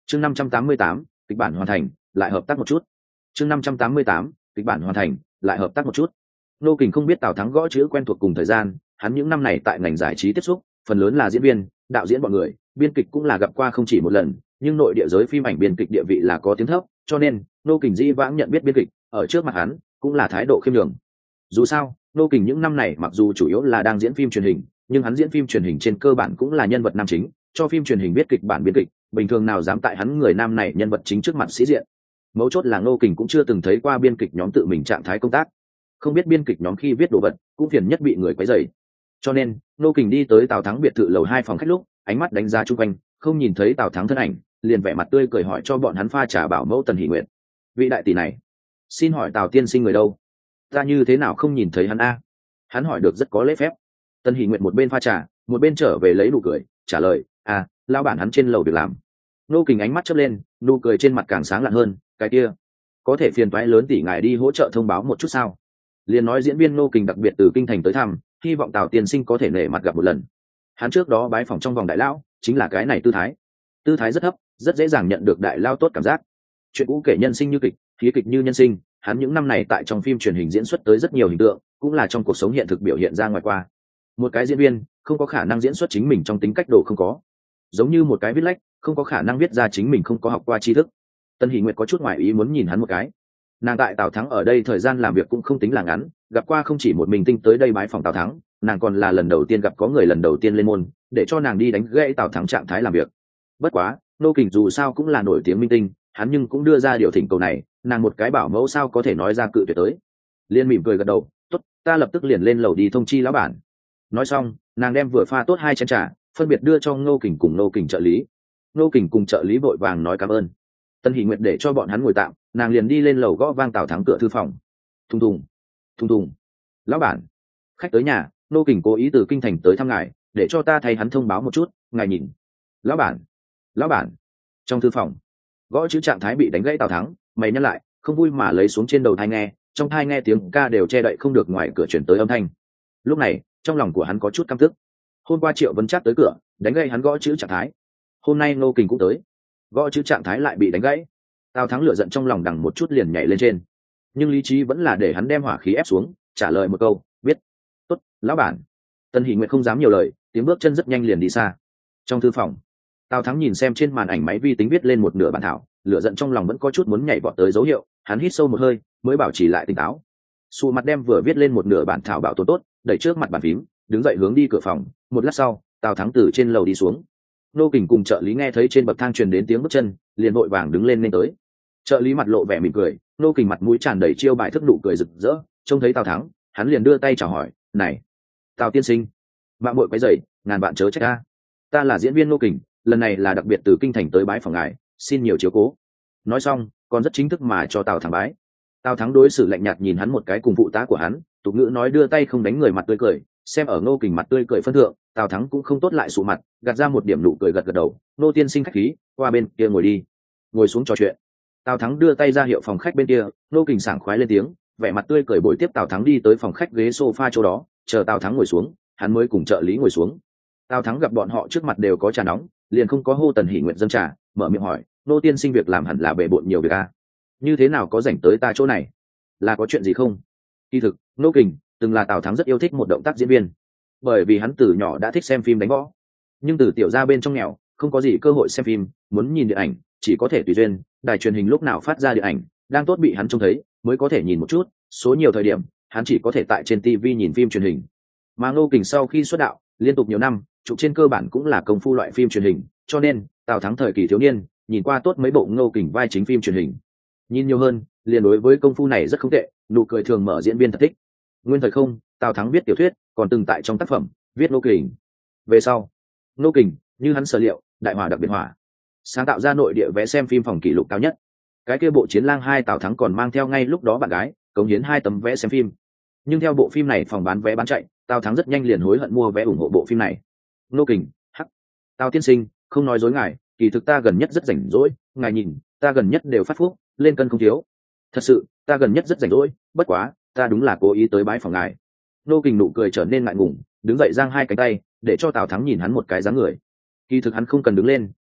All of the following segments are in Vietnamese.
chương 588, kịch bản hoàn thành, lại hợp tác một chút. chương 588, kịch bản hoàn thành, lại hợp tác một chút. Ngô Kình không biết Tào Thắng gõ chữ quen thuộc cùng thời gian, hắn những năm này tại ngành giải trí tiếp xúc, phần lớn là diễn viên, đạo diễn bọn người, biên kịch cũng là gặp qua không chỉ một lần, nhưng nội địa giới phim ảnh biên kịch địa vị là có tiếng thấp, cho nên Ngô Kình dĩ vãng nhận biết biên kịch, ở trước mặt hắn cũng là thái độ khiêm nhường. Dù sao, Ngô Kình những năm này mặc dù chủ yếu là đang diễn phim truyền hình, nhưng hắn diễn phim truyền hình trên cơ bản cũng là nhân vật nam chính, cho phim truyền hình viết kịch bản biên kịch, bình thường nào dám tại hắn người nam này nhân vật chính trước mặt sĩ diện. Mấu chốt là Ngô Kình cũng chưa từng thấy qua biên kịch nhóm tự mình trạng thái công tác, không biết biên kịch nhóm khi viết đồ vật cũng phiền nhất bị người quấy rầy. Cho nên Ngô Kình đi tới Tào Thắng biệt thự lầu 2 phòng khách lúc, ánh mắt đánh ra chung quanh, không nhìn thấy Tào Thắng thân ảnh, liền vẻ mặt tươi cười hỏi cho bọn hắn pha trà bảo mẫu Tần Hỷ Nguyệt: vị đại tỷ này, xin hỏi Tào tiên sinh người đâu? Ta như thế nào không nhìn thấy hắn a? Hắn hỏi được rất có lễ phép. Tần Hỷ Nguyệt một bên pha trà, một bên trở về lấy nụ cười, trả lời: lão bản hắn trên lầu việc làm. Ngô Kình ánh mắt chớp lên, nụ cười trên mặt càng sáng lạn hơn, cái kia, có thể phiền toái lớn tỷ ngài đi hỗ trợ thông báo một chút sao? Liền nói diễn viên Ngô Kình đặc biệt từ kinh thành tới thăm, hy vọng Tào tiên sinh có thể nể mặt gặp một lần. Hắn trước đó bái phỏng trong vòng đại lão, chính là cái này tư thái rất thấp, rất dễ dàng nhận được đại lao tốt cảm giác. Chuyện cũ kể nhân sinh như kịch, khí kịch như nhân sinh, hắn những năm này tại trong phim truyền hình diễn xuất tới rất nhiều hình tượng, cũng là trong cuộc sống hiện thực biểu hiện ra ngoài qua. Một cái diễn viên không có khả năng diễn xuất chính mình trong tính cách đồ không có, giống như một cái viết lách không có khả năng viết ra chính mình không có học qua tri thức. Tân Hỷ Nguyệt có chút ngoài ý muốn nhìn hắn một cái. Nàng tại Tào Thắng ở đây thời gian làm việc cũng không tính là ngắn, gặp qua không chỉ một mình tinh tới đây bái phòng Tào Thắng, nàng còn là lần đầu tiên gặp có người lần đầu tiên lên môn để cho nàng đi đánh gãy Tào Thắng trạng thái làm việc. Bất quá Ngô Kình dù sao cũng là nổi tiếng minh tinh, hắn nhưng cũng đưa ra điều thỉnh cầu này, nàng một cái bảo mẫu sao có thể nói ra cự tuyệt tới. Liên mỉm cười gật đầu, tốt, ta lập tức liền lên lầu đi thông chi lão bản. Nói xong nàng đem vừa pha tốt 2 chén trà phân biệt đưa cho Ngô Kình cùng Ngô Kình trợ lý. Ngô Kình cùng trợ lý vội vàng nói cảm ơn. Tân Hỷ Nguyệt để cho bọn hắn ngồi tạm, nàng liền đi lên lầu gõ vang Tào Thắng cửa thư phòng. Thùng thùng, thùng thùng. Lão bản, khách tới nhà, Ngô Kình cố ý từ kinh thành tới thăm ngài, để cho ta thay hắn thông báo một chút, ngài nhìn. Lão bản. Trong thư phòng, gõ chữ trạng thái bị đánh gãy Tào Thắng, mày nhăn lại, không vui mà lấy xuống trên đầu tai nghe, trong tai nghe tiếng ca đều che đậy không được ngoài cửa chuyển tới âm thanh. Lúc này trong lòng của hắn có chút căm tức. Hôm qua Triệu Vân Trác tới cửa đánh gãy hắn gõ chữ trạng thái, hôm nay Ngô Kình cũng tới, gõ chữ trạng thái lại bị đánh gãy. Tào Thắng lửa giận trong lòng đằng một chút liền nhảy lên trên, nhưng lý trí vẫn là để hắn đem hỏa khí ép xuống, trả lời một câu: biết. Tốt, lão bản. Tân Hỷ Nguyệt không dám nhiều lời, tiếng bước chân rất nhanh liền đi xa. Trong thư phòng, Tào Thắng nhìn xem trên màn ảnh máy vi tính viết lên một nửa bản thảo, lửa giận trong lòng vẫn có chút muốn nhảy vọt tới dấu hiệu, hắn hít sâu một hơi mới bảo trì lại tỉnh táo. Sụ mặt đem vừa viết lên một nửa bản thảo bảo tồn tốt, đẩy trước mặt bàn phím, đứng dậy hướng đi cửa phòng. Một lát sau Tào Thắng từ trên lầu đi xuống. Ngô Kình cùng trợ lý nghe thấy trên bậc thang truyền đến tiếng bước chân, liền vội vàng đứng lên nên tới. Trợ lý mặt lộ vẻ mỉm cười, Ngô Kình mặt mũi tràn đầy chiêu bài thức nụ cười rực rỡ, trông thấy Tào Thắng hắn liền đưa tay chào hỏi: này, Tào tiên sinh. Mạng muội quấy rầy, ngàn vạn chớ trách ta là diễn viên Ngô Kình, lần này là đặc biệt từ kinh thành tới bái phòng ngài, xin nhiều chiếu cố. Nói xong còn rất chính thức mà cho Tào Thắng bái. Tào Thắng đối xử lạnh nhạt nhìn hắn một cái cùng phụ tá của hắn, tục ngữ nói đưa tay không đánh người mặt tươi cười, xem ở Ngô Kình mặt tươi cười phân thượng, Tào Thắng cũng không tốt lại sụ mặt, gạt ra một điểm nụ cười gật gật đầu: Nô tiên sinh khách khí, qua bên kia ngồi đi. Ngồi xuống trò chuyện. Tào Thắng đưa tay ra hiệu phòng khách bên kia, Ngô Kình sảng khoái lên tiếng, vẻ mặt tươi cười bồi tiếp Tào Thắng đi tới phòng khách ghế sofa chỗ đó, chờ Tào Thắng ngồi xuống, hắn mới cùng trợ lý ngồi xuống. Tào Thắng gặp bọn họ trước mặt đều có trà nóng, liền không có hô Tần Hỷ Nguyệt dâng trà, mở miệng hỏi: Nô tiên sinh việc làm hẳn là bề bộn nhiều việc như thế nào có rảnh tới ta chỗ này, là có chuyện gì không? Kỳ thực Ngô Kình từng là Tào Thắng rất yêu thích một động tác diễn viên, bởi vì hắn từ nhỏ đã thích xem phim đánh võ, nhưng từ tiểu gia bên trong nghèo, không có gì cơ hội xem phim, muốn nhìn điện ảnh chỉ có thể tùy duyên, đài truyền hình lúc nào phát ra điện ảnh đang tốt bị hắn trông thấy mới có thể nhìn một chút, số nhiều thời điểm hắn chỉ có thể tại trên TV nhìn phim truyền hình. Mà Ngô Kình sau khi xuất đạo liên tục nhiều năm chụp trên cơ bản cũng là công phu loại phim truyền hình, cho nên Tào Thắng thời kỳ thiếu niên nhìn qua tốt mấy bộ Ngô Kình vai chính phim truyền hình, nhìn nhiều hơn liền đối với công phu này rất không tệ, nụ cười thường mở diễn viên thật thích. Nguyên thời không, Tào Thắng viết tiểu thuyết, còn từng tại trong tác phẩm viết Ngô Kình. Về sau Ngô Kình như hắn sở liệu, đại hỏa đặc biệt hỏa, sáng tạo ra nội địa vé xem phim phòng kỷ lục cao nhất. Cái kia bộ Chiến Lang 2 Tào Thắng còn mang theo ngay lúc đó bạn gái cống hiến 2 tấm vé xem phim, nhưng theo bộ phim này phòng bán vé bán chạy, Tào Thắng rất nhanh liền hối hận mua vé ủng hộ bộ phim này. Ngô Kình: hắc, Tào tiên sinh, không nói dối ngài, kỳ thực ta gần nhất rất rảnh rỗi, ngài nhìn ta gần nhất đều phát phúc, lên cân không thiếu. Thật sự ta gần nhất rất rảnh rỗi, bất quá ta đúng là cố ý tới bái phòng ngài. Ngô Kình nụ cười trở nên ngại ngùng, đứng dậy giang 2 cánh tay để cho Tào Thắng nhìn hắn một cái dáng người. Kỳ thực hắn không cần đứng lên,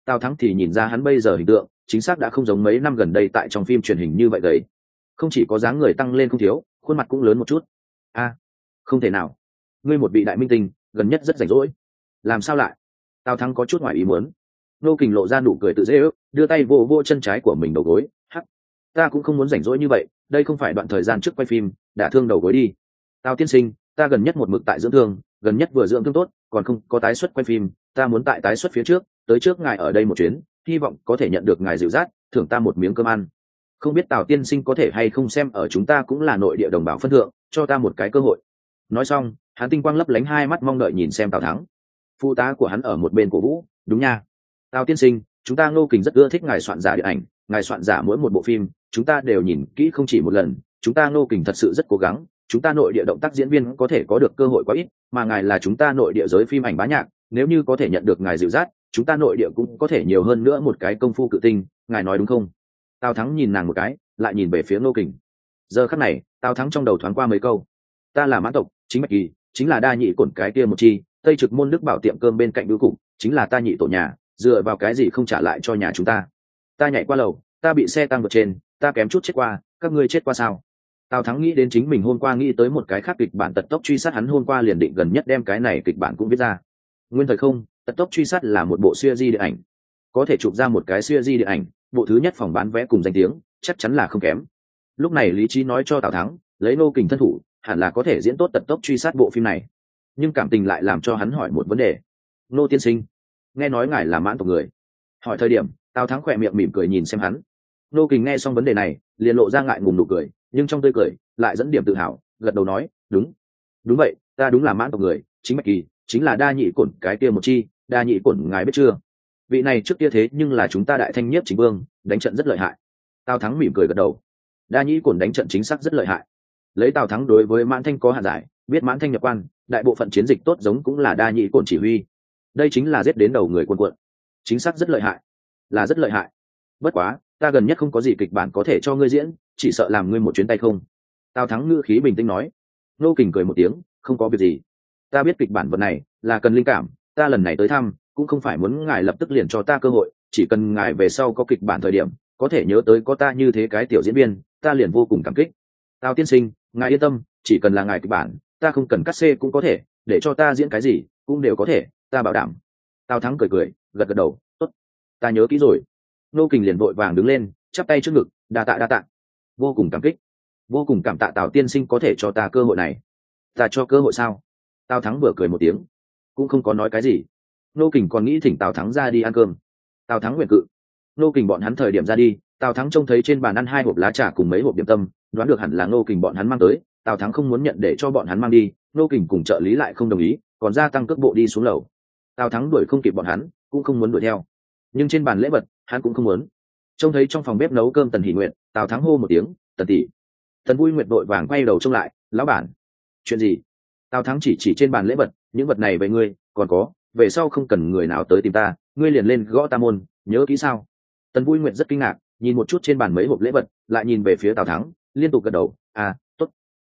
Tào Thắng thì nhìn ra hắn bây giờ hình tượng chính xác đã không giống mấy năm gần đây tại trong phim truyền hình như vậy gầy, không chỉ có dáng người tăng lên không thiếu, khuôn mặt cũng lớn một chút. Không thể nào, ngươi một vị đại minh tinh gần nhất rất rảnh rỗi, làm sao lại? Tào Thắng có chút ngoài ý muốn. Ngô Kình lộ ra nụ cười tự dễ ước, đưa tay vô vô chân trái của mình đầu gối. Hắc, ta cũng không muốn rảnh rỗi như vậy, đây không phải đoạn thời gian trước quay phim đã thương đầu gối đi. Tào tiên sinh, ta gần nhất một mực tại dưỡng thương, gần nhất vừa dưỡng thương tốt, còn không có tái xuất quay phim, ta muốn tại tái xuất phía trước tới trước ngài ở đây một chuyến, hy vọng có thể nhận được ngài dịu dắt, thưởng ta một miếng cơm ăn. Không biết Tào tiên sinh có thể hay không xem ở chúng ta cũng là nội địa đồng bào phân thượng, cho ta một cái cơ hội. Nói xong, hắn tinh quang lấp lánh hai mắt mong đợi nhìn xem Tào Thắng. Phụ tá của hắn ở một bên cổ vũ, đúng nha, Tào tiên sinh, chúng ta Ngô Kình rất ưa thích ngài soạn giả điện ảnh, ngài soạn giả mỗi một bộ phim chúng ta đều nhìn kỹ không chỉ một lần, chúng ta Ngô Kình thật sự rất cố gắng, chúng ta nội địa động tác diễn viên có thể có được cơ hội quá ít, mà ngài là chúng ta nội địa giới phim ảnh bá nhạc, nếu như có thể nhận được ngài dịu dắt, chúng ta nội địa cũng có thể nhiều hơn nữa một cái công phu cự tinh, ngài nói đúng không? Tào Thắng nhìn nàng một cái, lại nhìn về phía Ngô Kình. Giờ khắc này, Tào Thắng trong đầu thoáng qua mấy câu. Ta là mãn tộc, chính Bạch Kỳ, chính là đa nhị cổn cái kia một chi, Tây Trực môn Đức Bảo tiệm cơm bên cạnh bưu cục, chính là ta nhị tổ nhà, dựa vào cái gì không trả lại cho nhà chúng ta? Ta nhảy qua lầu, ta bị xe tăng vượt trên, ta kém chút chết qua, các ngươi chết qua sao? Tào Thắng nghĩ đến chính mình hôm qua nghĩ tới một cái khác kịch bản tật tốc truy sát, hắn hôm qua liền định gần nhất đem cái này kịch bản cũng viết ra. Nguyên thời không, tật tốc truy sát là một bộ series điện ảnh, có thể chụp ra một cái series điện ảnh, bộ thứ nhất phòng bán vé cùng danh tiếng chắc chắn là không kém. Lúc này lý trí nói cho Tào Thắng, lấy Ngô Kình thân thủ hẳn là có thể diễn tốt tật tốc truy sát bộ phim này, nhưng cảm tình lại làm cho hắn hỏi một vấn đề. Ngô tiên sinh, nghe nói ngài là mãn tộc người? Hỏi thời điểm, Tào Thắng khỏe miệng mỉm cười nhìn xem hắn. Ngô Kình nghe xong vấn đề này liền lộ ra ngại ngùng nụ cười, nhưng trong tươi cười lại dẫn điểm tự hào, gật đầu nói, đúng vậy, ta đúng là mãn tộc người, chính Bạch Kỳ, chính là đa nhị cổn cái kia một chi, đa nhị cổn ngài biết chưa? Vị này trước kia thế nhưng là chúng ta đại thanh nhiếp chính vương, đánh trận rất lợi hại. Tào Thắng mỉm cười gật đầu. Đa nhị cổn đánh trận chính xác rất lợi hại. Lấy Tào Thắng đối với Mãn Thanh có hạn giải, biết Mãn Thanh nhập quan, đại bộ phận chiến dịch tốt giống cũng là đa nhị cổn chỉ huy. Đây chính là giết đến đầu người quân quận. Chính xác rất lợi hại, là rất lợi hại. Bất quá, ta gần nhất không có gì kịch bản có thể cho ngươi diễn, chỉ sợ làm ngươi một chuyến tay không. Tào Thắng ngữ khí bình tĩnh nói. Ngô Kình cười một tiếng, không có việc gì. Ta biết kịch bản vật này là cần linh cảm, ta lần này tới thăm cũng không phải muốn ngài lập tức liền cho ta cơ hội, chỉ cần ngài về sau có kịch bản thời điểm có thể nhớ tới có ta như thế cái tiểu diễn viên, ta liền vô cùng cảm kích. Tào tiên sinh, ngài yên tâm, chỉ cần là ngài kịch bản, ta không cần cắt xê cũng có thể, để cho ta diễn cái gì cũng đều có thể, ta bảo đảm. Tào Thắng cười cười, gật gật đầu, tốt, ta nhớ kỹ rồi. Ngô Kình liền vội vàng đứng lên, chắp tay trước ngực, đa tạ, vô cùng cảm kích, vô cùng cảm tạ Tào tiên sinh có thể cho ta cơ hội này. Ta cho cơ hội sao? Tào Thắng vừa cười một tiếng, cũng không có nói cái gì. Ngô Kình còn nghĩ thỉnh Tào Thắng ra đi ăn cơm, Tào Thắng nguyện cự. Ngô Kình bọn hắn thời điểm ra đi, Tào Thắng trông thấy trên bàn ăn 2 hộp lá trà cùng mấy hộp điểm tâm, đoán được hẳn là Ngô Kình bọn hắn mang tới. Tào Thắng không muốn nhận để cho bọn hắn mang đi, Ngô Kình cùng trợ lý lại không đồng ý, còn gia tăng cước bộ đi xuống lầu. Tào Thắng đuổi không kịp bọn hắn, cũng không muốn đuổi theo, nhưng trên bàn lễ vật hắn cũng không muốn. Trông thấy trong phòng bếp nấu cơm Tần Hỷ Nguyệt, Tào Thắng hô một tiếng, Tần tỷ. Tần Vui Nguyệt đội vàng quay đầu trông lại, lão bản, chuyện gì? Tào Thắng chỉ trên bàn lễ vật, những vật này về ngươi, còn có, về sau không cần người nào tới tìm ta, ngươi liền lên gõ ta môn, nhớ kỹ sao? Tần Vui Nguyệt rất kinh ngạc, nhìn một chút trên bàn mấy hộp lễ vật, lại nhìn về phía Tào Thắng, liên tục gật đầu, tốt,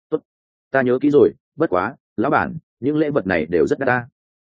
ta nhớ kỹ rồi, bất quá, lão bản, những lễ vật này đều rất đắt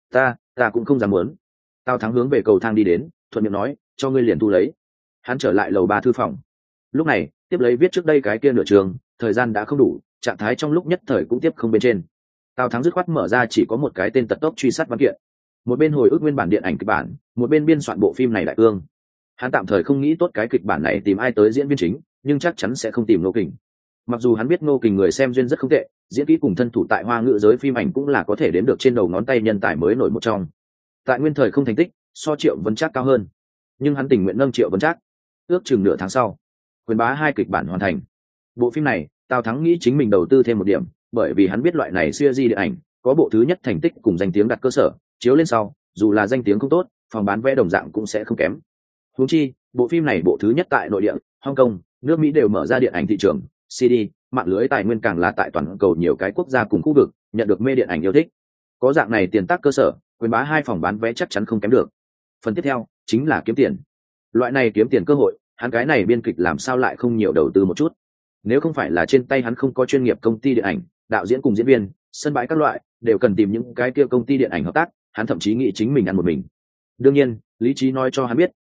ta cũng không dám muốn. Tào Thắng hướng về cầu thang đi đến, thuận miệng nói, cho ngươi liền thu lấy. Hắn trở lại lầu 3 thư phòng. Lúc này, tiếp lấy viết trước đây cái kia nửa trường, thời gian đã không đủ, trạng thái trong lúc nhất thời cũng tiếp không bên trên. Tào Thắng dứt khoát mở ra chỉ có một cái tên tật tốc truy sát văn kiện. Một bên hồi ức nguyên bản điện ảnh kịch bản, một bên biên soạn bộ phim này đại cương. Hắn tạm thời không nghĩ tốt cái kịch bản này tìm ai tới diễn viên chính, nhưng chắc chắn sẽ không tìm Ngô Kình. Mặc dù hắn biết Ngô Kình người xem duyên rất không tệ, diễn kỹ cùng thân thủ tại hoa ngữ giới phim ảnh cũng là có thể đếm được trên đầu ngón tay nhân tài mới nổi một trong. Tại nguyên thời không thành tích, so Triệu Vân Trác cao hơn, nhưng hắn tình nguyện nâng Triệu Vân Trác. Ước chừng nửa tháng sau, Quyền Bá 2 kịch bản hoàn thành. Bộ phim này, Tào Thắng nghĩ chính mình đầu tư thêm một điểm, bởi vì hắn biết loại này series điện ảnh có bộ thứ nhất thành tích cùng danh tiếng đặt cơ sở, chiếu lên sau, dù là danh tiếng không tốt, phòng bán vé đồng dạng cũng sẽ không kém. Huống chi, bộ phim này bộ thứ nhất tại nội địa, Hong Kong, nước Mỹ đều mở ra điện ảnh thị trường, CD, mạng lưới tài nguyên càng là tại toàn cầu nhiều cái quốc gia cùng khu vực, nhận được mê điện ảnh yêu thích. Có dạng này tiền tác cơ sở, Quyền Bá 2 phòng bán vé chắc chắn không kém được. Phần tiếp theo chính là kiếm tiền. Loại này kiếm tiền cơ hội, hắn cái này biên kịch làm sao lại không nhiều đầu tư một chút. Nếu không phải là trên tay hắn không có chuyên nghiệp công ty điện ảnh, đạo diễn cùng diễn viên, sân bãi các loại đều cần tìm những cái kia công ty điện ảnh hợp tác, hắn thậm chí nghĩ chính mình ăn một mình. Đương nhiên, lý trí nói cho hắn biết,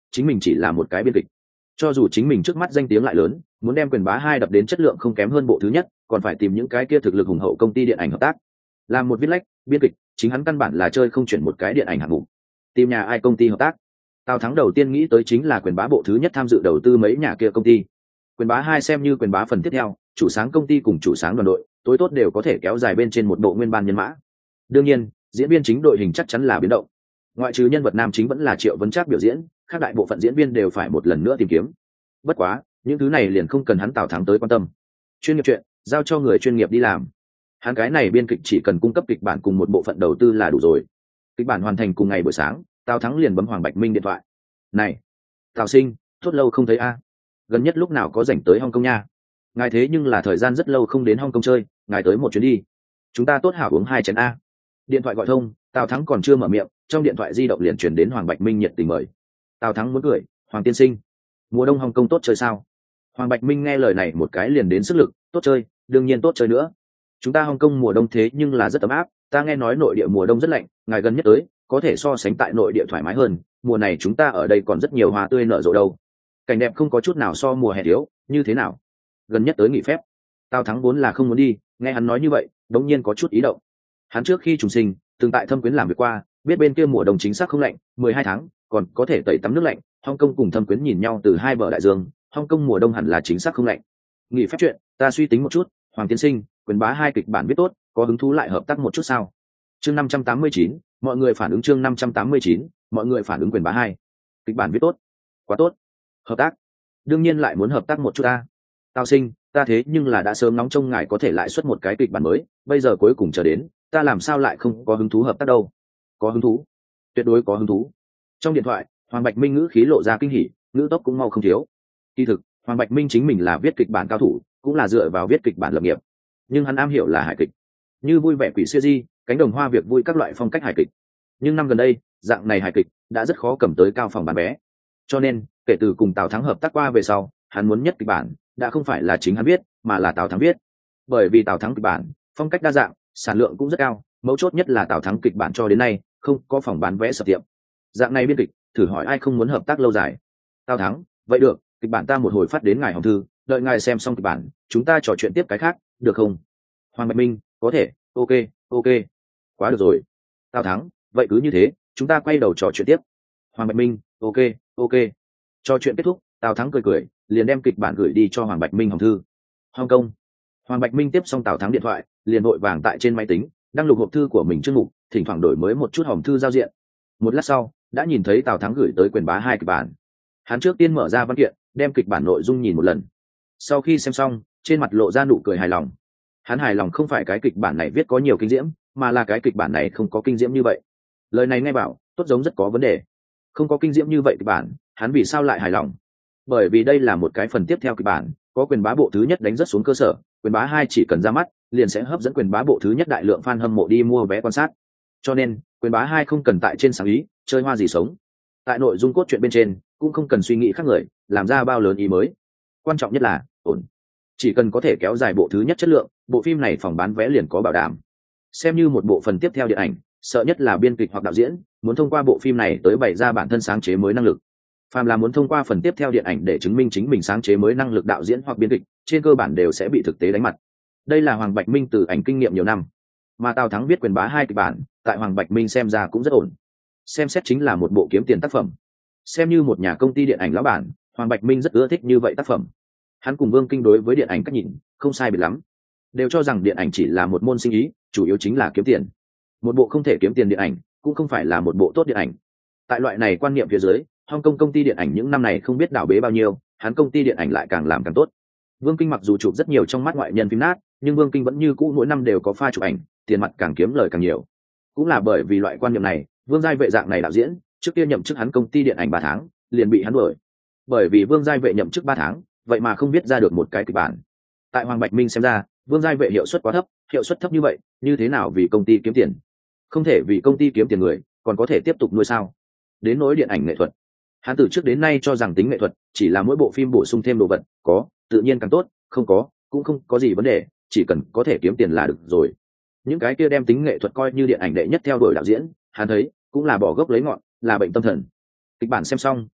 chính mình chỉ là một cái biên kịch. Cho dù chính mình trước mắt danh tiếng lại lớn, muốn đem Quyền Bá 2 đập đến chất lượng không kém hơn bộ thứ nhất, còn phải tìm những cái kia thực lực hùng hậu công ty điện ảnh hợp tác. Làm một viết lách, biên kịch, chính hắn căn bản là chơi không chuyển một cái điện ảnh hạng mục. Tìm nhà ai công ty hợp tác? Tào Thắng đầu tiên nghĩ tới chính là Quyền Bá bộ thứ nhất tham dự đầu tư mấy nhà kia công ty. Quyền Bá 2 xem như Quyền Bá phần tiếp theo, chủ sáng công ty cùng chủ sáng đoàn đội, tối tốt đều có thể kéo dài bên trên một bộ nguyên ban nhân mã. Đương nhiên, diễn viên chính đội hình chắc chắn là biến động. Ngoại trừ nhân vật nam chính vẫn là Triệu Vân Trác biểu diễn, khác đại bộ phận diễn viên đều phải một lần nữa tìm kiếm. Bất quá, những thứ này liền không cần hắn Tào Thắng tới quan tâm. Chuyên nghiệp chuyện, giao cho người chuyên nghiệp đi làm. Hắn cái này biên kịch chỉ cần cung cấp kịch bản cùng một bộ phận đầu tư là đủ rồi. Kịch bản hoàn thành cùng ngày buổi sáng, Tào Thắng liền bấm Hoàng Bạch Minh điện thoại. "Này, Tào sinh, tốt lâu không thấy a. Gần nhất lúc nào có rảnh tới Hong Kong nha? Ngài thế nhưng là thời gian rất lâu không đến Hong Kong chơi, ngài tới một chuyến đi. Chúng ta tốt hảo uống 2 chén a." Điện thoại gọi thông, Tào Thắng còn chưa mở miệng, trong điện thoại di động liền chuyển đến Hoàng Bạch Minh nhiệt tình mời. Tào Thắng muốn cười, "Hoàng tiên sinh, mùa đông Hong Kong tốt chơi sao?" Hoàng Bạch Minh nghe lời này một cái liền đến sức lực, "Tốt chơi, đương nhiên tốt chơi nữa. Chúng ta Hong Kong mùa đông thế nhưng là rất ấm áp, ta nghe nói nội địa mùa đông rất lạnh, ngài gần nhất tới, có thể so sánh tại nội địa thoải mái hơn, mùa này chúng ta ở đây còn rất nhiều hoa tươi nở rộ đâu. Cảnh đẹp không có chút nào so mùa hè thiếu, như thế nào? Gần nhất tới nghỉ phép." Tào Thắng vốn là không muốn đi, nghe hắn nói như vậy, đống nhiên có chút ý động. Hắn trước khi trùng sinh, từng tại Thâm Quyến làm việc qua, biết bên kia mùa đông chính xác không lạnh, 12 tháng, còn có thể tẩy tắm nước lạnh. Hong Kong cùng Thâm Quyến nhìn nhau từ hai bờ đại dương, Hong Kong mùa đông hẳn là chính xác không lạnh. Nghỉ phép chuyện, ta suy tính một chút, Hoàng tiên sinh, Quyền Bá 2 kịch bản viết tốt, có hứng thú lại hợp tác một chút sao? Chương 589, mọi người phản ứng chương 589, mọi người phản ứng Quyền Bá 2. Kịch bản viết tốt, quá tốt. Hợp tác? Đương nhiên lại muốn hợp tác một chút ta. Tào sinh, ta thế nhưng là đã sớm nóng trông ngài có thể lại xuất một cái kịch bản mới, bây giờ cuối cùng chờ đến, ta làm sao lại không có hứng thú hợp tác đâu? Có hứng thú, tuyệt đối có hứng thú. Trong điện thoại, Hoàng Bạch Minh ngữ khí lộ ra kinh hỉ, ngữ tốc cũng mau không thiếu. Kỳ thực, Hoàng Bạch Minh chính mình là viết kịch bản cao thủ, cũng là dựa vào viết kịch bản lập nghiệp, nhưng hắn am hiểu là hài kịch, như Vui Vẻ Quỷ Siêu Di, Cánh Đồng Hoa Việc Vui các loại phong cách hài kịch. Nhưng năm gần đây, dạng này hài kịch đã rất khó cầm tới cao phòng bán vé, cho nên kể từ cùng Tào Thắng hợp tác qua về sau, hắn muốn nhất kịch bản đã không phải là chính hắn viết, mà là Tào Thắng viết. Bởi vì Tào Thắng kịch bản phong cách đa dạng, sản lượng cũng rất cao, mấu chốt nhất là Tào Thắng kịch bản cho đến nay không có phòng bán vé sập tiệm. Dạng này biên kịch, thử hỏi ai không muốn hợp tác lâu dài. Tào Thắng, vậy được, kịch bản ta một hồi phát đến ngài hồng thư, đợi ngài xem xong kịch bản, chúng ta trò chuyện tiếp cái khác, được không? Hoàng Bạch Minh, có thể, ok, ok, quá được rồi. Tào Thắng, vậy cứ như thế, chúng ta quay đầu trò chuyện tiếp. Hoàng Bạch Minh, ok, ok. Trò chuyện kết thúc, Tào Thắng cười cười, liền đem kịch bản gửi đi cho Hoàng Bạch Minh hồng thư. Hong Kong. Hoàng Bạch Minh tiếp xong Tào Thắng điện thoại, liền vội vàng tại trên máy tính đăng lục hộp thư của mình trước mục, thỉnh thoảng đổi mới một chút hòm thư giao diện. Một lát sau, đã nhìn thấy Tào Thắng gửi tới Quyền Bá 2 kịch bản. Hắn trước tiên mở ra văn kiện, đem kịch bản nội dung nhìn một lần. Sau khi xem xong, trên mặt lộ ra nụ cười hài lòng. Hắn hài lòng không phải cái kịch bản này viết có nhiều kinh diễm, mà là cái kịch bản này không có kinh diễm như vậy. Lời này nghe bảo, tốt giống rất có vấn đề. Không có kinh diễm như vậy kịch bản, hắn vì sao lại hài lòng? Bởi vì đây là một cái phần tiếp theo kịch bản, có Quyền Bá bộ thứ nhất đánh rất xuống cơ sở, Quyền Bá 2 chỉ cần ra mắt, liền sẽ hấp dẫn Quyền Bá bộ thứ nhất đại lượng fan hâm mộ đi mua vé quan sát. Cho nên, Quyền Bá 2 không cần tại trên sáng ý, chơi hoa gì sống. Tại nội dung cốt truyện bên trên, cũng không cần suy nghĩ khác người, làm ra bao lớn ý mới. Quan trọng nhất là ổn. Chỉ cần có thể kéo dài bộ thứ nhất chất lượng, bộ phim này phòng bán vé liền có bảo đảm. Xem như một bộ phần tiếp theo điện ảnh, sợ nhất là biên kịch hoặc đạo diễn muốn thông qua bộ phim này tới bày ra bản thân sáng chế mới năng lực. Phàm là muốn thông qua phần tiếp theo điện ảnh để chứng minh chính mình sáng chế mới năng lực đạo diễn hoặc biên kịch, trên cơ bản đều sẽ bị thực tế đánh mặt. Đây là Hoàng Bạch Minh từ ảnh kinh nghiệm nhiều năm, mà Tào Thắng viết Quyền Bá 2 kịch bản, tại Hoàng Bạch Minh xem ra cũng rất ổn. Xem xét chính là một bộ kiếm tiền tác phẩm. Xem như một nhà công ty điện ảnh lão bản, Hoàng Bạch Minh rất ưa thích như vậy tác phẩm. Hắn cùng Vương Kinh đối với điện ảnh cách nhìn không sai biệt lắm, đều cho rằng điện ảnh chỉ là một môn sinh ý, chủ yếu chính là kiếm tiền. Một bộ không thể kiếm tiền điện ảnh cũng không phải là một bộ tốt điện ảnh. Tại loại này quan niệm phía dưới, Hong Kong công ty điện ảnh những năm này không biết đảo bế bao nhiêu, hắn công ty điện ảnh lại càng làm càng tốt. Vương Kinh mặc dù chụp rất nhiều trong mắt ngoại nhân phim nát, nhưng Vương Kinh vẫn như cũ mỗi năm đều có pha chụp ảnh, tiền mặt càng kiếm lời càng nhiều. Cũng là bởi vì loại quan niệm này, Vương Giai Vệ dạng này đạo diễn, trước kia nhậm chức hắn công ty điện ảnh 3 tháng, liền bị hắn đuổi. Bởi vì Vương Giai Vệ nhậm chức 3 tháng, vậy mà không biết ra được một cái kịch bản. Tại Hoàng Bạch Minh xem ra, Vương Giai Vệ hiệu suất quá thấp, hiệu suất thấp như vậy, như thế nào vì công ty kiếm tiền? Không thể vì công ty kiếm tiền người, còn có thể tiếp tục nuôi sao? Đến nỗi điện ảnh nghệ thuật, hắn từ trước đến nay cho rằng tính nghệ thuật chỉ là mỗi bộ phim bổ sung thêm đồ vật, có tự nhiên càng tốt, không có cũng không có gì vấn đề, chỉ cần có thể kiếm tiền là được rồi. Những cái kia đem tính nghệ thuật coi như điện ảnh đệ nhất theo đuổi đạo diễn, hắn thấy cũng là bỏ gốc lấy ngọn, là bệnh tâm thần. Kịch bản xem xong,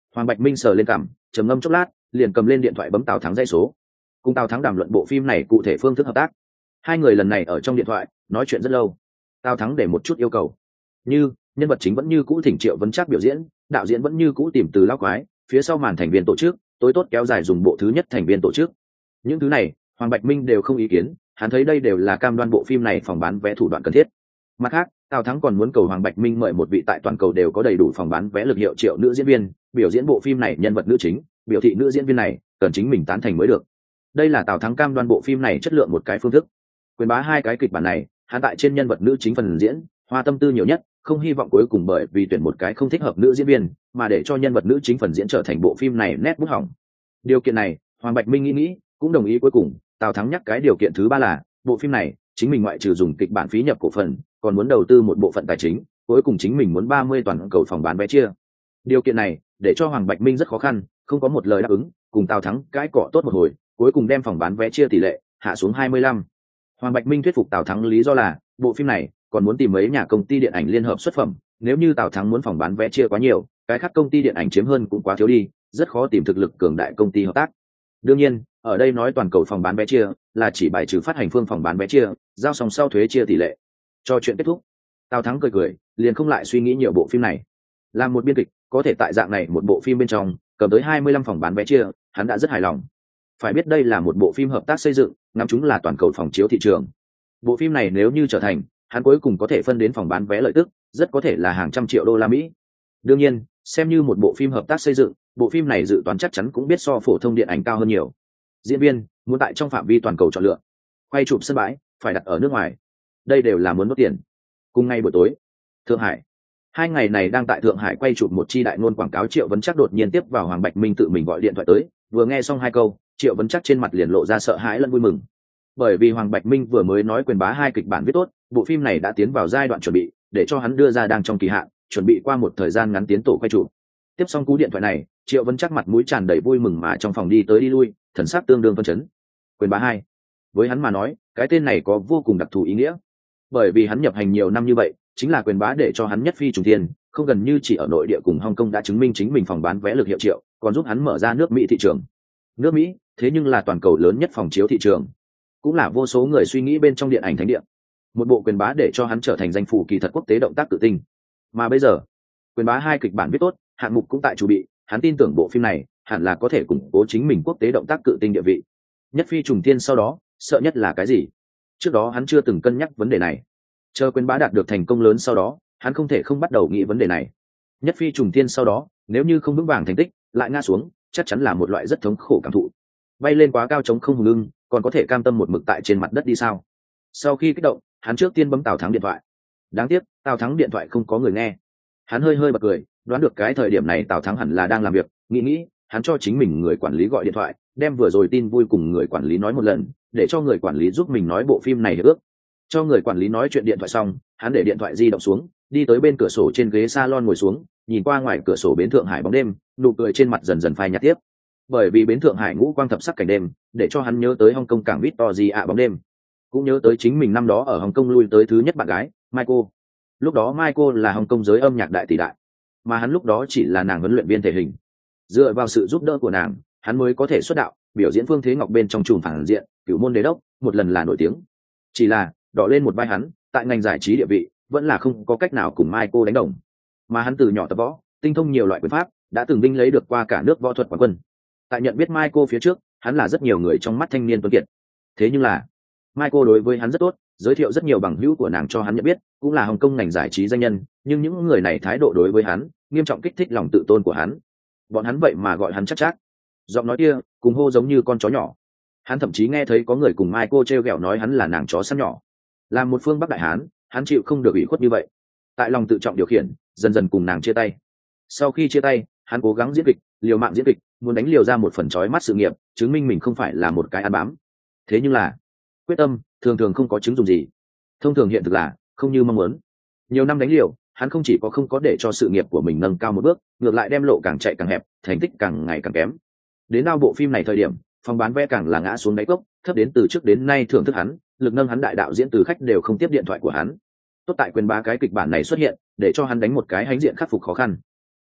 Hoàng Bạch Minh sờ lên cằm, trầm ngâm chốc lát, liền cầm lên điện thoại bấm Tào Thắng dây số, cùng Tào Thắng đàm luận bộ phim này cụ thể phương thức hợp tác. Hai người lần này ở trong điện thoại nói chuyện rất lâu. Tào Thắng để một chút yêu cầu, như nhân vật chính vẫn như cũ thỉnh Triệu Vấn Trác biểu diễn, đạo diễn vẫn như cũ tìm từ Lão Quái, phía sau màn thành viên tổ chức, tối tốt kéo dài dùng bộ thứ nhất thành viên tổ chức. Những thứ này Hoàng Bạch Minh đều không ý kiến, hắn thấy đây đều là cam đoan bộ phim này phòng bán vé thủ đoạn cần thiết. Mặt khác, Tào Thắng còn muốn cầu Hoàng Bạch Minh mời một vị tại toàn cầu đều có đầy đủ phòng bán vé lực hiệu triệu nữ diễn viên biểu diễn bộ phim này nhân vật nữ chính, biểu thị nữ diễn viên này cần chính mình tán thành mới được. Đây là Tào Thắng cam đoan bộ phim này chất lượng một cái phương thức. Quyền bá hai cái kịch bản này, hắn tại trên nhân vật nữ chính phần diễn hoa tâm tư nhiều nhất, không hy vọng cuối cùng bởi vì tuyển một cái không thích hợp nữ diễn viên mà để cho nhân vật nữ chính phần diễn trở thành bộ phim này nét bút hỏng. Điều kiện này Hoàng Bạch Minh nghĩ cũng đồng ý. Cuối cùng Tào Thắng nhắc cái điều kiện thứ ba là bộ phim này chính mình ngoại trừ dùng kịch bản phí nhập cổ phần còn muốn đầu tư một bộ phận tài chính, cuối cùng chính mình muốn 30 toàn cầu phòng bán vé chia. Điều kiện này để cho Hoàng Bạch Minh rất khó khăn, không có một lời đáp ứng, cùng Tào Thắng cãi cọ tốt một hồi, cuối cùng đem phòng bán vé chia tỷ lệ hạ xuống 25. Hoàng Bạch Minh thuyết phục Tào Thắng lý do là bộ phim này còn muốn tìm mấy nhà công ty điện ảnh liên hợp xuất phẩm, nếu như Tào Thắng muốn phòng bán vé chia quá nhiều, cái khác công ty điện ảnh chiếm hơn cũng quá thiếu đi, rất khó tìm thực lực cường đại công ty hợp tác. Đương nhiên, ở đây nói toàn cầu phòng bán vé chia là chỉ bài trừ phát hành phương phòng bán vé chia, giao xong sau thuế chia tỷ lệ. Cho chuyện kết thúc, Tào Thắng cười, liền không lại suy nghĩ nhiều bộ phim này. Làm một biên kịch, có thể tại dạng này một bộ phim bên trong cầm tới 25 phòng bán vé chia, hắn đã rất hài lòng. Phải biết đây là một bộ phim hợp tác xây dựng, ngắm chúng là toàn cầu phòng chiếu thị trường. Bộ phim này nếu như trở thành, hắn cuối cùng có thể phân đến phòng bán vé lợi tức, rất có thể là hàng trăm triệu đô la Mỹ. Đương nhiên, xem như một bộ phim hợp tác xây dựng, bộ phim này dự toán chắc chắn cũng biết so phổ thông điện ảnh cao hơn nhiều. Diễn viên muốn tại trong phạm vi toàn cầu chọn lựa, quay chụp sân bãi phải đặt ở nước ngoài, đây đều là muốn mất tiền. Cùng ngày buổi tối, Thượng Hải, hai ngày này đang tại Thượng Hải quay chụp một chi đại ngôn quảng cáo. Triệu Vấn Trác đột nhiên tiếp vào Hoàng Bạch Minh tự mình gọi điện thoại tới, vừa nghe xong hai câu, Triệu Vấn Trác trên mặt liền lộ ra sợ hãi lẫn vui mừng. Bởi vì Hoàng Bạch Minh vừa mới nói quyền bá hai kịch bản viết tốt, bộ phim này đã tiến vào giai đoạn chuẩn bị, để cho hắn đưa ra đang trong kỳ hạn, chuẩn bị qua một thời gian ngắn tiến tổ quay chụp. Tiếp xong cú điện thoại này, Triệu Vấn Trác mặt mũi tràn đầy vui mừng mà trong phòng đi tới đi lui, thần sắc tương đương phấn chấn. Quyền bá hai, với hắn mà nói, cái tên này có vô cùng đặc thù ý nghĩa. Bởi vì hắn nhập hành nhiều năm như vậy, chính là quyền bá để cho hắn nhất phi trùng thiên, không gần như chỉ ở nội địa cùng Hồng Kông đã chứng minh chính mình phòng bán vé lực hiệu triệu, còn giúp hắn mở ra nước Mỹ thị trường. Nước Mỹ, thế nhưng là toàn cầu lớn nhất phòng chiếu thị trường, cũng là vô số người suy nghĩ bên trong điện ảnh thánh địa. Một bộ quyền bá để cho hắn trở thành danh phủ kỳ thật quốc tế động tác tự tinh. Mà bây giờ, quyền bá hai kịch bản viết tốt, hạng mục cũng tại chuẩn bị, hắn tin tưởng bộ phim này hẳn là có thể củng cố chính mình quốc tế động tác cự tinh địa vị. Nhất phi trùng thiên sau đó, sợ nhất là cái gì? Trước đó hắn chưa từng cân nhắc vấn đề này. Chờ quyền bá đạt được thành công lớn sau đó, hắn không thể không bắt đầu nghĩ vấn đề này. Nhất phi trùng thiên sau đó, nếu như không vững vàng thành tích, lại ngã xuống, chắc chắn là một loại rất thống khổ cảm thụ. Bay lên quá cao trống không hùng lưng, còn có thể cam tâm một mực tại trên mặt đất đi sao? Sau khi kích động, hắn trước tiên bấm Tào Thắng điện thoại. Đáng tiếc, Tào Thắng điện thoại không có người nghe. Hắn hơi bật cười, đoán được cái thời điểm này Tào Thắng hẳn là đang làm việc, nghĩ, hắn cho chính mình người quản lý gọi điện thoại, đem vừa rồi tin vui cùng người quản lý nói một lần, để cho người quản lý giúp mình nói bộ phim này hiệp ước. Cho người quản lý nói chuyện điện thoại xong, hắn để điện thoại di động xuống, đi tới bên cửa sổ trên ghế salon ngồi xuống, nhìn qua ngoài cửa sổ bến Thượng Hải bóng đêm, nụ cười trên mặt dần dần phai nhạt tiếp. Bởi vì bến Thượng Hải ngũ quang thập sắc cảnh đêm, để cho hắn nhớ tới Hồng Kông cảng Victoria bóng đêm, cũng nhớ tới chính mình năm đó ở Hồng Kông lui tới thứ nhất bạn gái Michael. Lúc đó Michael là Hồng Kông giới âm nhạc đại tỷ đại, mà hắn lúc đó chỉ là nàng huấn luyện viên thể hình. Dựa vào sự giúp đỡ của nàng, hắn mới có thể xuất đạo, biểu diễn Phương Thế Ngọc bên trong chùm phản diện Cửu Môn Đế Đốc, một lần là nổi tiếng. Chỉ là đọ lên một vai hắn, tại ngành giải trí địa vị vẫn là không có cách nào cùng Michael đánh đồng. Mà hắn từ nhỏ tập võ, tinh thông nhiều loại quyền pháp, đã từng vinh lấy được qua cả nước võ thuật quán quân. Tại nhận biết Michael phía trước, hắn là rất nhiều người trong mắt thanh niên tuấn kiệt. Thế nhưng là Michael đối với hắn rất tốt, giới thiệu rất nhiều bằng hữu của nàng cho hắn nhận biết, cũng là Hồng Kông ngành giải trí danh nhân, nhưng những người này thái độ đối với hắn nghiêm trọng kích thích lòng tự tôn của hắn. Bọn hắn vậy mà gọi hắn chắc, giọng nói kia cùng hô giống như con chó nhỏ. Hắn thậm chí nghe thấy có người cùng Michael trêu ghẹo nói hắn là nàng chó săn nhỏ. Làm một phương Bắc đại hán, hắn chịu không được ủy khuất như vậy, tại lòng tự trọng điều khiển, dần dần cùng nàng chia tay. Sau khi chia tay, hắn cố gắng diễn kịch, liều mạng diễn kịch, muốn đánh liều ra một phần chói mắt sự nghiệp, chứng minh mình không phải là một cái ăn bám. Thế nhưng là quyết tâm thường thường không có chứng dùng gì, thông thường hiện thực là không như mong muốn. Nhiều năm đánh liều, hắn không chỉ có không có để cho sự nghiệp của mình nâng cao một bước, ngược lại đem lộ càng chạy càng hẹp, thành tích càng ngày càng kém. Đến nào bộ phim này thời điểm, phòng bán vé càng là ngã xuống đáy cốc, thấp đến từ trước đến nay thưởng thức hắn, lực nâng hắn đại đạo diễn từ khách đều không tiếp điện thoại của hắn. Tốt tại quyền bá cái kịch bản này xuất hiện, để cho hắn đánh một cái hánh diện khắc phục khó khăn.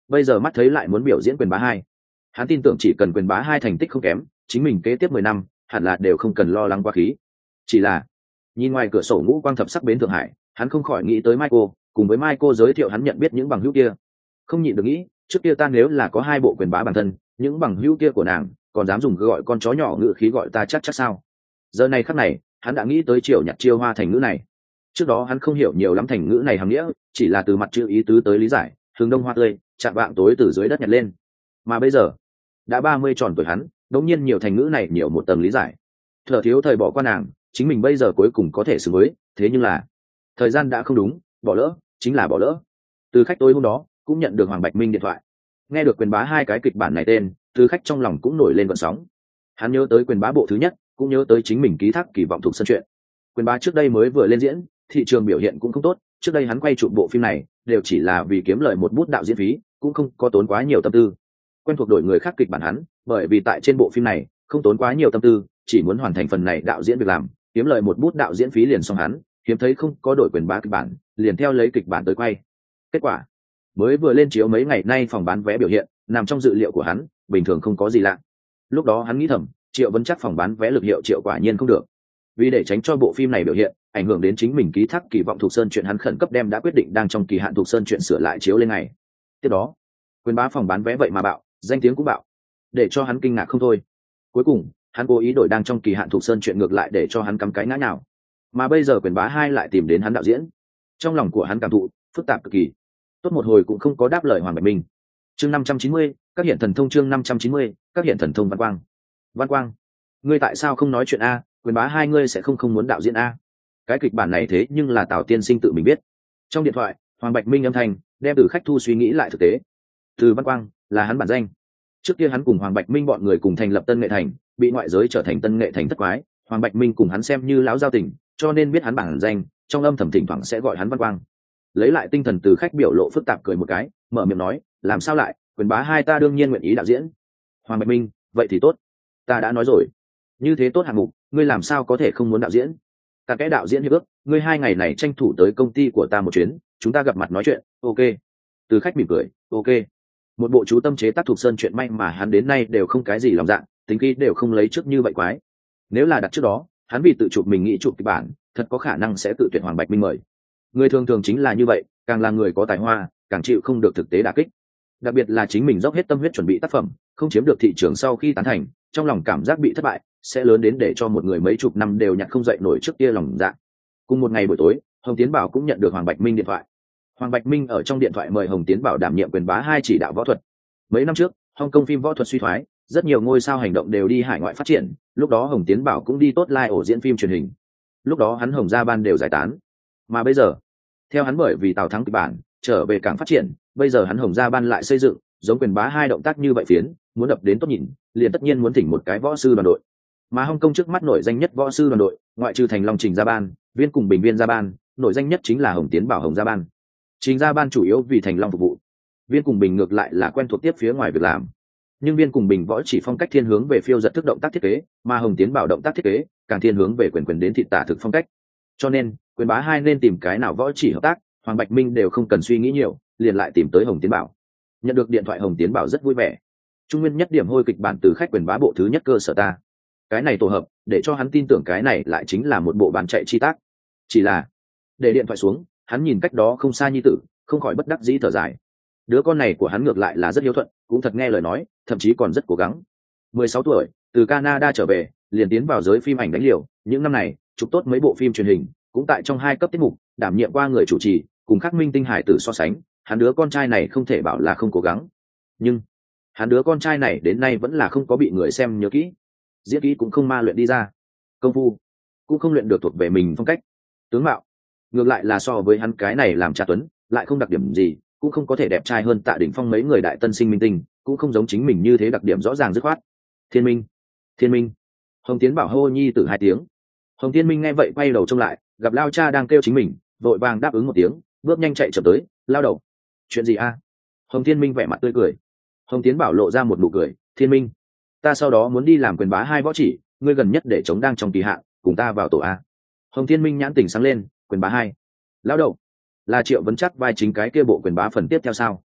bây giờ mắt thấy lại muốn biểu diễn quyền bá hai, hắn tin tưởng chỉ cần quyền bá hai thành tích không kém, chính mình kế tiếp 10 năm hẳn là đều không cần lo lắng quá khí. Chỉ là nhìn ngoài cửa sổ ngũ quang thập sắc bến Thượng Hải, hắn không khỏi nghĩ tới Michael, cùng với Michael giới thiệu hắn nhận biết những bằng hữu kia, không nhịn được nghĩ, trước kia ta nếu là có 2 bộ quyền bá bản thân, những bằng hữu kia của nàng còn dám dùng gọi con chó nhỏ ngữ khí gọi ta chắc sao. Giờ này khắc này hắn đã nghĩ tới Triệu Nhạc Chiêu Hoa thành ngữ này. Trước đó hắn không hiểu nhiều lắm thành ngữ này hàm nghĩa, chỉ là từ mặt chữ ý tứ tới lý giải, hướng đông hoa tươi, chạm vạng tối từ dưới đất nhặt lên. Mà bây giờ đã 30 tròn tuổi hắn, đống nhiên nhiều thành ngữ này nhiều một tầng lý giải. Thở thiếu thời bỏ qua nàng, chính mình bây giờ cuối cùng có thể xử với, thế nhưng là thời gian đã không đúng, bỏ lỡ chính là bỏ lỡ. Từ khách tối hôm đó cũng nhận được Hoàng Bạch Minh điện thoại, nghe được quyền bá hai cái kịch bản này tên, từ khách trong lòng cũng nổi lên gợn sóng. Hắn nhớ tới quyền bá bộ thứ nhất, cũng nhớ tới chính mình ký thác kỳ vọng thuộc sân chuyện. Quyền bá trước đây mới vừa lên diễn, thị trường biểu hiện cũng không tốt, trước đây hắn quay chụp bộ phim này đều chỉ là vì kiếm lời một bút đạo diễn phí, cũng không có tốn quá nhiều tâm tư. Quen thuộc đổi người khác kịch bản hắn, bởi vì tại trên bộ phim này không tốn quá nhiều tâm tư, chỉ muốn hoàn thành phần này đạo diễn việc làm, kiếm lời một bút đạo diễn phí liền xong. Hắn hiếm thấy không có đổi quyền bá kịch bản, liền theo lấy kịch bản tới quay. Kết quả mới vừa lên chiếu mấy ngày nay phòng bán vé biểu hiện nằm trong dự liệu của hắn, bình thường không có gì lạ. Lúc đó hắn nghĩ thầm, Triệu Vân chắc phòng bán vé lực hiệu triệu quả nhiên không được. Vì để tránh cho bộ phim này biểu hiện ảnh hưởng đến chính mình ký thác kỳ vọng thuộc sơn chuyện, hắn khẩn cấp đem đã quyết định đang trong kỳ hạn thuộc sơn chuyện sửa lại chiếu lên ngày. Tiếp đó quyền bá phòng bán vé vậy mà bạo, danh tiếng cũng bạo, để cho hắn kinh ngạc không thôi. Cuối cùng hắn cố ý đổi đang trong kỳ hạn thuộc sơn chuyện ngược lại để cho hắn cắm cái ngã nào. Mà bây giờ quyền bá hai lại tìm đến hắn đạo diễn, trong lòng của hắn cảm thụ phức tạp cực kỳ. Tốt một hồi cũng không có đáp lời Hoàng Bạch Minh. Chương 590, các hiện thần thông. Chương 590, các hiện thần thông. Văn Quang, ngươi tại sao không nói chuyện a? Quyền bá hai ngươi sẽ không muốn đạo diễn a? Cái kịch bản này thế nhưng là Tào tiên sinh tự mình biết. Trong điện thoại Hoàng Bạch Minh âm thanh đem từ khách thu suy nghĩ lại thực tế. Từ Văn Quang là hắn bản danh. Trước kia hắn cùng Hoàng Bạch Minh bọn người cùng thành lập Tân Nghệ Thành, bị ngoại giới trở thành Tân Nghệ Thành thất quái, Hoàng Bạch Minh cùng hắn xem như lão giao tình, cho nên biết hắn bản danh, trong âm thầm thỉnh thoảng sẽ gọi hắn Văn Quang. Lấy lại tinh thần, từ khách biểu lộ phức tạp cười một cái, mở miệng nói, làm sao lại, quyền bá hai ta đương nhiên nguyện ý đạo diễn. Hoàng Bạch Minh, vậy thì tốt, ta đã nói rồi, như thế tốt hạng mục, ngươi làm sao có thể không muốn đạo diễn. Ta cái đạo diễn hiệp ước, ngươi 2 ngày này tranh thủ tới công ty của ta một chuyến, chúng ta gặp mặt nói chuyện. Ok. Từ khách mỉm cười, ok. Một bộ chú tâm chế tác thuộc sơn chuyện, may mà hắn đến nay đều không cái gì lòng dạ, tính khí đều không lấy trước như vậy quái. Nếu là đặt trước đó, hắn vì tự chụp mình nghĩ chụp kịch bản, thật có khả năng sẽ tự tuyển Hoàng Bạch Minh mời. Người thường thường chính là như vậy, càng là người có tài hoa càng chịu không được thực tế đả kích, đặc biệt là chính mình dốc hết tâm huyết chuẩn bị tác phẩm không chiếm được thị trường, sau khi tán thành trong lòng cảm giác bị thất bại sẽ lớn đến để cho một người mấy chục năm đều nhặt không dậy nổi trước kia lòng dạ. Cùng một ngày buổi tối, Hồng Tiến Bảo cũng nhận được Hoàng Bạch Minh điện thoại. Hoàng Bạch Minh ở trong điện thoại mời Hồng Tiến Bảo đảm nhiệm quyền bá hai chỉ đạo võ thuật. Mấy năm trước Hồng Kông phim võ thuật suy thoái, rất nhiều ngôi sao hành động đều đi hải ngoại phát triển, lúc đó Hồng Tiến Bảo cũng đi tốt lai ổ diễn phim truyền hình, lúc đó hắn Hồng Gia Ban đều giải tán. Mà bây giờ theo hắn bởi vì Tào Thắng kịch bản trở về cảng phát triển, bây giờ hắn Hồng Gia Ban lại xây dựng giống quyền bá hai động tác như vậy phiến, muốn đập đến tốt nhìn liền tất nhiên muốn thỉnh một cái võ sư đoàn đội. Mà Hồng Kông trước mắt nổi danh nhất võ sư đoàn đội, ngoại trừ Thành Long Trình Gia Ban, Viên cùng Bình Viên Gia Ban, nổi danh nhất chính là Hồng Tiến Bảo Hồng Gia Ban. Trình Gia Ban chủ yếu vì Thành Long phục vụ, Viên cùng Bình ngược lại là quen thuộc tiếp phía ngoài việc làm. Nhưng Viên cùng Bình võ chỉ phong cách thiên hướng về phiêu giật thức động tác thiết kế, mà Hồng Tiến Bảo động tác thiết kế càng thiên hướng về quyền đến thịt tả thực phong cách. Cho nên quyền bá hai nên tìm cái nào võ chỉ hợp tác, Hoàng Bạch Minh đều không cần suy nghĩ nhiều, liền lại tìm tới Hồng Tiến Bảo. Nhận được điện thoại, Hồng Tiến Bảo rất vui vẻ. Trung nguyên nhất điểm hôi kịch bản từ khách quyền bá bộ thứ nhất cơ sở ta. Cái này tổ hợp để cho hắn tin tưởng cái này lại chính là một bộ bán chạy chi tác. Chỉ là để điện thoại xuống, hắn nhìn cách đó không xa nhi tử, không khỏi bất đắc dĩ thở dài. Đứa con này của hắn ngược lại là rất hiếu thuận, cũng thật nghe lời nói, thậm chí còn rất cố gắng. 16 tuổi từ Canada trở về, liền tiến vào giới phim ảnh đánh liều, những năm này chụp tốt mấy bộ phim truyền hình, cũng tại trong 2 cấp tiết mục đảm nhiệm qua người chủ trì, cùng Khắc Minh Tinh hải tử so sánh, hắn đứa con trai này không thể bảo là không cố gắng, nhưng hắn đứa con trai này đến nay vẫn là không có bị người xem nhớ kỹ, diễn kỹ cũng không ma luyện đi ra, công phu cũng không luyện được thuộc về mình phong cách, tướng mạo ngược lại là so với hắn cái này làm cha tuấn lại không đặc điểm gì, cũng không có thể đẹp trai hơn Tạ Đỉnh Phong mấy người đại tân sinh minh tinh, cũng không giống chính mình như thế đặc điểm rõ ràng dứt khoát. Thiên Minh, Thiên Minh. Hồng Tiến Bảo hô nhi tử 2 tiếng. Hồng Thiên Minh nghe vậy quay đầu trông lại, gặp lao cha đang kêu chính mình, vội vàng đáp ứng một tiếng, bước nhanh chạy chậm tới. Lao đầu, chuyện gì a? Hồng Thiên Minh vẻ mặt tươi cười. Hồng Tiến Bảo lộ ra một nụ cười. Thiên Minh, ta sau đó muốn đi làm quyền bá hai võ chỉ, ngươi gần nhất để chống đang trong kỳ hạn, cùng ta vào tổ a. Hồng Thiên Minh nhãn tỉnh sáng lên. Quyền bá hai? Lao đầu, là Triệu Vấn Chắc vai chính cái kia bộ quyền bá phần tiếp theo sao?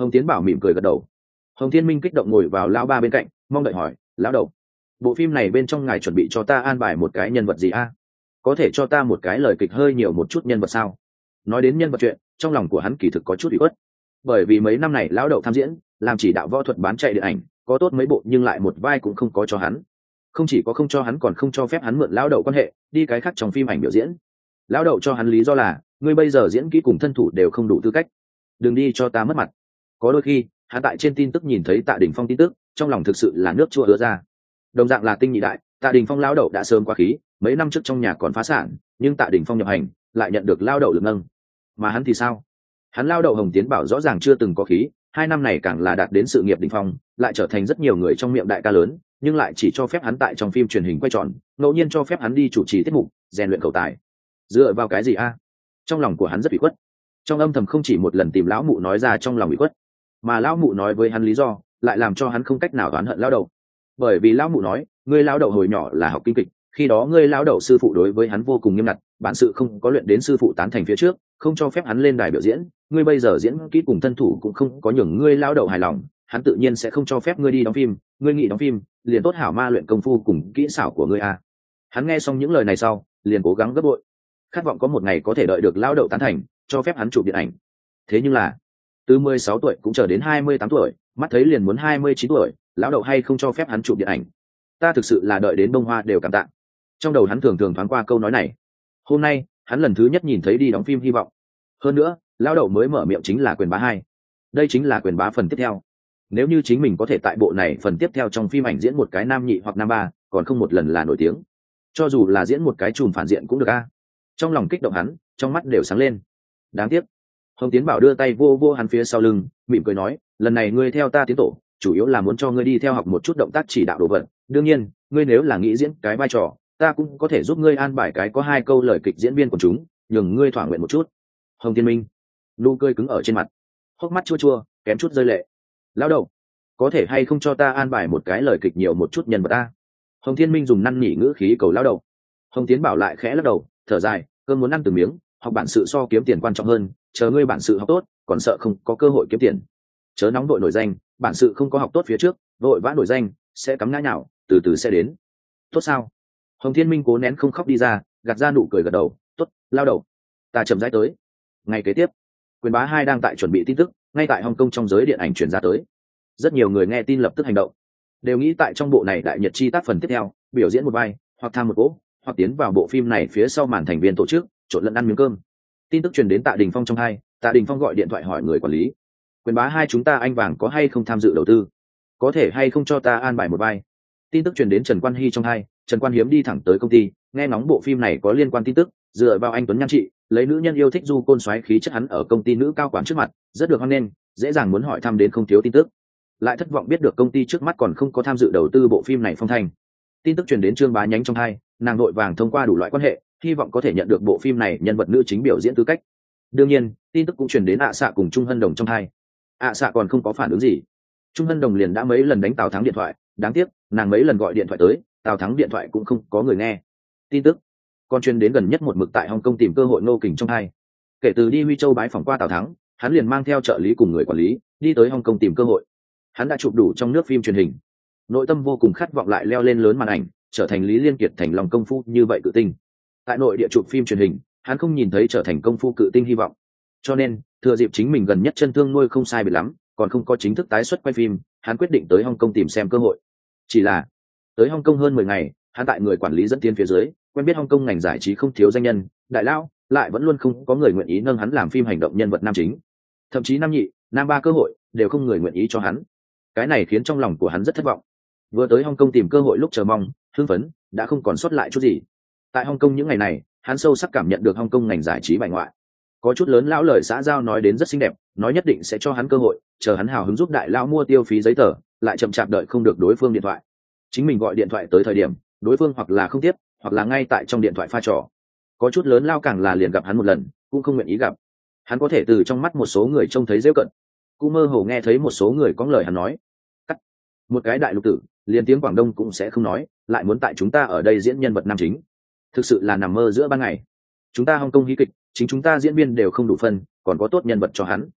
Hồng Tiến Bảo mỉm cười gật đầu. Hồng Thiên Minh kích động ngồi vào lão ba bên cạnh, mong đợi hỏi, lão đầu, bộ phim này bên trong ngài chuẩn bị cho ta an bài một cái nhân vật gì a? Có thể cho ta một cái lời kịch hơi nhiều một chút nhân vật sao? Nói đến nhân vật chuyện, trong lòng của hắn kỳ thực có chút ủy khuất, bởi vì mấy năm này lão đậu tham diễn, làm chỉ đạo võ thuật bán chạy điện ảnh, có tốt mấy bộ nhưng lại một vai cũng không có cho hắn. Không chỉ có không cho hắn, còn không cho phép hắn mượn lão đậu quan hệ đi cái khác trong phim ảnh biểu diễn. Lão đậu cho hắn lý do là, ngươi bây giờ diễn kỹ cùng thân thủ đều không đủ tư cách, đừng đi cho ta mất mặt. Có đôi khi hắn tại trên tin tức nhìn thấy Tạ Đình Phong tin tức, trong lòng thực sự là nước chua ứa ra. Đồng dạng là tinh nhị đại, Tạ Đình Phong lão đậu đã sớm quá khí, mấy năm trước trong nhà còn phá sản, nhưng Tạ Đình Phong nhập hành lại nhận được lao đậu lực nâng. Mà hắn thì sao? Hắn lao đậu Hồng Tiến Bảo rõ ràng chưa từng có khí, 2 năm này càng là đạt đến sự nghiệp đỉnh phong, lại trở thành rất nhiều người trong miệng đại ca lớn, nhưng lại chỉ cho phép hắn tại trong phim truyền hình quay tròn, ngẫu nhiên cho phép hắn đi chủ trì tiết mục, rèn luyện khẩu tài. Dựa vào cái gì a? Trong lòng của hắn rất ủy khuất. Trong âm thầm không chỉ một lần tìm lão mụ nói ra trong lòng ủy khuất, mà lão mụ nói với hắn lý do, lại làm cho hắn không cách nào oán hận lão đậu. Bởi vì lão mụ nói, ngươi lão đậu hồi nhỏ là học kinh kịch, khi đó ngươi lão đậu sư phụ đối với hắn vô cùng nghiêm ngặt, bản sự không có luyện đến sư phụ tán thành phía trước, không cho phép hắn lên đài biểu diễn. Ngươi bây giờ diễn kỹ cùng thân thủ cũng không có nhường ngươi lão đậu hài lòng, hắn tự nhiên sẽ không cho phép ngươi đi đóng phim. Ngươi nghĩ đóng phim, liền tốt hảo ma luyện công phu cùng kỹ xảo của ngươi a. Hắn nghe xong những lời này sau, liền cố gắng gấp bội, khát vọng có một ngày có thể đợi được lão đậu tán thành, cho phép hắn chụp điện ảnh. Thế nhưng là, từ 16 tuổi cũng chờ đến 28 tuổi, mắt thấy liền muốn 29 tuổi, lão đậu hay không cho phép hắn chụp điện ảnh. Ta thực sự là đợi đến bông hoa đều cảm tạ. Trong đầu hắn thường thường thoáng qua câu nói này. Hôm nay hắn lần thứ nhất nhìn thấy đi đóng phim hy vọng. Hơn nữa, lão đậu mới mở miệng chính là Quyền Bá 2. Đây chính là Quyền Bá phần tiếp theo. Nếu như chính mình có thể tại bộ này phần tiếp theo trong phim ảnh diễn một cái nam nhị hoặc nam ba, còn không một lần là nổi tiếng. Cho dù là diễn một cái chùm phản diện cũng được a. Trong lòng kích động hắn, trong mắt đều sáng lên. Đáng tiếc, Hồng Tiến Bảo đưa tay vô vô hắn phía sau lưng, mỉm cười nói, lần này ngươi theo ta tiến tổ, chủ yếu là muốn cho ngươi đi theo học một chút động tác chỉ đạo đồ vật. Đương nhiên, ngươi nếu là nghĩ diễn cái vai trò, ta cũng có thể giúp ngươi an bài cái có 2 câu lời kịch diễn viên của chúng, nhường ngươi thỏa nguyện một chút. Hồng Thiên Minh nụ cười cứng ở trên mặt, hốc mắt chua chua, kém chút rơi lệ. Lão đầu, có thể hay không cho ta an bài một cái lời kịch nhiều một chút nhân vật ta? Hồng Thiên Minh dùng năn nỉ ngữ khí cầu lão đầu. Hồng Tiến Bảo lại khẽ lắc đầu, thở dài, cơn muốn ăn từng miếng, học bản sự so kiếm tiền quan trọng hơn, chờ ngươi bản sự học tốt, còn sợ không có cơ hội kiếm tiền. Chớ nóng đội nổi danh, bản sự không có học tốt phía trước, vội vã nổi danh sẽ cắm ngã nhào, từ từ sẽ đến. Tốt sao? Hồng Thiên Minh cố nén không khóc đi ra, gạt ra nụ cười gật đầu. Tốt, lao đầu, ta chậm rãi tới. Ngày kế tiếp, Quyền Bá 2 đang tại chuẩn bị tin tức, ngay tại Hồng Kông trong giới điện ảnh truyền ra tới. Rất nhiều người nghe tin lập tức hành động, đều nghĩ tại trong bộ này đại nhật chi tác phần tiếp theo biểu diễn một vai, hoặc tham một cỗ, hoặc tiến vào bộ phim này phía sau màn thành viên tổ chức, trộn lẫn ăn miếng cơm. Tin tức truyền đến Tạ Đình Phong trong hai, Tạ Đình Phong gọi điện thoại hỏi người quản lý, Quyền Bá 2 chúng ta anh vàng có hay không tham dự đầu tư, có thể hay không cho ta an bài một vai. Tin tức truyền đến Trần Quan Hy trong hai, Trần Quan Hiếm đi thẳng tới công ty, nghe ngóng bộ phim này có liên quan tin tức, dựa vào anh tuấn nhan trị, lấy nữ nhân yêu thích du côn xoáy khí chất hắn ở công ty nữ cao quản trước mặt, rất được hoan nghênh, dễ dàng muốn hỏi thăm đến không thiếu tin tức. Lại thất vọng biết được công ty trước mắt còn không có tham dự đầu tư bộ phim này phong thành. Tin tức truyền đến Trương Bá Nhánh trong hai, nàng đội vàng thông qua đủ loại quan hệ, hy vọng có thể nhận được bộ phim này nhân vật nữ chính biểu diễn tư cách. Đương nhiên, tin tức cũng truyền đến ạ xạ cùng Trung Hân Đồng trong hai. ạ xạ còn không có phản ứng gì. Trung Hân Đồng liền đã mấy lần đánh Tào Thắng điện thoại, đáng tiếc, nàng mấy lần gọi điện thoại tới, Tào Thắng điện thoại cũng không có người nghe. Tin tức còn truyền đến gần nhất một mực tại Hồng Kông tìm cơ hội Ngô Kình trong hai. Kể từ đi Huy Châu bái phỏng qua Tào Thắng, hắn liền mang theo trợ lý cùng người quản lý, đi tới Hồng Kông tìm cơ hội. Hắn đã chụp đủ trong nước phim truyền hình, nội tâm vô cùng khát vọng lại leo lên lớn màn ảnh, trở thành Lý Liên Kiệt thành lòng công phu như vậy cự tinh. Tại nội địa chụp phim truyền hình, hắn không nhìn thấy trở thành công phu cự tinh hy vọng, cho nên thừa dịp chính mình gần nhất chân thương nuôi không sai biệt lắm, còn không có chính thức tái xuất quay phim, hắn quyết định tới Hồng Kông tìm xem cơ hội. Chỉ là tới Hồng Kông hơn 10 ngày, hắn tại người quản lý dẫn tiến phía dưới, quen biết Hồng Kông ngành giải trí không thiếu danh nhân, đại lao, lại vẫn luôn không có người nguyện ý nâng hắn làm phim hành động nhân vật nam chính, thậm chí nam nhị, nam ba cơ hội đều không người nguyện ý cho hắn. Cái này khiến trong lòng của hắn rất thất vọng. Vừa tới Hồng Kông tìm cơ hội lúc chờ mong, hưng phấn đã không còn sót lại chút gì. Tại Hồng Kông những ngày này, hắn sâu sắc cảm nhận được Hồng Kông ngành giải trí bài ngoại. Có chút lớn lão lời xã giao nói đến rất xinh đẹp, nói nhất định sẽ cho hắn cơ hội, chờ hắn hào hứng giúp đại lão mua tiêu phí giấy tờ, lại chậm chạp đợi không được đối phương điện thoại. Chính mình gọi điện thoại tới thời điểm, đối phương hoặc là không tiếp, hoặc là ngay tại trong điện thoại pha trò. Có chút lớn lao càng là liền gặp hắn một lần, cũng không nguyện ý gặp. Hắn có thể từ trong mắt một số người trông thấy giễu cận, cũng mơ hồ nghe thấy một số người có lời hắn nói. Cắt. Một cái đại lục tử, liền tiếng Quảng Đông cũng sẽ không nói, lại muốn tại chúng ta ở đây diễn nhân vật nam chính, thực sự là nằm mơ giữa ban ngày. Chúng ta Hồng Kông hí kịch, chính chúng ta diễn viên đều không đủ phân, còn có tốt nhân vật cho hắn.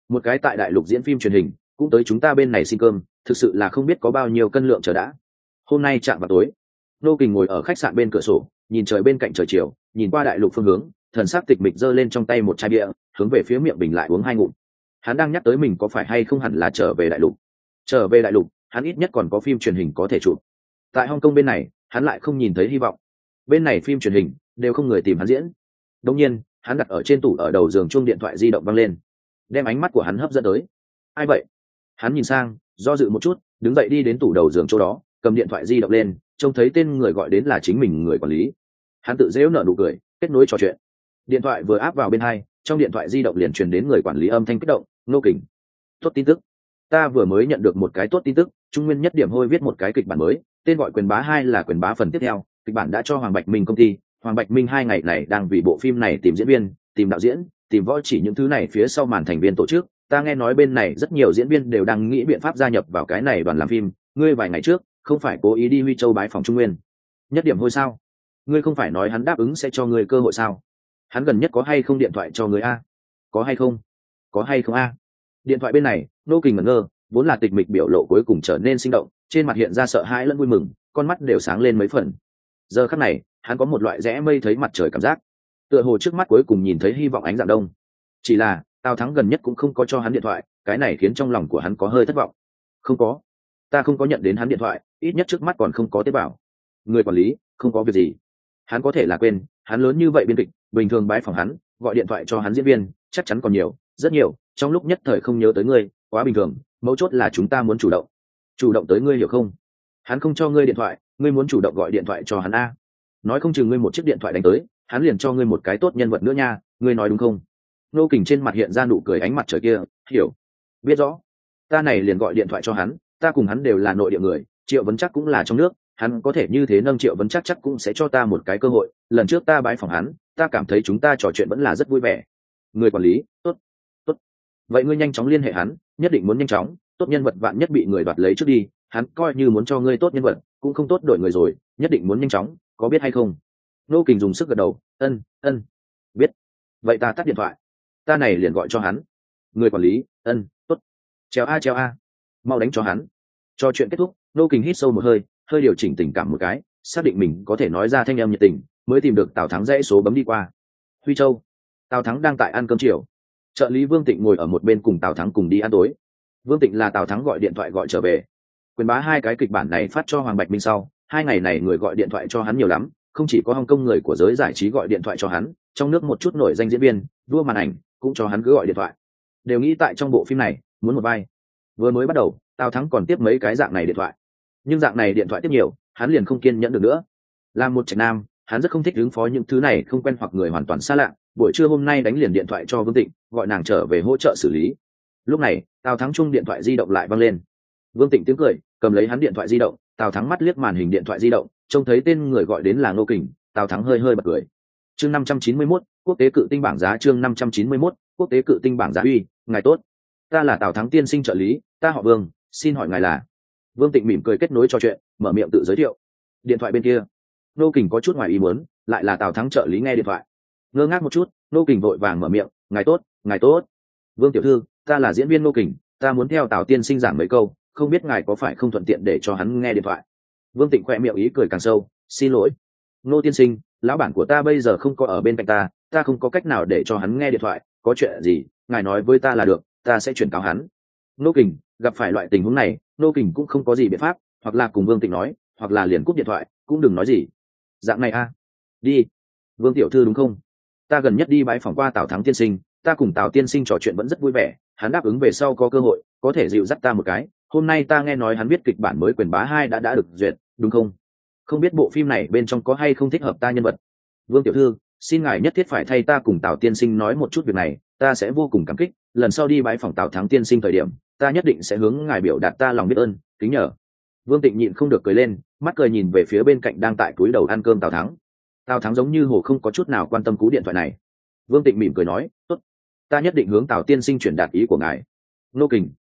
một cái tại đại lục diễn phim truyền hình cũng tới chúng ta bên này xin cơm, thực sự là không biết có bao nhiêu cân lượng chờ đã. Hôm nay chạm vào tối, Ngô Kình ngồi ở khách sạn bên cửa sổ, nhìn trời bên cạnh trời chiều, nhìn qua đại lục phương hướng, thần sắc tịch mịch giơ lên trong tay một chai bia, hướng về phía miệng bình lại uống 2 ngụm. Hắn đang nhắc tới mình có phải hay không hẳn là trở về đại lục. Trở về đại lục, hắn ít nhất còn có phim truyền hình có thể chụp. Tại Hong Kong bên này, hắn lại không nhìn thấy hy vọng. Bên này phim truyền hình đều không người tìm hắn diễn. Đột nhiên, hắn đặt ở trên tủ ở đầu giường chuông điện thoại di động vang lên, đem ánh mắt của hắn hấp dẫn tới. Ai vậy? Hắn nhìn sang, do dự một chút, đứng dậy đi đến tủ đầu giường chỗ đó, cầm điện thoại di động lên, trông thấy tên người gọi đến là chính mình người quản lý. Hắn tự giễu nở nụ cười, kết nối trò chuyện. Điện thoại vừa áp vào bên hai, trong điện thoại di động liền truyền đến người quản lý âm thanh kích động. Ngô Kình, tốt tin tức, ta vừa mới nhận được một cái tốt tin tức. Trung Nguyên Nhất Điểm Hôi viết một cái kịch bản mới, tên gọi Quyền Bá 2 là Quyền Bá phần tiếp theo. Kịch bản đã cho Hoàng Bạch Minh công ty. Hoàng Bạch Minh 2 ngày này đang vì bộ phim này tìm diễn viên, tìm đạo diễn, tìm võ chỉ những thứ này phía sau màn thành viên tổ chức. Ta nghe nói bên này rất nhiều diễn viên đều đang nghĩ biện pháp gia nhập vào cái này đoàn làm phim. Ngươi vài ngày trước không phải cố ý đi Huy Châu bái phòng Trung Nguyên Nhất Điểm Hôi sao? Ngươi không phải nói hắn đáp ứng sẽ cho ngươi cơ hội sao? Hắn gần nhất có hay không điện thoại cho ngươi a? Có hay không? Có hay không a? Điện thoại bên này, Ngô Kình ngẩn ngơ, vốn là tịch mịch biểu lộ cuối cùng trở nên sinh động, trên mặt hiện ra sợ hãi lẫn vui mừng, con mắt đều sáng lên mấy phần. Giờ khắc này, hắn có một loại rẽ mây thấy mặt trời cảm giác, tựa hồ trước mắt cuối cùng nhìn thấy hy vọng ánh dạng đông. Chỉ là Tào Thắng gần nhất cũng không có cho hắn điện thoại, cái này khiến trong lòng của hắn có hơi thất vọng. Không có, ta không có nhận đến hắn điện thoại, ít nhất trước mắt còn không có tế bào. Người quản lý, không có việc gì. Hắn có thể là quên, hắn lớn như vậy biên kịch, bình thường bái phòng hắn, gọi điện thoại cho hắn diễn viên, chắc chắn còn nhiều, rất nhiều, trong lúc nhất thời không nhớ tới ngươi, quá bình thường, mấu chốt là chúng ta muốn chủ động tới ngươi, hiểu không? Hắn không cho ngươi điện thoại, ngươi muốn chủ động gọi điện thoại cho hắn a. Nói không chừng ngươi một chiếc điện thoại đánh tới, hắn liền cho ngươi một cái tốt nhân vật nữa nha, ngươi nói đúng không? Ngô Kình trên mặt hiện ra nụ cười ánh mặt trời kia, hiểu, biết rõ. Ta này liền gọi điện thoại cho hắn, ta cùng hắn đều là nội địa người, Triệu Vấn Chắc cũng là trong nước, hắn có thể như thế nâng Triệu Vấn Chắc chắc cũng sẽ cho ta một cái cơ hội. Lần trước ta bái phỏng hắn, ta cảm thấy chúng ta trò chuyện vẫn là rất vui vẻ. Người quản lý, tốt, tốt. Vậy ngươi nhanh chóng liên hệ hắn, nhất định muốn nhanh chóng, tốt nhân vật vạn nhất bị người đoạt lấy trước đi, hắn coi như muốn cho ngươi tốt nhân vật, cũng không tốt đổi người rồi, nhất định muốn nhanh chóng, có biết hay không? Ngô Kình dùng sức gật đầu, ân, biết. Vậy ta tắt điện thoại, ta này liền gọi cho hắn. Người quản lý, tốt. Treo a, mau đánh cho hắn. Cho chuyện kết thúc, Ngô Kình hít sâu một hơi, hơi điều chỉnh tình cảm một cái, xác định mình có thể nói ra thanh âm nhiệt tình, mới tìm được Tào Thắng dãy số bấm đi qua. Huy Châu. Tào Thắng đang tại ăn cơm chiều. Trợ lý Vương Tịnh ngồi ở một bên cùng Tào Thắng cùng đi ăn tối. Vương Tịnh là Tào Thắng gọi điện thoại gọi trở về. Quyền Bá 2 cái kịch bản này phát cho Hoàng Bạch Minh sau, 2 ngày này người gọi điện thoại cho hắn nhiều lắm, không chỉ có Hồng Kông người của giới giải trí gọi điện thoại cho hắn, trong nước một chút nổi danh diễn viên, vua màn ảnh cũng cho hắn cứ gọi điện thoại. Đều nghĩ tại trong bộ phim này muốn một vai. Vừa mới bắt đầu, Tào Thắng còn tiếp mấy cái dạng này điện thoại, nhưng dạng này điện thoại tiếp nhiều, hắn liền không kiên nhẫn được nữa. Làm một trạch nam, hắn rất không thích ứng phó những thứ này không quen hoặc người hoàn toàn xa lạ. Buổi trưa hôm nay đánh liền điện thoại cho Vương Tịnh, gọi nàng trở về hỗ trợ xử lý. Lúc này, Tào Thắng chung điện thoại di động lại vang lên. Vương Tịnh tiếng cười, cầm lấy hắn điện thoại di động. Tào Thắng mắt liếc màn hình điện thoại di động, trông thấy tên người gọi đến là Ngô Kình. Tào Thắng hơi hơi bật cười. Chương 591, quốc tế cự tinh bảng giá. Chương 591, quốc tế cự tinh bảng giá. Uy, ngài tốt, ta là Tào Thắng tiên sinh trợ lý, ta họ Vương, xin hỏi ngài là? Vương Tịnh mỉm cười kết nối trò chuyện, mở miệng tự giới thiệu. Điện thoại bên kia, Ngô Kình có chút ngoài ý muốn, lại là Tào Thắng trợ lý nghe điện thoại. Ngơ ngác một chút, Ngô Kình vội vàng mở miệng, ngài tốt, ngài tốt. Vương tiểu thư, ta là diễn viên Ngô Kình, ta muốn theo Tào tiên sinh giảng mấy câu, không biết ngài có phải không thuận tiện để cho hắn nghe điện thoại? Vương Tịnh khẽ miệng ý cười càng sâu, xin lỗi, Ngô tiên sinh, lão bản của ta bây giờ không có ở bên cạnh ta, ta không có cách nào để cho hắn nghe điện thoại, có chuyện gì, ngài nói với ta là được, ta sẽ chuyển cáo hắn. Ngô Kình gặp phải loại tình huống này, Ngô Kình cũng không có gì biện pháp, hoặc là cùng Vương Tịnh nói, hoặc là liền cúp điện thoại, cũng đừng nói gì. Dạng này a, đi. Vương tiểu thư đúng không? Ta gần nhất đi bái phỏng qua Tào Thắng tiên sinh, ta cùng Tào tiên sinh trò chuyện vẫn rất vui vẻ, hắn đáp ứng về sau có cơ hội có thể dịu dắt ta một cái. Hôm nay ta nghe nói hắn viết kịch bản mới Quyền Bá 2 đã được duyệt, đúng không? Không biết bộ phim này bên trong có hay không thích hợp ta nhân vật. Vương tiểu thư, xin ngài nhất thiết phải thay ta cùng Tào tiên sinh nói một chút việc này, ta sẽ vô cùng cảm kích. Lần sau đi bái phỏng Tào Thắng tiên sinh thời điểm, ta nhất định sẽ hướng ngài biểu đạt ta lòng biết ơn, kính nhờ. Vương Tịnh nhịn không được cười lên, mắt cười nhìn về phía bên cạnh đang tại cúi đầu ăn cơm Tào Thắng. Tào Thắng giống như hồ không có chút nào quan tâm cú điện thoại này. Vương Tịnh mỉm cười nói, tốt, ta nhất định hướng Tào tiên sinh truyền đạt ý của ngài. Ngô Kình,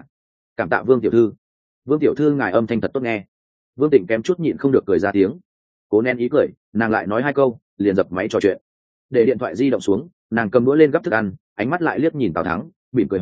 cảm tạ Vương tiểu thư. Vương tiểu thư ngài âm thanh thật tốt nghe. Vương Tịnh kém chút nhịn không được cười ra tiếng. Cố nén ý cười, nàng lại nói 2 câu, liền dập máy trò chuyện. Để điện thoại di động xuống, nàng cầm đũa lên gắp thức ăn, ánh mắt lại liếc nhìn Tào Thắng, mỉm cười hỏi,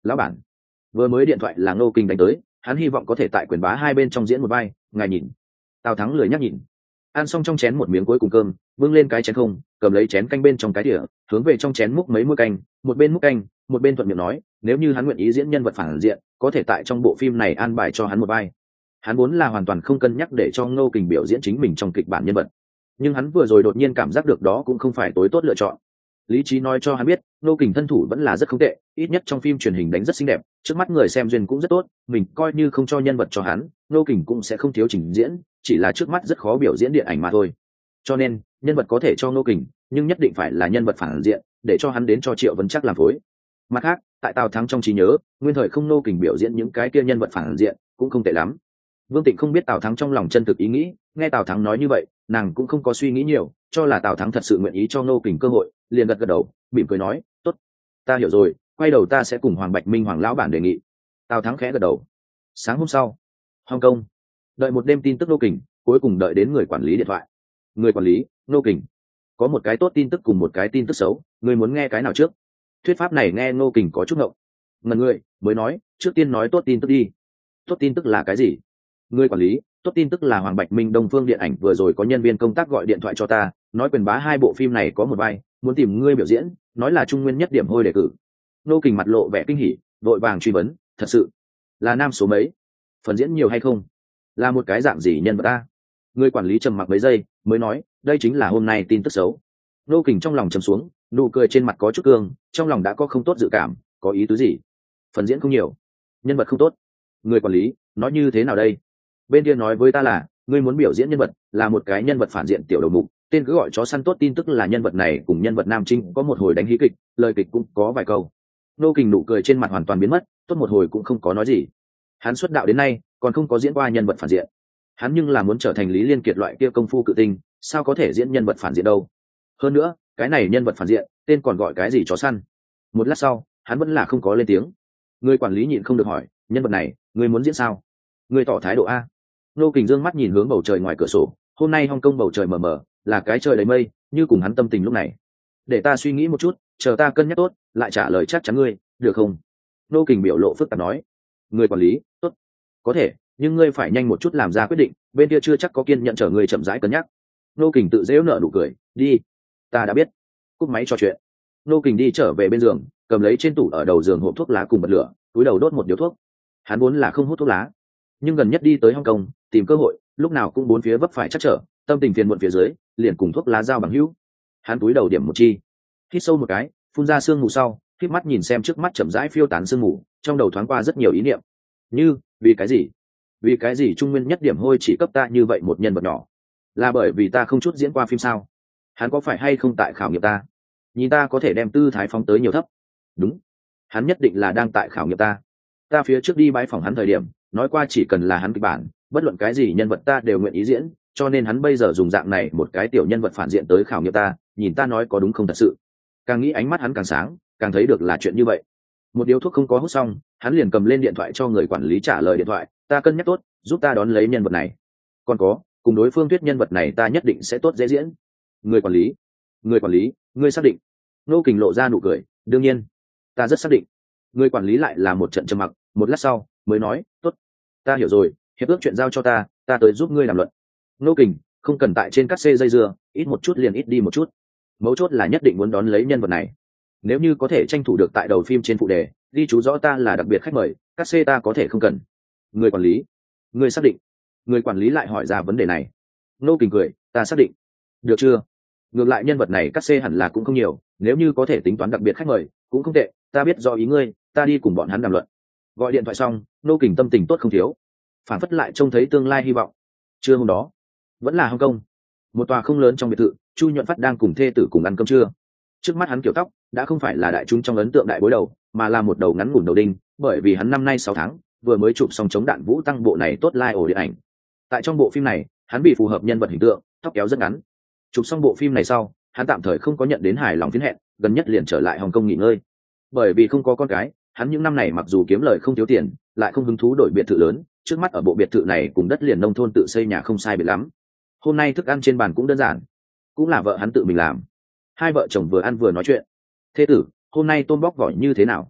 lão bản. Vừa mới điện thoại là Ngô Kình đánh tới, hắn hy vọng có thể tại Quyền Bá hai bên trong diễn một vai, ngài nhìn. Tào Thắng lười nhắc nhìn. Ăn xong trong chén một miếng cuối cùng cơm, vươn lên cái chén không, cầm lấy chén canh bên trong cái đĩa, hướng về trong chén múc mấy muỗng canh, một bên múc canh, một bên thuận miệng nói, nếu như hắn nguyện ý diễn nhân vật phản diện, có thể tại trong bộ phim này an bài cho hắn một vai. Hắn vốn là hoàn toàn không cân nhắc để cho Ngô Kình biểu diễn chính mình trong kịch bản nhân vật, nhưng hắn vừa rồi đột nhiên cảm giác được đó cũng không phải tối tốt lựa chọn. Lý trí nói cho hắn biết, Ngô Kình thân thủ vẫn là rất không tệ, ít nhất trong phim truyền hình đánh rất xinh đẹp, trước mắt người xem duyên cũng rất tốt, mình coi như không cho nhân vật cho hắn, Ngô Kình cũng sẽ không thiếu trình diễn, chỉ là trước mắt rất khó biểu diễn điện ảnh mà thôi. Cho nên, nhân vật có thể cho Ngô Kình, nhưng nhất định phải là nhân vật phản diện, để cho hắn đến cho Triệu Vân Trác làm phối. Mặt khác, tại Tào Thắng trong trí nhớ, nguyên thời không Ngô Kình biểu diễn những cái kia nhân vật phản diện cũng không tệ lắm. Vương Tịnh không biết Tào Thắng trong lòng chân thực ý nghĩ, nghe Tào Thắng nói như vậy, nàng cũng không có suy nghĩ nhiều, cho là Tào Thắng thật sự nguyện ý cho Ngô Kình cơ hội, liền gật gật đầu, mỉm cười nói, tốt, ta hiểu rồi, quay đầu ta sẽ cùng Hoàng Bạch Minh Hoàng lão bản đề nghị. Tào Thắng khẽ gật đầu. Sáng hôm sau, Hồng Kông, đợi một đêm tin tức Ngô Kình, cuối cùng đợi đến người quản lý điện thoại. Người quản lý, Ngô Kình, có một cái tốt tin tức cùng một cái tin tức xấu, người muốn nghe cái nào trước? Thuyết pháp này nghe Ngô Kình có chút ngộng. Ngần người mới nói, trước tiên nói tốt tin tức đi. Tốt tin tức là cái gì? Người quản lý, tốt tin tức là Hoàng Bạch Minh Đông Phương Điện ảnh vừa rồi có nhân viên công tác gọi điện thoại cho ta, nói Quyền Bá hai bộ phim này có một vai, muốn tìm ngươi biểu diễn, nói là trung nguyên nhất điểm hôi đề cử. Ngô Kình mặt lộ vẻ kinh hỉ, vội vàng truy vấn, thật sự là nam số mấy, phần diễn nhiều hay không, là một cái dạng gì nhân vật ta? Người quản lý trầm mặc mấy giây mới nói, đây chính là hôm nay tin tức xấu. Ngô Kình trong lòng trầm xuống, nụ cười trên mặt có chút cương, trong lòng đã có không tốt dự cảm, có ý tứ gì? Phần diễn không nhiều, nhân vật không tốt. Người quản lý nói như thế nào đây? Bên kia nói với ta là ngươi muốn biểu diễn nhân vật là một cái nhân vật phản diện tiểu đầu mục, tên cứ gọi chó săn. Tốt tin tức là nhân vật này cùng nhân vật nam chính có một hồi đánh hí kịch, lời kịch cũng có vài câu. Ngô Kình nụ cười trên mặt hoàn toàn biến mất, tốt một hồi cũng không có nói gì. Hắn xuất đạo đến nay còn không có diễn qua nhân vật phản diện, hắn nhưng là muốn trở thành Lý Liên Kiệt loại kia công phu cự tinh, sao có thể diễn nhân vật phản diện đâu? Hơn nữa, cái này nhân vật phản diện tên còn gọi cái gì chó săn? Một lát sau, hắn vẫn là không có lên tiếng. Người quản lý nhịn không được hỏi, nhân vật này ngươi muốn diễn sao? Ngươi tỏ thái độ a. Ngô Kình dương mắt nhìn hướng bầu trời ngoài cửa sổ, hôm nay Hồng Kông bầu trời mờ mờ, là cái trời đầy mây, như cùng hắn tâm tình lúc này. Để ta suy nghĩ một chút, chờ ta cân nhắc tốt, lại trả lời chắc chắn ngươi, được không? Ngô Kình biểu lộ phức tạp nói. Người quản lý, tốt, có thể, nhưng ngươi phải nhanh một chút làm ra quyết định, bên kia chưa chắc có kiên nhẫn chờ ngươi chậm rãi cân nhắc. Ngô Kình tự dễu nở nụ cười, đi, ta đã biết. Cúp máy trò chuyện. Ngô Kình đi trở về bên giường, cầm lấy trên tủ ở đầu giường hộp thuốc lá cùng bật lửa, túi đầu đốt một điếu thuốc. Hắn vốn là không hút thuốc lá, nhưng gần nhất đi tới Hồng Kông tìm cơ hội, lúc nào cũng bốn phía vấp phải chắc trở, tâm tình phiền muộn phía dưới, liền cùng thuốc lá giao bằng hữu. Hắn túi đầu điểm một chi, hít sâu một cái, phun ra sương mù sau, híp mắt nhìn xem trước mắt chậm rãi phiêu tán sương mù, trong đầu thoáng qua rất nhiều ý niệm. Như, vì cái gì? Vì cái gì trung nguyên nhất điểm hôi chỉ cấp ta như vậy một nhân vật nhỏ? Là bởi vì ta không chút diễn qua phim sao? Hắn có phải hay không tại khảo nghiệm ta? Nhìn ta có thể đem tư thái phóng tới nhiều thấp. Đúng, hắn nhất định là đang tại khảo nghiệm ta. Ta phía trước đi bãi phòng hắn thời điểm nói qua chỉ cần là hắn kịch bản, bất luận cái gì nhân vật ta đều nguyện ý diễn, cho nên hắn bây giờ dùng dạng này một cái tiểu nhân vật phản diện tới khảo nghiệm ta, nhìn ta nói có đúng không thật sự. Càng nghĩ ánh mắt hắn càng sáng, càng thấy được là chuyện như vậy. Một điếu thuốc không có hút xong, hắn liền cầm lên điện thoại cho người quản lý trả lời điện thoại, ta cân nhắc tốt, giúp ta đón lấy nhân vật này. Còn có, cùng đối phương thuyết nhân vật này ta nhất định sẽ tốt dễ diễn. Người quản lý, ngươi xác định? Ngô Kình lộ ra nụ cười, đương nhiên, ta rất xác định. Người quản lý lại là một trận trầm mặc, một lát sau mới nói, tốt, ta hiểu rồi, hiệp ước chuyện giao cho ta tới giúp ngươi làm luận. Ngô Kình, không cần tại trên các xê dây dưa, ít một chút liền ít đi một chút. Mấu chốt là nhất định muốn đón lấy nhân vật này. Nếu như có thể tranh thủ được tại đầu phim trên phụ đề ghi chú rõ ta là đặc biệt khách mời, các xê ta có thể không cần. Người quản lý, ngươi xác định? Người quản lý lại hỏi ra vấn đề này. Ngô Kình cười, ta xác định. Được chưa? Ngược lại nhân vật này các xê hẳn là cũng không nhiều, nếu như có thể tính toán đặc biệt khách mời cũng không tệ, ta biết do ý ngươi, ta đi cùng bọn hắn đàm luận. Gọi điện thoại xong, Ngô Kình tâm tình tốt không thiếu, phản phất lại trông thấy tương lai hy vọng. Trưa hôm đó vẫn là Hồng Kông, một tòa không lớn trong biệt thự, Chu Nhuận Phát đang cùng thê tử cùng ăn cơm trưa. Trước mắt hắn kiểu tóc đã không phải là đại chúng trong ấn tượng đại bối đầu, mà là một đầu ngắn ngủn đầu đinh, bởi vì hắn năm nay 6 tháng vừa mới chụp xong chống đạn vũ tăng bộ này tốt lai ổ điện ảnh. Tại trong bộ phim này, hắn bị phù hợp nhân vật hình tượng, tóc kéo rất ngắn. Chụp xong bộ phim này sau, hắn tạm thời không có nhận đến hài lòng phiến hẹn, gần nhất liền trở lại Hồng Kông nghỉ ngơi. Bởi vì không có con cái, hắn những năm này mặc dù kiếm lời không thiếu tiền, lại không hứng thú đổi biệt thự lớn, trước mắt ở bộ biệt thự này cùng đất liền nông thôn tự xây nhà không sai biệt lắm. Hôm nay thức ăn trên bàn cũng đơn giản, cũng là vợ hắn tự mình làm. Hai vợ chồng vừa ăn vừa nói chuyện. Thế tử, hôm nay tôm bóc vỏ như thế nào?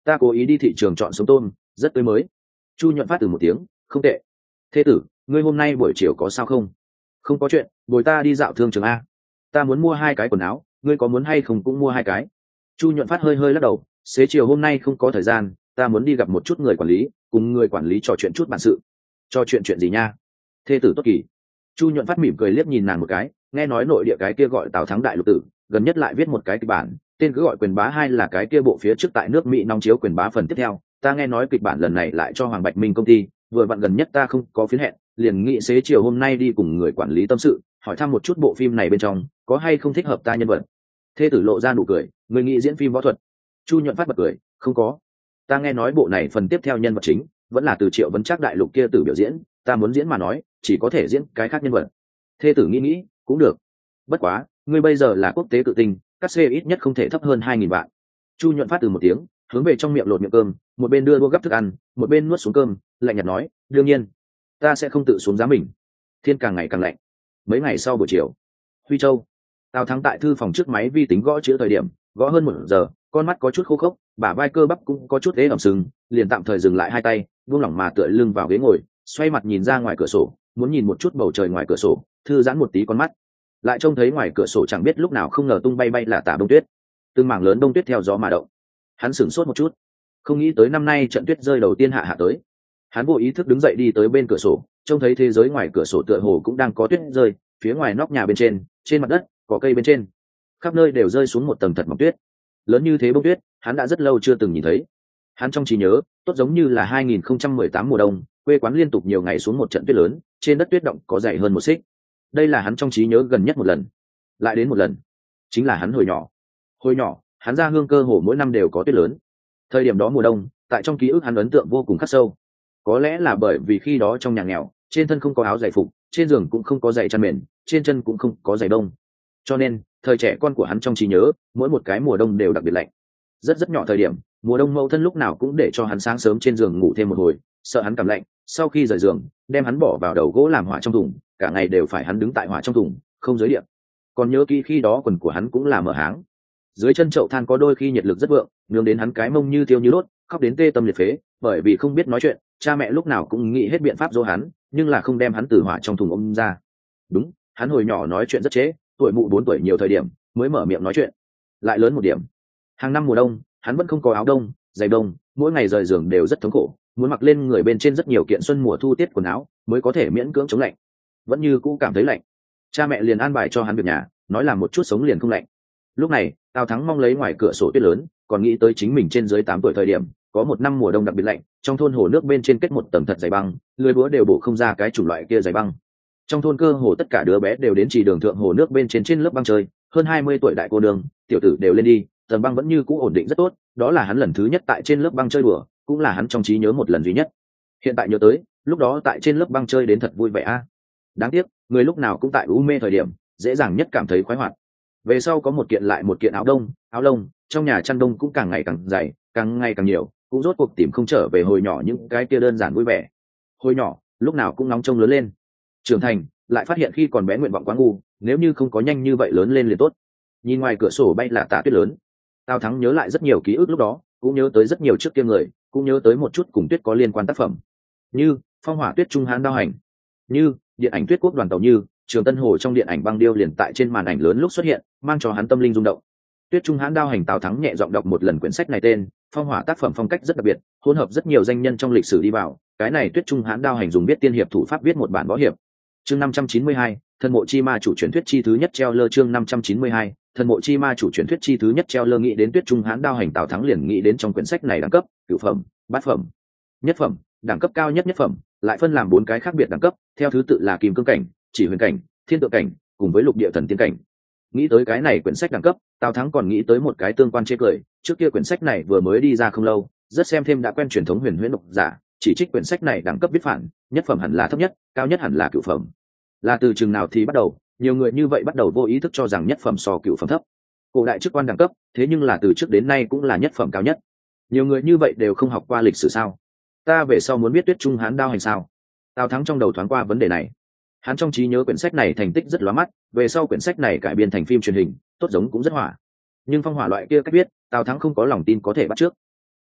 Ta cố ý đi thị trường chọn sống tôm, rất tươi mới. Chu Nhuận phát từ một tiếng, không tệ. Thế tử, ngươi hôm nay buổi chiều có sao không? Không có chuyện, bồi ta đi dạo thương trường a. Ta muốn mua 2 cái quần áo, ngươi có muốn hay không cũng mua 2 cái. Chu Nhuận phát hơi hơi lắc đầu, xế chiều hôm nay không có thời gian, ta muốn đi gặp một chút người quản lý, cùng người quản lý trò chuyện chút bản sự. Trò chuyện gì nha? Thê tử tốt kỳ. Chu Nhuận phát mỉm cười liếc nhìn nàng một cái, nghe nói nội địa cái kia gọi Tào Thắng đại lục tử, gần nhất lại viết một cái kịch bản, tên cứ gọi Quyền Bá 2 là cái kia bộ phía trước tại nước Mỹ nóng chiếu Quyền Bá phần tiếp theo. Ta nghe nói kịch bản lần này lại cho Hoàng Bạch Minh công ty, vừa vặn gần nhất ta không có phiến hẹn, liền nghĩ xế chiều hôm nay đi cùng người quản lý tâm sự, hỏi thăm một chút bộ phim này bên trong có hay không thích hợp ta nhân vật. Thê tử lộ ra nụ cười, người nghĩ diễn phim võ thuật. Chu Nhuận phát bật cười, không có. Ta nghe nói bộ này phần tiếp theo nhân vật chính vẫn là từ Triệu Vấn Trác đại lục kia tử biểu diễn, ta muốn diễn mà nói chỉ có thể diễn cái khác nhân vật. Thê tử nghĩ cũng được, bất quá ngươi bây giờ là quốc tế cự tinh, các xe ít nhất không thể thấp hơn 2.000 vạn. Chu Nhuận phát từ một tiếng, hướng về trong miệng lột miệng cơm, một bên đưa đũa gắp thức ăn, một bên nuốt xuống cơm, lạnh nhạt nói, đương nhiên ta sẽ không tự xuống giá mình. Thiên càng ngày càng lạnh. Mấy ngày sau buổi chiều, Huy Châu, Tào Thắng tại thư phòng trước máy vi tính gõ chữ thời điểm, gõ hơn 1 giờ, con mắt có chút khô khốc, bả vai cơ bắp cũng có chút ế ẩm sưng, liền tạm thời dừng lại hai tay, buông lỏng mà tựa lưng vào ghế ngồi, xoay mặt nhìn ra ngoài cửa sổ, muốn nhìn một chút bầu trời ngoài cửa sổ, thư giãn một tí con mắt. Lại trông thấy ngoài cửa sổ chẳng biết lúc nào không ngờ tung bay là tả bông tuyết, từng mảng lớn bông tuyết theo gió mà động. Hắn sửng sốt một chút, không nghĩ tới năm nay trận tuyết rơi đầu tiên hạ tới. Hắn vô ý thức đứng dậy đi tới bên cửa sổ, trông thấy thế giới ngoài cửa sổ tựa hồ cũng đang có tuyết rơi, phía ngoài nóc nhà bên trên mặt đất, cỏ cây bên trên, khắp nơi đều rơi xuống một tầng thật mỏng tuyết. Lớn như thế bông tuyết, hắn đã rất lâu chưa từng nhìn thấy. Hắn trong trí nhớ, tốt giống như là 2018 mùa đông, quê quán liên tục nhiều ngày xuống một trận tuyết lớn, trên đất tuyết động có dày hơn 1 xích. Đây là hắn trong trí nhớ gần nhất một lần. Lại đến một lần, chính là hắn hồi nhỏ. Hồi nhỏ, hắn ra Hương cơ hồ mỗi năm đều có tuyết lớn. Thời điểm đó mùa đông, tại trong ký ức hắn ấn tượng vô cùng khắc sâu. Có lẽ là bởi vì khi đó trong nhà nghèo, trên thân không có áo giày phục, trên giường cũng không có giày chăn mền, trên chân cũng không có giày đông. Cho nên, thời trẻ con của hắn trong trí nhớ, mỗi một cái mùa đông đều đặc biệt lạnh. Rất nhỏ thời điểm, mùa đông mẫu thân lúc nào cũng để cho hắn sáng sớm trên giường ngủ thêm một hồi, sợ hắn cảm lạnh, sau khi rời giường, đem hắn bỏ vào đầu gỗ làm hỏa trong thùng, cả ngày đều phải hắn đứng tại hỏa trong thùng, không dưới điện. Còn nhớ kỹ khi đó quần của hắn cũng là mở háng. Dưới chân chậu than có đôi khi nhiệt lực rất vượng, nướng đến hắn cái mông như tiêu như đốt, khóc đến tê tâm liệt phế, bởi vì không biết nói chuyện, cha mẹ lúc nào cũng nghĩ hết biện pháp dỗ hắn, nhưng là không đem hắn từ hỏa trong thùng ôm ra. Đúng, hắn hồi nhỏ nói chuyện rất trễ, tuổi mụ 4 tuổi nhiều thời điểm mới mở miệng nói chuyện. Lại lớn một điểm, hàng năm mùa đông, hắn vẫn không có áo đông, giày đông, mỗi ngày rời giường đều rất thống khổ, muốn mặc lên người bên trên rất nhiều kiện xuân mùa thu tiết quần áo mới có thể miễn cưỡng chống lạnh. Vẫn như cũ cảm thấy lạnh. Cha mẹ liền an bài cho hắn việc nhà, nói là một chút sống liền không lạnh. Lúc này, Tào Thắng mong lấy ngoài cửa sổ tuyết lớn, còn nghĩ tới chính mình trên dưới 8 tuổi thời điểm, có một năm mùa đông đặc biệt lạnh, trong thôn hồ nước bên trên kết một tầng thật dày băng, lưới búa đều bổ không ra cái chủng loại kia dày băng. Trong thôn cơ hồ tất cả đứa bé đều đến chỉ đường thượng hồ nước bên trên lớp băng chơi, hơn 20 tuổi đại cô đường, tiểu tử đều lên đi, tầng băng vẫn như cũ ổn định rất tốt, đó là hắn lần thứ nhất tại trên lớp băng chơi đùa, cũng là hắn trong trí nhớ một lần duy nhất. Hiện tại nhớ tới, lúc đó tại trên lớp băng chơi đến thật vui vẻ a. Đáng tiếc, người lúc nào cũng tại u mê thời điểm, dễ dàng nhất cảm thấy khoái hoạt. Về sau có một kiện lại một kiện áo đông, áo lông, trong nhà chăn đông cũng càng ngày càng dày, càng ngày càng nhiều, cũng rốt cuộc tìm không trở về hồi nhỏ những cái kia đơn giản vui vẻ. Hồi nhỏ, lúc nào cũng nóng trông lớn lên. Trưởng thành, lại phát hiện khi còn bé nguyện vọng quá ngu, nếu như không có nhanh như vậy lớn lên liền tốt. Nhìn ngoài cửa sổ bay là tả tuyết lớn, Tào Thắng nhớ lại rất nhiều ký ức lúc đó, cũng nhớ tới rất nhiều trước kia người, cũng nhớ tới một chút cùng tuyết có liên quan tác phẩm, như Phong Hỏa Tuyết Trung Hán Đao Hành, như điện ảnh Tuyết Quốc Đoàn Tàu, như Trường Tân Hồ trong điện ảnh băng điêu liền tại trên màn ảnh lớn lúc xuất hiện, mang cho hắn tâm linh rung động. Tuyết Trung Hán Đao Hành, Tào Thắng nhẹ giọng đọc một lần quyển sách này tên, Phong Hỏa tác phẩm phong cách rất đặc biệt, hỗn hợp rất nhiều danh nhân trong lịch sử đi vào, cái này Tuyết Trung Hán Đao Hành dùng viết tiên hiệp thủ pháp viết một bản võ hiệp. Chương 592, Thần mộ chi ma chủ truyền thuyết chi thứ nhất treo lơ. Chương 592, Thần mộ chi ma chủ truyền thuyết chi thứ nhất treo lơ. Nghĩ đến Tuyết Trung Hán Đao Hành, Tào Thắng liền nghĩ đến trong quyển sách này đẳng cấp, cửu phẩm, bát phẩm, nhất phẩm, đẳng cấp cao nhất nhất phẩm, lại phân làm 4 cái khác biệt đẳng cấp, theo thứ tự là Kim Cương cảnh, Chỉ Huyền cảnh, Thiên Tượng cảnh, cùng với Lục Địa Thần Tiên cảnh. Nghĩ tới cái này quyển sách đẳng cấp, Tào Thắng còn nghĩ tới một cái tương quan chế cười, trước kia quyển sách này vừa mới đi ra không lâu, rất xem thêm đã quen truyền thống huyền huyễn độc giả, chỉ trích quyển sách này đẳng cấp viết phản, nhất phẩm hẳn là thấp nhất, cao nhất hẳn là cửu phẩm. Là từ chừng nào thì bắt đầu, nhiều người như vậy bắt đầu vô ý thức cho rằng nhất phẩm so cửu phẩm thấp. Cổ đại chức quan đẳng cấp, thế nhưng là từ trước đến nay cũng là nhất phẩm cao nhất. Nhiều người như vậy đều không học qua lịch sử sao? Ta về sau muốn biết Tuyết Trung Hán Đao Hành sao? Tào Thắng trong đầu thoáng qua vấn đề này. Hắn trong trí nhớ quyển sách này thành tích rất lóa mắt, về sau quyển sách này cải biên thành phim truyền hình, tốt giống cũng rất hỏa. Nhưng phong hỏa loại kia cách viết, Tào Thắng không có lòng tin có thể bắt trước.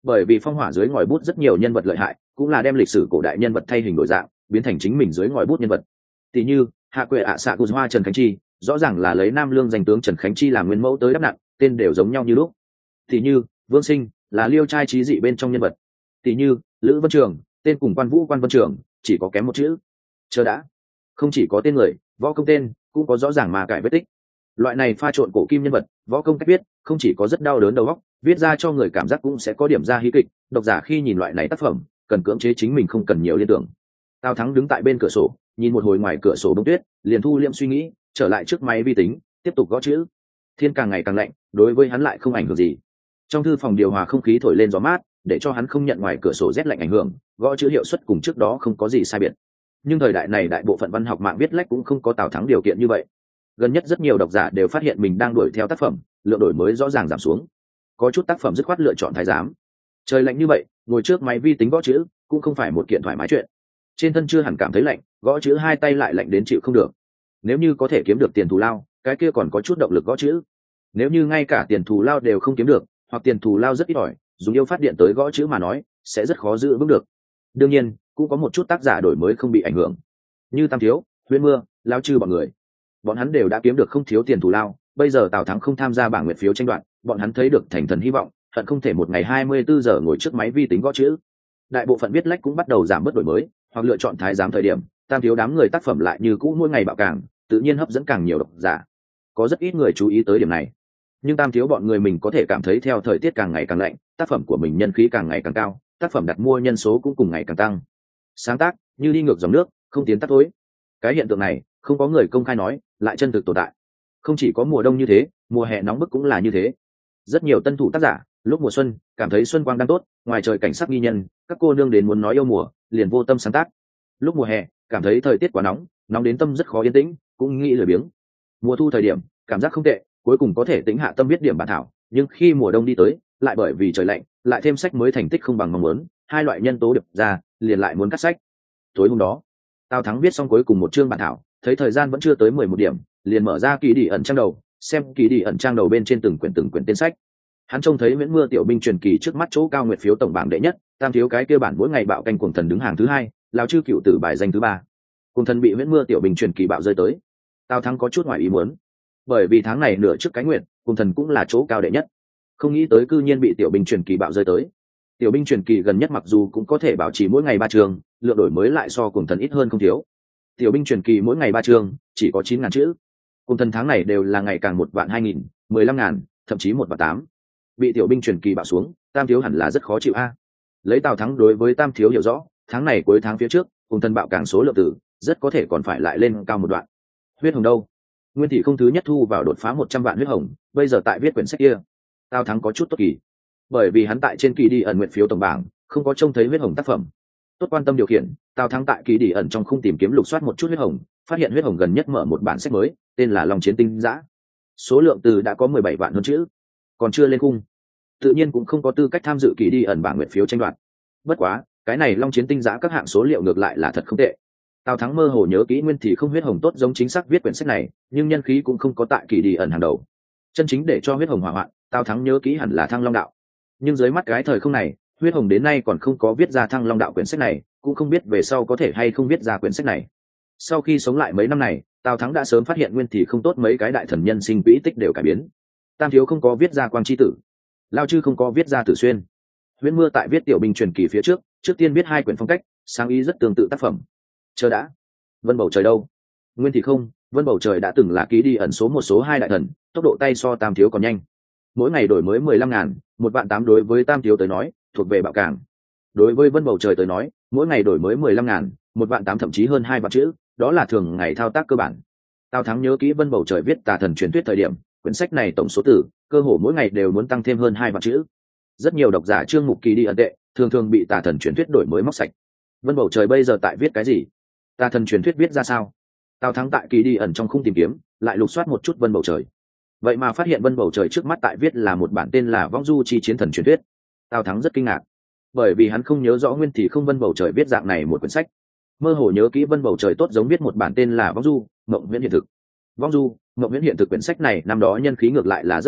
bởi vì phong hỏa dưới ngòi bút rất nhiều nhân vật lợi hại, cũng là đem lịch sử cổ đại nhân vật thay hình đổi dạng, biến thành chính mình dưới ngòi bút nhân vật. Tỷ như hạ quệ ạ xạ cù hoa Trần Khánh Chi, rõ ràng là lấy nam lương danh tướng Trần Khánh Chi làm nguyên mẫu tới đắp nặng, tên đều giống nhau như lúc. Tỷ như Vương Sinh là liêu trai trí dị bên trong nhân vật. Tỷ như Lữ Vân Trường, tên cùng Quan Vân Trường, chỉ có kém một chữ. Chờ đã, không chỉ có tên người, võ công tên cũng có rõ ràng mà cải vết tích. Loại này pha trộn cổ kim nhân vật, võ công cách viết không chỉ có rất đau đớn đầu óc, viết ra cho người cảm giác cũng sẽ có điểm ra hí kịch. Độc giả khi nhìn loại này tác phẩm, cần cưỡng chế chính mình không cần nhiều liên tưởng. Tào Thắng đứng tại bên cửa sổ, nhìn một hồi ngoài cửa sổ bông tuyết, liền thu liệm suy nghĩ, trở lại trước máy vi tính, tiếp tục gõ chữ. Thiên càng ngày càng lạnh, đối với hắn lại không ảnh hưởng gì. Trong thư phòng điều hòa không khí thổi lên gió mát, để cho hắn không nhận ngoài cửa sổ rét lạnh ảnh hưởng, gõ chữ hiệu suất cùng trước đó không có gì sai biệt. Nhưng thời đại này đại bộ phận văn học mạng viết lách cũng không có Tào Thắng điều kiện như vậy. Gần nhất rất nhiều độc giả đều phát hiện mình đang đuổi theo tác phẩm, lượng đổi mới rõ ràng giảm xuống. Có chút tác phẩm dứt khoát lựa chọn thái giám. Trời lạnh như vậy, ngồi trước máy vi tính gõ chữ cũng không phải một kiện thoải mái chuyện. Trên thân chưa hẳn cảm thấy lạnh, gõ chữ hai tay lại lạnh đến chịu không được. Nếu như có thể kiếm được tiền thù lao, cái kia còn có chút động lực gõ chữ. Nếu như ngay cả tiền thù lao đều không kiếm được, hoặc tiền thù lao rất ít ỏi, dùng yêu phát điện tới gõ chữ mà nói, sẽ rất khó giữ vững được. Đương nhiên, cũng có một chút tác giả đổi mới không bị ảnh hưởng, như Tam Thiếu, Huyễn Mưa, Lao Chư bọn người. Bọn hắn đều đã kiếm được không thiếu tiền thù lao, bây giờ Tào Thắng không tham gia bảng nguyệt phiếu tranh đoạt, bọn hắn thấy được thành thần hy vọng, hận không thể một ngày 24 giờ ngồi trước máy vi tính gõ chữ. Đại bộ phận viết lách cũng bắt đầu giảm bớt đổi mới, hoặc lựa chọn thái giám thời điểm, Tam Thiếu đám người tác phẩm lại như cũ mỗi ngày bạo càng, tự nhiên hấp dẫn càng nhiều độc giả. Có rất ít người chú ý tới điểm này, nhưng Tam Thiếu bọn người mình có thể cảm thấy theo thời tiết càng ngày càng lạnh, tác phẩm của mình nhân khí càng ngày càng cao, tác phẩm đặt mua nhân số cũng cùng ngày càng tăng. Sáng tác như đi ngược dòng nước, không tiến tắt tối. Cái hiện tượng này không có người công khai nói, lại chân thực tồn tại. Không chỉ có mùa đông như thế, mùa hè nóng bức cũng là như thế. Rất nhiều tân thủ tác giả lúc mùa xuân cảm thấy xuân quang đang tốt, ngoài trời cảnh sắc nghi nhân, các cô nương đến muốn nói yêu mùa, liền vô tâm sáng tác. Lúc mùa hè cảm thấy thời tiết quá nóng, nóng đến tâm rất khó yên tĩnh, cũng nghĩ lười biếng. Mùa thu thời điểm cảm giác không tệ, cuối cùng có thể tĩnh hạ tâm viết điểm bản thảo, nhưng khi mùa đông đi tới, lại bởi vì trời lạnh, lại thêm sách mới thành tích không bằng mong muốn, hai loại nhân tố điệp ra, liền lại muốn cắt sách. Tối hôm đó, Tào Thắng viết xong cuối cùng một chương bản thảo, thấy thời gian vẫn chưa tới 11 điểm, liền mở ra kỳ đi ẩn trang đầu, xem kỳ đi ẩn trang đầu bên trên từng quyển tên sách. Hắn trông thấy Huyễn Mưa tiểu binh truyền kỳ trước mắt chỗ cao nguyệt phiếu tổng bảng đệ nhất, Tam Thiếu cái kia bản mỗi ngày bạo canh cuồng thần đứng hàng thứ hai, Lão Chư cựu tử bài danh thứ ba. Cuồng thần bị Huyễn Mưa tiểu binh truyền kỳ bạo rơi tới. Tào Thắng có chút ngoài ý muốn, bởi vì tháng này nửa trước cái nguyện, cuồng thần cũng là chỗ cao đệ nhất, không nghĩ tới cư nhiên bị tiểu binh truyền kỳ bạo rơi tới. Tiểu binh truyền kỳ gần nhất mặc dù cũng có thể bảo trì mỗi ngày 3 chương, lượng đổi mới lại so cuồng thần ít hơn không thiếu. Tiểu binh truyền kỳ mỗi ngày 3 chương, chỉ có 9.000 chữ. Cuồng thần tháng này đều là ngày càng 1.200.000, 15.000, thậm chí 1.800. Bị tiểu binh truyền kỳ bạo xuống, Tam Thiếu hẳn là rất khó chịu a. Lấy Tào Thắng đối với Tam Thiếu hiểu rõ, tháng này cuối tháng phía trước, cuồng thần bạo càng số lượng tử, rất có thể còn phải lại lên cao một đoạn. Huyết Hồng đâu? Nguyên Thị không thứ nhất thu vào đột phá 100 vạn huyết hồng, bây giờ tại viết quyển sách kia. Tào Thắng có chút tốt kỳ, bởi vì hắn tại trên kỳ đi ẩn nguyện phiếu tổng bảng không có trông thấy huyết hồng tác phẩm. Tốt quan tâm điều khiển, Tào Thắng tại kỳ đi ẩn trong khung tìm kiếm lục soát một chút huyết hồng, phát hiện huyết hồng gần nhất mở một bản sách mới, tên là Long Chiến Tinh Giã. Số lượng từ đã có 17 vạn hơn chữ, còn chưa lên khung, tự nhiên cũng không có tư cách tham dự kỳ đi ẩn bảng nguyện phiếu tranh đoạt. Bất quá, cái này Long Chiến Tinh Giã các hạng số liệu ngược lại là thật không tệ. Tào Thắng mơ hồ nhớ kỹ Nguyên Thì không huyết hồng tốt giống chính xác viết quyển sách này, nhưng nhân khí cũng không có tại kỳ đi ẩn hàng đầu. Chân chính để cho huyết hồng hỏa hoạn, Tào Thắng nhớ kỹ hẳn là Thăng Long Đạo. Nhưng dưới mắt cái thời không này, huyết hồng đến nay còn không có viết ra Thăng Long Đạo quyển sách này, cũng không biết về sau có thể hay không viết ra quyển sách này. Sau khi sống lại mấy năm này, Tào Thắng đã sớm phát hiện Nguyên Thì không tốt mấy cái đại thần nhân sinh quỹ tích đều cải biến. Tam Thiếu không có viết ra Quang Chi Tử, Lao Chư không có viết ra Tử Xuyên. Huyễn Mưa tại viết tiểu binh truyền kỳ phía trước tiên viết 2 quyển phong cách, sáng ý rất tương tự tác phẩm. Chờ đã, Vân Bầu Trời đâu? Nguyên Thì không, Vân Bầu Trời đã từng là ký đi ẩn số 1 số 2 đại thần, tốc độ tay so Tam Thiếu còn nhanh. Mỗi ngày đổi mới 15.000, 1.800 đối với Tam Thiếu tới nói, thuộc về bạo cảng. Đối với Vân Bầu Trời tới nói, mỗi ngày đổi mới 15.000, 1.800 thậm chí hơn 2 vạn chữ, đó là thường ngày thao tác cơ bản. Tào Thắng nhớ kỹ Vân Bầu Trời viết Tà Thần truyền thuyết thời điểm, quyển sách này tổng số từ cơ hồ mỗi ngày đều muốn tăng thêm hơn 2 vạn chữ. Rất nhiều độc giả chương mục kỳ đi ẩn tệ, thường bị Tà Thần truyền thuyết đổi mới móc sạch. Vân Bầu Trời bây giờ tại viết cái gì? Tà Thần truyền thuyết viết ra sao? Tào Thắng tại kỳ đi ẩn trong khung tìm kiếm, lại lục soát một chút Vân Bầu Trời. Vậy mà phát hiện Vân Bầu Trời trước mắt tại viết là một bản tên là Vong Du Chi Chiến Thần truyền thuyết. Tào Thắng rất kinh ngạc, bởi vì hắn không nhớ rõ Nguyên Thì không Vân Bầu Trời viết dạng này một quyển sách. Mơ hồ nhớ kỹ Vân Bầu Trời tốt giống viết một bản tên là Vong Du, Mộng Viễn Hiện Thực. Vong Du, Mộng Viễn Hiện Thực quyển sách này năm đó nhân khí ngược lại là rất cao,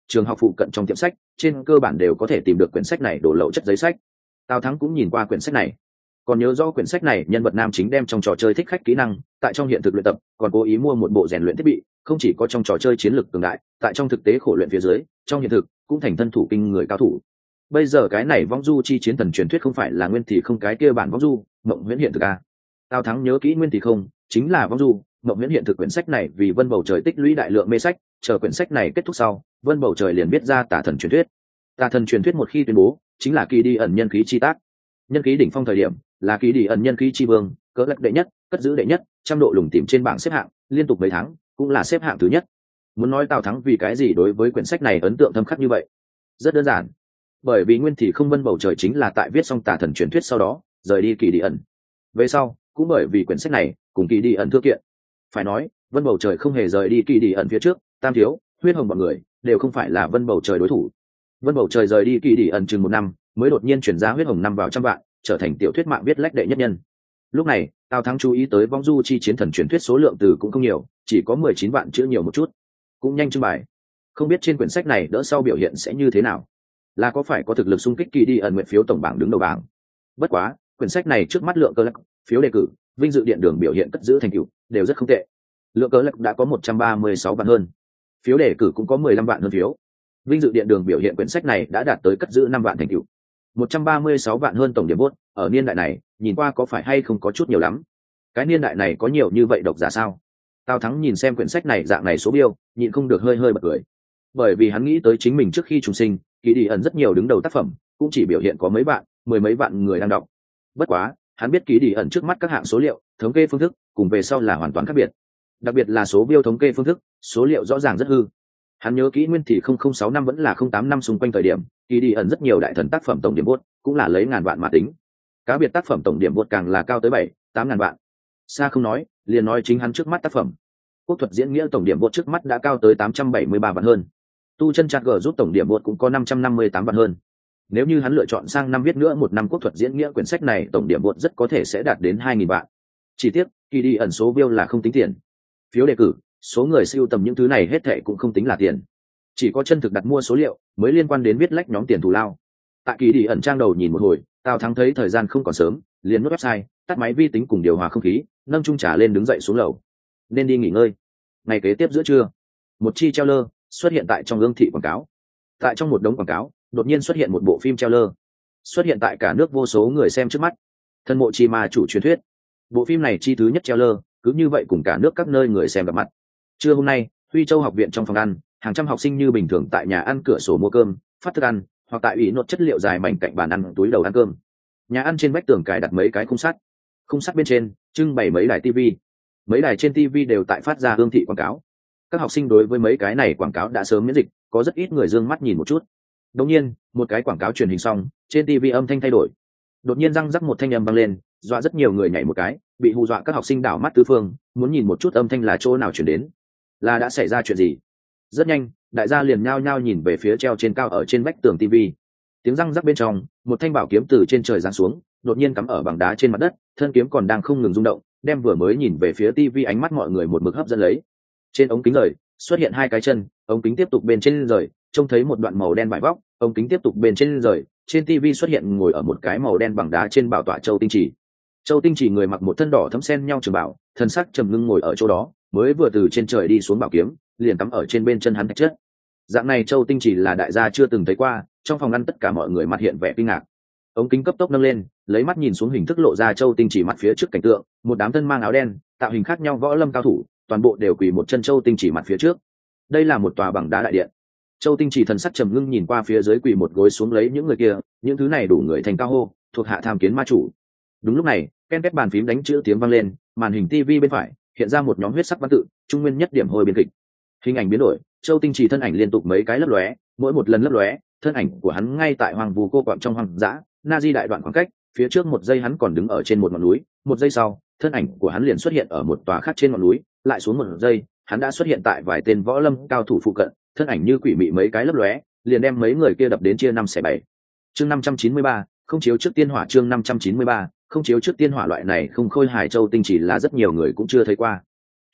trường học phụ cận trong tiệm sách trên cơ bản đều có thể tìm được quyển sách này đổ lậu chất giấy sách. Tào Thắng cũng nhìn qua quyển sách này, còn nhớ rõ quyển sách này nhân vật nam chính đem trong trò chơi thích khách kỹ năng tại trong hiện thực luyện tập, còn cố ý mua một bộ rèn luyện thiết bị, không chỉ có trong trò chơi chiến lược cường đại, tại trong thực tế khổ luyện phía dưới trong hiện thực cũng thành thân thủ kinh người cao thủ. Bây giờ cái này vong du chi chiến thần truyền thuyết không phải là nguyên thì không cái kia bản vong du mộng huyễn hiện thực à. Tào Thắng nhớ kỹ nguyên thì không chính là vong du mộng huyễn hiện thực. Quyển sách này vì Vân Bầu Trời tích lũy đại lượng mê sách, chờ quyển sách này kết thúc sau Vân Bầu Trời liền viết ra Tà Thần truyền thuyết. Tà Thần truyền thuyết một khi tuyên bố chính là kỳ đi ẩn nhân khí chi tác, nhân khí đỉnh phong thời điểm là kỳ đi ẩn nhân khí chi vương, cỡ lắc đệ nhất, cất giữ đệ nhất, trăm độ lùng tìm trên bảng xếp hạng liên tục mấy tháng cũng là xếp hạng thứ nhất. Muốn nói Tào Thắng vì cái gì đối với quyển sách này ấn tượng thâm khắc như vậy, rất đơn giản, bởi vì nguyên thì không Vân Bầu Trời chính là tại viết xong Tà Thần truyền thuyết sau đó rời đi kỳ đi ẩn. Về sau cũng bởi vì quyển sách này cùng kỳ đi ẩn thưa kiện. Phải nói Vân Bầu Trời không hề rời đi kỳ đi ẩn phía trước, Tam Thiếu, Huyết Hồng bọn người đều không phải là Vân Bầu Trời đối thủ. Vân Bầu Trời rời đi kỳ đi ẩn chừng 1 năm mới đột nhiên chuyển giá Huyết Hồng 5 vào 100 vạn, trở thành tiểu thuyết mạng viết lách đệ nhất nhân. Lúc này Tào Thắng chú ý tới vong du chi chiến thần truyền thuyết số lượng từ cũng không nhiều, chỉ có 19 vạn chữ nhiều một chút, cũng nhanh trưng bày. Không biết trên quyển sách này đỡ sau biểu hiện sẽ như thế nào, là có phải có thực lực xung kích kỳ đi ẩn nguyện phiếu tổng bảng đứng đầu bảng. Bất quá quyển sách này trước mắt lượng cơ lắc, phiếu đề cử, vinh dự điện đường biểu hiện cất giữ thành tựu đều rất không tệ. Lượng cơ lắc đã có 136 vạn hơn, phiếu đề cử cũng có 15 vạn hơn phiếu. Vinh dự điện đường biểu hiện quyển sách này đã đạt tới cất giữ 5 vạn thành tựu, 136 vạn hơn tổng điểm vote. Ở niên đại này nhìn qua có phải hay không có chút nhiều lắm? Cái niên đại này có nhiều như vậy độc giả sao? Tào Thắng nhìn xem quyển sách này dạng này số biêu, nhịn không được hơi bật cười, bởi vì hắn nghĩ tới chính mình trước khi trùng sinh, kỳ đi ẩn rất nhiều đứng đầu tác phẩm cũng chỉ biểu hiện có mấy bạn, mười mấy vạn người đang đọc. Bất quá hắn biết kỳ đi ẩn trước mắt các hạng số liệu thống kê phương thức cùng về sau là hoàn toàn khác biệt, đặc biệt là số biêu thống kê phương thức số liệu rõ ràng rất hư. Hắn nhớ kỹ nguyên thì 006 năm vẫn là 08 năm xung quanh thời điểm, kỳ đi ẩn rất nhiều đại thần tác phẩm tổng điểm vote cũng là lấy ngàn vạn mà tính, cá biệt tác phẩm tổng điểm vote càng là cao tới 7-8 ngàn vạn. Xa không nói, liền nói chính hắn trước mắt tác phẩm Quốc thuật diễn nghĩa tổng điểm vote trước mắt đã cao tới 873 vạn hơn, tu chân chặt gờ giúp tổng điểm vote cũng có 558 vạn hơn. Nếu như hắn lựa chọn sang năm viết nữa 1 năm quốc thuật diễn nghĩa, quyển sách này tổng điểm vote rất có thể sẽ đạt đến 2.000 vạn. Chỉ tiếc kỳ đi ẩn số view là không tính tiền, phiếu đề cử, số người siêu tầm những thứ này hết thệ cũng không tính là tiền, chỉ có chân thực đặt mua số liệu mới liên quan đến viết lách nhóm tiền thù lao. Tại kỳ đi ẩn trang đầu nhìn một hồi, Tào Thắng thấy thời gian không còn sớm, liền nút website, tắt máy vi tính cùng điều hòa không khí, nâng chung trà lên đứng dậy xuống lầu, nên đi nghỉ ngơi. Ngày kế tiếp giữa trưa, một chi treo lơ xuất hiện tại trong ương thị quảng cáo. Tại trong một đống quảng cáo đột nhiên xuất hiện một bộ phim treo lơ, xuất hiện tại cả nước vô số người xem trước mắt. Thân mộ chi ma chủ truyền thuyết, bộ phim này chi thứ nhất treo lơ cứ như vậy cùng cả nước các nơi người xem gặp mặt. Trưa hôm nay, Huy Châu học viện trong phòng ăn, hàng trăm học sinh như bình thường tại nhà ăn cửa sổ mua cơm, phát thức ăn, hoặc tại ủy nốt chất liệu dài mảnh cạnh bàn ăn túi đầu ăn cơm. Nhà ăn trên vách tường cài đặt mấy cái khung sắt bên trên trưng bày mấy đài tivi, mấy đài trên tivi đều tại phát ra hương thị quảng cáo. Các học sinh đối với mấy cái này quảng cáo đã sớm miễn dịch, có rất ít người dương mắt nhìn một chút. Đột nhiên một cái quảng cáo truyền hình xong, trên tivi âm thanh thay đổi, đột nhiên răng rắc một thanh âm vang lên, dọa rất nhiều người nhảy một cái, bị hù dọa các học sinh đảo mắt tứ phương, muốn nhìn một chút âm thanh là chỗ nào truyền đến, là đã xảy ra chuyện gì. Rất nhanh đại gia liền nhao nhao nhìn về phía treo trên cao ở trên vách tường tivi. Tiếng răng rắc bên trong, một thanh bảo kiếm từ trên trời giáng xuống, đột nhiên cắm ở bằng đá trên mặt đất, thân kiếm còn đang không ngừng rung động, đem vừa mới nhìn về phía tivi ánh mắt mọi người một mực hấp dẫn lấy. Trên ống kính rời xuất hiện 2 cái chân, ống kính tiếp tục bên trên rời, trông thấy một đoạn màu đen vải vóc, ống kính tiếp tục bên trên rời, trên tivi xuất hiện ngồi ở một cái màu đen bằng đá trên bảo tọa Châu Tinh Chỉ. Châu Tinh Chỉ người mặc một thân đỏ thấm xen nhau trường bảo, thân sắc trầm ngưng ngồi ở chỗ đó, mới vừa từ trên trời đi xuống bảo kiếm liền cắm ở trên bên chân hắn thạch chất. Dạng này Châu Tinh Chỉ là đại gia chưa từng thấy qua, trong phòng ngăn tất cả mọi người mặt hiện vẻ kinh ngạc. Ống kính cấp tốc nâng lên, lấy mắt nhìn xuống hình thức lộ ra Châu Tinh Chỉ mặt phía trước cảnh tượng, một đám thân mang áo đen, tạo hình khác nhau võ lâm cao thủ, toàn bộ đều quỳ một chân Châu Tinh Chỉ mặt phía trước. Đây là một tòa bằng đá đại điện. Châu Tinh Chỉ thần sắc trầm ngưng nhìn qua phía dưới quỳ một gối xuống lấy những người kia, những thứ này đủ người thành cao hô, thuộc hạ tham kiến ma chủ. Đúng lúc này, ken két bàn phím đánh chữ tiếng vang lên, màn hình tivi bên phải hiện ra một nhóm huyết sắc văn tự, trung nguyên nhất điểm hồi biên kịch. Hình ảnh biến đổi, Châu Tinh Chỉ thân ảnh liên tục mấy cái lấp lóe, mỗi một lần lấp lóe, thân ảnh của hắn ngay tại hoàng vu cô quạng trong hoang dã, na di đại đoạn khoảng cách, phía trước một giây hắn còn đứng ở trên một ngọn núi, một giây sau, thân ảnh của hắn liền xuất hiện ở một tòa khác trên ngọn núi, lại xuống một giây, hắn đã xuất hiện tại vài tên võ lâm cao thủ phụ cận, thân ảnh như quỷ mị mấy cái lấp lóe, liền đem mấy người kia đập đến chia 5/7. Chương 593, không chiếu trước tiên hỏa. Chương 593, không chiếu trước tiên hỏa. Loại này không khôi hài Châu Tinh Chỉ là rất nhiều người cũng chưa thấy qua,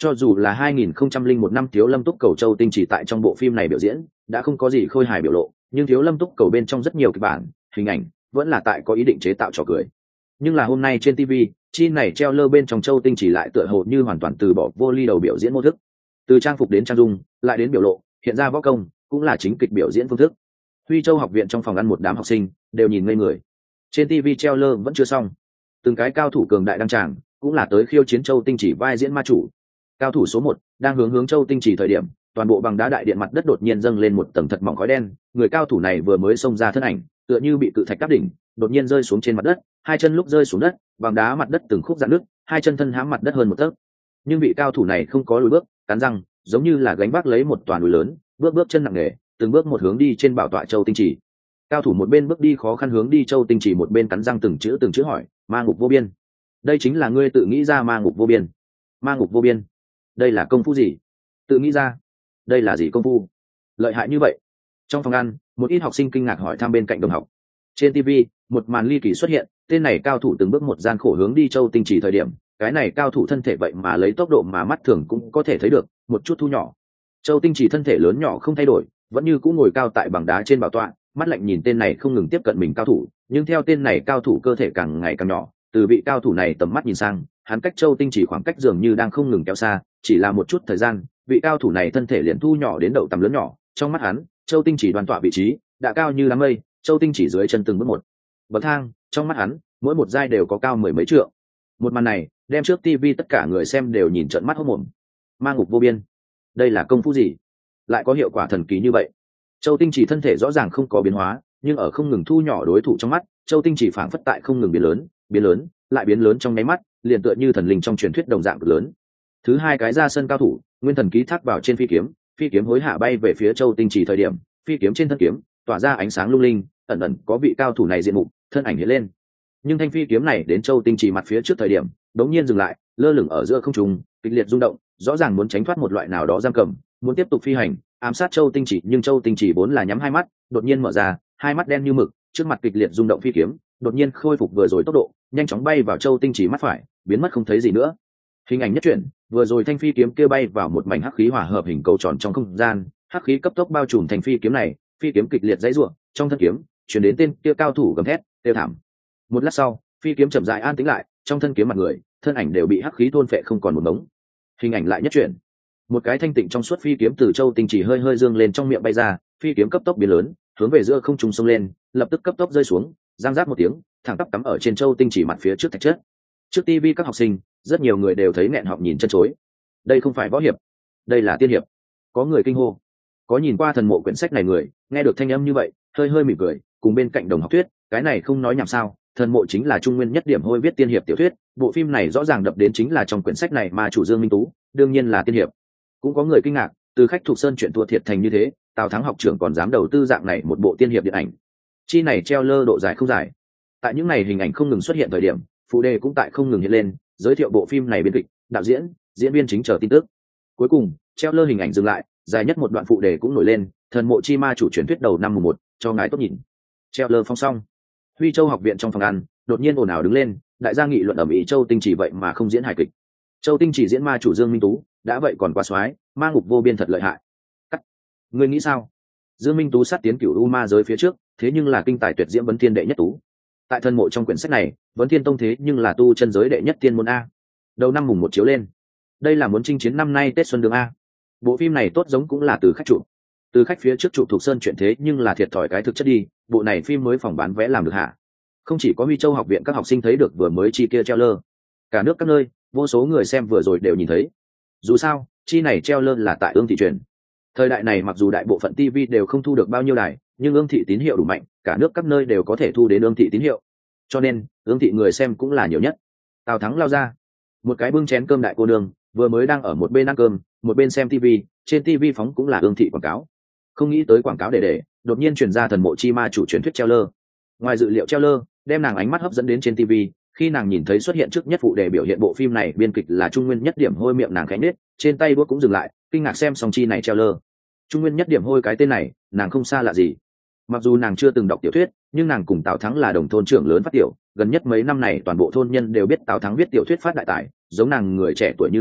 Cho dù là 2001 năm Thiếu Lâm Túc Cầu Châu Tinh chỉ tại trong bộ phim này biểu diễn đã không có gì khôi hài biểu lộ, nhưng Thiếu Lâm Túc Cầu bên trong rất nhiều kịch bản hình ảnh vẫn là tại có ý định chế tạo trò cười. Nhưng là hôm nay trên TV, chi này treo lơ bên trong Châu Tinh chỉ lại tựa hồ như hoàn toàn từ bỏ vô ly đầu biểu diễn mô thức, từ trang phục đến trang dung lại đến biểu lộ hiện ra võ công cũng là chính kịch biểu diễn phương thức. Huy Châu học viện trong phòng ăn một đám học sinh đều nhìn ngây người. Trên TV treo lơ vẫn chưa xong, từng cái cao thủ cường đại đăng tràng cũng là tới khiêu chiến Châu Tinh chỉ vai diễn ma chủ. Cao thủ số 1 đang hướng Châu Tinh chỉ thời điểm, toàn bộ bằng đá đại điện mặt đất đột nhiên dâng lên một tầng thật mỏng khói đen, người cao thủ này vừa mới xông ra thân ảnh tựa như bị cự thạch đắp đỉnh, đột nhiên rơi xuống trên mặt đất, hai chân lúc rơi xuống đất bằng đá mặt đất từng khúc rạn nứt, hai chân thân hãm mặt đất hơn một tấc. Nhưng vị cao thủ này không có lùi bước, cắn răng giống như là gánh vác lấy một toàn núi lớn, bước bước chân nặng nề, từng bước một hướng đi trên bảo tọa Châu Tinh chỉ. Cao thủ một bên bước đi khó khăn hướng đi Châu Tinh chỉ, một bên cắn răng từng chữ hỏi: ma ngục vô biên, đây chính là ngươi tự nghĩ ra ma ngục vô biên? Ma ngục vô biên, đây là công phu gì? Tự nghĩ ra, đây là gì công phu lợi hại như vậy? Trong phòng ăn, một ít học sinh kinh ngạc hỏi thăm bên cạnh đồng học. Trên TV, một màn ly kỳ xuất hiện, tên này cao thủ từng bước một gian khổ hướng đi Châu Tinh chỉ thời điểm, cái này cao thủ thân thể vậy mà lấy tốc độ mà mắt thường cũng có thể thấy được một chút thu nhỏ. Châu Tinh chỉ thân thể lớn nhỏ không thay đổi, vẫn như cũng ngồi cao tại bằng đá trên bảo tọa, mắt lạnh nhìn tên này không ngừng tiếp cận mình cao thủ, nhưng theo tên này cao thủ cơ thể càng ngày càng nhỏ, từ vị cao thủ này tầm mắt nhìn sang, hắn cách Châu Tinh chỉ khoảng cách dường như đang không ngừng kéo xa, chỉ là một chút thời gian, vị cao thủ này thân thể liền thu nhỏ đến đậu tầm lớn nhỏ. Trong mắt hắn, Châu Tinh chỉ đoan tọa vị trí đã cao như đám mây, Châu Tinh chỉ dưới chân từng bước một bậc thang, trong mắt hắn mỗi một giai đều có cao mười mấy trượng. Một màn này đem trước TV tất cả người xem đều nhìn trợn mắt hốt mồm. Ma ngục vô biên, đây là công phu gì lại có hiệu quả thần kỳ như vậy? Châu Tinh chỉ thân thể rõ ràng không có biến hóa, nhưng ở không ngừng thu nhỏ đối thủ trong mắt, Châu Tinh chỉ phảng phất tại không ngừng biến lớn lại biến lớn trong nháy mắt, liền tựa như thần linh trong truyền thuyết đồng dạng cực lớn. Thứ hai cái ra sân cao thủ, nguyên thần ký thác vào trên phi kiếm hối hạ bay về phía Châu Tinh chỉ thời điểm, phi kiếm trên thân kiếm tỏa ra ánh sáng lung linh, ẩn ẩn có vị cao thủ này diện mục thân ảnh hiện lên. Nhưng thanh phi kiếm này đến Châu Tinh chỉ mặt phía trước thời điểm, đống nhiên dừng lại, lơ lửng ở giữa không trung, kịch liệt rung động, rõ ràng muốn tránh thoát một loại nào đó giam cầm, muốn tiếp tục phi hành ám sát Châu Tinh chỉ. Nhưng Châu Tinh chỉ vốn là nhắm hai mắt, đột nhiên mở ra, hai mắt đen như mực, trước mặt kịch liệt rung động phi kiếm đột nhiên khôi phục vừa rồi tốc độ, nhanh chóng bay vào Châu Tinh chỉ mắt phải, biến mất không thấy gì nữa. Hình ảnh nhất chuyển, vừa rồi thanh phi kiếm kia bay vào một mảnh hắc khí hòa hợp hình cầu tròn trong không gian, hắc khí cấp tốc bao trùm thành phi kiếm này, phi kiếm kịch liệt dãy rủa, trong thân kiếm chuyển đến tên kia cao thủ gầm thét kêu thảm. Một lát sau, phi kiếm chậm rãi an tĩnh lại, trong thân kiếm mặt người thân ảnh đều bị hắc khí thôn phệ không còn một mống. Hình ảnh lại nhất chuyển, một cái thanh tịnh trong suốt phi kiếm từ Châu Tinh chỉ hơi hơi dương lên trong miệng bay ra, phi kiếm cấp tốc biến lớn, hướng về giữa không trung xông lên, lập tức cấp tốc rơi xuống, giang rác một tiếng, thẳng tắp cắm ở trên Châu Tinh chỉ mặt phía trước thạch chất. Trước TV các học sinh, rất nhiều người đều thấy nghẹn họng nhìn chân chối. Đây không phải võ hiệp, đây là tiên hiệp. Có người kinh hô. Có nhìn qua thần mộ quyển sách này người, nghe được thanh âm như vậy, hơi hơi mỉm cười, cùng bên cạnh đồng học thuyết, cái này không nói nhảm sao, thần mộ chính là trung nguyên nhất điểm hôi viết tiên hiệp tiểu thuyết, bộ phim này rõ ràng đập đến chính là trong quyển sách này mà chủ Dương Minh Tú, đương nhiên là tiên hiệp. Cũng có người kinh ngạc, từ khách thuộc sơn chuyện thua thiệt thành như thế, Tào Thắng học trưởng còn dám đầu tư dạng này một bộ tiên hiệp điện ảnh. Chi này treo lơ độ dài không dài. Tại những này hình ảnh không ngừng xuất hiện thời điểm, phụ đề cũng tại không ngừng hiện lên, giới thiệu bộ phim này biên kịch, đạo diễn, diễn viên chính chờ tin tức. Cuối cùng, treo lơ hình ảnh dừng lại, dài nhất một đoạn phụ đề cũng nổi lên, thần mộ chi ma chủ truyền thuyết đầu năm mùng 1, cho ngài tốt nhìn. Treo lơ phong xong, Huy Châu học viện trong phòng ăn đột nhiên ồn ào đứng lên, đại gia nghị luận ầm ĩ Châu Tinh chỉ vậy mà không diễn hài kịch. Châu Tinh chỉ diễn ma chủ Dương Minh Tú, đã vậy còn quá soái, ma ngục vô biên thật lợi hại. Cắt. Ngươi nghĩ sao? Dương Minh Tú sát tiến cửu u ma giới phía trước, thế nhưng là kinh tài tuyệt diễm vấn thiên đệ nhất tú. Tại thần mộ trong quyển sách này, vấn thiên tông thế nhưng là tu chân giới đệ nhất tiên môn a. Đầu năm mùng 1 chiếu lên. Đây là muốn chinh chiến năm nay Tết xuân đường a. Bộ phim này tốt giống cũng là từ khách chụp. Từ khách phía trước chụp thuộc sơn chuyện thế nhưng là thiệt thòi cái thực chất đi, bộ này phim mới phòng bán vé làm được hả? Không chỉ có Huy Châu học viện các học sinh thấy được vừa mới chi kia treo lơ, cả nước các nơi, vô số người xem vừa rồi đều nhìn thấy. Dù sao, chi này treo lơ là tại Ương thị truyền. Thời đại này mặc dù đại bộ phận TV đều không thu được bao nhiêu đài, nhưng Ương thị tín hiệu đủ mạnh, cả nước các nơi đều có thể thu đến Ương thị tín hiệu. Cho nên, Ương thị người xem cũng là nhiều nhất. Tào Thắng lao ra, một cái bưng chén cơm đại cô nương, vừa mới đang ở một bên ăn cơm, một bên xem TV, trên TV phóng cũng là Ương thị quảng cáo. Không nghĩ tới quảng cáo để, đột nhiên truyền ra thần mộ chi ma chủ truyền thuyết treo lơ. Ngoài dự liệu treo lơ, đem nàng ánh mắt hấp dẫn đến trên TV, khi nàng nhìn thấy xuất hiện trước nhất phụ đề biểu hiện bộ phim này biên kịch là trung nguyên nhất điểm hôi, miệng nàng khẽ nết, trên tay bước cũng dừng lại, kinh ngạc xem xong chi này treo lơ. Trung nguyên nhất điểm hôi cái tên này, nàng không xa lạ gì. Mặc dù nàng chưa từng đọc tiểu thuyết, nhưng nàng cùng Tào Thắng là đồng thôn trưởng lớn phát tiểu, gần nhất mấy năm này toàn bộ thôn nhân đều biết Tào Thắng viết tiểu thuyết phát đại tài, giống nàng người trẻ tuổi như này,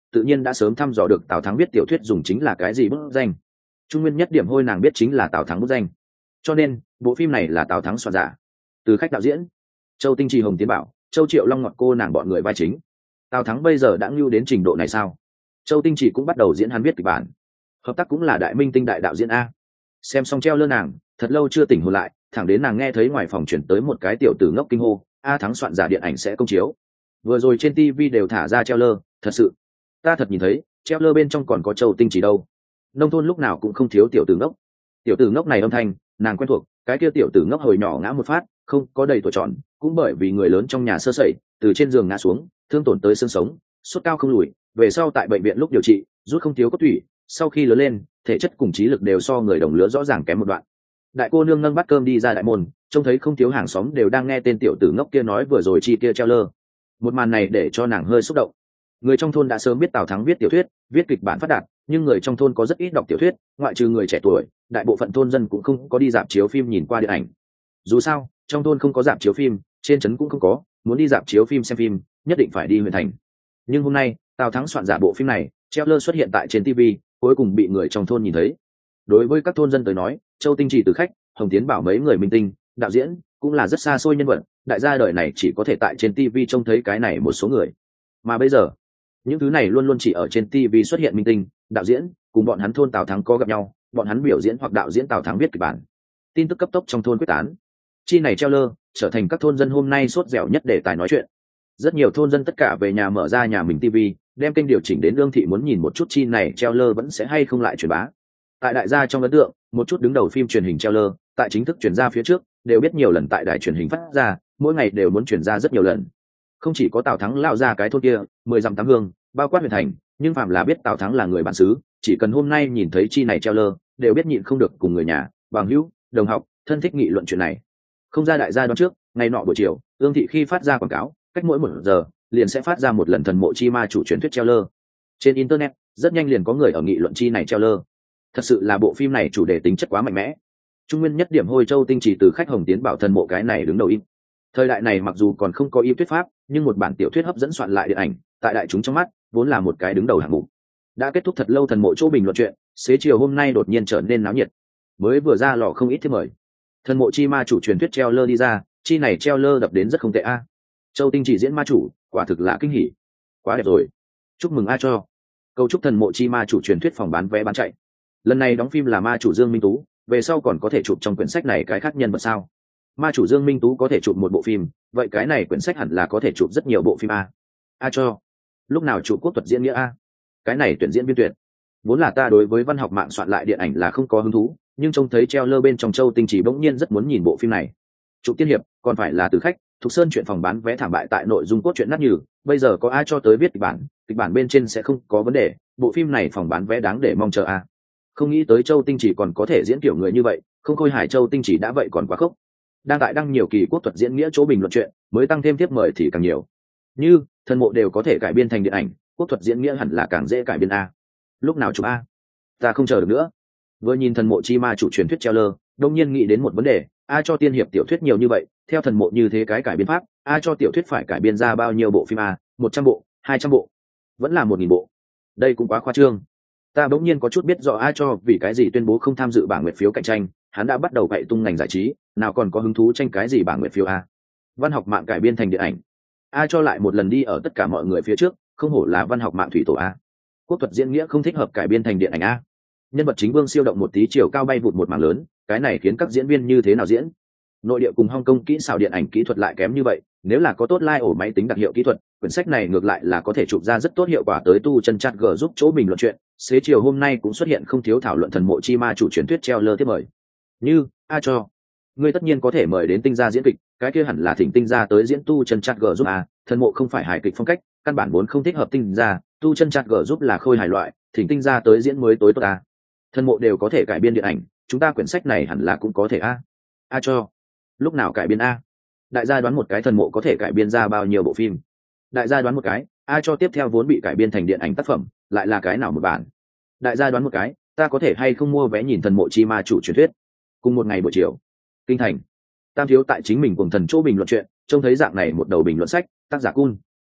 tự nhiên đã sớm thăm dò được Tào Thắng viết tiểu thuyết dùng chính là cái gì bút danh. Trung nguyên nhất điểm hôi nàng biết chính là Tào Thắng bút danh, cho nên bộ phim này là Tào Thắng soạn giả. Từ khách đạo diễn Châu Tinh Trì, Hồng Tiến Bảo, Châu Triệu Long ngọt cô nàng bọn người vai chính. Tào Thắng bây giờ đã ngưu đến trình độ này sao? Châu Tinh Trì cũng bắt đầu diễn hắn viết kịch bản, hợp tác cũng là đại minh tinh đại đạo diễn a. Xem xong treo lơ nàng thật lâu chưa tỉnh hồn lại, thẳng đến nàng nghe thấy ngoài phòng chuyển tới một cái tiểu tử ngốc kinh hô: A Thắng soạn giả điện ảnh sẽ công chiếu. Vừa rồi trên TV đều thả ra treo lơ, thật sự ta thật nhìn thấy treo lơ bên trong còn có Châu Tinh Trì đâu. Nông thôn lúc nào cũng không thiếu tiểu tử ngốc. Tiểu tử ngốc này âm thanh nàng quen thuộc, cái kia tiểu tử ngốc hồi nhỏ ngã một phát, không có đầy tuổi tròn, cũng bởi vì người lớn trong nhà sơ sẩy, từ trên giường ngã xuống, thương tổn tới xương sống, sốt cao không lùi, về sau tại bệnh viện lúc điều trị rút không thiếu cốt thủy, sau khi lớn lên thể chất cùng trí lực đều so người đồng lứa rõ ràng kém một đoạn. Đại cô nương nâng bát cơm đi ra đại môn, trông thấy không thiếu hàng xóm đều đang nghe tên tiểu tử ngốc kia nói vừa rồi chi kia treo lơ. Một màn này để cho nàng hơi xúc động. Người trong thôn đã sớm biết Tào Thắng viết tiểu thuyết, viết kịch bản phát đạt, nhưng người trong thôn có rất ít đọc tiểu thuyết, ngoại trừ người trẻ tuổi, đại bộ phận thôn dân cũng không có đi rạp chiếu phim nhìn qua điện ảnh. Dù sao trong thôn không có rạp chiếu phim, trên trấn cũng không có, muốn đi rạp chiếu phim xem phim nhất định phải đi huyện thành. Nhưng hôm nay Tào Thắng soạn giả bộ phim này treo lơ xuất hiện tại trên TV, cuối cùng bị người trong thôn nhìn thấy. Đối với các thôn dân tới nói, Châu Tinh Trì từ khách, Hồng Tiến Bảo mấy người minh tinh đạo diễn cũng là rất xa xôi nhân vật, đại gia đời này chỉ có thể tại trên TV trông thấy cái này một số người. Mà bây giờ những thứ này luôn luôn chỉ ở trên TV xuất hiện minh tinh đạo diễn, cùng bọn hắn thôn Tào Thắng có gặp nhau, bọn hắn biểu diễn hoặc đạo diễn Tào Thắng viết kịch bản. Tin tức cấp tốc trong thôn quyết tán, chi này treo lơ trở thành các thôn dân hôm nay sốt dẻo nhất đề tài nói chuyện. Rất nhiều thôn dân tất cả về nhà mở ra nhà mình TV, đem kênh điều chỉnh đến lương thị, muốn nhìn một chút chi này treo lơ vẫn sẽ hay không lại truyền bá. Tại đại gia trong ấn tượng, một chút đứng đầu phim truyền hình treo lơ tại chính thức truyền ra phía trước đều biết nhiều lần tại đài truyền hình phát ra, mỗi ngày đều muốn truyền ra rất nhiều lần. Không chỉ có Tào Thắng lao ra cái thôn kia 10 dặm tám hương, bao quát huyện thành, nhưng phạm là biết Tào Thắng là người bản xứ, chỉ cần hôm nay nhìn thấy chi này treo lơ đều biết nhịn không được cùng người nhà, bằng hữu, đồng học, thân thích nghị luận chuyện này. Không ra đại gia đoán trước, ngày nọ buổi chiều ương thị khi phát ra quảng cáo, cách mỗi 1 giờ liền sẽ phát ra một lần thần mộ chi ma chủ truyền thuyết treo lơ. Trên internet rất nhanh liền có người ở nghị luận chi này treo lơ. Thật sự là bộ phim này chủ đề tính chất quá mạnh mẽ. Trung nguyên nhất điểm hôi Châu Tinh Trì từ khách, Hồng Tiến Bảo thần mộ cái này đứng đầu im. Thời đại này mặc dù còn không có y thuyết pháp, nhưng một bản tiểu thuyết hấp dẫn soạn lại điện ảnh, tại đại chúng trong mắt vốn là một cái đứng đầu hạng mục. Đã kết thúc thật lâu thần mộ chỗ bình luận chuyện, xế chiều hôm nay đột nhiên trở nên náo nhiệt. Mới vừa ra lò không ít thiết mời. Thần mộ chi ma chủ truyền thuyết treo lơ đi ra, chi này treo lơ đập đến rất không tệ a. Châu Tinh Trì diễn ma chủ, quả thực là kinh hỉ. Quá đẹp rồi. Chúc mừng a cho. Cầu chúc thần mộ chi ma chủ truyền thuyết phòng bán vé bán chạy. Lần này đóng phim là ma chủ Dương Minh Tú, về sau còn có thể chụp trong quyển sách này cái khác nhân vật sao? Ma chủ Dương Minh Tú có thể chụp một bộ phim, vậy cái này quyển sách hẳn là có thể chụp rất nhiều bộ phim a. A cho. Lúc nào chụp quốc thuật diễn nghĩa a? Cái này tuyển diễn viên tuyệt. Vốn là ta đối với văn học mạng soạn lại điện ảnh là không có hứng thú, nhưng trông thấy treo lơ bên trong Châu Tinh Trì bỗng nhiên rất muốn nhìn bộ phim này. Chụp tiên hiệp, còn phải là từ khách, Thục Sơn chuyện phòng bán vé thảm bại tại nội dung cốt truyện nát nhừ, bây giờ có ai cho tới viết kịch bản bên trên sẽ không có vấn đề, bộ phim này phòng bán vé đáng để mong chờ a. Không nghĩ tới Châu Tinh Trì còn có thể diễn kiểu người như vậy, không khôi hài Châu Tinh Trì đã vậy còn quá khốc. Đang tại đăng nhiều kỳ quốc thuật diễn nghĩa chỗ bình luận chuyện, mới tăng thêm tiếp mời thì càng nhiều. Như thần mộ đều có thể cải biên thành điện ảnh, quốc thuật diễn nghĩa hẳn là càng dễ cải biên a. Lúc nào chụp a? Ta không chờ được nữa. Vừa nhìn thần mộ chi ma chủ truyền thuyết treo lơ, đông nhiên nghĩ đến một vấn đề, a cho tiên hiệp tiểu thuyết nhiều như vậy, theo thần mộ như thế cái cải biên pháp, a cho tiểu thuyết phải cải biên ra bao nhiêu bộ phim a? 100 bộ, 200 bộ, vẫn là 1000 bộ. Đây cũng quá khoa trương. Ta bỗng nhiên có chút biết rõ a cho vì cái gì tuyên bố không tham dự bảng nguyệt phiếu cạnh tranh, hắn đã bắt đầu cậy tung ngành giải trí, nào còn có hứng thú tranh cái gì bảng nguyệt phiếu a? Văn học mạng cải biên thành điện ảnh, a cho lại một lần đi ở tất cả mọi người phía trước, không hổ là văn học mạng thủy tổ a. Quốc thuật diễn nghĩa không thích hợp cải biên thành điện ảnh a. Nhân vật chính Vương siêu động một tí chiều cao bay vụt một mảng lớn, cái này khiến các diễn viên như thế nào diễn? Nội địa cùng Hong Kong kỹ xảo điện ảnh kỹ thuật lại kém như vậy, nếu là có tốt ổ máy tính đặc hiệu kỹ thuật, quyển sách này ngược lại là có thể chụp ra rất tốt hiệu quả tới tu chân chat g giúp chỗ bình luận chuyện. Xế chiều hôm nay cũng xuất hiện không thiếu thảo luận thần mộ chi ma chủ truyền thuyết treo lơ tiếp mời. Như a cho ngươi tất nhiên có thể mời đến tinh gia diễn kịch, cái kia hẳn là thỉnh tinh gia tới diễn tu chân chat g giúp a. Thần mộ không phải hài kịch phong cách, căn bản vốn không thích hợp tinh gia, tu chân chat g giúp là khôi hài loại, thỉnh tinh gia tới diễn mới tối tốt a. Thần mộ đều có thể cải biên điện ảnh, chúng ta quyển sách này hẳn là cũng có thể a. A cho lúc nào cải biên a? Đại gia đoán một cái thần mộ có thể cải biên ra bao nhiêu bộ phim? Đại gia đoán một cái, a cho tiếp theo vốn bị cải biên thành điện ảnh tác phẩm, lại là cái nào một bản? Đại gia đoán một cái, ta có thể hay không mua vé nhìn thần mộ chi ma chủ truyền thuyết? Cùng một ngày buổi chiều, kinh thành, Tam thiếu tại chính mình cùng thần chỗ bình luận chuyện, trông thấy dạng này một đầu bình luận sách, tác giả Cun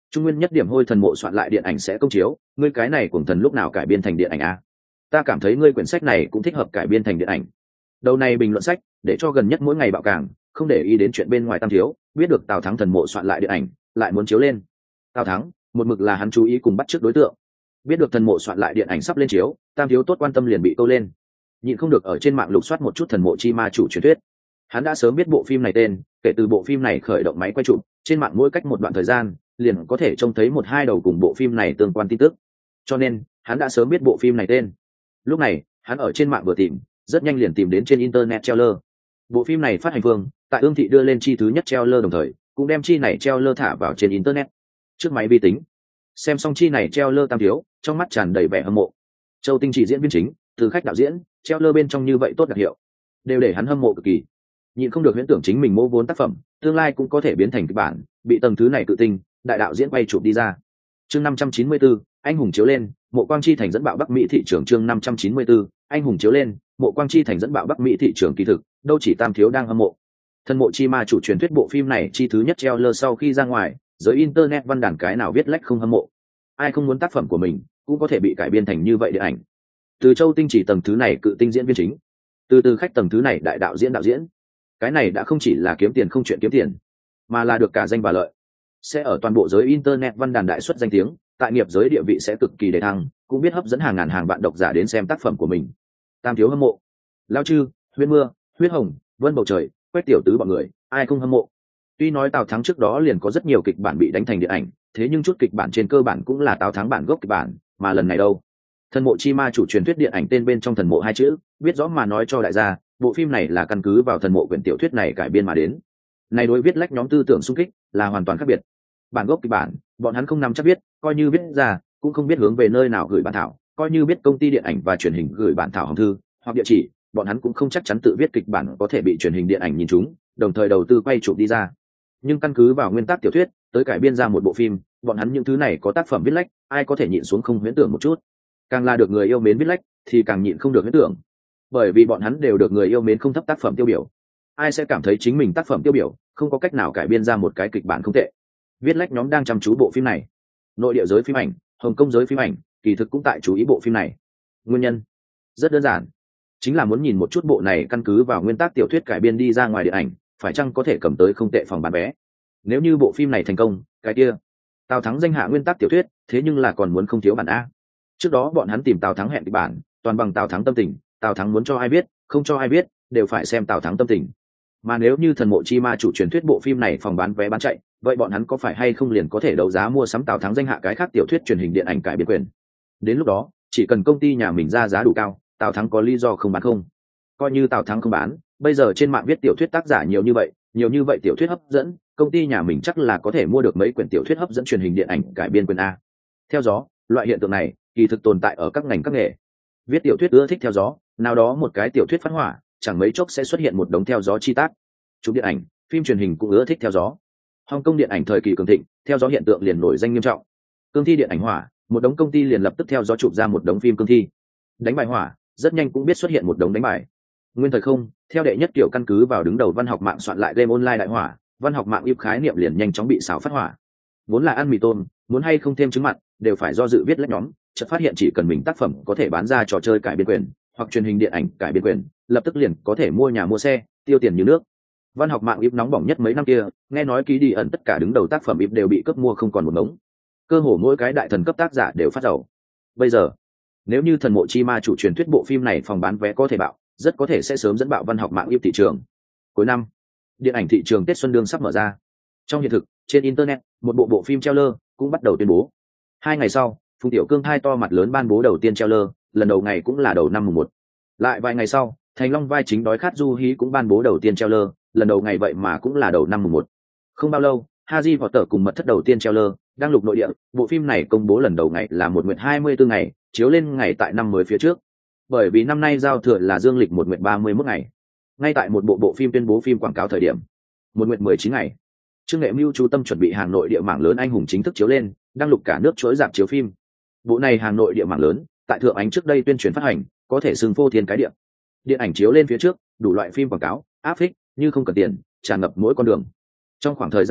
Trung nguyên nhất điểm hôi thần mộ soạn lại điện ảnh sẽ công chiếu, ngươi cái này cùng thần lúc nào cải biên thành điện ảnh a? Ta cảm thấy ngươi quyển sách này cũng thích hợp cải biên thành điện ảnh. Đầu này bình luận sách để cho gần nhất mỗi ngày bạo càng, không để ý đến chuyện bên ngoài Tam Thiếu, biết được Tào Thắng thần mộ soạn lại điện ảnh lại muốn chiếu lên. Tào Thắng một mực là hắn chú ý cùng bắt trước đối tượng, biết được thần mộ soạn lại điện ảnh sắp lên chiếu, Tam Thiếu tốt quan tâm liền bị câu lên, nhịn không được ở trên mạng lục soát một chút thần mộ chi ma chủ truyền thuyết. Hắn đã sớm biết bộ phim này tên, kể từ bộ phim này khởi động máy quay chụp, trên mạng mỗi cách một đoạn thời gian liền có thể trông thấy một hai đầu cùng bộ phim này tương quan tin tức, cho nên hắn đã sớm biết bộ phim này tên. Lúc này hắn ở trên mạng vừa tìm, rất nhanh liền tìm đến trên internet trailer. Bộ phim này phát hành phương tại ương thị đưa lên chi thứ nhất trailer, đồng thời cũng đem chi này trailer thả vào trên internet. Trước máy vi tính xem xong chi này trailer, Tam Thiếu trong mắt tràn đầy vẻ hâm mộ. Châu Tinh Chỉ diễn viên chính, Từ Khách đạo diễn, trailer bên trong như vậy tốt đặc hiệu, đều để hắn hâm mộ cực kỳ. Nhịn không được huyễn tưởng chính mình mô vốn tác phẩm tương lai cũng có thể biến thành kịch bản, bị tầng thứ này tự tinh đại đạo diễn quay chụp đi ra. Chương 594, anh hùng chiếu lên, Mộ Quang Chi Thành dẫn bạo Bắc Mỹ thị trường. Chương 594, anh hùng chiếu lên, Mộ Quang Chi Thành dẫn bạo Bắc Mỹ thị trường. Kỳ thực đâu chỉ Tam Thiếu đang hâm mộ. Thần mộ chi ma chủ truyền thuyết bộ phim này chi thứ nhất trailer sau khi ra ngoài, giới internet văn đàn cái nào viết lách không hâm mộ. Ai không muốn tác phẩm của mình cũng có thể bị cải biên thành như vậy điện ảnh. Từ Châu Tinh Chỉ tầng thứ này cự tinh diễn viên chính, từ Khách tầng thứ này đại đạo diễn đạo diễn, cái này đã không chỉ là kiếm tiền không chuyện kiếm tiền, mà là được cả danh và lợi, sẽ ở toàn bộ giới internet văn đàn đại xuất danh tiếng, tại nghiệp giới địa vị sẽ cực kỳ đề thăng, cũng biết hấp dẫn hàng ngàn hàng vạn độc giả đến xem tác phẩm của mình. Tam Thiếu hâm mộ. Lao Chư, Huyết Mưa, Huyết Hồng, Vân Bầu Trời, Quách Tiểu Tứ bọn người, ai không hâm mộ. Tuy nói Tào Thắng trước đó liền có rất nhiều kịch bản bị đánh thành điện ảnh, thế nhưng chút kịch bản trên cơ bản cũng là Tào Thắng bản gốc kịch bản, mà lần này đâu. Thần mộ chi ma chủ truyền thuyết điện ảnh tên bên trong thần mộ hai chữ, biết rõ mà nói cho đại gia, bộ phim này là căn cứ vào thần mộ quyển tiểu thuyết này cải biên mà đến. Này đối viết lách nhóm tư tưởng xung kích là hoàn toàn khác biệt. Bản gốc kịch bản bọn hắn không nắm chắc biết, coi như biết ra cũng không biết hướng về nơi nào gửi bản thảo, coi như biết công ty điện ảnh và truyền hình gửi bản thảo hòm thư hoặc địa chỉ, bọn hắn cũng không chắc chắn tự viết kịch bản có thể bị truyền hình điện ảnh nhìn chúng, đồng thời đầu tư quay chụp đi ra. Nhưng căn cứ vào nguyên tắc tiểu thuyết tới cải biên ra một bộ phim, bọn hắn những thứ này có tác phẩm viết lách, ai có thể nhịn xuống không huyễn tưởng một chút. Càng là được người yêu mến viết lách thì càng nhịn không được huyễn tưởng, bởi vì bọn hắn đều được người yêu mến không thấp tác phẩm tiêu biểu. Ai sẽ cảm thấy chính mình tác phẩm tiêu biểu không có cách nào cải biên ra một cái kịch bản không tệ. Viết lách nhóm đang chăm chú bộ phim này, nội địa giới phim ảnh, Hồng Kông giới phim ảnh kỳ thực cũng tại chú ý bộ phim này. Nguyên nhân rất đơn giản, chính là muốn nhìn một chút bộ này căn cứ vào nguyên tắc tiểu thuyết cải biên đi ra ngoài điện ảnh phải chăng có thể cầm tới không tệ phòng bán vé. Nếu như bộ phim này thành công, cái kia Tào Thắng danh hạ nguyên tắc tiểu thuyết, thế nhưng là còn muốn không thiếu bản A. Trước đó bọn hắn tìm Tào Thắng hẹn kịch bản, toàn bằng Tào Thắng tâm tình, Tào Thắng muốn cho ai biết, không cho ai biết, đều phải xem Tào Thắng tâm tình. Mà nếu như thần mộ chi ma chủ truyền thuyết bộ phim này phòng bán vé bán chạy, vậy bọn hắn có phải hay không liền có thể đấu giá mua sắm Tào Thắng danh hạ cái khác tiểu thuyết truyền hình điện ảnh cải biên quyền. Đến lúc đó chỉ cần công ty nhà mình ra giá đủ cao, Tào Thắng có lý do không bán không? Coi như Tào Thắng không bán, bây giờ trên mạng viết tiểu thuyết tác giả nhiều như vậy tiểu thuyết hấp dẫn, công ty nhà mình chắc là có thể mua được mấy quyển tiểu thuyết hấp dẫn truyền hình điện ảnh cải biên quyền A. Theo gió, loại hiện tượng này kỳ thực tồn tại ở các ngành các nghề. Viết tiểu thuyết ưa thích theo gió, nào đó một cái tiểu thuyết phát hỏa, chẳng mấy chốc sẽ xuất hiện một đống theo gió chi tác. Chụp điện ảnh, phim truyền hình cũng ưa thích theo gió. Hồng Kông điện ảnh thời kỳ cường thịnh, theo gió hiện tượng liền nổi danh nghiêm trọng. Cương thi điện ảnh hỏa, một đống công ty liền lập tức theo gió chụp ra một đống phim cương thi. Đánh bài hỏa, rất nhanh cũng biết xuất hiện một đống đánh bài. Nguyên thời không, theo đệ nhất kiểu căn cứ vào đứng đầu văn học mạng soạn lại game online đại hỏa, văn học mạng yêu khái niệm liền nhanh chóng bị xáo phát hỏa. Vốn là ăn mì tôm, muốn hay không thêm trứng mặn, đều phải do dự viết lách nhóm, chợt phát hiện chỉ cần mình tác phẩm có thể bán ra trò chơi cải biên quyền, hoặc truyền hình điện ảnh cải biên quyền, lập tức liền có thể mua nhà mua xe, tiêu tiền như nước. Văn học mạng ít nóng bỏng nhất mấy năm kia, nghe nói ký đi ẩn tất cả đứng đầu tác phẩm ít đều bị cướp mua không còn một ngống. Cơ hồ mỗi cái đại thần cấp tác giả đều phát giàu. Bây giờ, nếu như thần mộ chi ma chủ truyền thuyết bộ phim này phòng bán vé có thể bạo, rất có thể sẽ sớm dẫn bạo văn học mạng ít thị trường. Cuối năm, điện ảnh thị trường Tết Xuân Đương sắp mở ra. Trong hiện thực, trên internet, một bộ phim trailer cũng bắt đầu tuyên bố. 2 ngày sau, Phùng Tiểu Cương hai to mặt lớn ban bố đầu tiên trailer, lần đầu ngày cũng là đầu năm mùng 1. Lại vài ngày sau, Thành Long vai chính đói khát Du Hí cũng ban bố đầu tiên trailer, lần đầu ngày vậy mà cũng là đầu năm mùng 1. Không bao lâu, Harry Potter cùng mật thất đầu tiên trailer đang lục nội địa, bộ phim này công bố lần đầu ngày là một nguyệt 24 ngày, chiếu lên ngày tại năm mới phía trước. Bởi vì năm nay giao thừa là dương lịch một nguyệt 31 ngày. Ngay tại một bộ phim tuyên bố phim quảng cáo thời điểm, một nguyệt 19 ngày. Trương Nghệ Mưu chú tâm chuẩn bị hàng nội địa mảng lớn anh hùng chính thức chiếu lên, đang lục cả nước chuỗi rạp chiếu phim. Bộ này hàng nội địa mảng lớn, tại Thượng Ánh trước đây tuyên truyền phát hành, có thể xưng phô thiên cái địa. Điện ảnh chiếu lên phía trước, đủ loại phim quảng cáo, áp phích, như không cần tiền, tràn ngập mỗi con đường. Trong khoảng thời gian này,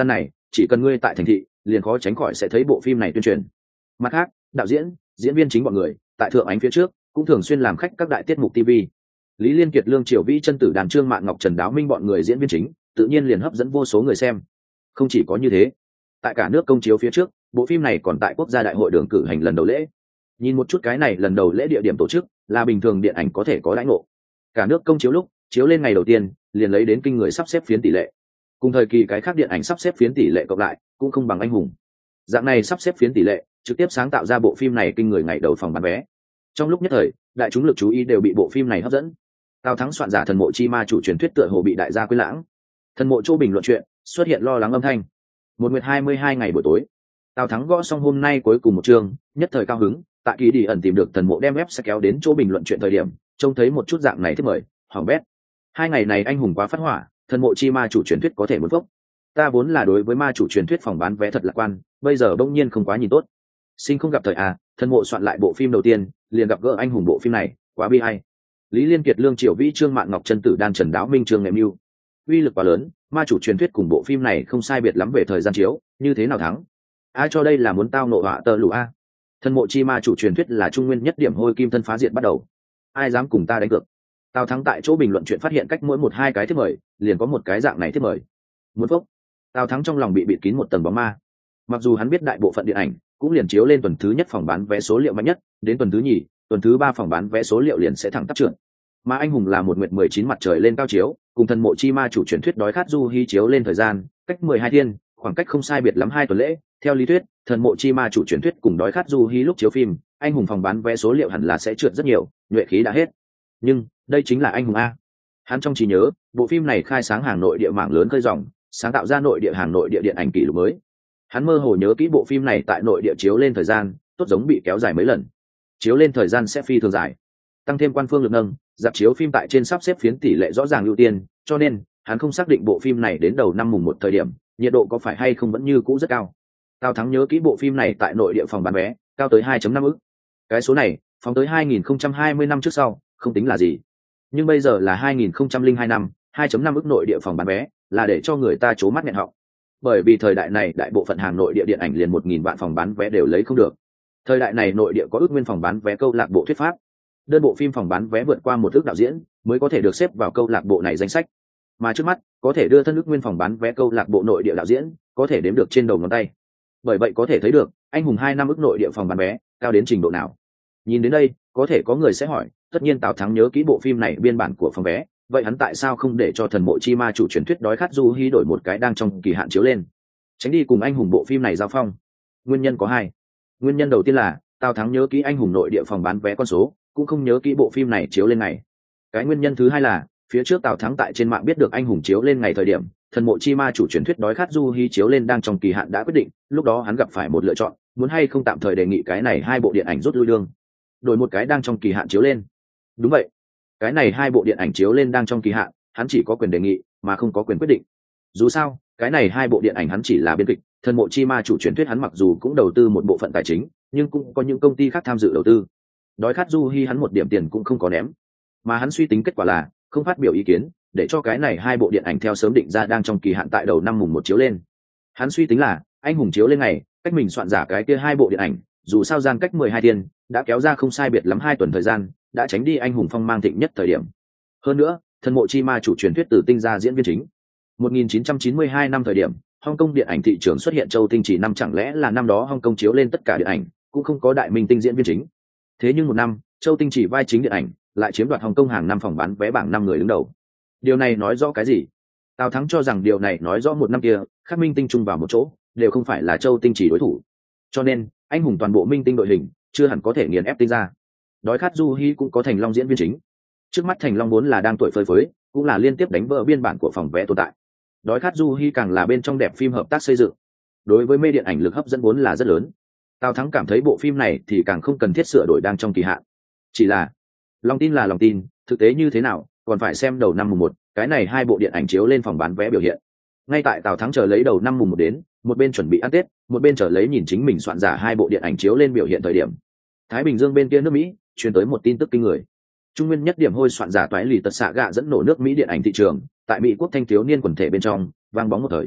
chỉ cần ngươi tại thành thị liền khó tránh khỏi sẽ thấy bộ phim này tuyên truyền. Mặt khác, đạo diễn, diễn viên chính bọn người tại thượng ánh phía trước cũng thường xuyên làm khách các đại tiết mục TV. Lý Liên Kiệt, Lương Triều Vĩ, Chân Tử Đàn, Trương Mạn Ngọc, Trần Đáo Minh bọn người diễn viên chính tự nhiên liền hấp dẫn vô số người xem. Không chỉ có như thế, tại cả nước công chiếu phía trước, bộ phim này còn tại quốc gia đại hội đường cử hành lần đầu lễ. Nhìn một chút cái này lần đầu lễ địa điểm tổ chức là bình thường điện ảnh có thể có đãi ngộ. Cả nước công chiếu lúc chiếu lên ngày đầu tiên liền lấy đến kinh người sắp xếp phiến tỷ lệ, cùng thời kỳ cái khác điện ảnh sắp xếp phiến tỷ lệ cộng lại cũng không bằng Anh Hùng. Dạng này sắp xếp phiến tỷ lệ trực tiếp sáng tạo ra bộ phim này kinh người ngày đầu phòng bán vé. Trong lúc nhất thời, đại chúng lực chú ý đều bị bộ phim này hấp dẫn. Tào Thắng soạn giả Thần Mộ Chi Ma chủ truyền thuyết tựa hồ bị đại gia quên lãng. Thần Mộ Chỗ bình luận chuyện xuất hiện lo lắng âm thanh. Một nguyệt 22 ngày buổi tối, Tào Thắng gõ xong hôm nay cuối cùng một chương, nhất thời cao hứng, tại Kỳ Đi ẩn tìm được Thần Mộ đem web sẽ kéo đến chỗ bình luận chuyện thời điểm, trông thấy một chút dạng này thiết mời, hỏng bét. 2 ngày này Anh Hùng quá phát hỏa, Thần Mộ Chi Ma chủ truyền thuyết có thể muốn phốc. Ta vốn là đối với ma chủ truyền thuyết phòng bán vé thật lạc quan, bây giờ bỗng nhiên không quá nhìn tốt. Sinh không gặp thời à, Thần Mộ soạn lại bộ phim đầu tiên, liền gặp gỡ Anh Hùng bộ phim này, quá bi ai. Lý Liên Kiệt, Lương Triều Vĩ, Trương Mạn Ngọc, Chân Tử Đan, Trần Đáo Minh, Trương Nghệ Mưu. Uy lực quá lớn, ma chủ truyền thuyết cùng bộ phim này không sai biệt lắm về thời gian chiếu, như thế nào thắng? Ai cho đây là muốn tao nộ họa tờ lũ a? Thần Mộ Chi Ma chủ truyền thuyết là trung nguyên nhất điểm hôi kim thân phá diện bắt đầu. Ai dám cùng ta đánh cược? Tào Thắng tại chỗ bình luận chuyện phát hiện cách mỗi 1-2 cái thiết mời, liền có một cái dạng này thiết mời. Muốn phốc. Tào Thắng trong lòng bị bịt kín một tầng bóng ma. Mặc dù hắn biết đại bộ phận điện ảnh cũng liền chiếu lên tuần thứ nhất phòng bán vé số liệu mạnh nhất, đến tuần thứ nhì, tuần thứ ba phòng bán vé số liệu liền sẽ thẳng tắp trượt. Mà Anh Hùng là một nguyệt 19 mặt trời lên cao chiếu, cùng Thần Mộ Chi Ma chủ truyền thuyết đói khát du hy chiếu lên thời gian cách 12 thiên, khoảng cách không sai biệt lắm 2 tuần lễ. Theo lý thuyết, Thần Mộ Chi Ma chủ truyền thuyết cùng đói khát du hy lúc chiếu phim, Anh Hùng phòng bán vé số liệu hẳn là sẽ trượt rất nhiều, nhuệ khí đã hết. Nhưng đây chính là Anh Hùng a. Hắn trong trí nhớ, bộ phim này khai sáng hàng nội địa mạng lớn khơi dòng, sáng tạo ra nội địa hàng nội địa điện ảnh kỷ lục mới. Hắn mơ hồ nhớ kỹ bộ phim này tại nội địa chiếu lên thời gian tốt giống bị kéo dài mấy lần, chiếu lên thời gian sẽ phi thường dài, tăng thêm quan phương lực nâng, dạp chiếu phim tại trên sắp xếp phiến tỷ lệ rõ ràng ưu tiên, cho nên hắn không xác định bộ phim này đến đầu năm mùng 1 thời điểm nhiệt độ có phải hay không vẫn như cũ rất cao. Tào Thắng nhớ kỹ bộ phim này tại nội địa phòng bán vé cao tới 2.5 ức. Cái số này phóng tới 2020 năm trước sau không tính là gì, nhưng bây giờ là 2002 năm, 2.5 ức nội địa phòng bán vé là để cho người ta trố mắt nghẹn họng. Bởi vì thời đại này đại bộ phận hàng nội địa điện ảnh liền 1.000 vạn phòng bán vé đều lấy không được. Thời đại này nội địa có ước nguyên phòng bán vé câu lạc bộ thuyết pháp, đơn bộ phim phòng bán vé vượt qua 1 ước đạo diễn mới có thể được xếp vào câu lạc bộ này danh sách, mà trước mắt có thể đưa thân ước nguyên phòng bán vé câu lạc bộ nội địa đạo diễn có thể đếm được trên đầu ngón tay. Bởi vậy có thể thấy được Anh Hùng 2 năm ước nội địa phòng bán vé cao đến trình độ nào. Nhìn đến đây có thể có người sẽ hỏi, tất nhiên Tào Thắng nhớ kỹ bộ phim này biên bản của phòng vé, vậy hắn tại sao không để cho Thần Mộ Chi Ma chủ truyền thuyết đói khát du hí đổi một cái đang trong kỳ hạn chiếu lên, tránh đi cùng Anh Hùng bộ phim này giao phong? Nguyên nhân có 2. Nguyên nhân đầu tiên là Tào Thắng nhớ kỹ Anh Hùng nội địa phòng bán vé con số, cũng không nhớ kỹ bộ phim này chiếu lên ngày. Cái nguyên nhân thứ hai là phía trước Tào Thắng tại trên mạng biết được Anh Hùng chiếu lên ngày thời điểm Thần Mộ Chi Ma chủ truyền thuyết đói khát du hí chiếu lên đang trong kỳ hạn đã quyết định, lúc đó hắn gặp phải một lựa chọn, muốn hay không tạm thời đề nghị cái này 2 bộ điện ảnh rút lui đương, đổi một cái đang trong kỳ hạn chiếu lên. Đúng vậy, cái này 2 bộ điện ảnh chiếu lên đang trong kỳ hạn, hắn chỉ có quyền đề nghị mà không có quyền quyết định. Dù sao cái này 2 bộ điện ảnh hắn chỉ là biên kịch, Thần Mộ Chi Ma chủ truyền thuyết hắn mặc dù cũng đầu tư một bộ phận tài chính, nhưng cũng có những công ty khác tham dự đầu tư. Đói khát du hy hắn một điểm tiền cũng không có ném, mà hắn suy tính kết quả là không phát biểu ý kiến, để cho cái này 2 bộ điện ảnh theo sớm định ra đang trong kỳ hạn tại đầu năm mùng 1 chiếu lên. Hắn suy tính là Anh Hùng chiếu lên ngày, cách mình soạn giả cái kia 2 bộ điện ảnh, dù sao gian cách 12 thiên, đã kéo ra không sai biệt lắm 2 tuần thời gian, đã tránh đi Anh Hùng phong mang thịnh nhất thời điểm. Hơn nữa, Thần Mộ Chi Ma chủ truyền thuyết từ tinh ra diễn viên chính. 1992 năm thời điểm, Hong Kong điện ảnh thị trường xuất hiện Châu Tinh Chỉ năm, chẳng lẽ là năm đó Hong Kong chiếu lên tất cả điện ảnh cũng không có đại minh tinh diễn viên chính. Thế nhưng một năm, Châu Tinh Chỉ vai chính điện ảnh lại chiếm đoạt Hong Kong hàng năm phòng bán vé bảng 5 người đứng đầu. Điều này nói rõ cái gì? Tào Thắng cho rằng điều này nói rõ một năm kia, các minh tinh chung vào một chỗ, đều không phải là Châu Tinh Chỉ đối thủ. Cho nên, Anh Hùng toàn bộ minh tinh đội hình chưa hẳn có thể nghiền ép tinh ra. Đói khát du hí cũng có Thành Long diễn viên chính. Trước mắt Thành Long vốn là đang tuổi phơi phới, cũng là liên tiếp đánh vỡ biên bản của phòng vé tồn tại. Đói khát du hí càng là bên trong đẹp phim hợp tác xây dựng, đối với mê điện ảnh lực hấp dẫn vốn là rất lớn. Tào Thắng cảm thấy bộ phim này thì càng không cần thiết sửa đổi đang trong kỳ hạn. Chỉ là lòng tin là lòng tin, thực tế như thế nào còn phải xem đầu năm mùng 1, cái này 2 bộ điện ảnh chiếu lên phòng bán vé biểu hiện. Ngay tại Tào Thắng chờ lấy đầu năm mùng 1 đến, một bên chuẩn bị ăn Tết, một bên chờ lấy nhìn chính mình soạn giả 2 bộ điện ảnh chiếu lên biểu hiện thời điểm, Thái Bình Dương bên kia nước Mỹ truyền tới một tin tức kinh người. Trung nguyên nhất điểm hôi soạn giả toái lì tật xạ gạ dẫn nổ nước Mỹ điện ảnh thị trường, tại Mỹ quốc thanh thiếu niên quần thể bên trong vang bóng một thời.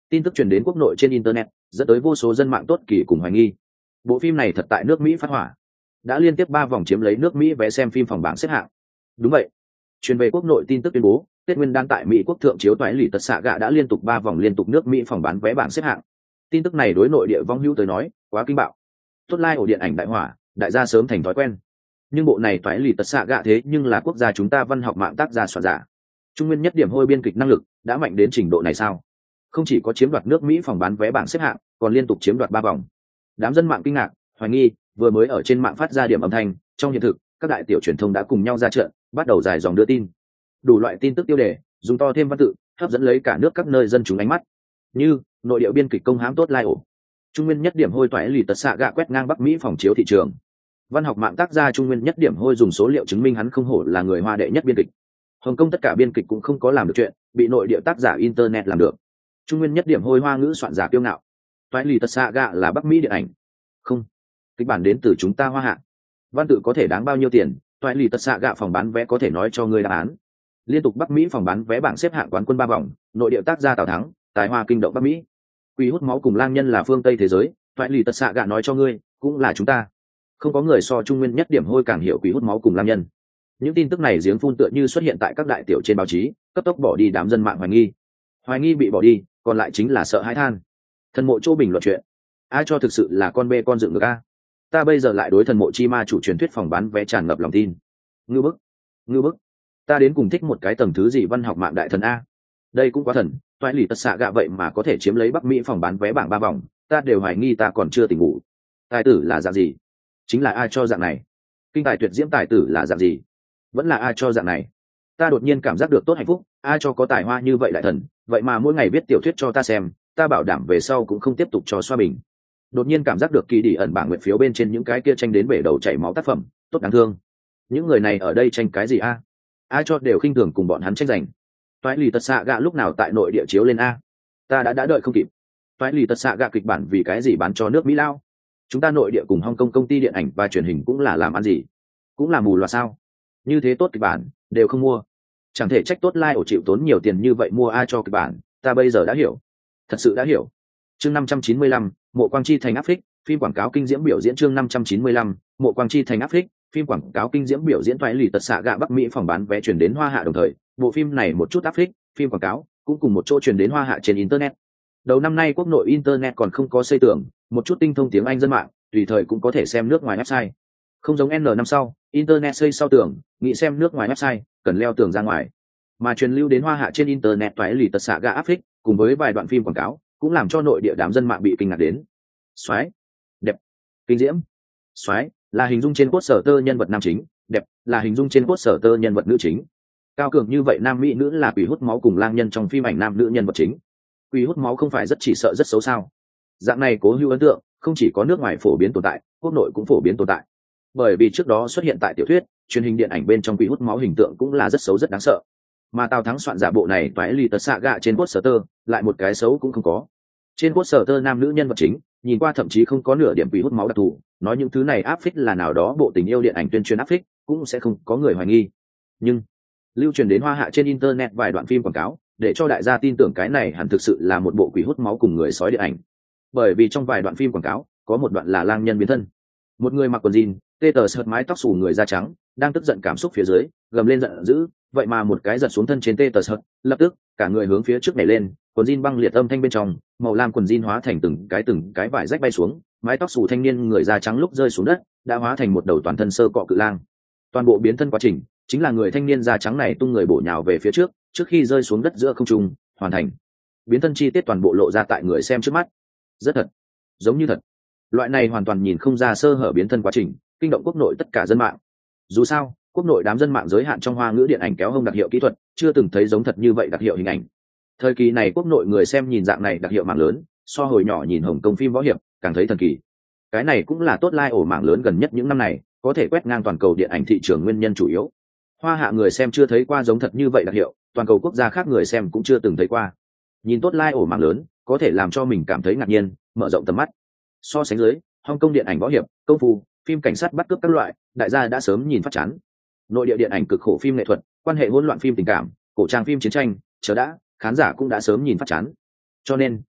Tin tức truyền đến quốc nội trên internet, dẫn tới vô số dân mạng tốt kỳ cùng hoài nghi. Bộ phim này thật tại nước Mỹ phát hỏa, đã liên tiếp 3 vòng chiếm lấy nước Mỹ vé xem phim phòng bảng xếp hạng. Đúng vậy, truyền về quốc nội tin tức tuyên bố, Tết Nguyên đán tại Mỹ quốc thượng chiếu toái lì tật xạ gạ đã liên tục 3 vòng liên tục nước Mỹ phòng bán vé bảng xếp hạng. Tin tức này đối nội địa vong hữu tới nói, quá kinh bạo. Tốt lai ổ điện ảnh đại hỏa, đại gia sớm thành thói quen. Nhưng bộ này toái lì tật xạ gạ thế nhưng là quốc gia chúng ta văn học mạng tác gia soạn giả. Trung nguyên nhất điểm hôi biên kịch năng lực đã mạnh đến trình độ này sao? Không chỉ có chiếm đoạt nước Mỹ phòng bán vé bảng xếp hạng, còn liên tục chiếm đoạt 3 vòng. Đám dân mạng kinh ngạc, hoài nghi, vừa mới ở trên mạng phát ra điểm âm thanh, trong hiện thực, các đại tiểu truyền thông đã cùng nhau ra trận, bắt đầu dài dòng đưa tin. Đủ loại tin tức tiêu đề, dùng to thêm văn tự, hấp dẫn lấy cả nước các nơi dân chúng ánh mắt. Như nội địa biên kịch công hãm tốt lai ổ, trung nguyên nhất điểm hôi toái lì tật xạ gạ quét ngang Bắc Mỹ phòng chiếu thị trường. Văn học mạng tác gia trung nguyên nhất điểm hôi dùng số liệu chứng minh hắn không hổ là người Hoa đệ nhất biên kịch. Hồng Kông tất cả biên kịch cũng không có làm được chuyện, bị nội địa tác giả internet làm được. Trung nguyên nhất điểm hôi Hoa ngữ soạn giả kiêu ngạo. Toái lì tật xạ gạ là Bắc Mỹ điện ảnh. Không, kịch bản đến từ chúng ta Hoa hạ. Văn tự có thể đáng bao nhiêu tiền, toái lì tật xạ gạ phòng bán vé có thể nói cho người đáp án. Liên tục Bắc Mỹ phòng bán vé bảng xếp hạng quán quân 3 vòng, nội địa tác gia Tào Thắng, tài hoa kinh động Bắc Mỹ. Quỷ hút máu cùng lang nhân là phương Tây thế giới, toái lì tật xạ gạ nói cho ngươi, cũng là chúng ta. Không có người so trung nguyên nhất điểm hôi càng hiểu quỷ hút máu cùng lang nhân. Những tin tức này giếng phun tựa như xuất hiện tại các đại tiểu trên báo chí, cấp tốc bỏ đi đám dân mạng hoài nghi bị bỏ đi, còn lại chính là sợ hãi than. Thần mộ chỗ bình luận chuyện, ai cho thực sự là con bê con dựng được a? Ta bây giờ lại đối thần mộ chi ma chủ truyền thuyết phòng bán vé tràn ngập lòng tin. Ngư bức, ta đến cùng thích một cái tầng thứ gì văn học mạng đại thần a? Đây cũng quá thần, toái lì tật xạ gạ vậy mà có thể chiếm lấy Bắc Mỹ phòng bán vé bảng 3 vòng, ta đều hoài nghi ta còn chưa tỉnh ngủ. Tài tử là dạng gì? Chính là ai cho dạng này? Kinh tài tuyệt diễm tài tử là dạng gì? Vẫn là ai cho dạng này? Ta đột nhiên cảm giác được tốt hạnh phúc, ai cho có tài hoa như vậy đại thần, vậy mà mỗi ngày viết tiểu thuyết cho ta xem, ta bảo đảm về sau cũng không tiếp tục cho xoa bình. Đột nhiên cảm giác được kỳ đi ẩn bảng nguyện phiếu bên trên những cái kia tranh đến bể đầu chảy máu tác phẩm, tốt đáng thương. Những người này ở đây tranh cái gì a? Ai cho đều khinh thường cùng bọn hắn tranh giành. Toái lì tật xạ gạ lúc nào tại nội địa chiếu lên a? Ta đã đợi không kịp. Toái lì tật xạ gạ kịch bản vì cái gì bán cho nước Mỹ lao? Chúng ta nội địa cùng Hong Kong công ty điện ảnh và truyền hình cũng là làm ăn gì? Cũng là mù loà sao? Như thế tốt kịch bản đều không mua, chẳng thể trách tốt lai ổ chịu tốn nhiều tiền như vậy mua ai cho kịch bản. Ta bây giờ đã hiểu, thật sự đã hiểu. Chương 595, Mộ Quang Chi thành áp phích, phim quảng cáo kinh diễm biểu diễn. Chương 595, Mộ Quang Chi thành áp phích, phim quảng cáo kinh diễm biểu diễn. Toái lì tật xạ gạ Bắc Mỹ phòng bán vé chuyển đến Hoa hạ đồng thời, bộ phim này một chút áp phích, phim quảng cáo cũng cùng một chỗ chuyển đến Hoa hạ trên internet. Đầu năm nay quốc nội internet còn không có xây tường, một chút tinh thông tiếng Anh dân mạng tùy thời cũng có thể xem nước ngoài website. Không giống N năm sau, internet xây sau tường, nghĩ xem nước ngoài website cần leo tường ra ngoài. Mà truyền lưu đến Hoa hạ trên internet toái lì tật xạ gạ áp phích, cùng với vài đoạn phim quảng cáo, cũng làm cho nội địa đám dân mạng bị kinh ngạc đến. Soái, đẹp, kinh diễm. Soái là hình dung trên poster nhân vật nam chính, đẹp là hình dung trên poster nhân vật nữ chính. Cao cường như vậy nam mỹ nữ là quỷ hút máu cùng lang nhân trong phim ảnh nam nữ nhân vật chính. Quỷ hút máu không phải rất chỉ sợ rất xấu sao? Dạng này cố hữu ấn tượng, không chỉ có nước ngoài phổ biến tồn tại, quốc nội cũng phổ biến tồn tại. Bởi vì trước đó xuất hiện tại tiểu thuyết, truyền hình điện ảnh bên trong quỷ hút máu hình tượng cũng là rất xấu rất đáng sợ. Mà Tào Thắng soạn giả bộ này toái lì tật xạ gạ trên poster lại một cái xấu cũng không có. Trên poster nam nữ nhân vật chính, nhìn qua thậm chí không có nửa điểm quỷ hút máu đặc thù, nói những thứ này áp phích là nào đó bộ tình yêu điện ảnh tuyên truyền áp phích, cũng sẽ không có người hoài nghi. Nhưng lưu truyền đến Hoa hạ trên internet vài đoạn phim quảng cáo, để cho đại gia tin tưởng cái này hẳn thực sự là một bộ quỷ hút máu cùng người sói điện ảnh. Bởi vì trong vài đoạn phim quảng cáo, có một đoạn là lang nhân biến thân. Một người mặc quần jean, tê tờ sợt mái tóc xù người da trắng, đang tức giận cảm xúc phía dưới, gầm lên giận dữ, vậy mà một cái giật xuống thân trên tê tờ sợt, lập tức cả người hướng phía trước nhảy lên, quần jean băng liệt âm thanh bên trong, màu lam quần jean hóa thành từng cái vải rách bay xuống, mái tóc xù thanh niên người da trắng lúc rơi xuống đất, đã hóa thành một đầu toàn thân sơ cọ cự lang. Toàn bộ biến thân quá trình, chính là người thanh niên da trắng này tung người bổ nhào về phía trước khi rơi xuống đất giữa không trung, hoàn thành. Biến thân chi tiết toàn bộ lộ ra tại người xem trước mắt. Rất thật, giống như thật. Loại này hoàn toàn nhìn không ra sơ hở biến thân quá trình, kinh động quốc nội tất cả dân mạng. Dù sao, quốc nội đám dân mạng giới hạn trong Hoa ngữ điện ảnh kéo hông đặc hiệu kỹ thuật, chưa từng thấy giống thật như vậy đặc hiệu hình ảnh. Thời kỳ này quốc nội người xem nhìn dạng này đặc hiệu mạng lớn, so hồi nhỏ nhìn Hồng Kông phim võ hiệp, càng thấy thần kỳ. Cái này cũng là tốt lai ổ mạng lớn gần nhất những năm này, có thể quét ngang toàn cầu điện ảnh thị trường nguyên nhân chủ yếu. Hoa hạ người xem chưa thấy qua giống thật như vậy đặc hiệu, toàn cầu quốc gia khác người xem cũng chưa từng thấy qua. Nhìn tốt lai ổ mạng lớn, có thể làm cho mình cảm thấy ngạc nhiên, mở rộng tầm mắt. So sánh dưới, Hồng Kông điện ảnh võ hiệp, công phu, phim cảnh sát bắt cướp các loại, đại gia đã sớm nhìn phát chán. Nội địa điện ảnh cực khổ phim nghệ thuật, quan hệ hỗn loạn phim tình cảm, cổ trang phim chiến tranh, chờ đã, khán giả cũng đã sớm nhìn phát chán. Cho nên,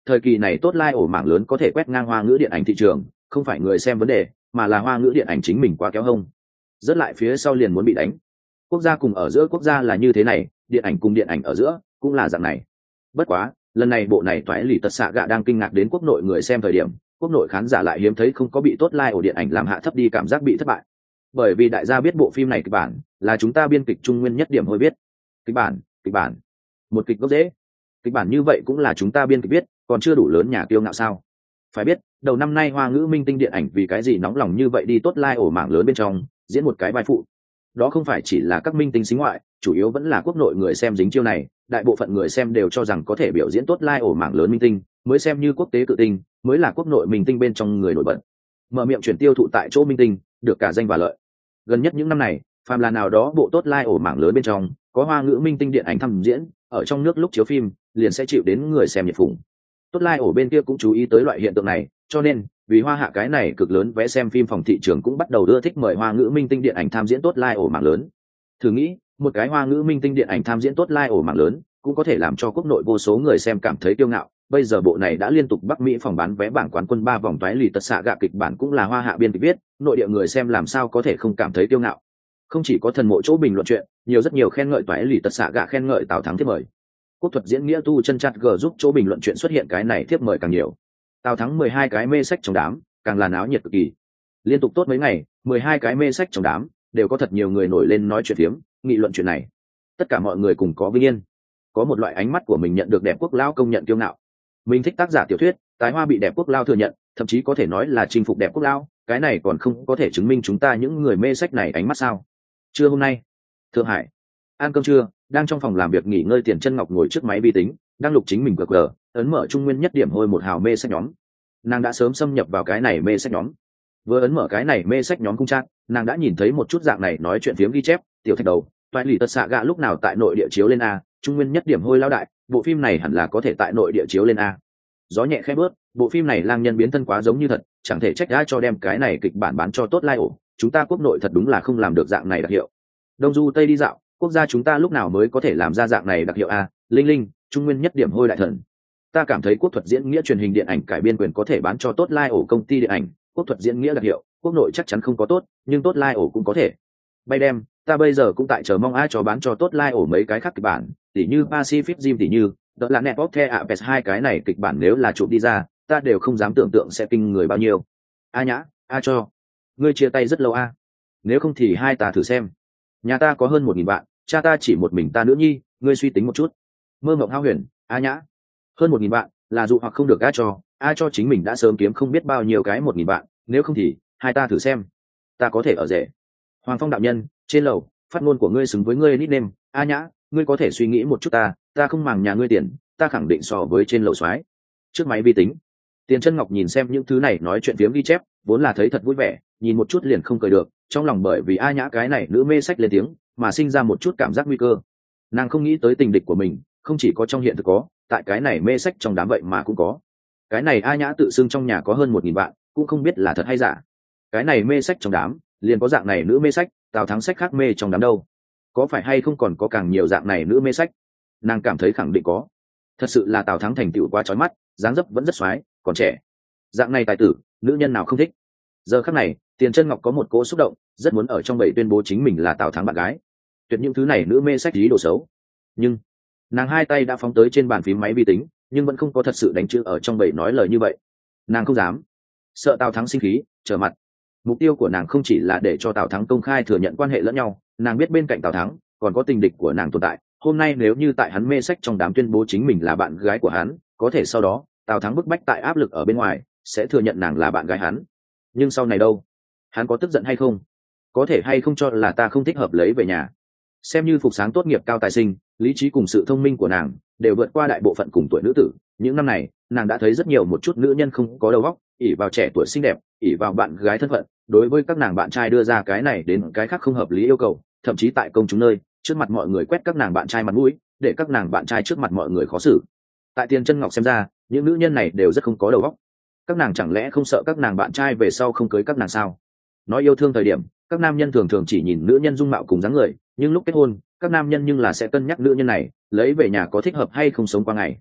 Thời kỳ này tốt ổ mảng lớn có thể quét ngang hoa ngữ điện ảnh thị trường, không phải người xem vấn đề, mà là hoa ngữ điện ảnh chính mình quá kéo hông, rất lại phía sau liền muốn bị đánh. Quốc gia cùng ở giữa quốc gia là như thế này, điện ảnh cùng điện ảnh ở giữa cũng là dạng này. Bất quá lần này bộ này toái lì tật xạ gạ đang kinh ngạc đến quốc nội người xem thời điểm, quốc nội khán giả lại hiếm thấy không có bị tốt ổ điện ảnh làm hạ thấp đi cảm giác bị thất bại, bởi vì đại gia biết bộ phim này kịch bản là chúng ta biên kịch trung nguyên nhất điểm hồi biết. Kịch bản một kịch gốc dễ, kịch bản như vậy cũng là chúng ta biên kịch biết, còn chưa đủ lớn nhà kiêu ngạo sao? Phải biết đầu năm nay hoa ngữ minh tinh điện ảnh vì cái gì nóng lòng như vậy đi tốt ổ mảng lớn bên trong diễn một cái vai phụ. Đó không phải chỉ là các minh tinh xính ngoại, chủ yếu vẫn là quốc nội người xem dính chiêu này. Đại bộ phận người xem đều cho rằng có thể biểu diễn tốt ổ mảng lớn minh tinh mới xem như quốc tế cự tinh, mới là quốc nội minh tinh bên trong người nổi bật. Mở miệng chuyển tiêu thụ tại chỗ minh tinh được cả danh và lợi. Gần nhất những năm này phàm là nào đó bộ tốt ổ mảng lớn bên trong có hoa ngữ minh tinh điện ảnh tham diễn, ở trong nước lúc chiếu phim liền sẽ chịu đến người xem nhiệt phụng. Tốt ổ bên kia cũng chú ý tới loại hiện tượng này, cho nên vì hoa hạ cái này cực lớn vé xem phim phòng thị trường cũng bắt đầu ưa thích mời hoa ngữ minh tinh điện ảnh tham diễn tốt ổ mảng lớn. Thử nghĩ một cái hoa ngữ minh tinh điện ảnh tham diễn tốt ổ mảng lớn cũng có thể làm cho quốc nội vô số người xem cảm thấy kiêu ngạo. Bây giờ bộ này đã liên tục Bắc Mỹ phòng bán vé bảng quán quân 3 vòng toái lì tật xạ gạ, kịch bản cũng là hoa hạ biên kịch viết, nội địa người xem làm sao có thể không cảm thấy kiêu ngạo. Không chỉ có thần mộ chỗ bình luận chuyện rất nhiều khen ngợi toái lì tật xạ gạ, khen ngợi Tào Thắng thiếp mời. Quốc thuật diễn nghĩa tu chân chặt g giúp chỗ bình luận chuyện xuất hiện cái này thiếp mời càng nhiều. Tào Thắng 12 cái mê sách trong đám càng là náo nhiệt cực kỳ. Liên tục tốt mấy ngày 12 cái mê sách trong đám đều có thật nhiều người nổi lên nói chuyện phiếm nghị luận chuyện này. Tất cả mọi người cùng có vinh yên, có một loại ánh mắt của mình nhận được đẹp quốc lao công nhận kiêu ngạo. Mình thích tác giả tiểu thuyết tài hoa bị đẹp quốc lao thừa nhận, thậm chí có thể nói là chinh phục đẹp quốc lao, cái này còn không có thể chứng minh chúng ta những người mê sách này ánh mắt sao? Trưa hôm nay Thượng Hải ăn cơm trưa, đang trong phòng làm việc nghỉ ngơi, Tiền Chân Ngọc ngồi trước máy vi tính đang lục chính mình QR, ấn mở trung nguyên nhất điểm hôi một hào mê sách nhóm. Nàng đã sớm xâm nhập vào cái này mê sách nhóm, vừa ấn mở cái này mê sách nhóm cung trang, nàng đã nhìn thấy một chút dạng này nói chuyện phiếm ghi chép. Tiểu Thạch Đầu, toại lì tật xạ gạ lúc nào tại nội địa chiếu lên a? Trung nguyên nhất điểm hôi lao đại, bộ phim này hẳn là có thể tại nội địa chiếu lên a. Gió nhẹ khẽ bước, bộ phim này lang nhân biến thân quá giống như thật, chẳng thể trách đã cho đem cái này kịch bản bán cho tốt ổ. Chúng ta quốc nội thật đúng là không làm được dạng này đặc hiệu. Đông du tây đi dạo, quốc gia chúng ta lúc nào mới có thể làm ra dạng này đặc hiệu a? Linh Linh, trung nguyên nhất điểm hôi đại thần. Ta cảm thấy quốc thuật diễn nghĩa truyền hình điện ảnh cải biên quyền có thể bán cho tốt ổ công ty điện ảnh, quốc thuật diễn nghĩa đặc hiệu quốc nội chắc chắn không có tốt, nhưng tốt ổ cũng có thể. Bay đem, ta bây giờ cũng tại chờ mong ai cho bán cho tốt ổ mấy cái khác kịch bản, tỉ như Pacific Rim, tỉ như đó là Network The Apes, hai cái này kịch bản nếu là chụp đi ra, ta đều không dám tưởng tượng sẽ kinh người bao nhiêu. A Nhã, a cho, ngươi chia tay rất lâu a. Nếu không thì hai ta thử xem. Nhà ta có hơn 1000 bạn, cha ta chỉ một mình ta nữ nhi, ngươi suy tính một chút. Mơ mộng hao huyền, A Nhã, hơn 1000 bạn là dụ hoặc không được. A cho chính mình đã sớm kiếm không biết bao nhiêu cái 1000 bạn, nếu không thì hai ta thử xem, ta có thể ở rể. Hoàng Phong đạo nhân, trên lầu, phát ngôn của ngươi xứng với ngươi nickname. A Nhã, ngươi có thể suy nghĩ một chút, ta không màng nhà ngươi tiền, ta khẳng định so với trên lầu soái. Trước máy vi tính, Tiền Chân Ngọc nhìn xem những thứ này nói chuyện phiếm ghi chép, vốn là thấy thật vui vẻ, nhìn một chút liền không cười được, trong lòng bởi vì A Nhã cái này nữ mê sách lên tiếng mà sinh ra một chút cảm giác nguy cơ. Nàng không nghĩ tới tình địch của mình không chỉ có trong hiện thực có, tại cái này mê sách trong đám vậy mà cũng có. Cái này A Nhã tự xưng trong nhà có hơn 1000 bạn, cũng không biết là thật hay giả. Cái này mê sách trong đám liền có dạng này nữ mê sách, Tào Thắng sách khác mê trong đám đâu, có phải hay không còn có càng nhiều dạng này nữ mê sách? Nàng cảm thấy khẳng định có. Thật sự là Tào Thắng thành tựu quá chói mắt, dáng dấp vẫn rất xoái, còn trẻ, dạng này tài tử, nữ nhân nào không thích? Giờ khắc này Tiền Chân Ngọc có một cỗ xúc động, rất muốn ở trong bầy tuyên bố chính mình là Tào Thắng bạn gái, tuyệt những thứ này nữ mê sách ý đồ xấu. Nhưng nàng hai tay đã phóng tới trên bàn phím máy vi tính, nhưng vẫn không có thật sự đánh chữ ở trong bầy nói lời như vậy. Nàng không dám, sợ Tào Thắng sinh khí trở mặt. Mục tiêu của nàng không chỉ là để cho Tào Thắng công khai thừa nhận quan hệ lẫn nhau, nàng biết bên cạnh Tào Thắng còn có tình địch của nàng tồn tại. Hôm nay nếu như tại hắn mê sách trong đám tuyên bố chính mình là bạn gái của hắn, có thể sau đó Tào Thắng bức bách tại áp lực ở bên ngoài sẽ thừa nhận nàng là bạn gái hắn. Nhưng sau này đâu? Hắn có tức giận hay không? Có thể hay không cho là ta không thích hợp lấy về nhà? Xem như phục sáng tốt nghiệp cao tài sinh, lý trí cùng sự thông minh của nàng đều vượt qua đại bộ phận cùng tuổi nữ tử. Những năm này nàng đã thấy rất nhiều một chút nữ nhân không có đầu óc, ỷ vào trẻ tuổi xinh đẹp, ỷ vào bạn gái thân phận, đối với các nàng bạn trai đưa ra cái này đến cái khác không hợp lý yêu cầu, thậm chí tại công chúng nơi trước mặt mọi người quét các nàng bạn trai mặt mũi, để các nàng bạn trai trước mặt mọi người khó xử. Tại Tiền Chân Ngọc xem ra, những nữ nhân này đều rất không có đầu óc. Các nàng chẳng lẽ không sợ các nàng bạn trai về sau không cưới các nàng sao? Nói yêu thương thời điểm, các nam nhân thường thường chỉ nhìn nữ nhân dung mạo cùng dáng người, nhưng lúc kết hôn các nam nhân nhưng là sẽ cân nhắc nữ nhân này lấy về nhà có thích hợp hay không sống qua ngày.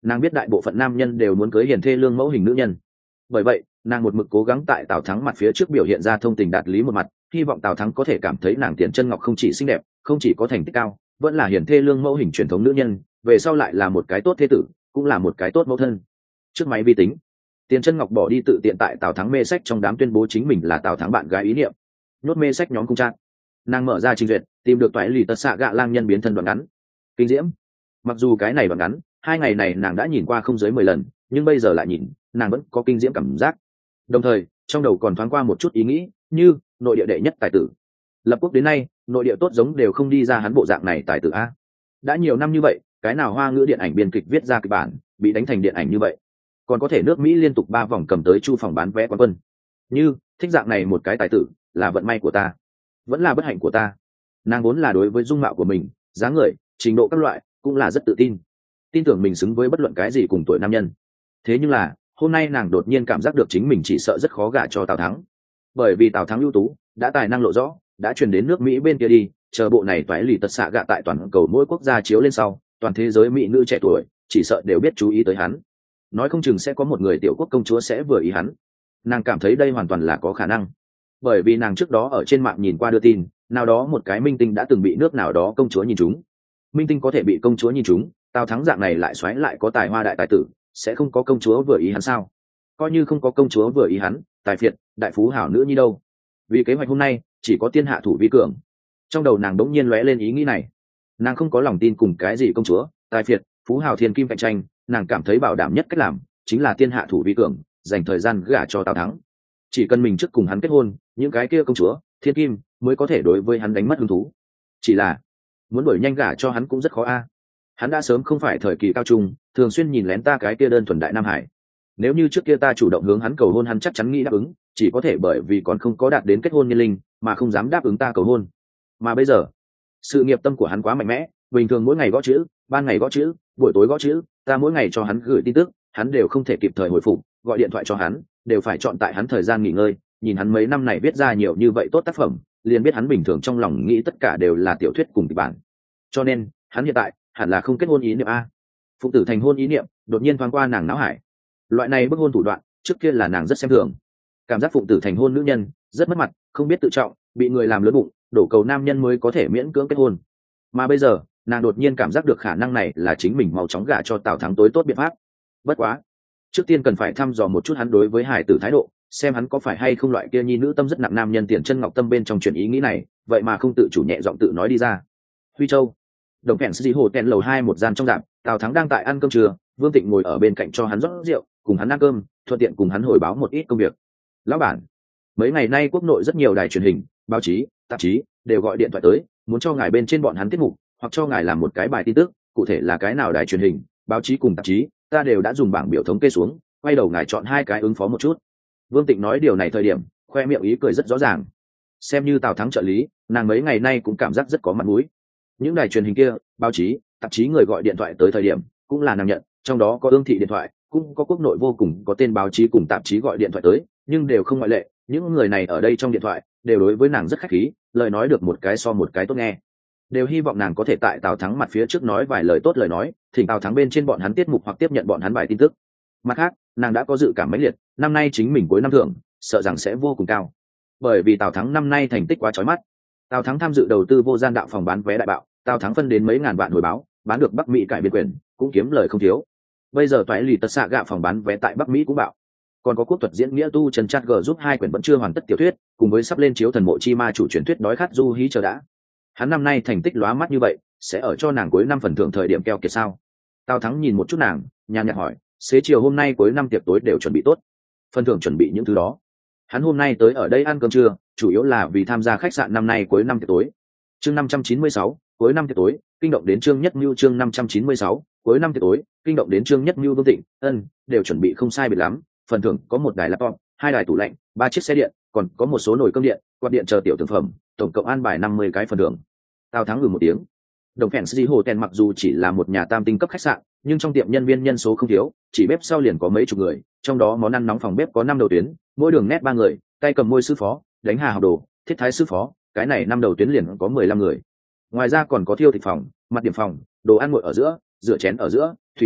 Nàng biết đại bộ phận nam nhân đều muốn cưới hiền thê lương mẫu hình nữ nhân, bởi vậy nàng một mực cố gắng tại Tào Thắng mặt phía trước biểu hiện ra thông tình đạt lý một mặt, hy vọng Tào Thắng có thể cảm thấy nàng Tiền Chân Ngọc không chỉ xinh đẹp, không chỉ có thành tích cao, vẫn là hiền thê lương mẫu hình truyền thống nữ nhân, về sau lại là một cái tốt thế tử, cũng là một cái tốt mẫu thân. Trước máy vi tính, Tiền Chân Ngọc bỏ đi tự tiện tại Tào Thắng mê sách trong đám tuyên bố chính mình là Tào Thắng bạn gái ý niệm, nhốt mê sách nhóm cung trang. Nàng mở ra trình duyệt, tìm được toại lì tật xạ gạ lang nhân biến thân đoạn ngắn. Kinh diễm. Mặc dù cái này đoạn ngắn, 2 ngày này nàng đã nhìn qua không dưới 10 lần, nhưng bây giờ lại nhìn, nàng vẫn có kinh diễm cảm giác. Đồng thời, trong đầu còn thoáng qua một chút ý nghĩ, như nội địa đệ nhất tài tử. Lập quốc đến nay, nội địa tốt giống đều không đi ra hắn bộ dạng này tài tử a. Đã nhiều năm như vậy, cái nào hoa ngữ điện ảnh biên kịch viết ra kịch bản, bị đánh thành điện ảnh như vậy. Còn có thể nước Mỹ liên tục 3 vòng cầm tới chu phòng bán vé quán quân. Như, thích dạng này một cái tài tử, là vận may của ta, vẫn là bất hạnh của ta. Nàng vốn là đối với dung mạo của mình, dáng người, trình độ các loại, cũng là rất tự tin. Tin tưởng mình xứng với bất luận cái gì cùng tuổi nam nhân. Thế nhưng là, hôm nay nàng đột nhiên cảm giác được chính mình chỉ sợ rất khó gả cho Tào Thắng. Bởi vì Tào Thắng ưu tú, đã tài năng lộ rõ, đã truyền đến nước Mỹ bên kia đi, chờ bộ này toái lì tật xạ gạ tại toàn cầu mỗi quốc gia chiếu lên sau, toàn thế giới mỹ nữ trẻ tuổi chỉ sợ đều biết chú ý tới hắn. Nói không chừng sẽ có một người tiểu quốc công chúa sẽ vừa ý hắn. Nàng cảm thấy đây hoàn toàn là có khả năng. Bởi vì nàng trước đó ở trên mạng nhìn qua đưa tin, nào đó một cái minh tinh đã từng bị nước nào đó công chúa nhìn trúng. Minh tinh có thể bị công chúa nhìn trúng, Tào Thắng dạng này lại xoáy lại có tài hoa đại tài tử, sẽ không có công chúa vừa ý hắn sao? Coi như không có công chúa vừa ý hắn, tài phiệt, đại phú hảo nữ nhi đâu? Vì kế hoạch hôm nay, chỉ có tiên hạ thủ vi cường. Trong đầu nàng đống nhiên lóe lên ý nghĩ này. Nàng không có lòng tin cùng cái gì công chúa, tài phiệt, phú hào thiên kim cạnh tranh, nàng cảm thấy bảo đảm nhất cách làm chính là tiên hạ thủ vi cường, dành thời gian gả cho Tào Thắng. Chỉ cần mình trước cùng hắn kết hôn, những cái kia công chúa, thiên kim mới có thể đối với hắn đánh mất hứng thú. Chỉ là muốn đuổi nhanh gả cho hắn cũng rất khó a. Hắn đã sớm không phải thời kỳ cao trung, thường xuyên nhìn lén ta cái kia đơn thuần đại nam hải. Nếu như trước kia ta chủ động hướng hắn cầu hôn, hắn chắc chắn nghĩ đáp ứng, chỉ có thể bởi vì còn không có đạt đến kết hôn niên linh mà không dám đáp ứng ta cầu hôn. Mà bây giờ, sự nghiệp tâm của hắn quá mạnh mẽ, bình thường mỗi ngày gõ chữ, ban ngày gõ chữ, buổi tối gõ chữ, ta mỗi ngày cho hắn gửi tin tức, hắn đều không thể kịp thời hồi phục, gọi điện thoại cho hắn, đều phải chọn tại hắn thời gian nghỉ ngơi. Nhìn hắn mấy năm này viết ra nhiều như vậy tốt tác phẩm, liền biết hắn bình thường trong lòng nghĩ tất cả đều là tiểu thuyết cùng kịch bản. Cho nên, hắn hiện tại hẳn là không kết hôn ý niệm a. Phụ tử thành hôn ý niệm đột nhiên thoáng qua nàng não hải. Loại này bức hôn thủ đoạn, trước kia là nàng rất xem thường. Cảm giác phụ tử thành hôn nữ nhân rất mất mặt, không biết tự trọng, bị người làm lớn bụng, đổ cầu nam nhân mới có thể miễn cưỡng kết hôn. Mà bây giờ, nàng đột nhiên cảm giác được khả năng này là chính mình mau chóng gả cho Tào Thắng tối tốt biện pháp. Bất quá, trước tiên cần phải thăm dò một chút hắn đối với hải tử thái độ, xem hắn có phải hay không loại kia nhi nữ tâm rất nặng nam nhân Tiền Chân Ngọc tâm bên trong chuyện ý nghĩ này, vậy mà không tự chủ nhẹ giọng tự nói đi ra. Huy Châu, đồng phèn sĩ hồ tèn lầu 2 một gian trong dạp, Tào Thắng đang tại ăn cơm trưa, Vương Tịnh ngồi ở bên cạnh cho hắn rót rượu, cùng hắn ăn cơm, thuận tiện cùng hắn hồi báo một ít công việc. Lão bản, mấy ngày nay quốc nội rất nhiều đài truyền hình, báo chí, tạp chí đều gọi điện thoại tới, muốn cho ngài bên trên bọn hắn tiết mục, hoặc cho ngài làm một cái bài tin tức, cụ thể là cái nào đài truyền hình, báo chí cùng tạp chí, ta đều đã dùng bảng biểu thống kê xuống, quay đầu ngài chọn 2 cái ứng phó một chút. Vương Tịnh nói điều này thời điểm, khoe miệng ý cười rất rõ ràng. Xem như Tào Thắng trợ lý, nàng mấy ngày nay cũng cảm giác rất có mặt mũi. Những đài truyền hình kia, báo chí, tạp chí người gọi điện thoại tới thời điểm, cũng là nàng nhận, trong đó có Ương thị điện thoại, cũng có quốc nội vô cùng có tên báo chí cùng tạp chí gọi điện thoại tới, nhưng đều không ngoại lệ, những người này ở đây trong điện thoại đều đối với nàng rất khách khí, lời nói được một cái so một cái tốt nghe. Đều hy vọng nàng có thể tại Tào Thắng mặt phía trước nói vài lời tốt lời nói, thỉnh Tào Thắng bên trên bọn hắn tiết mục hoặc tiếp nhận bọn hắn bài tin tức. Mặt khác, nàng đã có dự cảm mãnh liệt, năm nay chính mình cuối năm thưởng, sợ rằng sẽ vô cùng cao. Bởi vì Tào Thắng năm nay thành tích quá chói mắt. Tào Thắng tham dự đầu tư vô gian đạo phòng bán vé đại bạo, Tào Thắng phân đến mấy ngàn vạn hồi báo, bán được Bắc Mỹ cải biên quyền, cũng kiếm lời không thiếu. Bây giờ toái lì tật xạ gạ phòng bán vé tại Bắc Mỹ cũng bạo. Còn có quốc thuật diễn nghĩa tu Trần Chat G giúp 2 quyển vẫn chưa hoàn tất tiểu thuyết, cùng với sắp lên chiếu thần mộ chi ma chủ truyền thuyết đói khát du hí chờ đã. Hắn năm nay thành tích lóa mắt như vậy, sẽ ở cho nàng cuối năm phần thưởng thời điểm keo kiệt sao? Tào Thắng nhìn một chút nàng, nhàn nhạt hỏi, xế chiều hôm nay cuối năm tiệc tối đều chuẩn bị tốt, phần thưởng chuẩn bị những thứ đó. Hắn hôm nay tới ở đây ăn cơm trưa, chủ yếu là vì tham gia khách sạn năm nay cuối năm tiệc tối. Chương 596, cuối năm tiệc tối, kinh động đến Trương Nhất Nưu. Chương 596, cuối năm tiệc tối, kinh động đến Trương Nhất Nưu. Vương Tịnh, đều chuẩn bị không sai biệt lắm, phần thưởng có 1 đài laptop, 2 đài tủ lạnh, 3 chiếc xe điện, còn có một số nồi cơm điện, quạt điện chờ tiểu thực phẩm, tổng cộng an bài 50 cái phần thưởng. Tào Thắng một tiếng. Đồng phèn City Hotel mặc dù chỉ là một nhà tam tinh cấp khách sạn, nhưng trong tiệm nhân viên nhân số không thiếu, chỉ bếp sau liền có mấy chục người, trong đó món ăn nóng phòng bếp có 5 đầu tuyến, mỗi đường nét 3 người, tay cầm môi sư phó, đánh hà học đồ, thiết thái sư phó, cái này 5 đầu tuyến liền có 15 người. Ngoài ra còn có thiêu thịt phòng, mặt điểm phòng, đồ ăn nguội ở giữa, rửa chén ở giữa, thủy đài,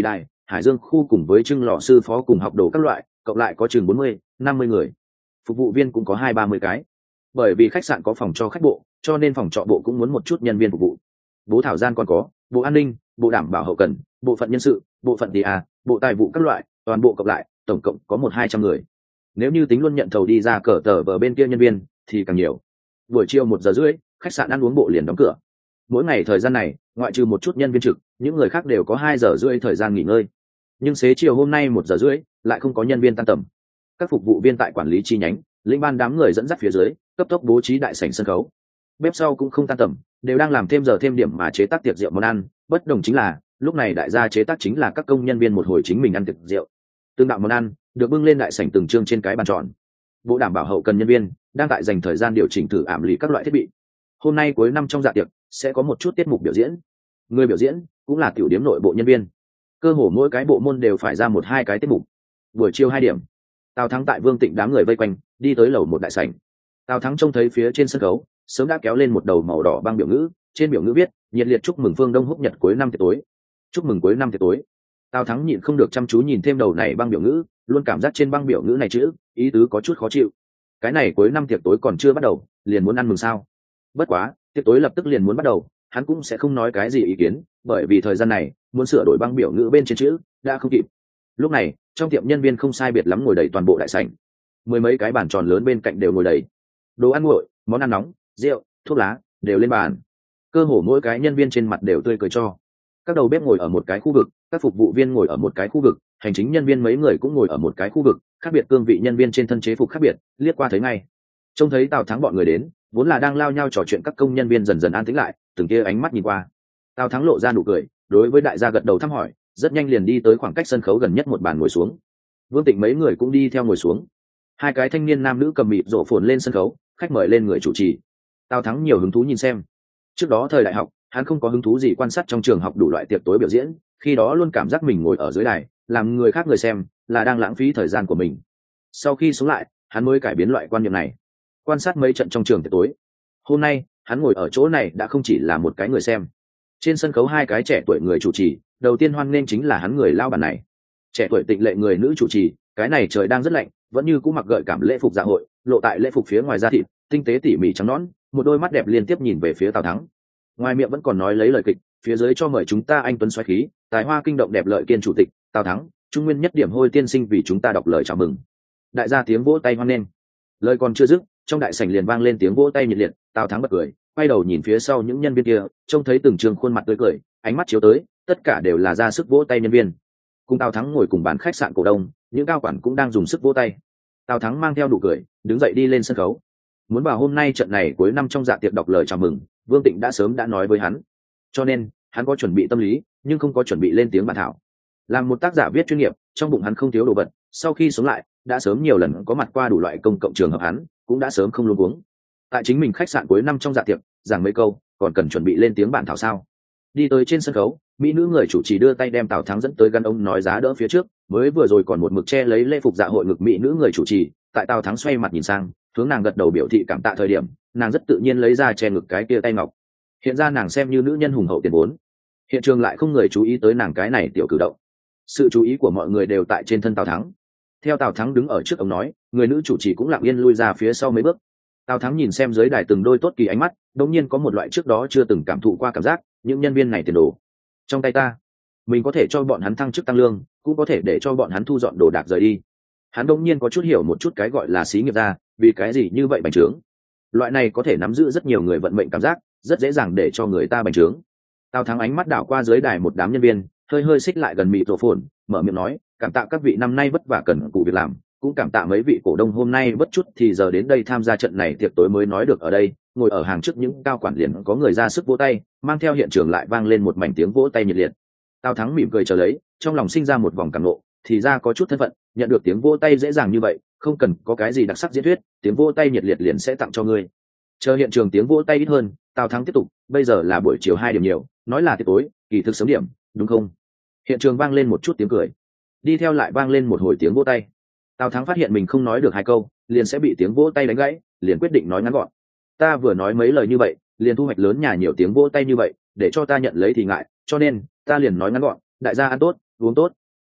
Hải Dương khu cùng với Trưng Lò sư phó cùng học đồ các loại, cộng lại có chừng 40-50 người. Phục vụ viên cũng có 20-30 cái. Bởi vì khách sạn có phòng cho khách bộ, cho nên phòng trọ bộ cũng muốn một chút nhân viên phục vụ. Bố thảo gian còn có bộ an ninh, bộ đảm bảo hậu cần, bộ phận nhân sự, bộ phận TA, bộ tài vụ các loại, toàn bộ cộng lại tổng cộng có 100-200 người. Nếu như tính luôn nhận thầu đi ra cờ tờ ở bên kia nhân viên thì càng nhiều. Buổi chiều 1 giờ rưỡi, khách sạn ăn uống bộ liền đóng cửa. Mỗi ngày thời gian này, ngoại trừ một chút nhân viên trực, những người khác đều có 2 giờ rưỡi thời gian nghỉ ngơi. Nhưng xế chiều hôm nay 1 giờ rưỡi lại không có nhân viên tan tầm. Các phục vụ viên tại quản lý chi nhánh, lĩnh ban đám người dẫn dắt phía dưới, cấp tốc bố trí đại sảnh sân khấu. Bếp sau cũng không tan tầm, đều đang làm thêm giờ thêm điểm mà chế tác tiệc rượu món ăn. Bất đồng chính là lúc này đại gia chế tác chính là các công nhân viên một hồi chính mình ăn tiệc rượu. Tương đạo món ăn được bưng lên đại sảnh từng trương trên cái bàn tròn. Bộ đảm bảo hậu cần nhân viên đang tại dành thời gian điều chỉnh thử ảm lì các loại thiết bị. Hôm nay cuối năm trong dạ tiệc sẽ có một chút tiết mục biểu diễn. Người biểu diễn cũng là tiểu điếm nội bộ nhân viên. Cơ hồ mỗi cái bộ môn đều phải ra 1-2 cái tiết mục. Buổi chiều 2 điểm, Tào Thắng tại Vương Tịnh đám người vây quanh đi tới lầu một đại sảnh. Tào Thắng trông thấy phía trên sân khấu sớm đã kéo lên một đầu màu đỏ băng biểu ngữ, trên biểu ngữ viết nhiệt liệt chúc mừng Phương Đông Húc Nhật cuối năm tiệc tối. Chúc mừng cuối năm tiệc tối. Tào Thắng nhịn không được chăm chú nhìn thêm đầu này băng biểu ngữ, luôn cảm giác trên băng biểu ngữ này chữ ý tứ có chút khó chịu. Cái này cuối năm tiệc tối còn chưa bắt đầu liền muốn ăn mừng sao? Bất quá tiệc tối lập tức liền muốn bắt đầu, hắn cũng sẽ không nói cái gì ý kiến, bởi vì thời gian này muốn sửa đổi băng biểu ngữ bên trên chữ đã không kịp. Lúc này trong tiệm nhân viên không sai biệt lắm ngồi đầy toàn bộ đại sảnh, 10 mấy cái bàn tròn lớn bên cạnh đều ngồi đầy, đồ ăn nguội, món ăn nóng, rượu, thuốc lá đều lên bàn. Cơ hồ mỗi cái nhân viên trên mặt đều tươi cười cho. Các đầu bếp ngồi ở một cái khu vực, các phục vụ viên ngồi ở một cái khu vực, hành chính nhân viên mấy người cũng ngồi ở một cái khu vực, khác biệt cương vị nhân viên trên thân chế phục khác biệt, liếc qua thấy ngay. Trông thấy Tào Thắng bọn người đến, vốn là đang lao nhau trò chuyện các công nhân viên dần dần an tĩnh lại, từng kia ánh mắt nhìn qua. Tào Thắng lộ ra nụ cười, đối với đại gia gật đầu thăm hỏi, rất nhanh liền đi tới khoảng cách sân khấu gần nhất một bàn ngồi xuống. Vương Tịnh mấy người cũng đi theo ngồi xuống. 2 cái thanh niên nam nữ cầm mịt rộ phồn lên sân khấu, khách mời lên người chủ trì. Tào Thắng nhiều hứng thú nhìn xem. Trước đó thời đại học, hắn không có hứng thú gì quan sát trong trường học đủ loại tiệc tối biểu diễn, khi đó luôn cảm giác mình ngồi ở dưới đài, làm người khác người xem là đang lãng phí thời gian của mình. Sau khi xuống lại, hắn mới cải biến loại quan niệm này, quan sát mấy trận trong trường tiệc tối. Hôm nay hắn ngồi ở chỗ này đã không chỉ là một cái người xem. Trên sân khấu 2 cái trẻ tuổi người chủ trì, đầu tiên hoan nghênh chính là hắn người lao bản này. Trẻ tuổi tịnh lệ người nữ chủ trì, cái này trời đang rất lạnh, vẫn như cũ mặc gợi cảm lễ phục dạ hội, lộ tại lễ phục phía ngoài da thịt, tinh tế tỉ mỉ trắng nõn, một đôi mắt đẹp liên tiếp nhìn về phía Tào Thắng. Ngoài miệng vẫn còn nói lấy lời kịch, phía dưới cho mời chúng ta anh tuấn xoáy khí, tài hoa kinh động đẹp lợi kiên chủ tịch Tào Thắng, trung nguyên nhất điểm hôi tiên sinh vì chúng ta đọc lời chào mừng. Đại gia tiếng vỗ tay hoan nghênh. Lời còn chưa dứt, trong đại sảnh liền vang lên tiếng vỗ tay nhiệt liệt. Tào Thắng bật cười, quay đầu nhìn phía sau những nhân viên kia, trông thấy từng trường khuôn mặt tươi cười, ánh mắt chiếu tới, tất cả đều là ra sức vỗ tay nhân viên. Cùng Tào Thắng ngồi cùng bàn khách sạn cổ đông, những cao quản cũng đang dùng sức vỗ tay. Tào Thắng mang theo nụ cười, đứng dậy đi lên sân khấu. Muốn vào hôm nay trận này cuối năm trong dạ tiệc đọc lời chào mừng, Vương Tịnh đã sớm đã nói với hắn, cho nên hắn có chuẩn bị tâm lý, nhưng không có chuẩn bị lên tiếng bản thảo. Làm một tác giả viết chuyên nghiệp, trong bụng hắn không thiếu đồ vật, sau khi sống lại, đã sớm nhiều lần có mặt qua đủ loại công cộng trường hợp, hắn cũng đã sớm không luống cuống. Tại chính mình khách sạn cuối năm trong dạ tiệc, giảng mấy câu, còn cần chuẩn bị lên tiếng bản thảo sao? Đi tới trên sân khấu, mỹ nữ người chủ trì đưa tay đem Tào Thắng dẫn tới gan ông nói giá đỡ phía trước, mới vừa rồi còn một mực che lấy lễ phục dạ hội ngực mỹ nữ người chủ trì, tại Tào Thắng xoay mặt nhìn sang, hướng nàng gật đầu biểu thị cảm tạ thời điểm, nàng rất tự nhiên lấy ra che ngực cái kia tay ngọc. Hiện ra nàng xem như nữ nhân hùng hậu tiền vốn. Hiện trường lại không người chú ý tới nàng cái này tiểu cử động. Sự chú ý của mọi người đều tại trên thân Tào Thắng. Theo Tào Thắng đứng ở trước ông nói, người nữ chủ trì cũng lặng yên lui ra phía sau mấy bước. Tào Thắng nhìn xem dưới đài từng đôi tốt kỳ ánh mắt, đột nhiên có một loại trước đó chưa từng cảm thụ qua cảm giác, những nhân viên này tiền đồ trong tay ta, mình có thể cho bọn hắn thăng chức tăng lương, cũng có thể để cho bọn hắn thu dọn đồ đạc rời đi. Hắn đột nhiên có chút hiểu một chút cái gọi là xí nghiệp ra, vì cái gì như vậy bành trướng. Loại này có thể nắm giữ rất nhiều người vận mệnh cảm giác, rất dễ dàng để cho người ta bành trướng. Tào Thắng ánh mắt đảo qua dưới đài một đám nhân viên, hơi hơi xích lại gần mịt rổ phồn, mở miệng nói, cảm tạ các vị năm nay vất vả cần cù việc làm, cũng cảm tạ mấy vị cổ đông hôm nay bất chút thì giờ đến đây tham gia trận này tiệc tối mới nói được ở đây. Ngồi ở hàng trước những cao quản liền có người ra sức vỗ tay, mang theo hiện trường lại vang lên một mảnh tiếng vỗ tay nhiệt liệt. Tào Thắng mỉm cười chờ lấy, trong lòng sinh ra một vòng cảm nộ, thì ra có chút thân phận, nhận được tiếng vỗ tay dễ dàng như vậy, không cần có cái gì đặc sắc diễn thuyết, tiếng vỗ tay nhiệt liệt liền sẽ tặng cho ngươi. Chờ hiện trường tiếng vỗ tay ít hơn, Tào Thắng tiếp tục, bây giờ là buổi chiều 2 điểm nhiều, nói là tiệc tối, kỳ thực sớm điểm, đúng không? Hiện trường vang lên một chút tiếng cười, đi theo lại vang lên một hồi tiếng vỗ tay. Tào Thắng phát hiện mình không nói được 2 câu, liền sẽ bị tiếng vỗ tay đánh gãy, liền quyết định nói ngắn gọn. Ta vừa nói mấy lời như vậy, liền thu hoạch lớn nhà nhiều tiếng vỗ tay như vậy, để cho ta nhận lấy thì ngại, cho nên ta liền nói ngắn gọn, đại gia ăn tốt, uống tốt.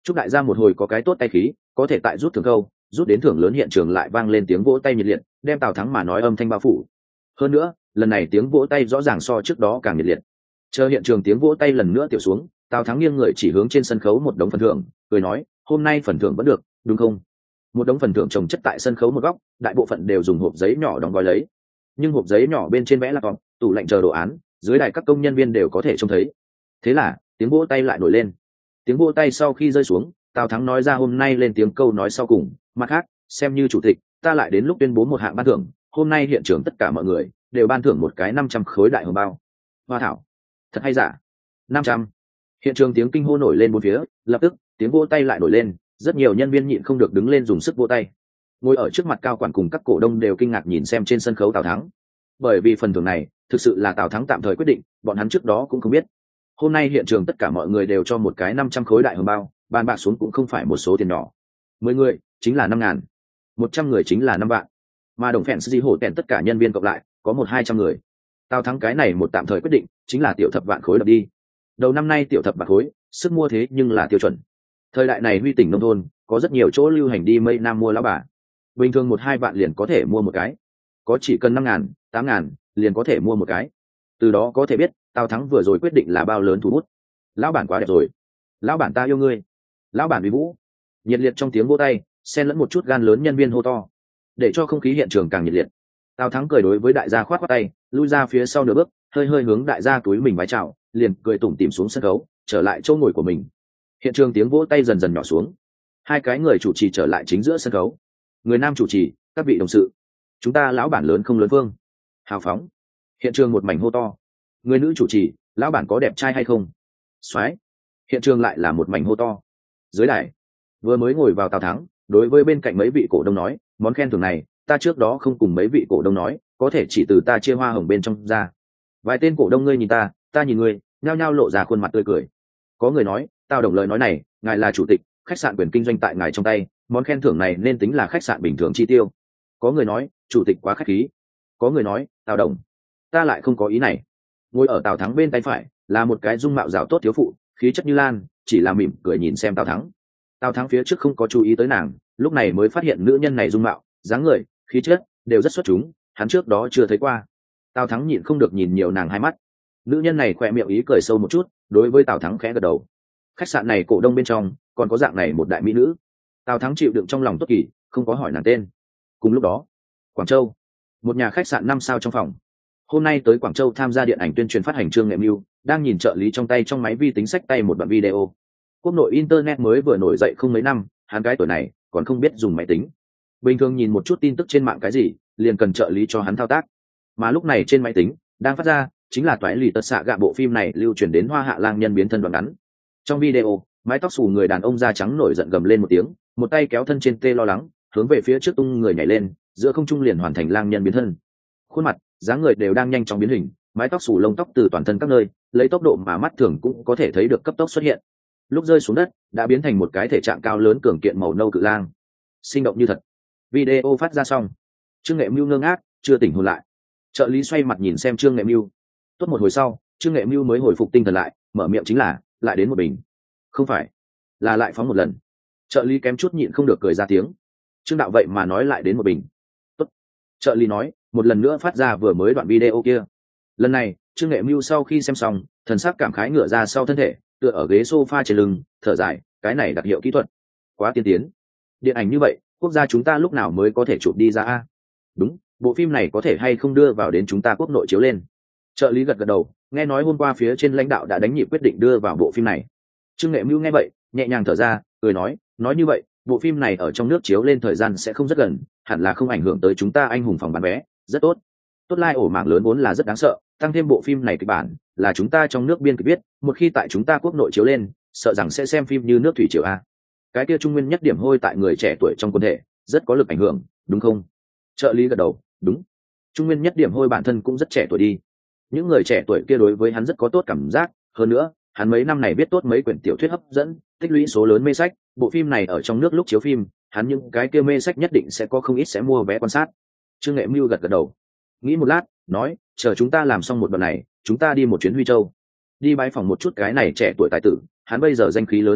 chúc đại gia một hồi có cái tốt tay khí, có thể tại rút thưởng câu, rút đến thưởng lớn hiện trường lại vang lên tiếng vỗ tay nhiệt liệt, đem Tào Thắng mà nói âm thanh bao phủ. Hơn nữa, lần này tiếng vỗ tay rõ ràng so trước đó càng nhiệt liệt. Chờ hiện trường tiếng vỗ tay lần nữa tiểu xuống, Tào Thắng nghiêng người chỉ hướng trên sân khấu một đống phần thưởng, cười nói, hôm nay phần thưởng vẫn được, đúng không? Một đống phần thưởng chồng chất tại sân khấu một góc, đại bộ phận đều dùng hộp giấy nhỏ đóng gói lấy, nhưng hộp giấy nhỏ bên trên vẽ là laptop, tủ lạnh chờ đồ án, dưới đài các công nhân viên đều có thể trông thấy. Thế là tiếng vỗ tay lại nổi lên. Tiếng vỗ tay sau khi rơi xuống, Tào Thắng nói ra hôm nay lên tiếng câu nói sau cùng, mặt khác, xem như chủ tịch, ta lại đến lúc tuyên bố một hạng ban thưởng, hôm nay hiện trường tất cả mọi người đều ban thưởng một cái 500 khối đại hồng bao. Hoa thảo, thật hay giả? 500. Hiện trường tiếng kinh hô nổi lên bốn phía, lập tức tiếng vỗ tay lại nổi lên, rất nhiều nhân viên nhịn không được đứng lên dùng sức vỗ tay. Ngồi ở trước mặt cao quản cùng các cổ đông đều kinh ngạc nhìn xem trên sân khấu Tào Thắng, bởi vì phần thưởng này thực sự là Tào Thắng tạm thời quyết định, bọn hắn trước đó cũng không biết. Hôm nay hiện trường tất cả mọi người đều cho một cái 500 khối đại hồng bao, bàn bạc xuống cũng không phải một số tiền nhỏ. 10 người chính là 5.000, 100 người chính là 5 vạn, mà đồng phèn di hổ tèn tất cả nhân viên cộng lại có 100-200 người. Tào Thắng cái này một tạm thời quyết định chính là tiểu thập vạn khối lập đi. Đầu năm nay tiểu thập vạn khối sức mua thế nhưng là tiêu chuẩn. Thời đại này huy tỉnh nông thôn có rất nhiều chỗ lưu hành đi mây nam mua lão bà, bình thường 1-2 vạn liền có thể mua một cái, có chỉ cần 5.000, 8.000 liền có thể mua một cái. Từ đó có thể biết Tào Thắng vừa rồi quyết định là bao lớn thủ bút. Lão bản quá đẹp rồi, lão bản ta yêu ngươi, lão bản uy vũ. Nhiệt liệt trong tiếng vỗ tay xen lẫn một chút gan lớn nhân viên hô to, để cho không khí hiện trường càng nhiệt liệt. Tào Thắng cười đối với đại gia khoát khoát tay, lui ra phía sau nửa bước, hơi hơi hướng đại gia túi mình vái chào, liền cười tủm tỉm xuống sân khấu, trở lại chỗ ngồi của mình. Hiện trường tiếng vỗ tay dần dần nhỏ xuống, hai cái người chủ trì trở lại chính giữa sân khấu. Người nam chủ trì, các vị đồng sự, chúng ta lão bản lớn không lớn vương, hào phóng. Hiện trường một mảnh hô to. Người nữ chủ trì, lão bản có đẹp trai hay không? Soái. Hiện trường lại là một mảnh hô to. Dưới đài vừa mới ngồi vào Tào Thắng đối với bên cạnh mấy vị cổ đông nói, món khen thưởng này ta trước đó không cùng mấy vị cổ đông nói, có thể chỉ từ ta chia hoa hồng bên trong ra. Vài tên cổ đông ngươi nhìn ta nhìn ngươi, nhao nhao lộ ra khuôn mặt tươi cười. Có người nói, Tào đồng lời nói này, ngài là chủ tịch, khách sạn quyền kinh doanh tại ngài trong tay, món khen thưởng này nên tính là khách sạn bình thường chi tiêu. Có người nói, chủ tịch quá khách khí. Có người nói, Tào đồng, ta lại không có ý này. Ngồi ở Tào Thắng bên tay phải là một cái dung mạo rào tốt thiếu phụ, khí chất như lan, chỉ là mỉm cười nhìn xem Tào Thắng. Tào Thắng phía trước không có chú ý tới nàng, lúc này mới phát hiện nữ nhân này dung mạo, dáng người, khí chất đều rất xuất chúng, hắn trước đó chưa thấy qua. Tào Thắng nhịn không được nhìn nhiều nàng hai mắt. Nữ nhân này khỏe miệng ý cười sâu một chút, đối với Tào Thắng khẽ gật đầu. Khách sạn này cổ đông bên trong còn có dạng này một đại mỹ nữ. Tào Thắng chịu đựng trong lòng tốt kỳ, không có hỏi nàng tên. Cùng lúc đó, Quảng Châu, một nhà khách sạn 5 sao trong phòng. Hôm nay tới Quảng Châu tham gia điện ảnh tuyên truyền phát hành Trương Nghệ Mưu đang nhìn trợ lý trong tay trong máy vi tính xách tay một đoạn video. Quốc nội internet mới vừa nổi dậy không mấy năm, hắn cái tuổi này còn không biết dùng máy tính. Bình thường nhìn một chút tin tức trên mạng cái gì, liền cần trợ lý cho hắn thao tác. Mà lúc này trên máy tính đang phát ra chính là toái lì tật xạ gạ bộ phim này lưu truyền đến Hoa Hạ Lang nhân biến thân đoạn ngắn. Trong video, mái tóc xù người đàn ông da trắng nổi giận gầm lên một tiếng, một tay kéo thân trên tê lo lắng, hướng về phía trước tung người nhảy lên, giữa không trung liền hoàn thành lang nhân biến thân. Khuôn mặt, dáng người đều đang nhanh chóng biến hình, mái tóc xù lông tóc từ toàn thân các nơi, lấy tốc độ mà mắt thường cũng có thể thấy được cấp tốc xuất hiện. Lúc rơi xuống đất, đã biến thành một cái thể trạng cao lớn cường kiện màu nâu cự lang, sinh động như thật. Video phát ra xong, Trương Nghệ Mưu ngơ ngác, chưa tỉnh hồn lại. Trợ lý xoay mặt nhìn xem Trương Nghệ Mưu. Tốt một hồi sau, Trương Nghệ Mưu mới hồi phục tinh thần lại, mở miệng chính là, lại đến một bình. Không phải, là lại phóng một lần. Trợ lý kém chút nhịn không được cười ra tiếng. Trương đạo vậy mà nói lại đến một bình. Tốt. Trợ lý nói, một lần nữa phát ra vừa mới đoạn video kia. Lần này, Trương Nghệ Mưu sau khi xem xong, thần sắc cảm khái ngửa ra sau thân thể, tựa ở ghế sofa trên lưng, thở dài, cái này đặc hiệu kỹ thuật, quá tiên tiến. Điện ảnh như vậy, quốc gia chúng ta lúc nào mới có thể chụp đi ra a? Đúng, bộ phim này có thể hay không đưa vào đến chúng ta quốc nội chiếu lên? Trợ lý gật gật đầu, nghe nói hôm qua phía trên lãnh đạo đã đánh nhịp quyết định đưa vào bộ phim này. Trương Nghệ Mưu nghe vậy, nhẹ nhàng thở ra, cười nói như vậy, bộ phim này ở trong nước chiếu lên thời gian sẽ không rất gần, hẳn là không ảnh hưởng tới chúng ta anh hùng phòng bán vé, rất tốt. Tốt lai ổ mạng lớn vốn là rất đáng sợ, tăng thêm bộ phim này kịch bản là chúng ta trong nước biên kịch viết, một khi tại chúng ta quốc nội chiếu lên, sợ rằng sẽ xem phim như nước thủy triều a. Cái kia trung nguyên nhất điểm hôi tại người trẻ tuổi trong quân thể, rất có lực ảnh hưởng, đúng không? Trợ lý gật đầu, đúng. Trung nguyên nhất điểm hôi bản thân cũng rất trẻ tuổi đi. Những người trẻ tuổi kia đối với hắn rất có tốt cảm giác, hơn nữa, hắn mấy năm này viết tốt mấy quyển tiểu thuyết hấp dẫn, tích lũy số lớn mê sách, bộ phim này ở trong nước lúc chiếu phim, hắn những cái kia mê sách nhất định sẽ có không ít sẽ mua vé quan sát. Trương Nghệ Mưu gật gật đầu, nghĩ một lát, nói, chờ chúng ta làm xong một đoạn này, chúng ta đi một chuyến Huy Châu, đi bái phỏng một chút cái này trẻ tuổi tài tử, hắn bây giờ danh khí lớn như vậy,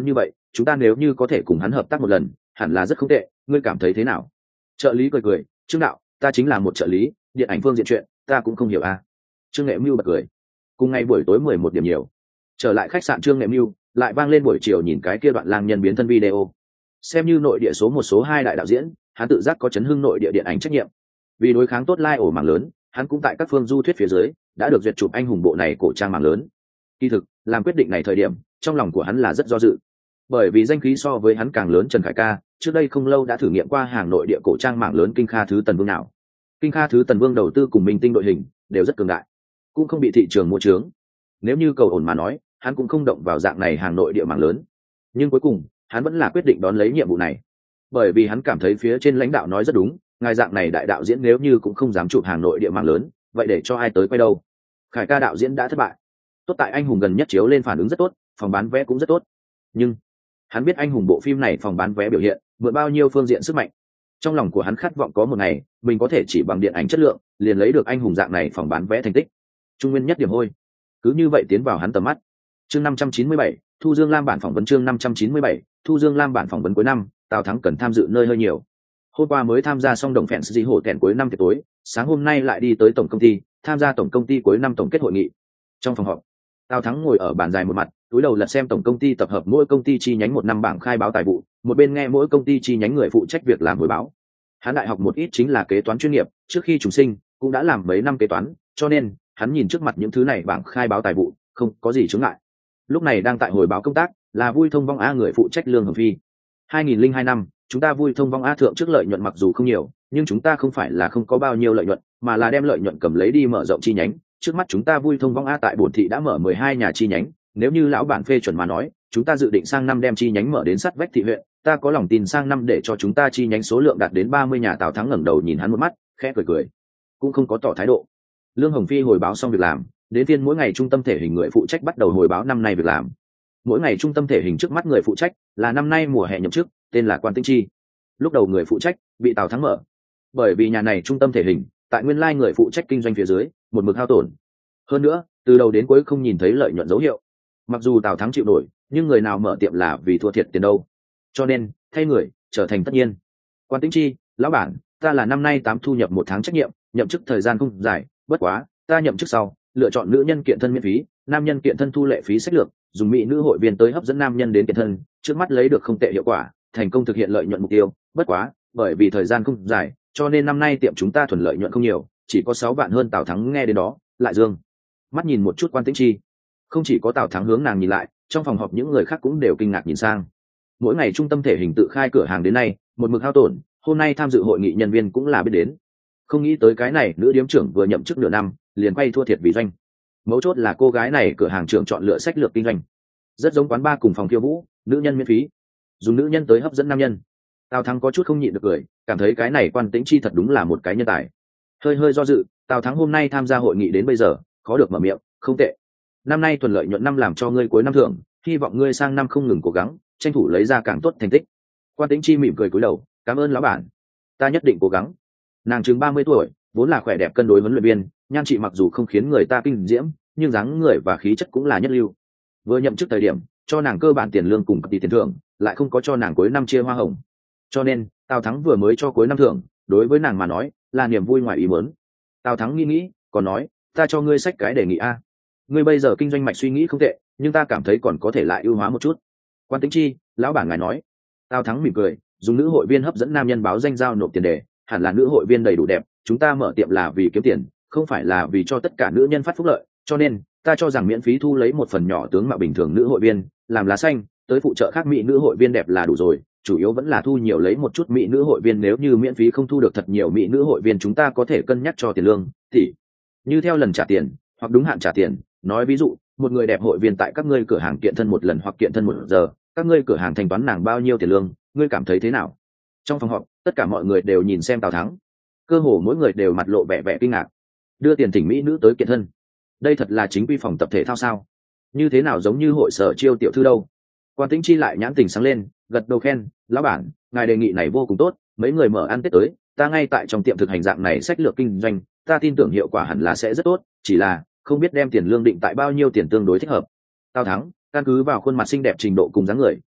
chúng ta nếu như có thể cùng hắn hợp tác một lần hẳn là rất không tệ, ngươi cảm thấy thế nào? Trợ lý cười cười, Trương đạo, ta chính là một trợ lý, điện ảnh phương diện chuyện ta cũng không hiểu a. Trương Nghệ Mưu bật cười. Cùng ngày buổi tối 11 điểm nhiều, trở lại khách sạn Trương Nghệ Mưu lại vang lên buổi chiều nhìn cái kia đoạn lang nhân biến thân video. Xem như nội địa số 1 số 2 đại đạo diễn, hắn tự giác có chấn hưng nội địa điện ảnh trách nhiệm. Vì đối kháng tốt lai ổ mảng lớn, hắn cũng tại các phương du thuyết phía dưới đã được duyệt chụp anh hùng bộ này cổ trang mảng lớn. Kỳ thực, làm quyết định này thời điểm, trong lòng của hắn là rất do dự. Bởi vì danh khí so với hắn càng lớn Trần Khải Ca, trước đây không lâu đã thử nghiệm qua hàng nội địa cổ trang mảng lớn Kinh Kha Thứ Tần Vương nào. Kinh Kha Thứ Tần Vương đầu tư cùng minh tinh đội hình đều rất cường đại, cũng không bị thị trường mua trướng. Nếu như cầu ổn mà nói, hắn cũng không động vào dạng này hàng nội địa mảng lớn. Nhưng cuối cùng, hắn vẫn là quyết định đón lấy nhiệm vụ này. Bởi vì hắn cảm thấy phía trên lãnh đạo nói rất đúng, ngài dạng này đại đạo diễn nếu như cũng không dám chụp hàng nội địa mảng lớn, vậy để cho ai tới quay đâu? Khải Ca đạo diễn đã thất bại. Tốt tại anh hùng gần nhất chiếu lên phản ứng rất tốt, phòng bán vé cũng rất tốt. Nhưng hắn biết anh hùng bộ phim này phòng bán vé biểu hiện mượn bao nhiêu phương diện sức mạnh. Trong lòng của hắn khát vọng có một ngày mình có thể chỉ bằng điện ảnh chất lượng liền lấy được anh hùng dạng này phòng bán vé thành tích. Trung nguyên nhất điểm hôi cứ như vậy tiến vào hắn tầm mắt. Chương 597, Thu Dương Lam bản phỏng vấn. Chương 597, Thu Dương Lam bản phỏng vấn. Cuối năm, Tào Thắng cần tham dự nơi hơi nhiều. Hôm qua mới tham gia xong đồng phèn dị hổ kèn cuối năm tiệc tối, sáng hôm nay lại đi tới tổng công ty tham gia tổng công ty cuối năm tổng kết hội nghị. Trong phòng họp, Tào Thắng ngồi ở bàn dài một mặt, túi đầu lật xem tổng công ty tập hợp mỗi công ty chi nhánh một năm bảng khai báo tài vụ, một bên nghe mỗi công ty chi nhánh người phụ trách việc làm hồi báo. Hắn đại học một ít chính là kế toán chuyên nghiệp, trước khi trùng sinh cũng đã làm mấy năm kế toán, cho nên hắn nhìn trước mặt những thứ này bảng khai báo tài vụ không có gì chướng ngại. Lúc này đang tại hồi báo công tác là Vui Thông Vong A người phụ trách Lương Hồng Phi. 2002 năm, chúng ta Vui Thông Vong A thượng trước lợi nhuận mặc dù không nhiều, nhưng chúng ta không phải là không có bao nhiêu lợi nhuận, mà là đem lợi nhuận cầm lấy đi mở rộng chi nhánh. Trước mắt chúng ta Vui Thông Vong A tại Bổn thị đã mở 12 nhà chi nhánh, nếu như lão bản phê chuẩn mà nói, chúng ta dự định sang năm đem chi nhánh mở đến sát vách thị huyện, ta có lòng tin sang năm để cho chúng ta chi nhánh số lượng đạt đến 30 nhà. Tào Thắng ngẩng đầu nhìn hắn một mắt, khẽ cười cười, cũng không có tỏ thái độ. Lương Hồng Phi hồi báo xong việc làm, đến phiên mỗi ngày trung tâm thể hình người phụ trách bắt đầu hồi báo năm nay việc làm. Mỗi ngày trung tâm thể hình trước mắt người phụ trách là năm nay mùa hè nhậm chức, tên là Quan Tĩnh Chi. Lúc đầu người phụ trách bị Tào Thắng mở, bởi vì nhà này trung tâm thể hình tại nguyên lai người phụ trách kinh doanh phía dưới một mực hao tổn, hơn nữa từ đầu đến cuối không nhìn thấy lợi nhuận dấu hiệu. Mặc dù Tào Thắng chịu nổi, nhưng người nào mở tiệm là vì thua thiệt tiền đâu, cho nên thay người trở thành tất nhiên. Quan Tĩnh Chi, lão bản, ta là năm nay 8 thu nhập 1 tháng trách nhiệm, nhậm chức thời gian không dài, bất quá ta nhậm chức sau lựa chọn nữ nhân kiện thân miễn phí, nam nhân kiện thân thu lệ phí sách lược, dùng mỹ nữ hội viên tới hấp dẫn nam nhân đến kiện thân, trước mắt lấy được không tệ hiệu quả, thành công thực hiện lợi nhuận mục tiêu. Bất quá bởi vì thời gian không dài, cho nên năm nay tiệm chúng ta thuần lợi nhuận không nhiều, chỉ có 6 vạn hơn. Tào Thắng nghe đến đó lại dương mắt nhìn một chút Quan Tĩnh Chi. Không chỉ có Tào Thắng hướng nàng nhìn lại, trong phòng họp những người khác cũng đều kinh ngạc nhìn sang. Mỗi ngày trung tâm thể hình tự khai cửa hàng đến nay một mực hao tổn, hôm nay tham dự hội nghị nhân viên cũng là biết đến. Không nghĩ tới cái này nữ điếm trưởng vừa nhậm chức nửa năm liền quay thua thiệt vì doanh. Mấu chốt là cô gái này cửa hàng trưởng chọn lựa sách lược kinh doanh rất giống quán bar cùng phòng khiêu vũ, nữ nhân miễn phí, dùng nữ nhân tới hấp dẫn nam nhân. Tào Thắng có chút không nhịn được cười, cảm thấy cái này Quan Tĩnh Chi thật đúng là một cái nhân tài. Hơi do dự, Tào Thắng hôm nay tham gia hội nghị đến bây giờ khó được mở miệng, không tệ, năm nay thuần lợi nhuận năm làm cho ngươi cuối năm thưởng, hy vọng ngươi sang năm không ngừng cố gắng, tranh thủ lấy ra càng tốt thành tích. Quan Tĩnh Chi mỉm cười cúi đầu, cảm ơn lão bản, ta nhất định cố gắng. Nàng chừng 30 tuổi, vốn là khỏe đẹp cân đối huấn luyện viên, nhan trị mặc dù không khiến người ta kinh diễm, nhưng dáng người và khí chất cũng là nhất lưu. Vừa nhậm chức thời điểm cho nàng cơ bản tiền lương cùng cấp tỷ tiền thưởng, lại không có cho nàng cuối năm chia hoa hồng, cho nên Tào Thắng vừa mới cho cuối năm thưởng, đối với nàng mà nói là niềm vui ngoài ý muốn. Tào Thắng nghĩ còn nói, ta cho ngươi sách cái đề nghị a, ngươi bây giờ kinh doanh mạch suy nghĩ không tệ, nhưng ta cảm thấy còn có thể lại ưu hóa một chút. Quan Tĩnh Chi, lão bản ngài nói. Tào Thắng mỉm cười, dùng nữ hội viên hấp dẫn nam nhân báo danh giao nộp tiền đề, hẳn là nữ hội viên đầy đủ đẹp, chúng ta mở tiệm là vì kiếm tiền, không phải là vì cho tất cả nữ nhân phát phúc lợi, cho nên ta cho rằng miễn phí thu lấy một phần nhỏ tướng mạo bình thường nữ hội viên làm lá xanh, tới phụ trợ khác mỹ nữ hội viên đẹp là đủ rồi, chủ yếu vẫn là thu nhiều lấy một chút mỹ nữ hội viên. Nếu như miễn phí không thu được thật nhiều mỹ nữ hội viên, chúng ta có thể cân nhắc cho tiền lương thì như theo lần trả tiền hoặc đúng hạn trả tiền. Nói ví dụ, một người đẹp hội viên tại các ngươi cửa hàng kiện thân một lần hoặc kiện thân 1 giờ, các ngươi cửa hàng thanh toán nàng bao nhiêu tiền lương, ngươi cảm thấy thế nào? Trong phòng họp tất cả mọi người đều nhìn xem Tào Thắng, cơ hồ mỗi người đều mặt lộ vẻ kinh ngạc. Đưa tiền thỉnh mỹ nữ tới kiện thân, đây thật là chính quy phòng tập thể thao sao? Như thế nào giống như hội sở chiêu tiểu thư đâu? Quan Tĩnh Chi lại nhãn tình sáng lên, gật đầu khen, lão bản, ngài đề nghị này vô cùng tốt, mấy người mở ăn Tết tới, ta ngay tại trong tiệm thực hành dạng này sách lược kinh doanh, ta tin tưởng hiệu quả hẳn là sẽ rất tốt, chỉ là không biết đem tiền lương định tại bao nhiêu tiền tương đối thích hợp. Tào Thắng căn cứ vào khuôn mặt xinh đẹp, trình độ cùng dáng người,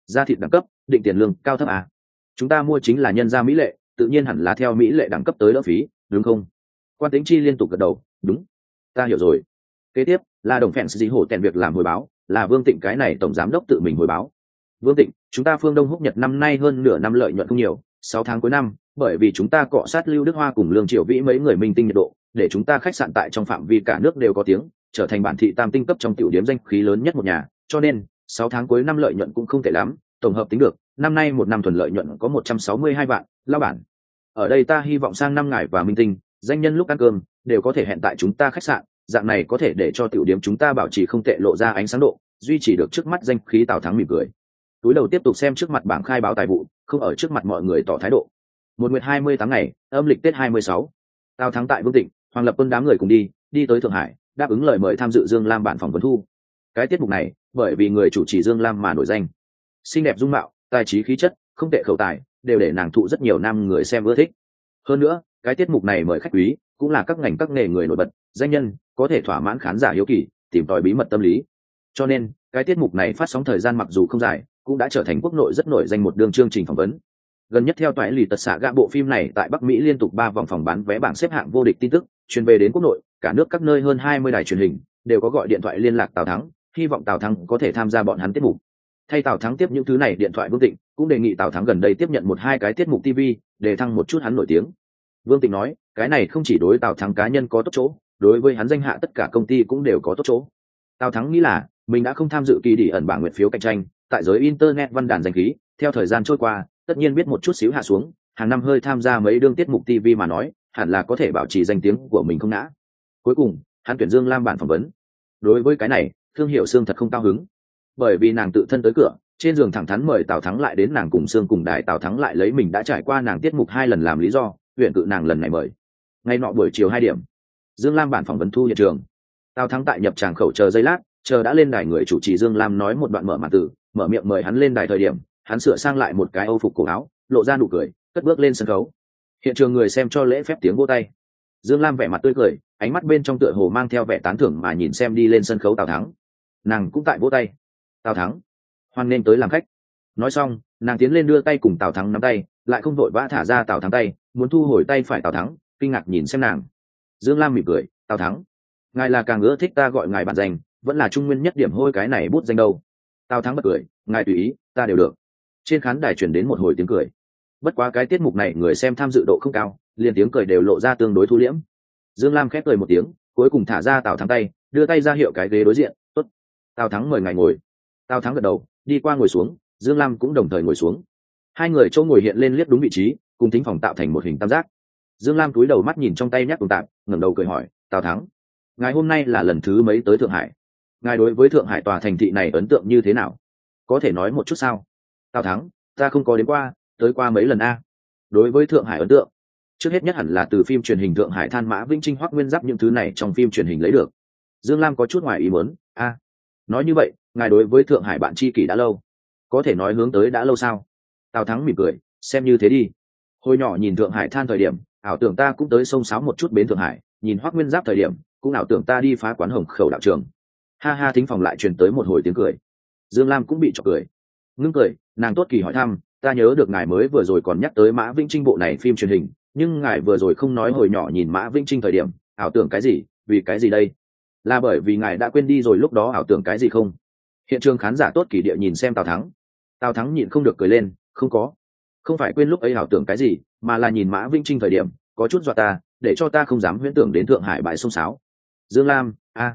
da thịt đẳng cấp định tiền lương cao thấp à? Chúng ta mua chính là nhân gia mỹ lệ, tự nhiên hẳn là theo mỹ lệ đẳng cấp tới đỡ phí, đúng không? Quan Tĩnh Chi liên tục gật đầu, đúng, ta hiểu rồi. Kế tiếp là đồng phèn gì hổ tèn việc làm hồi báo, là Vương Tịnh cái này tổng giám đốc tự mình hồi báo. Vương Tịnh, chúng ta Phương Đông Húc Nhật năm nay hơn nửa năm lợi nhuận không nhiều, 6 tháng cuối năm, bởi vì chúng ta cọ sát Lưu Đức Hoa cùng Lương Triều Vĩ mấy người minh tinh nhiệt độ, để chúng ta khách sạn tại trong phạm vi cả nước đều có tiếng, trở thành bản thị tam tinh cấp trong tiểu điểm danh khí lớn nhất một nhà, cho nên 6 tháng cuối năm lợi nhuận cũng không tệ lắm, tổng hợp tính được, năm nay một năm thuần lợi nhuận có 162 vạn, lao bản. Ở đây ta hy vọng sang năm ngài và minh tinh, danh nhân lúc ăn cơm đều có thể hẹn tại chúng ta khách sạn, dạng này có thể để cho tiểu điểm chúng ta bảo trì không tệ lộ ra ánh sáng độ, duy trì được trước mắt danh khí. Tào Thắng mỉm cười. Túi đầu tiếp tục xem trước mặt bảng khai báo tài vụ, không ở trước mặt mọi người tỏ thái độ. Một nguyệt 28 ngày, âm lịch Tết 26. Tào Thắng tại Vương Tịnh, Hoàng Lập Quân đám người cùng đi tới Thượng Hải, đáp ứng lời mời tham dự Dương Lam bản phỏng vấn thu. Cái tiết mục này, bởi vì người chủ trì Dương Lam mà nổi danh. Xinh đẹp dung mạo, tài trí khí chất, không tệ khẩu tài, đều để nàng thụ rất nhiều nam người xem ưa thích. Hơn nữa, cái tiết mục này mời khách quý, cũng là các ngành các nghề người nổi bật, danh nhân, có thể thỏa mãn khán giả hiếu kỳ, tìm tòi bí mật tâm lý. Cho nên, cái tiết mục này phát sóng thời gian mặc dù không dài, cũng đã trở thành quốc nội rất nổi danh một đường chương trình phỏng vấn. Gần nhất theo toại lì tật xạ gạ bộ phim này tại Bắc Mỹ liên tục 3 vòng phòng bán vé bảng xếp hạng vô địch tin tức, truyền về đến quốc nội, cả nước các nơi hơn 20 đài truyền hình đều có gọi điện thoại liên lạc Tào Thắng, hy vọng Tào Thắng có thể tham gia bọn hắn tiết mục. Thay Tào Thắng tiếp những thứ này, điện thoại Vương Tịnh cũng đề nghị Tào Thắng gần đây tiếp nhận 1-2 cái tiết mục TV để thăng một chút hắn nổi tiếng. Vương Tịnh nói, cái này không chỉ đối Tào Thắng cá nhân có tốt chỗ, đối với hắn danh hạ tất cả công ty cũng đều có tốt chỗ. Tào Thắng nghĩ là mình đã không tham dự kỳ đi ẩn bảng nguyện phiếu cạnh tranh, tại giới internet văn đàn danh khí, theo thời gian trôi qua, tất nhiên biết một chút xíu hạ xuống, hàng năm hơi tham gia mấy đương tiết mục TV mà nói, hẳn là có thể bảo trì danh tiếng của mình không ngã. Cuối cùng, hắn tuyển Dương Lam bản phỏng vấn. Đối với cái này, thương hiệu Sương thật không cao hứng, bởi vì nàng tự thân tới cửa, trên giường thẳng thắn mời Tào Thắng lại đến nàng cùng Sương cùng đài. Tào Thắng lại lấy mình đã trải qua nàng tiết mục 2 lần làm lý do, huyện cự nàng lần này mời. Ngay nọ buổi chiều 2 điểm, Dương Lam bản phỏng vấn thu hiện trường. Tào Thắng tại nhập tràng khẩu chờ giây lát, chờ đã lên đài người chủ trì Dương Lam nói một đoạn mở màn từ, mở miệng mời hắn lên đài thời điểm, hắn sửa sang lại một cái âu phục cổ áo, lộ ra nụ cười, cất bước lên sân khấu. Hiện trường người xem cho lễ phép tiếng vỗ tay. Dương Lam vẻ mặt tươi cười, ánh mắt bên trong tựa hồ mang theo vẻ tán thưởng mà nhìn xem đi lên sân khấu Tào Thắng. Nàng cũng tại vỗ tay. Tào Thắng, hoan nên tới làm khách. Nói xong, nàng tiến lên đưa tay cùng Tào Thắng nắm tay, lại không vội vã thả ra Tào Thắng tay, muốn thu hồi tay phải Tào Thắng, kinh ngạc nhìn xem nàng. Dương Lam mỉm cười, Tào Thắng, ngài là càng ưa thích ta gọi ngài bản danh, vẫn là trung nguyên nhất điểm hôi cái này bút danh đâu? Tào Thắng bật cười, ngài tùy ý, ta đều được. Trên khán đài truyền đến một hồi tiếng cười. Bất quá cái tiết mục này người xem tham dự độ không cao, liền tiếng cười đều lộ ra tương đối thu liễm. Dương Lam khép cười một tiếng, cuối cùng thả ra Tào Thắng tay, đưa tay ra hiệu cái ghế đối diện, tốt. Tào Thắng mời ngài ngồi. Tào Thắng gật đầu, đi qua ngồi xuống, Dương Lam cũng đồng thời ngồi xuống. Hai người chỗ ngồi hiện lên liếc đúng vị trí, cùng thính phòng tạo thành một hình tam giác. Dương Lam cúi đầu mắt nhìn trong tay nhắc tùng tạp, ngẩng đầu cười hỏi, Tào Thắng, ngài hôm nay là lần thứ mấy tới Thượng Hải? Ngài đối với Thượng Hải tòa thành thị này ấn tượng như thế nào? Có thể nói một chút sao? Tào Thắng, ta không có đến qua, tới qua mấy lần a. Đối với Thượng Hải ấn tượng, trước hết nhất hẳn là từ phim truyền hình Thượng Hải Than Mã Vĩnh Trinh Hoắc Nguyên Giáp những thứ này trong phim truyền hình lấy được. Dương Lam có chút ngoài ý muốn, a. Nói như vậy, ngài đối với Thượng Hải bạn tri kỷ đã lâu, có thể nói hướng tới đã lâu sao? Tào Thắng mỉm cười, xem như thế đi. Hồi nhỏ nhìn Thượng Hải Than thời điểm, ảo tưởng ta cũng tới sông sáo một chút bến Thượng Hải, nhìn Hoắc Nguyên Giáp thời điểm, cũng ảo tưởng ta đi phá quán Hồng Khẩu đạo trường. Ha ha, thính phòng lại truyền tới một hồi tiếng cười. Dương Lam cũng bị chọc cười. Ngưng cười, nàng tốt kỳ hỏi thăm, ta nhớ được ngài mới vừa rồi còn nhắc tới Mã Vĩnh Trinh bộ này phim truyền hình, nhưng ngài vừa rồi không nói hồi nhỏ nhìn Mã Vĩnh Trinh thời điểm, ảo tưởng cái gì, vì cái gì đây? Là bởi vì ngài đã quên đi rồi lúc đó ảo tưởng cái gì không? Hiện trường khán giả tốt kỳ địa nhìn xem Tào Thắng. Tào Thắng nhịn không được cười lên, không có. Không phải quên lúc ấy ảo tưởng cái gì, mà là nhìn Mã Vĩnh Trinh thời điểm, có chút dọa ta, để cho ta không dám huyễn tưởng đến Thượng Hải bãi sông sáo. Dương Lam,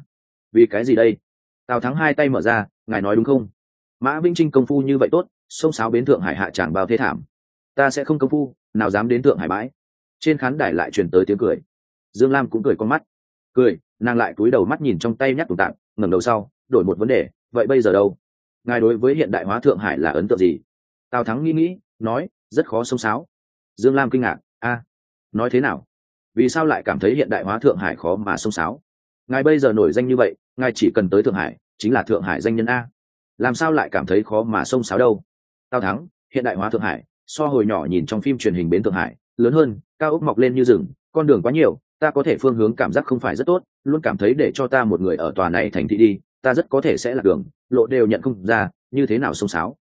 vì cái gì đây? Tào Thắng hai tay mở ra, ngài nói đúng không? Mã Vĩnh Trinh công phu như vậy tốt, sông sáo bến Thượng Hải hạ chẳng bao thế thảm. Ta sẽ không công phu, nào dám đến Thượng Hải bãi. Trên khán đài lại truyền tới tiếng cười. Dương Lam cũng cười con mắt. Cười, nàng lại cúi đầu mắt nhìn trong tay nhắc tùng tạng, ngẩng đầu sau, đổi một vấn đề, vậy bây giờ đâu? Ngài đối với hiện đại hóa Thượng Hải là ấn tượng gì? Tào Thắng nghĩ, nói, rất khó sông sáo. Dương Lam kinh ngạc, nói thế nào? Vì sao lại cảm thấy hiện đại hóa Thượng Hải khó mà sông sáo? Ngài bây giờ nổi danh như vậy, ngài chỉ cần tới Thượng Hải, chính là Thượng Hải danh nhân a. Làm sao lại cảm thấy khó mà sông sáo đâu? Tào Thắng, hiện đại hóa Thượng Hải, so hồi nhỏ nhìn trong phim truyền hình bến Thượng Hải, lớn hơn, cao ốc mọc lên như rừng, con đường quá nhiều, ta có thể phương hướng cảm giác không phải rất tốt, luôn cảm thấy để cho ta một người ở tòa này thành thị đi, ta rất có thể sẽ lạc đường, lộ đều nhận không ra, như thế nào sông sáo?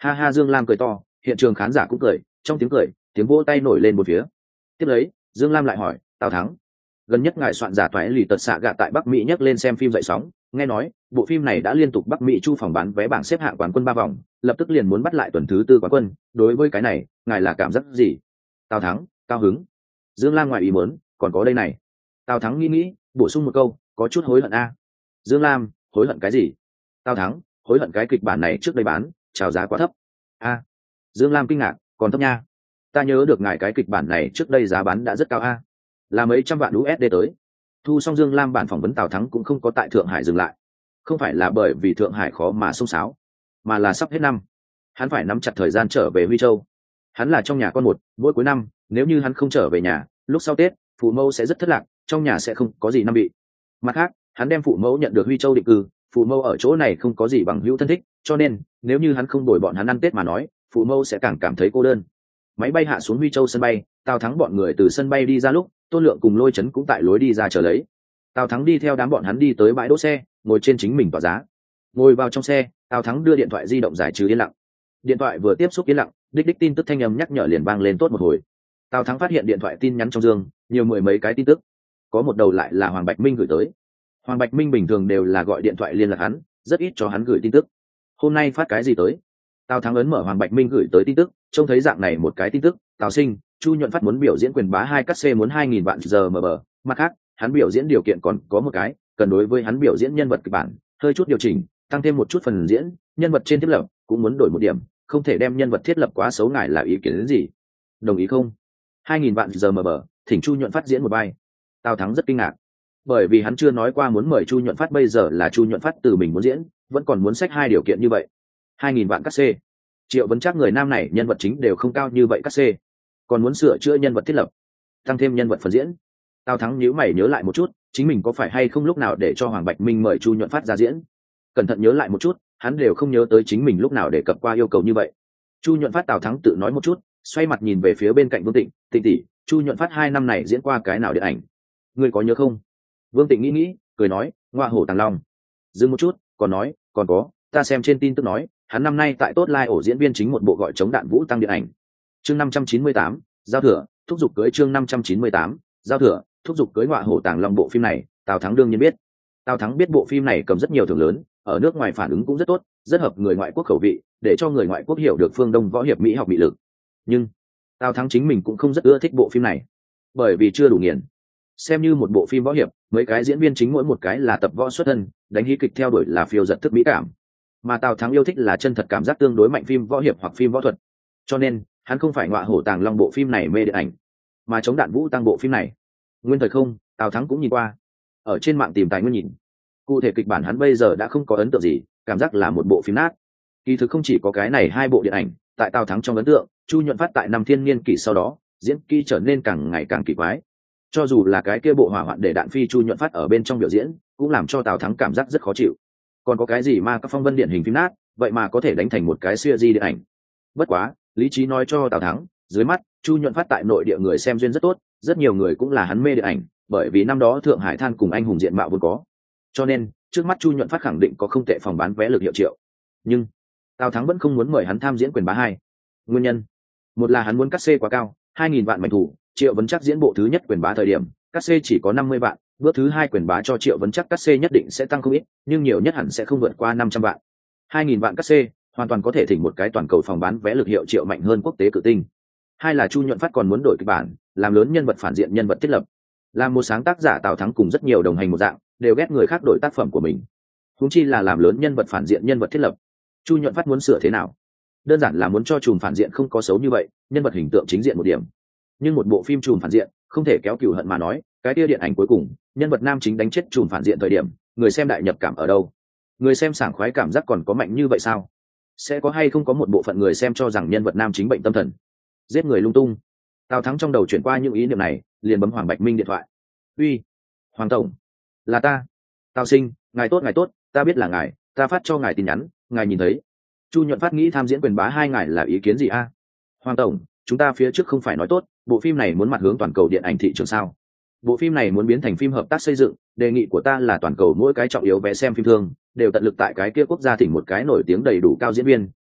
Ha ha, Dương Lam cười to, hiện trường khán giả cũng cười, trong tiếng cười, tiếng vỗ tay nổi lên một phía. Tiếp lấy, Dương Lam lại hỏi, Tào Thắng, gần nhất ngài soạn giả toái lì tật xạ gạ tại Bắc Mỹ nhắc lên xem phim dậy sóng, nghe nói bộ phim này đã liên tục Bắc Mỹ chu phòng bán vé bảng xếp hạng quán quân 3 vòng, lập tức liền muốn bắt lại tuần thứ 4 quán quân, đối với cái này ngài là cảm giác gì? Tào Thắng, cao hứng. Dương Lam ngoài ý muốn, còn có đây này. Tào Thắng nghĩ, bổ sung một câu, có chút hối hận a. Dương Lam, hối hận cái gì? Tào Thắng, hối hận cái kịch bản này trước đây bán chào giá quá thấp. A. Dương Lam kinh ngạc, còn thấp nha. Ta nhớ được ngài cái kịch bản này trước đây giá bán đã rất cao a, là mấy trăm vạn USD tới. Thu xong, Dương Lam bản phỏng vấn Tào Thắng cũng không có tại Thượng Hải dừng lại. Không phải là bởi vì Thượng Hải khó mà xông xáo, mà là sắp hết năm, hắn phải nắm chặt thời gian trở về Huy Châu. Hắn là trong nhà con một, mỗi cuối năm nếu như hắn không trở về nhà, lúc sau Tết phụ mẫu sẽ rất thất lạc, trong nhà sẽ không có gì năm bị. Mặt khác, hắn đem phụ mẫu nhận được Huy Châu định cư, phụ mẫu ở chỗ này không có gì bằng hữu thân thích, cho nên nếu như hắn không đổi bọn hắn ăn Tết mà nói, phụ mẫu sẽ càng cảm thấy cô đơn. Máy bay hạ xuống Huy Châu sân bay, Tào Thắng bọn người từ sân bay đi ra lúc, Tôn Lượng cùng Lôi Chấn cũng tại lối đi ra chờ lấy. Tào Thắng đi theo đám bọn hắn đi tới bãi đỗ xe, ngồi trên chính mình tỏa giá. Ngồi vào trong xe, Tào Thắng đưa điện thoại di động giải trừ yên lặng. Điện thoại vừa tiếp xúc yên lặng, đích đích tin tức thanh âm nhắc nhở liền vang lên tốt một hồi. Tào Thắng phát hiện điện thoại tin nhắn trong dương nhiều mười mấy cái tin tức, có một đầu lại là Hoàng Bạch Minh gửi tới. Hoàng Bạch Minh bình thường đều là gọi điện thoại liên lạc hắn, rất ít cho hắn gửi tin tức. Hôm nay phát cái gì tới? Tào Thắng ấn mở Hoàng Bạch Minh gửi tới tin tức, trông thấy dạng này một cái tin tức: Tào Sinh, Chu Nhuận Phát muốn biểu diễn quyền bá 2 cắt C muốn 2000 vạn giờ MB. Mặt khác, hắn biểu diễn điều kiện còn có một cái, cần đối với hắn biểu diễn nhân vật kịch bản hơi chút điều chỉnh, tăng thêm một chút phần diễn, nhân vật trên thiết lập cũng muốn đổi một điểm, không thể đem nhân vật thiết lập quá xấu. Ngài là ý kiến đến gì? Đồng ý không? 2000 vạn giờ MB, thỉnh Chu Nhuận Phát diễn một vai. Tào Thắng rất kinh ngạc, bởi vì hắn chưa nói qua muốn mời Chu Nhuận Phát, bây giờ là Chu Nhuận Phát từ mình muốn diễn, vẫn còn muốn xách hai điều kiện như vậy. 2000 vạn cắt C. Triệu Vấn Trác người nam này nhân vật chính đều không cao như vậy cắt C, còn muốn sửa chữa nhân vật thiết lập, tăng thêm nhân vật phần diễn. Tào Thắng nhíu mày nhớ lại một chút, chính mình có phải hay không lúc nào để cho Hoàng Bạch Minh mời Chu Nhuận Phát ra diễn. Cẩn thận nhớ lại một chút, hắn đều không nhớ tới chính mình lúc nào đề cập qua yêu cầu như vậy. Chu Nhuận Phát, Tào Thắng tự nói một chút, xoay mặt nhìn về phía bên cạnh Vương Tịnh, Tịnh tỷ, Chu Nhuận Phát 2 năm này diễn qua cái nào điện ảnh, ngươi có nhớ không? Vương Tịnh nghĩ, cười nói, Ngoa Hổ Tàng Long. Dừng một chút, còn nói, còn có, ta xem trên tin tức nói, hắn năm nay tại Tốt Lai ổ diễn viên chính một bộ gọi Chống Đạn Vũ Tăng điện ảnh. Chương 598, giao thừa, thúc giục cưới. Chương 598, giao thừa, thúc giục cưới. Ngoa Hổ Tàng Long bộ phim này, Tào Thắng đương nhiên biết. Tào Thắng biết bộ phim này cầm rất nhiều thưởng lớn, ở nước ngoài phản ứng cũng rất tốt, rất hợp người ngoại quốc khẩu vị, để cho người ngoại quốc hiểu được phương Đông võ hiệp mỹ học mỹ lực. Nhưng Tào Thắng chính mình cũng không rất ưa thích bộ phim này, bởi vì chưa đủ nghiền. Xem như một bộ phim võ hiệp, mấy cái diễn viên chính mỗi một cái là tập võ xuất thân, đánh hí kịch theo đuổi là phiêu giật thức mỹ cảm, mà Tào Thắng yêu thích là chân thật cảm giác tương đối mạnh phim võ hiệp hoặc phim võ thuật, cho nên hắn không phải Ngọa Hổ Tàng Long bộ phim này mê điện ảnh, mà Chống Đạn Vũ Tăng bộ phim này nguyên thời không, Tào Thắng cũng nhìn qua, ở trên mạng tìm tài nguyên nhìn. Cụ thể kịch bản hắn bây giờ đã không có ấn tượng gì, cảm giác là một bộ phim nát. Kỳ thực không chỉ có cái này hai bộ điện ảnh, tại Tào Thắng trong ấn tượng, Chu Nhuận Phát tại năm thiên niên kỷ sau đó diễn kỹ trở nên càng ngày càng kỳ quái. Cho dù là cái kia bộ Hỏa Hoạn để đạn phi Chu Nhuận Phát ở bên trong biểu diễn, cũng làm cho Tào Thắng cảm giác rất khó chịu. Còn có cái gì mà các phong vân điển hình phim nát, vậy mà có thể đánh thành một cái series điện ảnh. Bất quá, lý trí nói cho Tào Thắng, dưới mắt Chu Nhuận Phát tại nội địa người xem duyên rất tốt, rất nhiều người cũng là hắn mê điện ảnh, bởi vì năm đó Thượng Hải Than cùng Anh Hùng diện mạo vốn có. Cho nên, trước mắt Chu Nhuận Phát khẳng định có không tệ phòng bán vé lực hiệu triệu. Nhưng Tào Thắng vẫn không muốn mời hắn tham diễn quyền bá 2. Nguyên nhân, một là hắn muốn cắt xê quá cao, 2000 vạn mảnh thủ, Triệu Vấn Trác diễn bộ thứ nhất quyền bá thời điểm, cắt xê chỉ có 50 vạn, bước thứ 2 quyền bá cho Triệu Vấn Trác cắt xê nhất định sẽ tăng không ít, nhưng nhiều nhất hẳn sẽ không vượt qua 500 vạn. 2000 vạn cắt xê, hoàn toàn có thể thỉnh một cái toàn cầu phòng bán vé lực hiệu triệu mạnh hơn quốc tế cự tinh. Hai là Chu Nhuận Phát còn muốn đổi kịch bản, làm lớn nhân vật phản diện nhân vật thiết lập. Làm một sáng tác giả Tào Thắng cùng rất nhiều đồng hành một dạng, đều ghét người khác đổi tác phẩm của mình. Huống chi là làm lớn nhân vật phản diện nhân vật thiết lập. Chu Nhuận Phát muốn sửa thế nào? Đơn giản là muốn cho trùm phản diện không có xấu như vậy, nhân vật hình tượng chính diện một điểm. Nhưng một bộ phim trùm phản diện không thể kéo cừu hận mà nói, cái kia điện ảnh cuối cùng, nhân vật nam chính đánh chết trùm phản diện thời điểm, người xem đại nhập cảm ở đâu? Người xem sảng khoái cảm giác còn có mạnh như vậy sao? Sẽ có hay không có một bộ phận người xem cho rằng nhân vật nam chính bệnh tâm thần, giết người lung tung? Tào Thắng trong đầu chuyển qua những ý niệm này, liền bấm Hoàng Bạch Minh điện thoại. Uy, Hoàng tổng, là ta. Tào Sinh, ngài tốt, ta biết là ngài, ta phát cho ngài tin nhắn, ngài nhìn thấy. Chu Nhuận Phát nghĩ tham diễn quyền bá 2 ngài là ý kiến gì a? Hoàng tổng, chúng ta phía trước không phải nói tốt, bộ phim này muốn mặt hướng toàn cầu điện ảnh thị trường sao? Bộ phim này muốn biến thành phim hợp tác xây dựng, đề nghị của ta là toàn cầu mỗi cái trọng yếu vé xem phim thương đều tận lực tại cái kia quốc gia thỉnh một cái nổi tiếng đầy đủ cao diễn viên,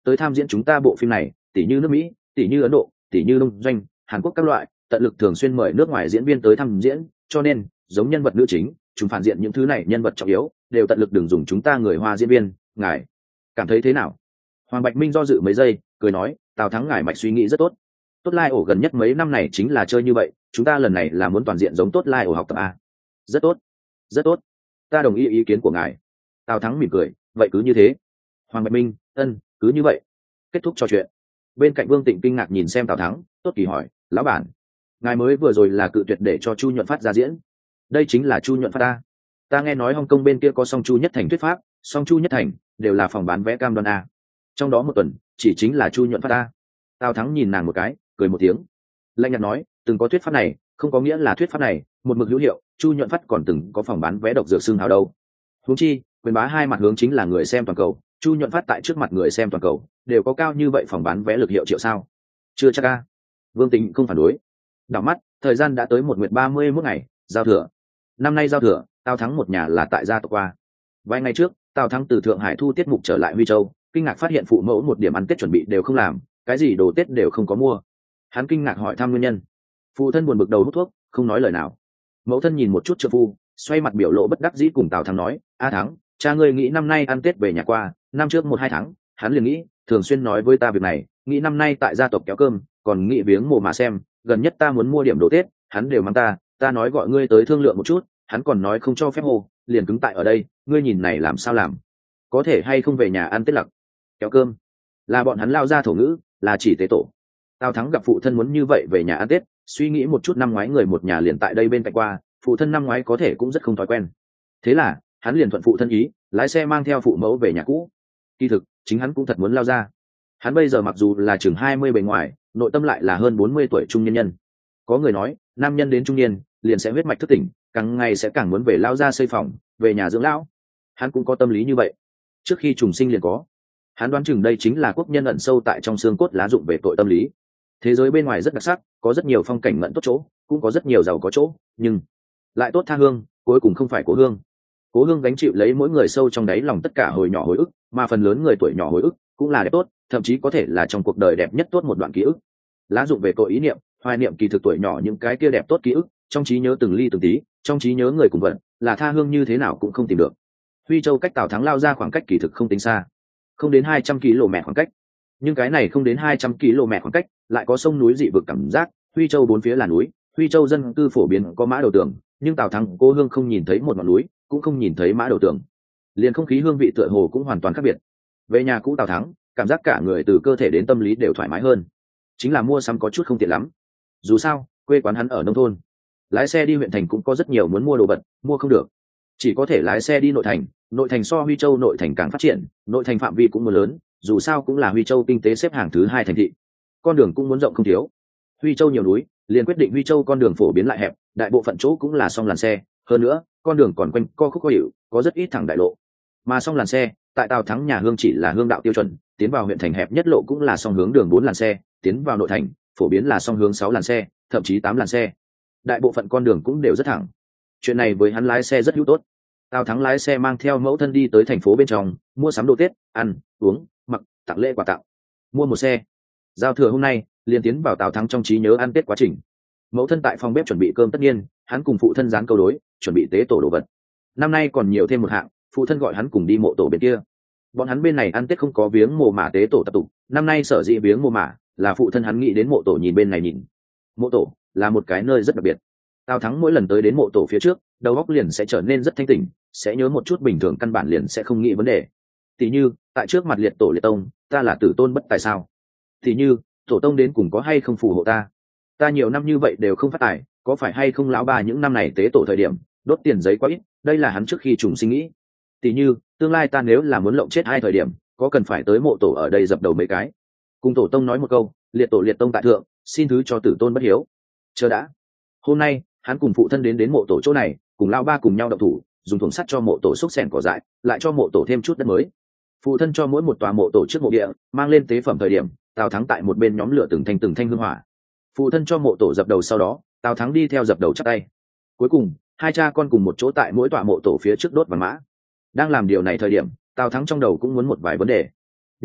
tới tham diễn chúng ta bộ phim này, tỷ như nước Mỹ, tỷ như Ấn Độ, tỷ như Đông Doanh, Hàn Quốc các loại, tận lực thường xuyên mời nước ngoài diễn viên tới tham diễn, cho nên giống nhân vật nữ chính, chúng phản diện những thứ này nhân vật trọng yếu, đều tận lực đừng dùng chúng ta người Hoa diễn viên, ngài cảm thấy thế nào? Hoàng Bạch Minh do dự mấy giây, cười nói, Tào Thắng ngài mạch suy nghĩ rất tốt. Tốt Lai ổ gần nhất mấy năm này chính là chơi như vậy, chúng ta lần này là muốn toàn diện giống Tốt Lai ổ học tập a. Rất tốt, rất tốt, ta đồng ý ý kiến của ngài. Tào Thắng mỉm cười, vậy cứ như thế. Hoàng Bạch Minh, cứ như vậy. Kết thúc trò chuyện. Bên cạnh Vương Tịnh kinh ngạc nhìn xem Tào Thắng, tốt kỳ hỏi, lão bản, ngài mới vừa rồi là cự tuyệt để cho Chu Nhuận Phát ra diễn. Đây chính là Chu Nhuận Phát ta nghe nói Hồng Kông bên kia có song Chu Nhất Thành thuyết pháp, song Chu Nhất Thành đều là phòng bán vé cam đoan a. Trong đó một tuần chỉ chính là Chu Nhuận Phát a. Tào Thắng nhìn nàng một cái, cười một tiếng, lạnh nhạt nói, từng có thuyết pháp này không có nghĩa là thuyết pháp này một mực hữu hiệu. Chu Nhuận Phát còn từng có phòng bán vé độc dược xương hào đâu. Huống chi quyền bá hai mặt hướng chính là người xem toàn cầu, Chu Nhuận Phát tại trước mặt người xem toàn cầu đều có cao như vậy phòng bán vé lực hiệu triệu sao? Chưa chắc a. Vương Tịnh không phản đối. Đảo mắt thời gian đã tới 1/31 ngày, giao thừa. Năm nay giao thừa, Tào Thắng một nhà là tại gia tộc qua. Vài ngày trước, Tào Thắng từ Thượng Hải thu tiết mục trở lại Huy Châu, kinh ngạc phát hiện phụ mẫu một điểm ăn Tết chuẩn bị đều không làm, cái gì đồ Tết đều không có mua. Hắn kinh ngạc hỏi thăm nguyên nhân. Phụ thân buồn bực đầu hút thuốc, không nói lời nào. Mẫu thân nhìn một chút trợ phu, xoay mặt biểu lộ bất đắc dĩ cùng Tào Thắng nói, a Thắng, cha ngươi nghĩ năm nay ăn Tết về nhà qua, năm trước 1-2 tháng, hắn liền nghĩ, thường xuyên nói với ta việc này, nghĩ năm nay tại gia tộc kéo cơm, còn nghĩ viếng mồ mà xem, gần nhất ta muốn mua điểm đồ Tết, hắn đều mắng ta nói gọi ngươi tới thương lượng một chút, hắn còn nói không cho phép hô, liền cứng tại ở đây, ngươi nhìn này làm sao làm? Có thể hay không về nhà ăn Tết lặc? Kéo cơm là bọn hắn lao ra thổ ngữ, là chỉ tế tổ. Tào Thắng gặp phụ thân muốn như vậy về nhà ăn Tết, suy nghĩ một chút năm ngoái người một nhà liền tại đây bên cạnh qua, phụ thân năm ngoái có thể cũng rất không thói quen. Thế là hắn liền thuận phụ thân ý, lái xe mang theo phụ mẫu về nhà cũ. Kỳ thực chính hắn cũng thật muốn lao ra. Hắn bây giờ mặc dù là chừng 20 bề ngoài, nội tâm lại là hơn 40 tuổi trung nhân. Có người nói nam nhân đến trung niên liền sẽ huyết mạch thức tỉnh, càng ngày sẽ càng muốn về lao ra xây phòng, về nhà dưỡng lão. Hắn cũng có tâm lý như vậy, trước khi trùng sinh liền có. Hắn đoán chừng đây chính là quốc nhân ẩn sâu tại trong xương cốt lá dụng về tội tâm lý. Thế giới bên ngoài rất đặc sắc, có rất nhiều phong cảnh ngận tốt chỗ, cũng có rất nhiều giàu có chỗ, nhưng lại tốt tha hương, cuối cùng không phải cố hương. Cố hương gánh chịu lấy mỗi người sâu trong đáy lòng tất cả hồi nhỏ hồi ức, mà phần lớn người tuổi nhỏ hồi ức cũng là đẹp tốt, thậm chí có thể là trong cuộc đời đẹp nhất tốt một đoạn ký ức. Lá dụng về tội ý niệm, hoài niệm kỳ thực tuổi nhỏ những cái kia đẹp tốt ký ức, trong trí nhớ từng ly từng tí, trong trí nhớ người cùng vật, là tha hương như thế nào cũng không tìm được. Huy Châu cách Tào Thắng lao ra khoảng cách kỳ thực không tính xa, không đến 200 km khoảng cách, nhưng cái này không đến 200 km khoảng cách lại có sông núi dị vực cảm giác. Huy Châu bốn phía là núi, Huy Châu dân cư phổ biến có mã đầu tường, nhưng Tào Thắng cô hương không nhìn thấy một ngọn núi, cũng không nhìn thấy mã đầu tường, liền không khí hương vị tựa hồ cũng hoàn toàn khác biệt. Về nhà cũ Tào Thắng cảm giác cả người từ cơ thể đến tâm lý đều thoải mái hơn, chính là mua sắm có chút không tiện lắm. Dù sao quê quán hắn ở nông thôn, lái xe đi huyện thành cũng có rất nhiều muốn mua đồ vật, mua không được, chỉ có thể lái xe đi nội thành. Nội thành so Huy Châu nội thành càng phát triển, nội thành phạm vi cũng muốn lớn, dù sao cũng là Huy Châu kinh tế xếp hàng thứ 2 thành thị, con đường cũng muốn rộng không thiếu. Huy Châu nhiều núi, liền quyết định Huy Châu con đường phổ biến lại hẹp, đại bộ phận chỗ cũng là song làn xe, hơn nữa con đường còn quanh co khúc khó hiểu, có rất ít thẳng đại lộ. Mà song làn xe tại Tào Thắng nhà hương chỉ là hương đạo tiêu chuẩn, tiến vào huyện thành hẹp nhất lộ cũng là song hướng đường 4 làn xe, tiến vào nội thành phổ biến là song hướng 6 làn xe, thậm chí 8 làn xe. Đại bộ phận con đường cũng đều rất thẳng. Chuyện này với hắn lái xe rất hữu tốt. Tào Thắng lái xe mang theo mẫu thân đi tới thành phố bên trong, mua sắm đồ Tết, ăn, uống, mặc, tặng lễ quà tặng. Mua một xe. Giao thừa hôm nay, liền tiến vào Tào Thắng trong trí nhớ ăn Tết quá trình. Mẫu thân tại phòng bếp chuẩn bị cơm, tất nhiên, hắn cùng phụ thân dán câu đối, chuẩn bị tế tổ đồ vật. Năm nay còn nhiều thêm một hạng, phụ thân gọi hắn cùng đi mộ tổ bên kia. Bọn hắn bên này ăn Tết không có viếng mồ mả tế tổ tập tục, năm nay sở dĩ viếng mồ mả, là phụ thân hắn nghĩ đến mộ tổ nhìn bên này nhìn. Mộ tổ là một cái nơi rất đặc biệt. Tào Thắng mỗi lần tới đến mộ tổ phía trước, đầu óc liền sẽ trở nên rất thanh tỉnh, sẽ nhớ một chút bình thường căn bản liền sẽ không nghĩ vấn đề. Tỷ như, tại trước mặt liệt tổ liệt tông, ta là tử tôn bất tài sao? Tỷ như, tổ tông đến cùng có hay không phù hộ ta? Ta nhiều năm như vậy đều không phát tài, có phải hay không lão bà những năm này tế tổ thời điểm đốt tiền giấy quá ít, đây là hắn trước khi trùng sinh nghĩ. Tỷ như, tương lai ta nếu là muốn lộng chết hai thời điểm, có cần phải tới mộ tổ ở đây dập đầu mấy cái, cùng tổ tông nói một câu, liệt tổ liệt tông tại thượng, xin thứ cho tử tôn bất hiếu. Chờ đã. Hôm nay hắn cùng phụ thân đến mộ tổ chỗ này, cùng lao ba cùng nhau động thủ, dùng thùng sắt cho mộ tổ xúc xẻng cỏ dại, lại cho mộ tổ thêm chút đất mới. Phụ thân cho mỗi một tòa mộ tổ trước mộ địa mang lên tế phẩm thời điểm, Tào Thắng tại một bên nhóm lửa từng thanh hương hỏa. Phụ thân cho mộ tổ dập đầu, sau đó Tào Thắng đi theo dập đầu chắp tay. Cuối cùng hai cha con cùng một chỗ tại mỗi tòa mộ tổ phía trước đốt vàng mã. Đang làm điều này thời điểm, Tào Thắng trong đầu cũng muốn một vài vấn đề, như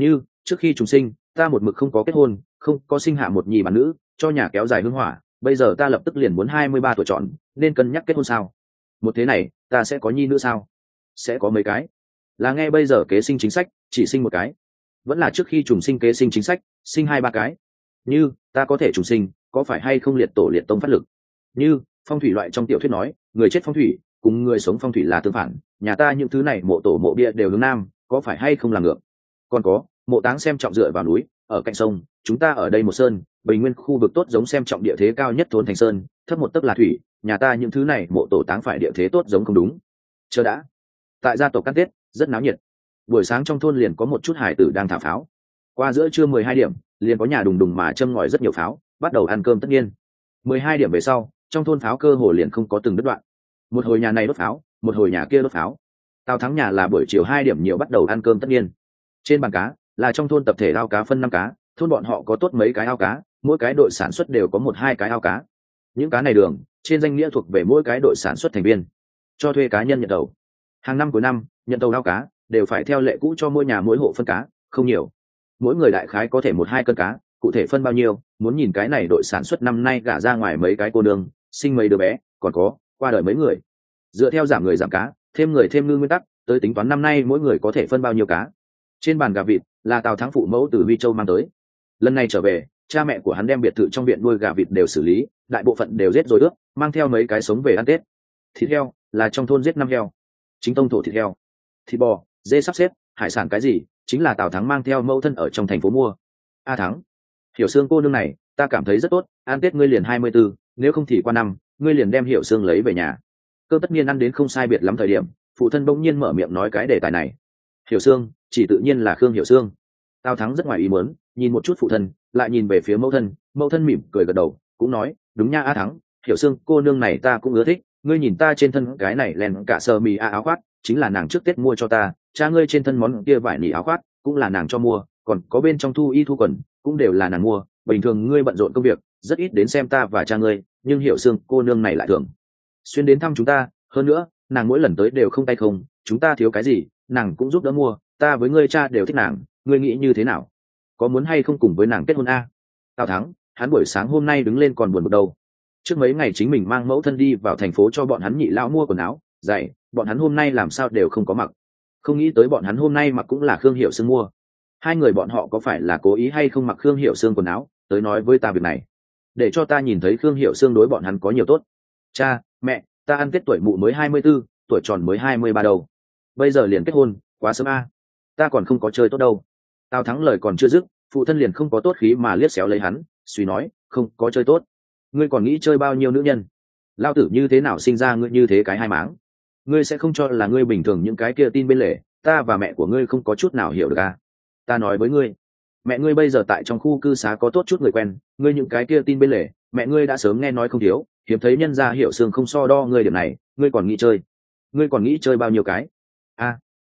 Trước khi trùng sinh ta một mực không có kết hôn, không có sinh hạ một nhì bản nữ, cho nhà kéo dài hương hỏa. Bây giờ ta lập tức liền muốn 23 tuổi trọn, nên cân nhắc kết hôn sao? Một thế này ta sẽ có nhi nữ sao? Sẽ có mấy cái? Là nghe bây giờ kế sinh chính sách chỉ sinh một cái, vẫn là trước khi trùng sinh kế sinh chính sách sinh 2-3 cái? Như ta có thể trùng sinh, có phải hay không liệt tổ liệt tông phát lực? Như phong thủy loại trong tiểu thuyết nói, người chết phong thủy cùng người sống phong thủy là tương phản, nhà ta những thứ này mộ tổ mộ bia đều hướng nam, có phải hay không là ngược? Còn có mộ táng xem trọng dựa vào núi, ở cạnh sông, chúng ta ở đây một sơn, bình nguyên khu vực tốt giống xem trọng địa thế cao nhất thốn thành sơn, thấp một tấc là thủy, nhà ta những thứ này mộ tổ táng phải địa thế tốt giống không đúng. Chờ đã. Tại gia tộc cắt tết rất náo nhiệt, buổi sáng trong thôn liền có một chút hải tử đang thả pháo, qua giữa trưa 12 điểm liền có nhà đùng đùng mà châm ngòi rất nhiều pháo, bắt đầu ăn cơm tất nhiên. 12 điểm về sau trong thôn pháo cơ hồ liền không có từng đứt đoạn, một hồi nhà này đốt pháo, một hồi nhà kia đốt pháo. Tào Thắng nhà là buổi chiều 2 điểm nhiều bắt đầu ăn cơm tất nhiên. Trên bàn cá là trong thôn tập thể ao cá phân 5 cá, thôn bọn họ có tốt mấy cái ao cá, mỗi cái đội sản xuất đều có 1-2 cái ao cá. Những cá này đường trên danh nghĩa thuộc về mỗi cái đội sản xuất thành viên, cho thuê cá nhân nhận đầu. Hàng năm cuối năm nhận tàu ao cá đều phải theo lệ cũ cho mỗi nhà mỗi hộ phân cá, không nhiều, mỗi người đại khái có thể 1-2 cân cá, cụ thể phân bao nhiêu muốn nhìn cái này đội sản xuất năm nay gả ra ngoài mấy cái cô nương, sinh mấy đứa bé, còn có qua đời mấy người, dựa theo giảm người giảm cá, thêm người thêm ngư nguyên tắc tới tính toán năm nay mỗi người có thể phân bao nhiêu cá. Trên bàn gà vịt là Tào Thắng phụ mẫu từ Huy Châu mang tới. Lần này trở về cha mẹ của hắn đem biệt thự trong viện nuôi gà vịt đều xử lý, đại bộ phận đều giết rồi ướp, mang theo mấy cái sống về ăn Tết. Thịt heo là trong thôn giết 5 heo, chính tông thổ thịt heo. Thịt bò, dê sắp xếp, hải sản cái gì chính là Tào Thắng mang theo mẫu thân ở trong thành phố mua. A Thắng, Hiểu Sương cô nương này ta cảm thấy rất tốt, ăn Tết ngươi liền 24, nếu không thì qua năm ngươi liền đem Hiểu Sương lấy về nhà. Cơ tất nhiên ăn đến không sai biệt lắm thời điểm, phụ thân bỗng nhiên mở miệng nói cái đề tài này. Hiểu Sương chỉ tự nhiên là Khương Hiểu Sương. Tào Thắng rất ngoài ý muốn, nhìn một chút phụ thân, lại nhìn về phía mẫu thân mỉm cười gật đầu, cũng nói đúng nha A Thắng, Hiểu Sương cô nương này ta cũng ưa thích, ngươi nhìn ta trên thân cái này len cả sơ mi áo khoác chính là nàng trước Tết mua cho ta, cha ngươi trên thân món kia vải nỉ áo khoác cũng là nàng cho mua, còn có bên trong thu y thu quần cũng đều là nàng mua. Bình thường ngươi bận rộn công việc rất ít đến xem ta và cha ngươi, nhưng Hiểu Sương cô nương này lại thường xuyên đến thăm chúng ta, hơn nữa nàng mỗi lần tới đều không tay không, chúng ta thiếu cái gì nàng cũng giúp đỡ mua, ta với ngươi cha đều thích nàng, ngươi nghĩ như thế nào, có muốn hay không cùng với nàng kết hôn a? Tào Thắng hắn buổi sáng hôm nay đứng lên còn buồn bực đầu, trước mấy ngày chính mình mang mẫu thân đi vào thành phố cho bọn hắn nhị lão mua quần áo giày, bọn hắn hôm nay làm sao đều không có mặc, không nghĩ tới bọn hắn hôm nay mặc cũng là Khương Hiểu Sương mua. Hai người bọn họ có phải là cố ý hay không mặc Khương Hiểu Sương quần áo tới nói với ta việc này, để cho ta nhìn thấy Khương Hiểu Sương đối bọn hắn có nhiều tốt. Cha mẹ, ta ăn Tết tuổi mụ mới 24, tuổi tròn mới 23 đâu, bây giờ liền kết hôn quá sớm a, ta còn không có chơi tốt đâu. Tào Thắng lời còn chưa dứt, phụ thân liền không có tốt khí mà liếc xéo lấy hắn, suy nói không có chơi tốt, ngươi còn nghĩ chơi bao nhiêu nữ nhân, lao tử như thế nào sinh ra ngươi như thế cái hai máng, ngươi sẽ không cho là ngươi bình thường những cái kia tin bên lề, ta và mẹ của ngươi không có chút nào hiểu được à? Ta nói với ngươi, mẹ ngươi bây giờ tại trong khu cư xá có tốt chút người quen, ngươi những cái kia tin bên lề mẹ ngươi đã sớm nghe nói không thiếu, hiếm thấy nhân gia Hiểu Sương không so đo ngươi điểm này, ngươi còn nghĩ chơi, ngươi còn nghĩ chơi bao nhiêu cái a?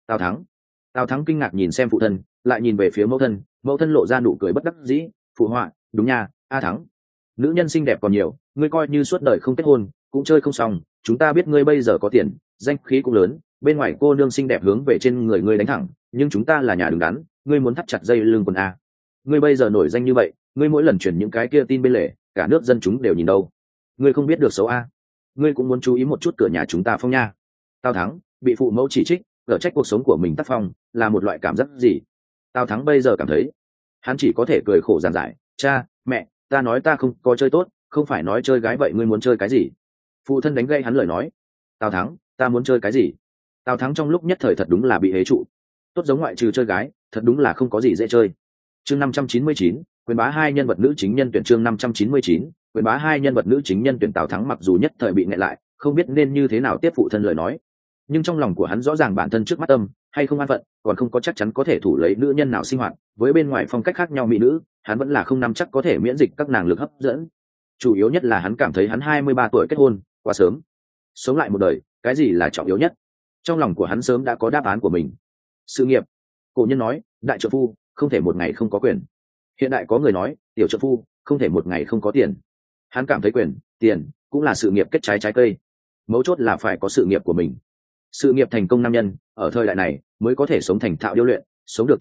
Tào Thắng kinh ngạc nhìn xem phụ thân, lại nhìn về phía mẫu thân lộ ra nụ cười bất đắc dĩ, phụ họa đúng nha A Thắng, nữ nhân xinh đẹp còn nhiều, ngươi coi như suốt đời không kết hôn cũng chơi không xong, chúng ta biết ngươi bây giờ có tiền, danh khí cũng lớn, bên ngoài cô nương xinh đẹp hướng về trên người ngươi đánh thẳng, nhưng chúng ta là nhà đứng đắn, ngươi muốn thắt chặt dây lưng quần a. Ngươi bây giờ nổi danh như vậy, ngươi mỗi lần chuyển những cái kia tin bên lề cả nước dân chúng đều nhìn đâu, ngươi không biết được xấu a, ngươi cũng muốn chú ý một chút cửa nhà chúng ta phong nha. Tào Thắng bị phụ mẫu chỉ trích, gỡ trách cuộc sống của mình tác phong là một loại cảm giác gì? Tào Thắng bây giờ cảm thấy hắn chỉ có thể cười khổ giàn giải, cha mẹ, ta nói ta không có chơi tốt, không phải nói chơi gái vậy ngươi muốn chơi cái gì? Phụ thân đánh gây hắn lời nói. Tào Thắng ta muốn chơi cái gì? Tào Thắng trong lúc nhất thời thật đúng là bị hế trụ, tốt giống ngoại trừ chơi gái thật đúng là không có gì dễ chơi. Chương 599, quyền bá hai nhân vật nữ chính nhân tuyển. Chương 599, quyền bá hai nhân vật nữ chính nhân tuyển. Tào Thắng mặc dù nhất thời bị nghẹn lại, không biết nên như thế nào tiếp phụ thân lời nói, nhưng trong lòng của hắn rõ ràng bản thân trước mắt tâm hay không an phận, còn không có chắc chắn có thể thủ lấy nữ nhân nào sinh hoạt, với bên ngoài phong cách khác nhau mỹ nữ, hắn vẫn là không nắm chắc có thể miễn dịch các nàng lực hấp dẫn. Chủ yếu nhất là hắn cảm thấy hắn 23 tuổi kết hôn quá sớm, sống lại một đời cái gì là trọng yếu nhất? Trong lòng của hắn sớm đã có đáp án của mình. Sự nghiệp. Cổ nhân nói đại trợ phu không thể một ngày không có quyền, hiện đại có người nói tiểu trợ phu không thể một ngày không có tiền. Hắn cảm thấy quyền tiền cũng là sự nghiệp kết trái cây, mấu chốt là phải có sự nghiệp của mình. Sự nghiệp thành công nam nhân ở thời đại này mới có thể sống thành thạo điêu luyện, sống được thể diện,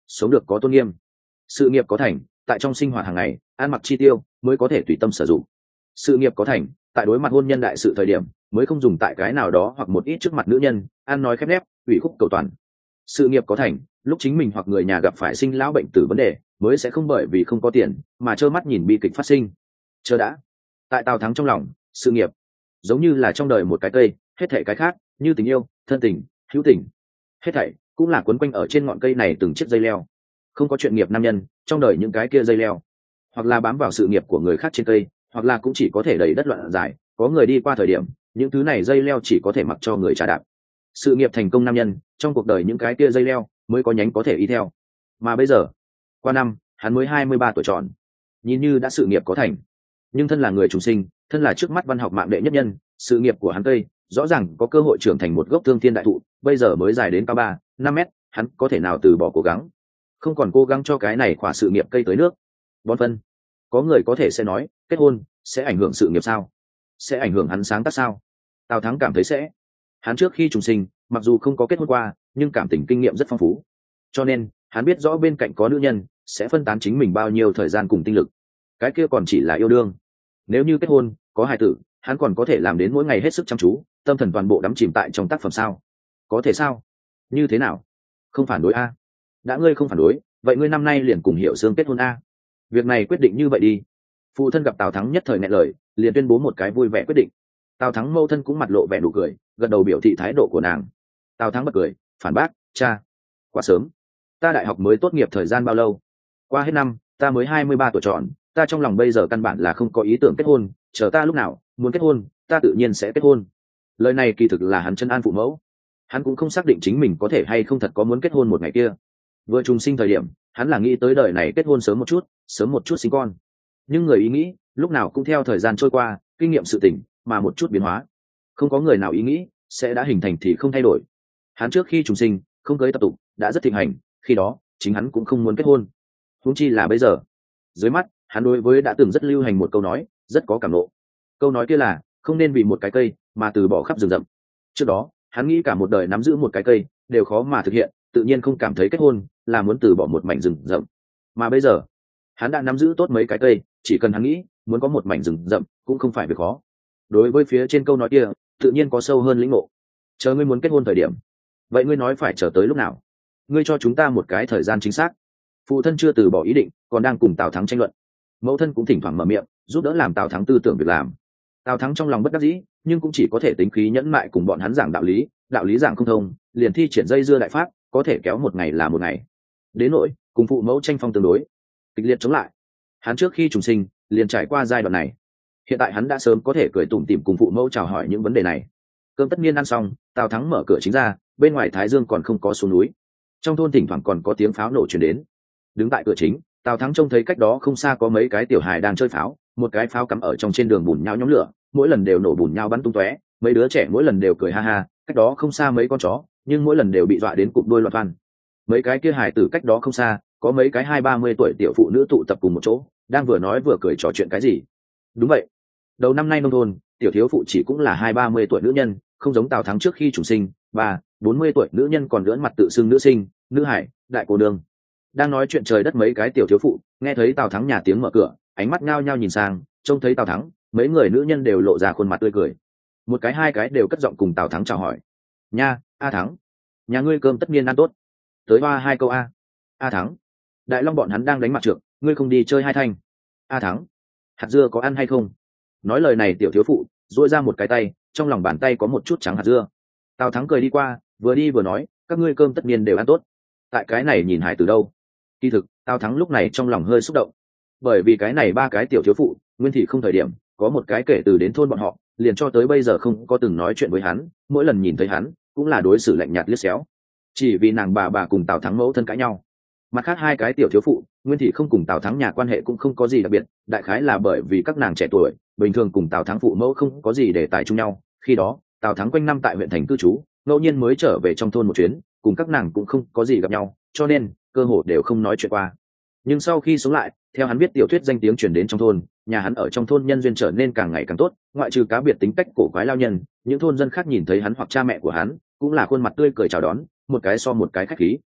sống được có tôn nghiêm. Sự nghiệp có thành, tại trong sinh hoạt hàng ngày ăn mặc chi tiêu mới có thể tùy tâm sử dụng. Sự nghiệp có thành, tại đối mặt hôn nhân đại sự thời điểm mới không dùng tại cái nào đó hoặc một ít trước mặt nữ nhân ăn nói khép nép ủy khúc cầu toàn. Sự nghiệp có thành, lúc chính mình hoặc người nhà gặp phải sinh lão bệnh tử vấn đề mới sẽ không bởi vì không có tiền mà trơ mắt nhìn bi kịch phát sinh. Chờ đã, tại Tào Thắng trong lòng, sự nghiệp giống như là trong đời một cái cây, hết thảy cái khác như tình yêu, thân tình, hữu tình, hết thảy cũng là quấn quanh ở trên ngọn cây này từng chiếc dây leo. Không có chuyện nghiệp nam nhân trong đời, những cái kia dây leo hoặc là bám vào sự nghiệp của người khác trên cây, hoặc là cũng chỉ có thể đầy đất loạn dài, có người đi qua thời điểm những thứ này dây leo chỉ có thể mặc cho người trả đạp. Sự nghiệp thành công nam nhân trong cuộc đời, những cái kia dây leo mới có nhánh có thể y theo. Mà bây giờ, qua năm hắn mới 23 tuổi tròn, nhìn như đã sự nghiệp có thành, nhưng thân là người trùng sinh, thân là trước mắt văn học mạng đệ nhất nhân, sự nghiệp của hắn cây rõ ràng có cơ hội trưởng thành một gốc thương thiên đại thụ, bây giờ mới dài đến cao 3-5 mét, hắn có thể nào từ bỏ cố gắng, không còn cố gắng cho cái này khỏa sự nghiệp cây tới nước bón phân. Có người có thể sẽ nói, kết hôn sẽ ảnh hưởng sự nghiệp sao? Sẽ ảnh hưởng hắn sáng tác sao? Tào Thắng cảm thấy sẽ. Hắn trước khi trùng sinh mặc dù không có kết hôn qua, nhưng cảm tình kinh nghiệm rất phong phú, cho nên hắn biết rõ bên cạnh có nữ nhân sẽ phân tán chính mình bao nhiêu thời gian cùng tinh lực. Cái kia còn chỉ là yêu đương. Nếu như kết hôn có hài tử, hắn còn có thể làm đến mỗi ngày hết sức chăm chú, tâm thần toàn bộ đắm chìm tại trong tác phẩm sao? Có thể sao? Như thế nào? Không phản đối a? Đã ngươi không phản đối, vậy ngươi năm nay liền cùng Hiểu Sương kết hôn a? Việc này quyết định như vậy đi. Phụ thân gặp Tào Thắng nhất thời nghẹn lời, liền tuyên bố một cái vui vẻ quyết định. Tào Thắng mâu thân cũng mặt lộ vẻ nụ cười, gật đầu biểu thị thái độ của nàng. Tào Thắng bật cười, phản bác, cha, quá sớm. Ta đại học mới tốt nghiệp thời gian bao lâu? Qua hết năm, ta mới 23 tuổi tròn, ta trong lòng bây giờ căn bản là không có ý tưởng kết hôn, chờ ta lúc nào muốn kết hôn, ta tự nhiên sẽ kết hôn. Lời này kỳ thực là hắn chân an phụ mẫu. Hắn cũng không xác định chính mình có thể hay không thật có muốn kết hôn một ngày kia. Vừa trùng sinh thời điểm, hắn là nghĩ tới đời này kết hôn sớm một chút sinh con. Nhưng người ý nghĩ lúc nào cũng theo thời gian trôi qua, kinh nghiệm sự tỉnh mà một chút biến hóa. Không có người nào ý nghĩ sẽ đã hình thành thì không thay đổi. Hắn trước khi trùng sinh không cưới tập tục đã rất thịnh hành, khi đó chính hắn cũng không muốn kết hôn, huống chi là bây giờ. Dưới mắt hắn đối với đã từng rất lưu hành một câu nói rất có cảm nộ. Câu nói kia là không nên vì một cái cây mà từ bỏ khắp rừng rậm. Trước đó hắn nghĩ cả một đời nắm giữ một cái cây đều khó mà thực hiện, tự nhiên không cảm thấy kết hôn là muốn từ bỏ một mảnh rừng rậm. Mà bây giờ hắn đã nắm giữ tốt mấy cái cây, chỉ cần hắn nghĩ muốn có một mảnh rừng rậm cũng không phải việc khó. Đối với phía trên câu nói kia tự nhiên có sâu hơn lĩnh ngộ. Chờ ngươi muốn kết hôn thời điểm, vậy ngươi nói phải chờ tới lúc nào? Ngươi cho chúng ta một cái thời gian chính xác. Phụ thân chưa từ bỏ ý định, còn đang cùng Tào Thắng tranh luận. Mẫu thân cũng thỉnh thoảng mở miệng giúp đỡ làm Tào Thắng tư tưởng việc làm. Tào Thắng trong lòng bất đắc dĩ, nhưng cũng chỉ có thể tính khí nhẫn mại cùng bọn hắn giảng đạo lý giảng không thông, liền thi triển dây dưa đại pháp, có thể kéo một ngày là một ngày. Đến nỗi cùng phụ mẫu tranh phong tương đối kịch liệt chống lại, hắn trước khi trùng sinh liền trải qua giai đoạn này. Hiện tại hắn đã sớm có thể cười tủm tỉm cùng phụ mẫu chào hỏi những vấn đề này. Cơm tất niên ăn xong, Tào Thắng mở cửa chính ra, bên ngoài Thái Dương còn không có xuống núi, trong thôn thỉnh thoảng còn có tiếng pháo nổ truyền đến. Đứng tại cửa chính, Tào Thắng trông thấy cách đó không xa có mấy cái tiểu hài đang chơi pháo, một cái pháo cắm ở trong trên đường bùn nhão nhóm lửa, mỗi lần đều nổ bùn nhão bắn tung tóe, mấy đứa trẻ mỗi lần đều cười ha ha. Cách đó không xa mấy con chó, nhưng mỗi lần đều bị dọa đến cụp đuôi loạn toan. Mấy cái kia hài tử cách đó không xa, có mấy cái 20-30 tuổi tiểu phụ nữ tụ tập cùng một chỗ, đang vừa nói vừa cười trò chuyện cái gì. Đúng vậy, đầu năm nay nông thôn tiểu thiếu phụ chỉ cũng là 20-30 tuổi nữ nhân, không giống Tào Thắng trước khi trùng sinh 30-40 tuổi nữ nhân còn lưỡn mặt tự xưng nữ sinh, nữ hải, đại cô nương. Đang nói chuyện trời đất mấy cái tiểu thiếu phụ nghe thấy Tào Thắng nhà tiếng mở cửa, ánh mắt ngao nhao nhìn sang, trông thấy Tào Thắng, mấy người nữ nhân đều lộ ra khuôn mặt tươi cười, một cái hai cái đều cất giọng cùng Tào Thắng chào hỏi. Nha, A Thắng, nhà ngươi cơm tất nhiên ăn tốt. Tới hoa hai câu a. A Thắng, Đại Long bọn hắn đang đánh mặt trược, ngươi không đi chơi hai thanh. A Thắng, hạt dưa có ăn hay không? Nói lời này tiểu thiếu phụ duỗi ra một cái tay, trong lòng bàn tay có một chút trắng hạt dưa. Tào Thắng cười đi qua, vừa đi vừa nói, các ngươi cơm tất nhiên đều ăn tốt. Tại cái này nhìn hải từ đâu? Kỳ thực Tào Thắng lúc này trong lòng hơi xúc động, bởi vì cái này ba cái tiểu thiếu phụ nguyên thị không thời điểm có một cái kể từ đến thôn bọn họ liền cho tới bây giờ không có từng nói chuyện với hắn, mỗi lần nhìn thấy hắn cũng là đối xử lạnh nhạt liếc xéo, chỉ vì nàng bà cùng Tào Thắng mẫu thân cãi nhau. Mặt khác hai cái tiểu thiếu phụ nguyên thị không cùng Tào Thắng nhà quan hệ cũng không có gì đặc biệt, đại khái là bởi vì các nàng trẻ tuổi bình thường cùng Tào Thắng phụ mẫu không có gì để tài chung nhau. Khi đó Tào Thắng quanh năm tại huyện thành cư trú, ngẫu nhiên mới trở về trong thôn một chuyến, cùng các nàng cũng không có gì gặp nhau, cho nên cơ hội đều không nói chuyện qua. Nhưng sau khi sống lại, theo hắn biết tiểu thuyết danh tiếng truyền đến trong thôn, nhà hắn ở trong thôn nhân duyên trở nên càng ngày càng tốt, ngoại trừ cá biệt tính cách cổ quái lao nhân, những thôn dân khác nhìn thấy hắn hoặc cha mẹ của hắn cũng là khuôn mặt tươi cười chào đón, một cái so một cái khách khí.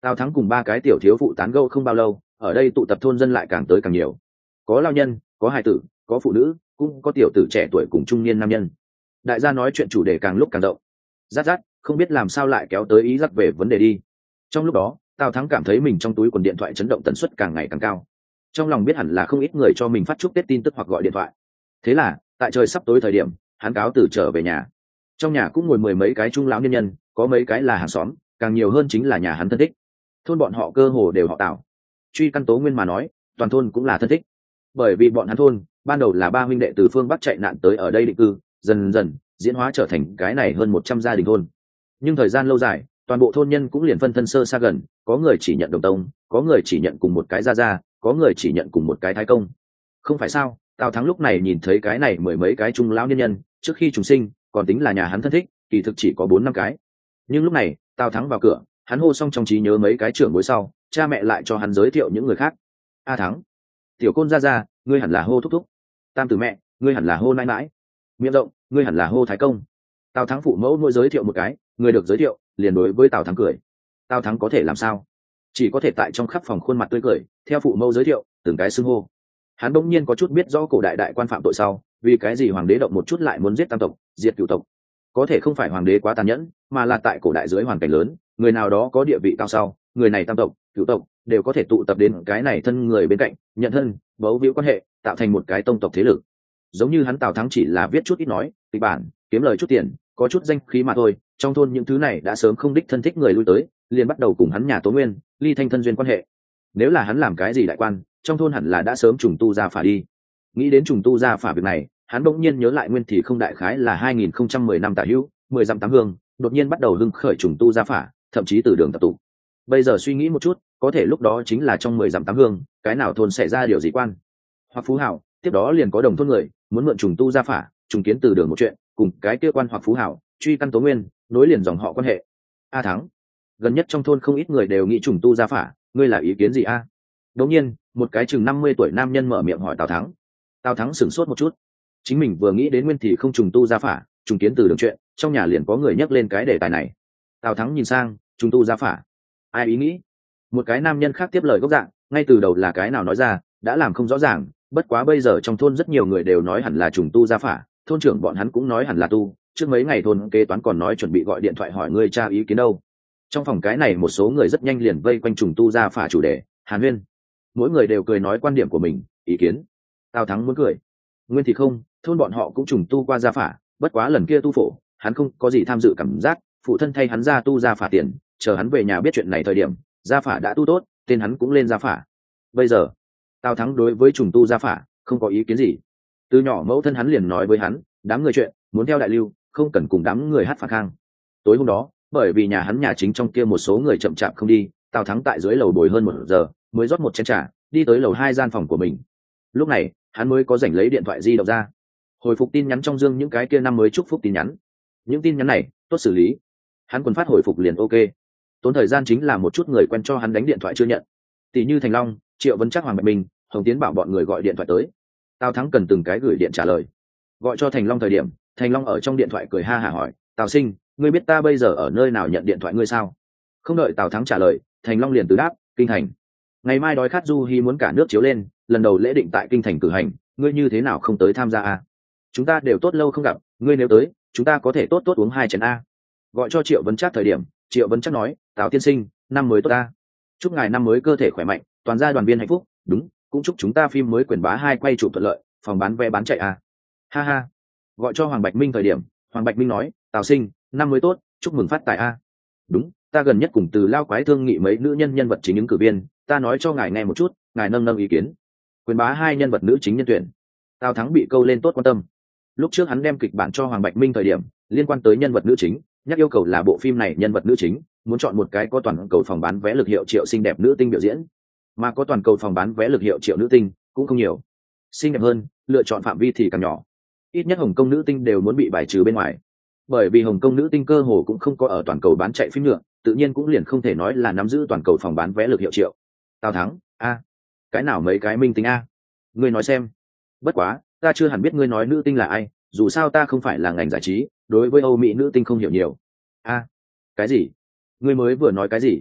Tào Thắng cùng ba cái tiểu thiếu phụ tán gẫu không bao lâu, ở đây tụ tập thôn dân lại càng tới càng nhiều, có lao nhân, có hài tử, có phụ nữ, cũng có tiểu tử trẻ tuổi cùng trung niên nam nhân. Đại gia nói chuyện chủ đề càng lúc càng rộng, rát rát không biết làm sao lại kéo tới ý dắt về vấn đề đi. Trong lúc đó Tào Thắng cảm thấy mình trong túi quần điện thoại chấn động tần suất càng ngày càng cao, trong lòng biết hẳn là không ít người cho mình phát chúc Tết tin tức hoặc gọi điện thoại. Thế là tại trời sắp tối thời điểm, hắn cáo từ trở về nhà. Trong nhà cũng ngồi mười mấy cái trung lão niên nhân, có mấy cái là hàng xóm, càng nhiều hơn chính là nhà hắn thân thích. Thôn bọn họ cơ hồ đều họ Tào. Truy căn tố nguyên mà nói, toàn thôn cũng là thân thích, bởi vì bọn hắn thôn ban đầu là ba huynh đệ từ phương Bắc chạy nạn tới ở đây định cư, dần dần diễn hóa trở thành cái này hơn 100 gia đình thôn. Nhưng thời gian lâu dài, toàn bộ thôn nhân cũng liền phân thân sơ xa gần, có người chỉ nhận đồng tông, có người chỉ nhận cùng một cái gia gia, có người chỉ nhận cùng một cái thái công. Không phải sao? Tào Thắng lúc này nhìn thấy cái này mười mấy cái trung lão niên nhân, trước khi trùng sinh còn tính là nhà hắn thân thích, kỳ thực chỉ có 4-5 cái. Nhưng lúc này Tào Thắng vào cửa, hắn hô xong trong trí nhớ mấy cái trưởng bối sau, cha mẹ lại cho hắn giới thiệu những người khác. A Thắng, tiểu côn gia gia, ngươi hẳn là hô thúc thúc. Tam tử mẹ, ngươi hẳn là hô nãi nãi. Miệng rộng, ngươi hẳn là hô thái công. Tào Thắng phụ mẫu mỗi giới thiệu một cái, người được giới thiệu liền đối với Tào Thắng cười. Tào Thắng có thể làm sao, chỉ có thể tại trong khắp phòng khuôn mặt tươi cười theo phụ mẫu giới thiệu từng cái xưng hô. Hắn bỗng nhiên có chút biết rõ cổ đại đại quan phạm tội sau, vì cái gì hoàng đế động một chút lại muốn giết tam tộc, diệt cửu tộc. Có thể không phải hoàng đế quá tàn nhẫn, mà là tại cổ đại dưới hoàn cảnh lớn, người nào đó có địa vị cao sau, người này tam tộc cửu tộc đều có thể tụ tập đến cái này thân người bên cạnh, nhận thân bấu víu quan hệ, tạo thành một cái tông tộc thế lực. Giống như hắn Tào Thắng chỉ là viết chút ít nói kịch bản, kiếm lời chút tiền, có chút danh khí mà thôi. Trong thôn những thứ này đã sớm không đích thân thích người lui tới, liền bắt đầu cùng hắn nhà Tố Nguyên ly thanh thân duyên quan hệ. Nếu là hắn làm cái gì đại quan, trong thôn hẳn là đã sớm trùng tu gia phả đi. Nghĩ đến trùng tu gia phả việc này, hắn bỗng nhiên nhớ lại nguyên thì không đại khái là 2010 năm tả hữu, 10 dặm tám hương đột nhiên bắt đầu hưng khởi trùng tu gia phả, thậm chí từ đường tập tụ. Bây giờ suy nghĩ một chút, có thể lúc đó chính là trong 10 dặm tám hương, cái nào thôn xảy ra điều gì quan hoặc phú hảo, tiếp đó liền có đồng thôn người muốn mượn trùng tu gia phả, trùng kiến từ đường một chuyện, cùng cái kia quan hoặc phú hảo truy căn Tố Nguyên, nối liền dòng họ quan hệ. A Thắng, gần nhất trong thôn không ít người đều nghĩ trùng tu gia phả, ngươi là ý kiến gì a? Đột nhiên một cái chừng 50 tuổi nam nhân mở miệng hỏi Tào Thắng. Tào Thắng sửng sốt một chút, chính mình vừa nghĩ đến nguyên thì không trùng tu gia phả, trùng kiến từ đường chuyện, trong nhà liền có người nhắc lên cái đề tài này. Tào Thắng nhìn sang, trùng tu gia phả, ai ý nghĩ? Một cái nam nhân khác tiếp lời gốc dạng, ngay từ đầu là cái nào nói ra đã làm không rõ ràng, bất quá bây giờ trong thôn rất nhiều người đều nói hẳn là trùng tu gia phả, thôn trưởng bọn hắn cũng nói hẳn là tu, trước mấy ngày thôn kế toán còn nói chuẩn bị gọi điện thoại hỏi ngươi cha ý kiến đâu. Trong phòng cái này một số người rất nhanh liền vây quanh trùng tu gia phả chủ đề hàn huyên, mỗi người đều cười nói quan điểm của mình, ý kiến. Tào Thắng muốn cười, nguyên thì không, thôn bọn họ cũng trùng tu qua gia phả, bất quá lần kia tu phổ hắn không có gì tham dự cảm giác, phụ thân thay hắn ra tu gia phả tiền, chờ hắn về nhà biết chuyện này thời điểm gia phả đã tu tốt, tên hắn cũng lên gia phả. Bây giờ Tào Thắng đối với trùng tu gia phả không có ý kiến gì, từ nhỏ mẫu thân hắn liền nói với hắn đám người chuyện muốn theo đại lưu, không cần cùng đám người hát phản khang. Tối hôm đó bởi vì nhà hắn nhà chính trong kia một số người chậm chạp không đi, Tào Thắng tại dưới lầu bồi hơn 1 giờ mới rót một chén trà, đi tới lầu 2 gian phòng của mình. Lúc này hắn mới có rảnh lấy điện thoại di động ra hồi phục tin nhắn trong dương những cái kia năm mới chúc phúc tin nhắn. Những tin nhắn này tốt xử lý, hắn quần phát hồi phục liền ok. Tốn thời gian chính là một chút người quen cho hắn đánh điện thoại chưa nhận, tỷ như Thành Long, Triệu Vân Trác, Hoàng Bạch Minh, Hồng Tiến bảo bọn người gọi điện thoại tới. Tào Thắng cần từng cái gửi điện trả lời. Gọi cho Thành Long thời điểm, Thành Long ở trong điện thoại cười ha hả hỏi Tào Sinh, ngươi biết ta bây giờ ở nơi nào nhận điện thoại ngươi sao? Không đợi Tào Thắng trả lời, Thành Long liền từ đáp Kinh Thành. Ngày mai đói khát du hi muốn cả nước chiếu lên, lần đầu lễ định tại Kinh Thành cử hành, ngươi như thế nào không tới tham gia a? Chúng ta đều tốt lâu không gặp, ngươi nếu tới chúng ta có thể tốt tốt uống 2 chén a. Gọi cho Triệu Vân Trác thời điểm, Triệu Vân Trác nói Tào tiên sinh, năm mới tốt ta, chúc ngài năm mới cơ thể khỏe mạnh, toàn gia đoàn viên hạnh phúc, đúng, cũng chúc chúng ta phim mới Quyền Bá 2 quay chụp thuận lợi, phòng bán vé bán chạy a. Ha ha. Gọi cho Hoàng Bạch Minh thời điểm, Hoàng Bạch Minh nói Tào sinh, năm mới tốt, chúc mừng phát tài a. Đúng, ta gần nhất cùng Từ Lao Quái thương nghị mấy nữ nhân vật chính ứng cử viên, ta nói cho ngài nghe một chút, ngài nâng nâng ý kiến. Quyền Bá 2 nhân vật nữ chính nhân tuyển. Tào Thắng bị câu lên tốt quan tâm. Lúc trước hắn đem kịch bản cho Hoàng Bạch Minh thời điểm, liên quan tới nhân vật nữ chính, nhắc yêu cầu là bộ phim này nhân vật nữ chính muốn chọn một cái có toàn cầu phòng bán vé lực hiệu triệu xinh đẹp nữ tinh biểu diễn, mà có toàn cầu phòng bán vé lực hiệu triệu nữ tinh cũng không nhiều. Xinh đẹp hơn, lựa chọn phạm vi thì càng nhỏ. Ít nhất Hồng Kông nữ tinh đều muốn bị bài trừ bên ngoài, bởi vì Hồng Kông nữ tinh cơ hồ cũng không có ở toàn cầu bán chạy phim nữa, tự nhiên cũng liền không thể nói là nắm giữ toàn cầu phòng bán vé lực hiệu triệu. Tào Thắng, a, cái nào mấy cái minh tinh a? Ngươi nói xem. Bất quá, ta chưa hẳn biết ngươi nói nữ tinh là ai, dù sao ta không phải là ngành giải trí, đối với Âu Mỹ nữ tinh không hiểu nhiều. A, cái gì? Ngươi mới vừa nói cái gì?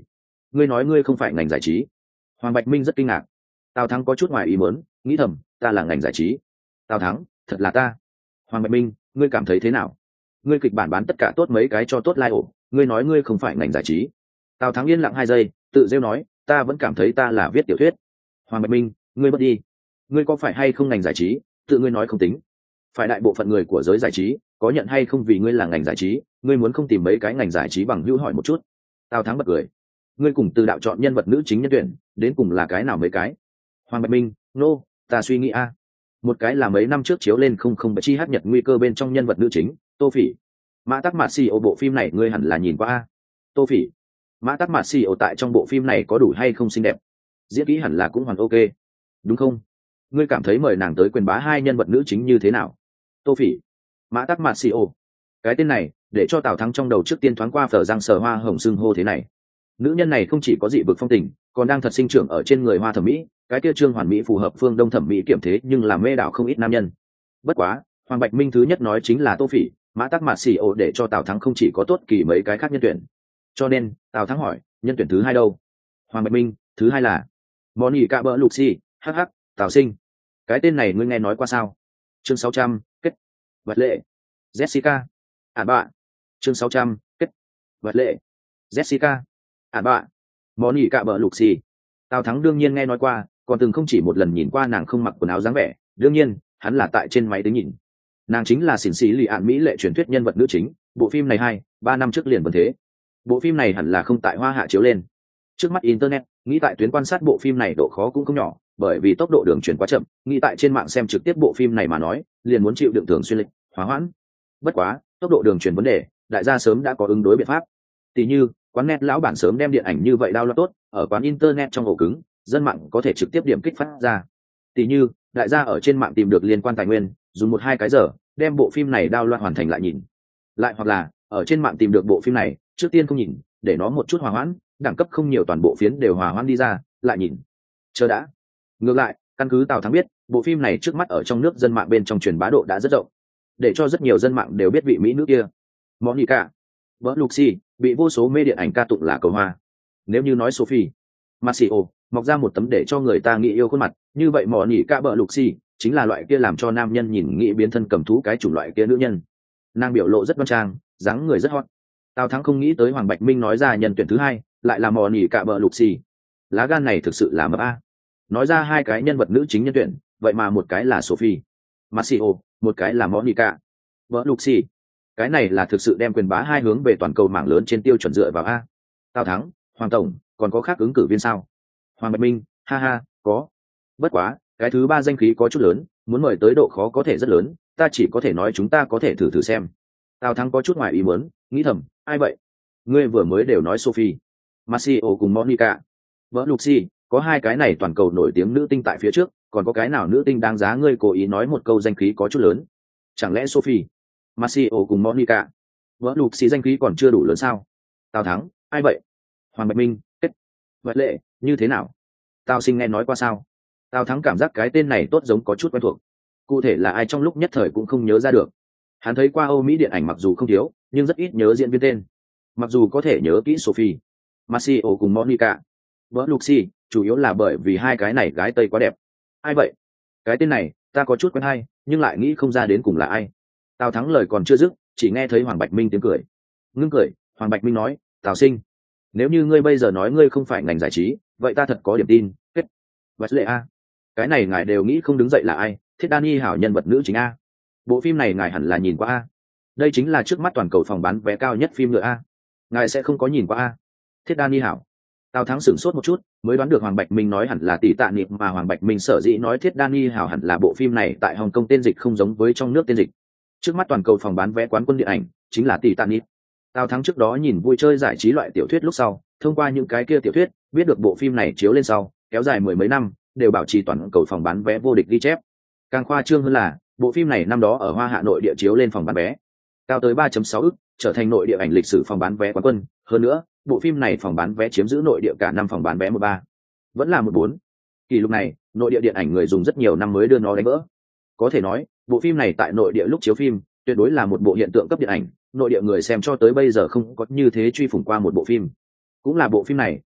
ngươi nói ngươi không phải ngành giải trí? Hoàng Bạch Minh rất kinh ngạc. Tào Thắng có chút ngoài ý muốn, nghĩ thầm, ta là ngành giải trí. Tào Thắng, thật là ta. Hoàng Bạch Minh, ngươi cảm thấy thế nào? Ngươi kịch bản bán tất cả tốt mấy cái cho tốt lai ổ, ngươi nói ngươi không phải ngành giải trí. Tào Thắng yên lặng 2 giây, tự rêu nói, ta vẫn cảm thấy ta là viết tiểu thuyết. Hoàng Bạch Minh, ngươi mất đi. Ngươi có phải hay không ngành giải trí, tự ngươi nói không tính. Phải đại bộ phận người của giới giải trí, có nhận hay không vì ngươi là ngành giải trí, ngươi muốn không tìm mấy cái ngành giải trí bằng hữu hỏi một chút. Tào Thắng bật cười. Ngươi cùng từ đạo chọn nhân vật nữ chính nhân tuyển, đến cùng là cái nào mấy cái? Hoàng Bạch Minh, ta suy nghĩ a. Một cái là mấy năm trước chiếu lên không không chi hát nhật nguy cơ bên trong nhân vật nữ chính, Tô Phỉ. Mã Tắc Mạt Xì ô bộ phim này ngươi hẳn là nhìn qua a. Tô Phỉ. Mã Tắc Mạt Xì ô tại trong bộ phim này có đủ hay không xinh đẹp? Diễn kỹ hẳn là cũng hoàn ok. Đúng không? Ngươi cảm thấy mời nàng tới quyền bá 2 nhân vật nữ chính như thế nào? Tô Phỉ. Mã Tắc Mạt Xì ô. Cái tên này, để cho Tào Thắng trong đầu trước tiên thoáng qua phở răng sờ hoa hồng xưng hô thế này. Nữ nhân này không chỉ có dị vực phong tình, còn đang thật sinh trưởng ở trên người hoa thẩm mỹ, cái kia trương hoàn mỹ phù hợp phương đông thẩm mỹ kiểm thế nhưng làm mê đảo không ít nam nhân. Bất quá, Hoàng Bạch Minh thứ nhất nói chính là Tô Phỉ, Mã Tắc Mạt Xì ô để cho Tào Thắng không chỉ có tốt kỳ mấy cái khác nhân tuyển. Cho nên, Tào Thắng hỏi, nhân tuyển thứ 2 đâu? Hoàng Bạch Minh, thứ 2 là Monica Bellucci, hắc, Tào Sinh. Cái tên này ngươi nghe nói qua sao? Chương 600, kết. Vật lệ. Jessica. Bạ. Chương 600, kết. Vật lệ. Jessica. Bạ. Monica Bellucci. Tào Thắng đương nhiên nghe nói qua, còn từng không chỉ một lần nhìn qua nàng không mặc quần áo dáng vẻ, đương nhiên, hắn là tại trên máy tính nhìn. Nàng chính là xỉn xì lì ạn mỹ lệ truyền thuyết nhân vật nữ chính, bộ phim này 2-3 năm trước liền vẫn thế. Bộ phim này hẳn là không tại Hoa Hạ chiếu lên. Trước mắt internet, nghĩ tại tuyến quan sát bộ phim này độ khó cũng không nhỏ, bởi vì tốc độ đường truyền quá chậm, nghĩ tại trên mạng xem trực tiếp bộ phim này mà nói, liền muốn chịu đựng thường xuyên lịch, hóa hoãn. Bất quá, tốc độ đường truyền vấn đề, đại gia sớm đã có ứng đối biện pháp. Tỷ như, quán net lão bản sớm đem điện ảnh như vậy download tốt, ở quán internet trong ổ cứng, dân mạng có thể trực tiếp điểm kích phát ra. Tỷ như, đại gia ở trên mạng tìm được liên quan tài nguyên, dùng 1-2 cái giờ, đem bộ phim này download hoàn thành lại nhìn. Lại hoặc là, ở trên mạng tìm được bộ phim này, trước tiên không nhìn, để nó một chút hòa hoãn, đẳng cấp không nhiều toàn bộ phiến đều hòa hoãn đi ra, lại nhìn. Chờ đã. Ngược lại, căn cứ Tào Thắng biết, bộ phim này trước mắt ở trong nước dân mạng bên trong truyền bá độ đã rất rộng, để cho rất nhiều dân mạng đều biết vị mỹ nữ kia. Monica Bellucci bị vô số mê điện ảnh ca tụng là cầu hoa. Nếu như nói Sophie Marcio mọc ra một tấm để cho người ta nghĩ yêu khuôn mặt, như vậy Monica Bellucci chính là loại kia làm cho nam nhân nhìn nghĩ biến thân cầm thú cái chủng loại kia nữ nhân. Nàng biểu lộ rất đoan trang, dáng người rất hot. Tào Thắng không nghĩ tới Hoàng Bạch Minh nói ra nhân tuyển thứ 2 lại là Monica Bellucci. Lá gan này thực sự là mập a. Nói ra 2 cái nhân vật nữ chính nhân tuyển, vậy mà một cái là Sophie Marcio, một cái là Monica Bellucci. Cái này là thực sự đem quyền bá 2 hướng về toàn cầu mạng lớn trên tiêu chuẩn dựa vào a. Tào Thắng, Hoàng tổng, còn có khác ứng cử viên sao? Hoàng Bạch Minh, ha, có. Bất quá, cái thứ 3 danh khí có chút lớn, muốn mời tới độ khó có thể rất lớn, ta chỉ có thể nói chúng ta có thể thử xem. Tào Thắng có chút ngoài ý muốn, nghĩ thầm, ai vậy? Ngươi vừa mới đều nói Sophie Marcio cùng Monica Bellucci, có 2 cái này toàn cầu nổi tiếng nữ tinh tại phía trước, còn có cái nào nữ tinh đáng giá ngươi cố ý nói một câu danh khí có chút lớn? Chẳng lẽ Sophie Marcio cùng Monica Bellucci danh khí còn chưa đủ lớn sao? Tào Thắng, ai vậy? Hoàng Bạch Minh, kết. Vật lệ, như thế nào? Tào Sinh nghe nói qua sao? Tào Thắng cảm giác cái tên này tốt giống có chút quen thuộc, cụ thể là ai trong lúc nhất thời cũng không nhớ ra được. Hắn thấy qua Âu Mỹ điện ảnh mặc dù không thiếu, nhưng rất ít nhớ diễn viên tên. Mặc dù có thể nhớ kỹ Sophie Marcio cùng Monica Bellucci, chủ yếu là bởi vì 2 cái này gái Tây quá đẹp. Ai vậy? Cái tên này ta có chút quen hay, nhưng lại nghĩ không ra đến cùng là ai. Tào Thắng lời còn chưa dứt, chỉ nghe thấy Hoàng Bạch Minh tiếng cười. Ngưng cười, Hoàng Bạch Minh nói, Tào Sinh, nếu như ngươi bây giờ nói ngươi không phải ngành giải trí, vậy ta thật có điểm tin. Kết. Vật lệ a. Cái này ngài đều nghĩ không đứng dậy là ai? Thiết Đani hảo nhân vật nữ chính a. Bộ phim này ngài hẳn là nhìn qua a. Đây chính là trước mắt toàn cầu phòng bán vé cao nhất phim nữa a. Ngài sẽ không có nhìn qua a. Thiết Đani hảo. Tào Thắng sửng sốt một chút, mới đoán được Hoàng Bạch Minh nói hẳn là Tỷ Tạ Niệm, mà Hoàng Bạch Minh sở dĩ nói Thiết Đani hảo hẳn là bộ phim này tại Hồng Kông tên dịch không giống với trong nước tên dịch. Trước mắt toàn cầu phòng bán vé quán quân điện ảnh chính là Tỷ Tạ Niệm. Tào Thắng trước đó nhìn vui chơi giải trí loại tiểu thuyết lúc sau, thông qua những cái kia tiểu thuyết, biết được bộ phim này chiếu lên sau, kéo dài 10 mấy năm, đều bảo trì toàn cầu phòng bán vé vô địch ghi chép. Càng khoa trương hơn là, bộ phim này năm đó ở Hoa Hạ nội địa chiếu lên phòng bán vé cao tới 3.6 ức, trở thành nội địa ảnh lịch sử phòng bán vé quán quân. Hơn nữa, bộ phim này phòng bán vé chiếm giữ nội địa cả năm phòng bán vé 13, vẫn là 14. Kỷ lục này, nội địa điện ảnh người dùng rất nhiều năm mới đưa nó đánh vỡ. Có thể nói, bộ phim này tại nội địa lúc chiếu phim, tuyệt đối là một bộ hiện tượng cấp điện ảnh, nội địa người xem cho tới bây giờ không có như thế truy phủng qua một bộ phim. Cũng là bộ phim này,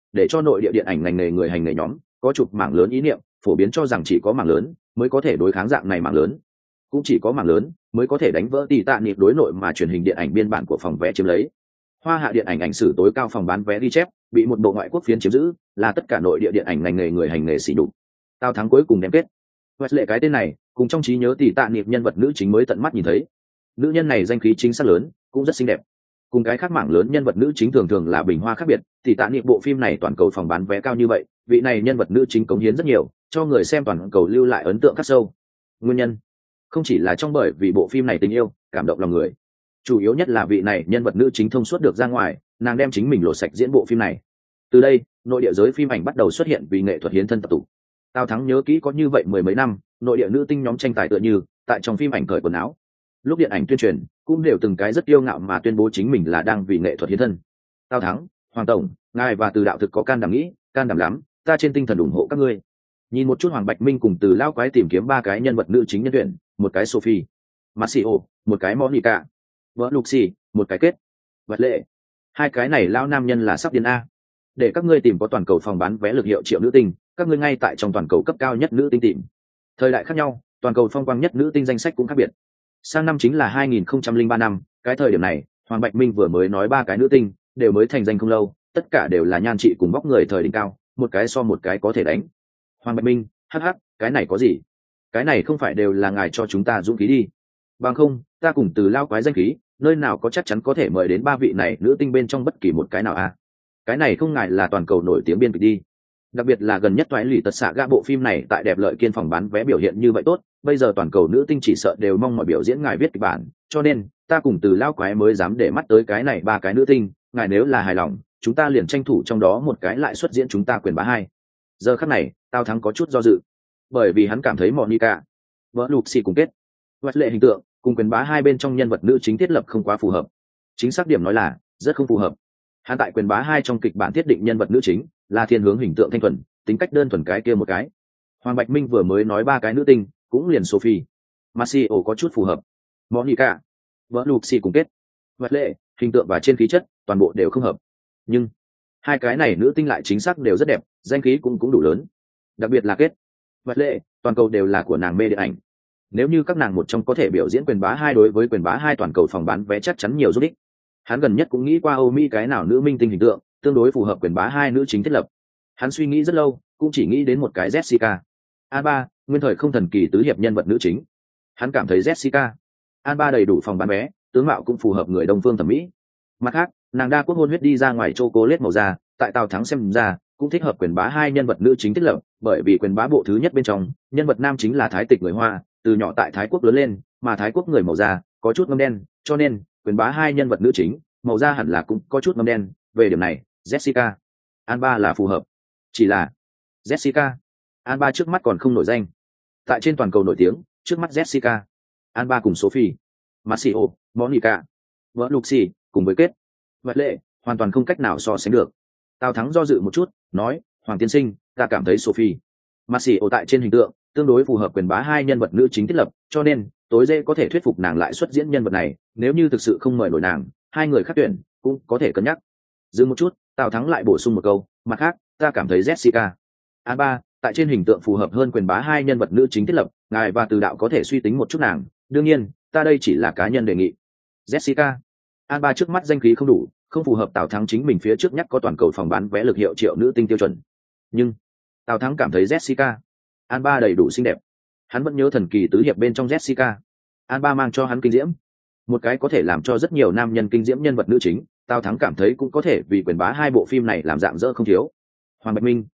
để cho nội địa điện ảnh ngành nghề người hành nghề nhóm có chụp mảng lớn ý niệm, phổ biến cho rằng chỉ có mảng lớn mới có thể đối kháng dạng này mảng lớn, cũng chỉ có mảng lớn mới có thể đánh vỡ Titanic đối nội mà truyền hình điện ảnh biên bản của phòng vé chiếm lấy. Hoa hạ điện ảnh ảnh sử tối cao phòng bán vé ghi chép bị một bộ ngoại quốc phiến chiếm giữ, là tất cả nội địa điện ảnh ngành nghề người hành nghề xỉ nhục. Tào Thắng cuối cùng đem kết. Wesley cái tên này, cùng trong trí nhớ Titanic nhân vật nữ chính mới tận mắt nhìn thấy. Nữ nhân này danh khí chính xác lớn, cũng rất xinh đẹp. Cùng cái khác mảng lớn nhân vật nữ chính thường thường là bình hoa khác biệt, Titanic bộ phim này toàn cầu phòng bán vé cao như vậy, vị này nhân vật nữ chính cống hiến rất nhiều, cho người xem toàn cầu lưu lại ấn tượng khắc sâu. Nguyên nhân không chỉ là trong bởi vì bộ phim này tình yêu, cảm động lòng người, chủ yếu nhất là vị này nhân vật nữ chính thông suốt được ra ngoài, nàng đem chính mình lột sạch diễn bộ phim này. Từ đây, nội địa giới phim ảnh bắt đầu xuất hiện vì nghệ thuật hiến thân tập tụ. Tào Thắng nhớ kỹ có như vậy mười mấy năm, nội địa nữ tinh nhóm tranh tài tựa như tại trong phim ảnh cởi quần áo. Lúc điện ảnh tuyên truyền, cũng đều từng cái rất kiêu ngạo mà tuyên bố chính mình là đang vì nghệ thuật hiến thân. Tào Thắng, Hoàng tổng, ngài và Từ đạo thực có can đảm nghĩ, can đảm lắm, ta trên tinh thần ủng hộ các ngươi. Nhìn một chút Hoàng Bạch Minh cùng Từ lao quái tìm kiếm ba cái nhân vật nữ chính nhân tuyển, một cái Sophie, Marcio, một cái Monica, vợ Lucy, một cái Kết, Vật Lệ. Hai cái này lao nam nhân là sắp điên a. Để các ngươi tìm có toàn cầu phòng bán vé lực hiệu triệu nữ tinh, các ngươi ngay tại trong toàn cầu cấp cao nhất nữ tinh tìm. Thời đại khác nhau, toàn cầu phong quang nhất nữ tinh danh sách cũng khác biệt. Sang năm chính là 2003 năm, cái thời điểm này, Hoàng Bạch Minh vừa mới nói ba cái nữ tinh đều mới thành danh không lâu, tất cả đều là nhan trị cùng vóc người thời đỉnh cao, một cái so một cái có thể đánh. Hoàng Bạch Minh, hắc hắc, cái này có gì? Cái này không phải đều là ngài cho chúng ta dũng khí đi. Bằng không, ta cùng Từ lao quái danh khí, nơi nào có chắc chắn có thể mời đến ba vị này nữ tinh bên trong bất kỳ một cái nào a. Cái này không ngại là toàn cầu nổi tiếng biên kịch đi. Đặc biệt là gần nhất Toái Lì Tật Xạ Gạ bộ phim này tại đẹp lợi kiên phòng bán vé biểu hiện như vậy tốt, bây giờ toàn cầu nữ tinh chỉ sợ đều mong mọi biểu diễn ngài viết kịch bản, cho nên ta cùng Từ lao quái mới dám để mắt tới cái này ba cái nữ tinh, ngài nếu là hài lòng, chúng ta liền tranh thủ trong đó một cái lại xuất diễn chúng ta quyền bá hai. Giờ khắc này, Tào Thắng có chút do dự, bởi vì hắn cảm thấy Monica, vợ Lucy cùng Kết, Vật Lệ hình tượng cùng quyền bá hai bên trong nhân vật nữ chính thiết lập không quá phù hợp. Chính xác điểm nói là rất không phù hợp. Hắn tại quyền bá hai trong kịch bản thiết định nhân vật nữ chính là thiên hướng hình tượng thanh thuần, tính cách đơn thuần cái kia một cái. Hoàng Bạch Minh vừa mới nói ba cái nữ tinh, cũng liền Sophie, Marcio có chút phù hợp. Monica, vợ Lucy cùng Kết, Vật Lệ, hình tượng và trên khí chất toàn bộ đều không hợp. Nhưng hai cái này nữ tinh lại chính xác đều rất đẹp, danh khí cũng đủ lớn. Đặc biệt là Kết, Vật Lệ, toàn cầu đều là của nàng mê điện ảnh. Nếu như các nàng một trong có thể biểu diễn quyền bá hai, đối với quyền bá hai toàn cầu phòng bán vé chắc chắn nhiều giúp ích. Hắn gần nhất cũng nghĩ qua Âu Mỹ cái nào nữ minh tinh hình tượng tương đối phù hợp quyền bá hai nữ chính thiết lập. Hắn suy nghĩ rất lâu, cũng chỉ nghĩ đến một cái Jessica Alba, nguyên thời không thần kỳ tứ hiệp nhân vật nữ chính. Hắn cảm thấy Jessica Alba đầy đủ phòng bán vé, tướng mạo cũng phù hợp người Đông phương thẩm mỹ. Mặt khác, nàng đa quốc hôn huyết đi ra ngoài chocolate màu da, tại Tào Thắng xem ra cũng thích hợp quyền bá hai nhân vật nữ chính thiết lập, bởi vì quyền bá bộ thứ nhất bên trong, nhân vật nam chính là thái tịch người Hoa, từ nhỏ tại Thái Quốc lớn lên, mà Thái Quốc người màu da có chút ngâm đen, cho nên quyền bá hai nhân vật nữ chính màu da hẳn là cũng có chút ngâm đen. Về điểm này, Jessica Alba là phù hợp. Chỉ là Jessica Alba trước mắt còn không nổi danh. Tại trên toàn cầu nổi tiếng, trước mắt Jessica Alba cùng Sophie, Marcio, Monica, vợ Lucy cùng với Kết, Vật Lệ hoàn toàn không cách nào so sánh được. Tào Thắng do dự một chút, nói: Hoàng tiên sinh, ta cảm thấy Sophie, Marcio tại trên hình tượng tương đối phù hợp quyền bá hai nhân vật nữ chính thiết lập, cho nên tối dễ có thể thuyết phục nàng lại xuất diễn nhân vật này. Nếu như thực sự không mời nổi nàng, hai người khác tuyển cũng có thể cân nhắc. Dừng một chút, Tào Thắng lại bổ sung một câu: mặt khác, ta cảm thấy Jessica Alba tại trên hình tượng phù hợp hơn quyền bá hai nhân vật nữ chính thiết lập, ngài và Từ đạo có thể suy tính một chút nàng. Đương nhiên, ta đây chỉ là cá nhân đề nghị. Jessica Alba trước mắt danh khí không đủ, không phù hợp Tào Thắng chính mình phía trước nhắc có toàn cầu phòng bán vé lực hiệu triệu nữ tinh tiêu chuẩn. Nhưng Tào Thắng cảm thấy Jessica Alba đầy đủ xinh đẹp. Hắn vẫn nhớ thần kỳ tứ hiệp bên trong Jessica Alba mang cho hắn kinh diễm, một cái có thể làm cho rất nhiều nam nhân kinh diễm nhân vật nữ chính. Tào Thắng cảm thấy cũng có thể vì quyền bá hai bộ phim này làm dạng dỡ không thiếu. Hoàng Bạch Minh,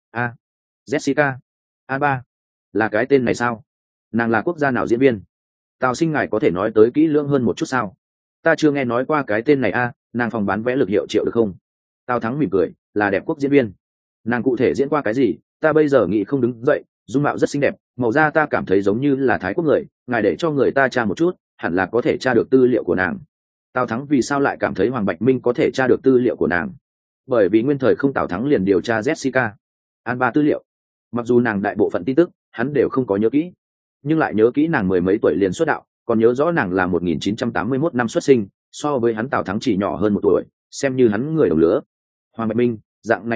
Jessica Alba là cái tên này sao? Nàng là quốc gia nào diễn viên? Tào sinh ngài có thể nói tới kỹ lưỡng hơn một chút sao? Ta chưa nghe nói qua cái tên này nàng phòng bán vé lực hiệu triệu được không? Tào Thắng mỉm cười, là đẹp quốc diễn viên. Nàng cụ thể diễn qua cái gì, ta bây giờ nghĩ không đứng dậy. Dung mạo rất xinh đẹp, màu da ta cảm thấy giống như là Thái Quốc người, ngài để cho người ta tra một chút, hẳn là có thể tra được tư liệu của nàng. Tào Thắng vì sao lại cảm thấy Hoàng Bạch Minh có thể tra được tư liệu của nàng? Bởi vì nguyên thời không Tào Thắng liền điều tra Jessica Alba tư liệu. Mặc dù nàng đại bộ phận tin tức hắn đều không có nhớ kỹ, nhưng lại nhớ kỹ nàng mười mấy tuổi liền xuất đạo, còn nhớ rõ nàng là 1981 năm xuất sinh, so với hắn Tào Thắng chỉ nhỏ hơn một tuổi, xem như hắn người đồng lứa. Hoàng Bạch Minh, dạng này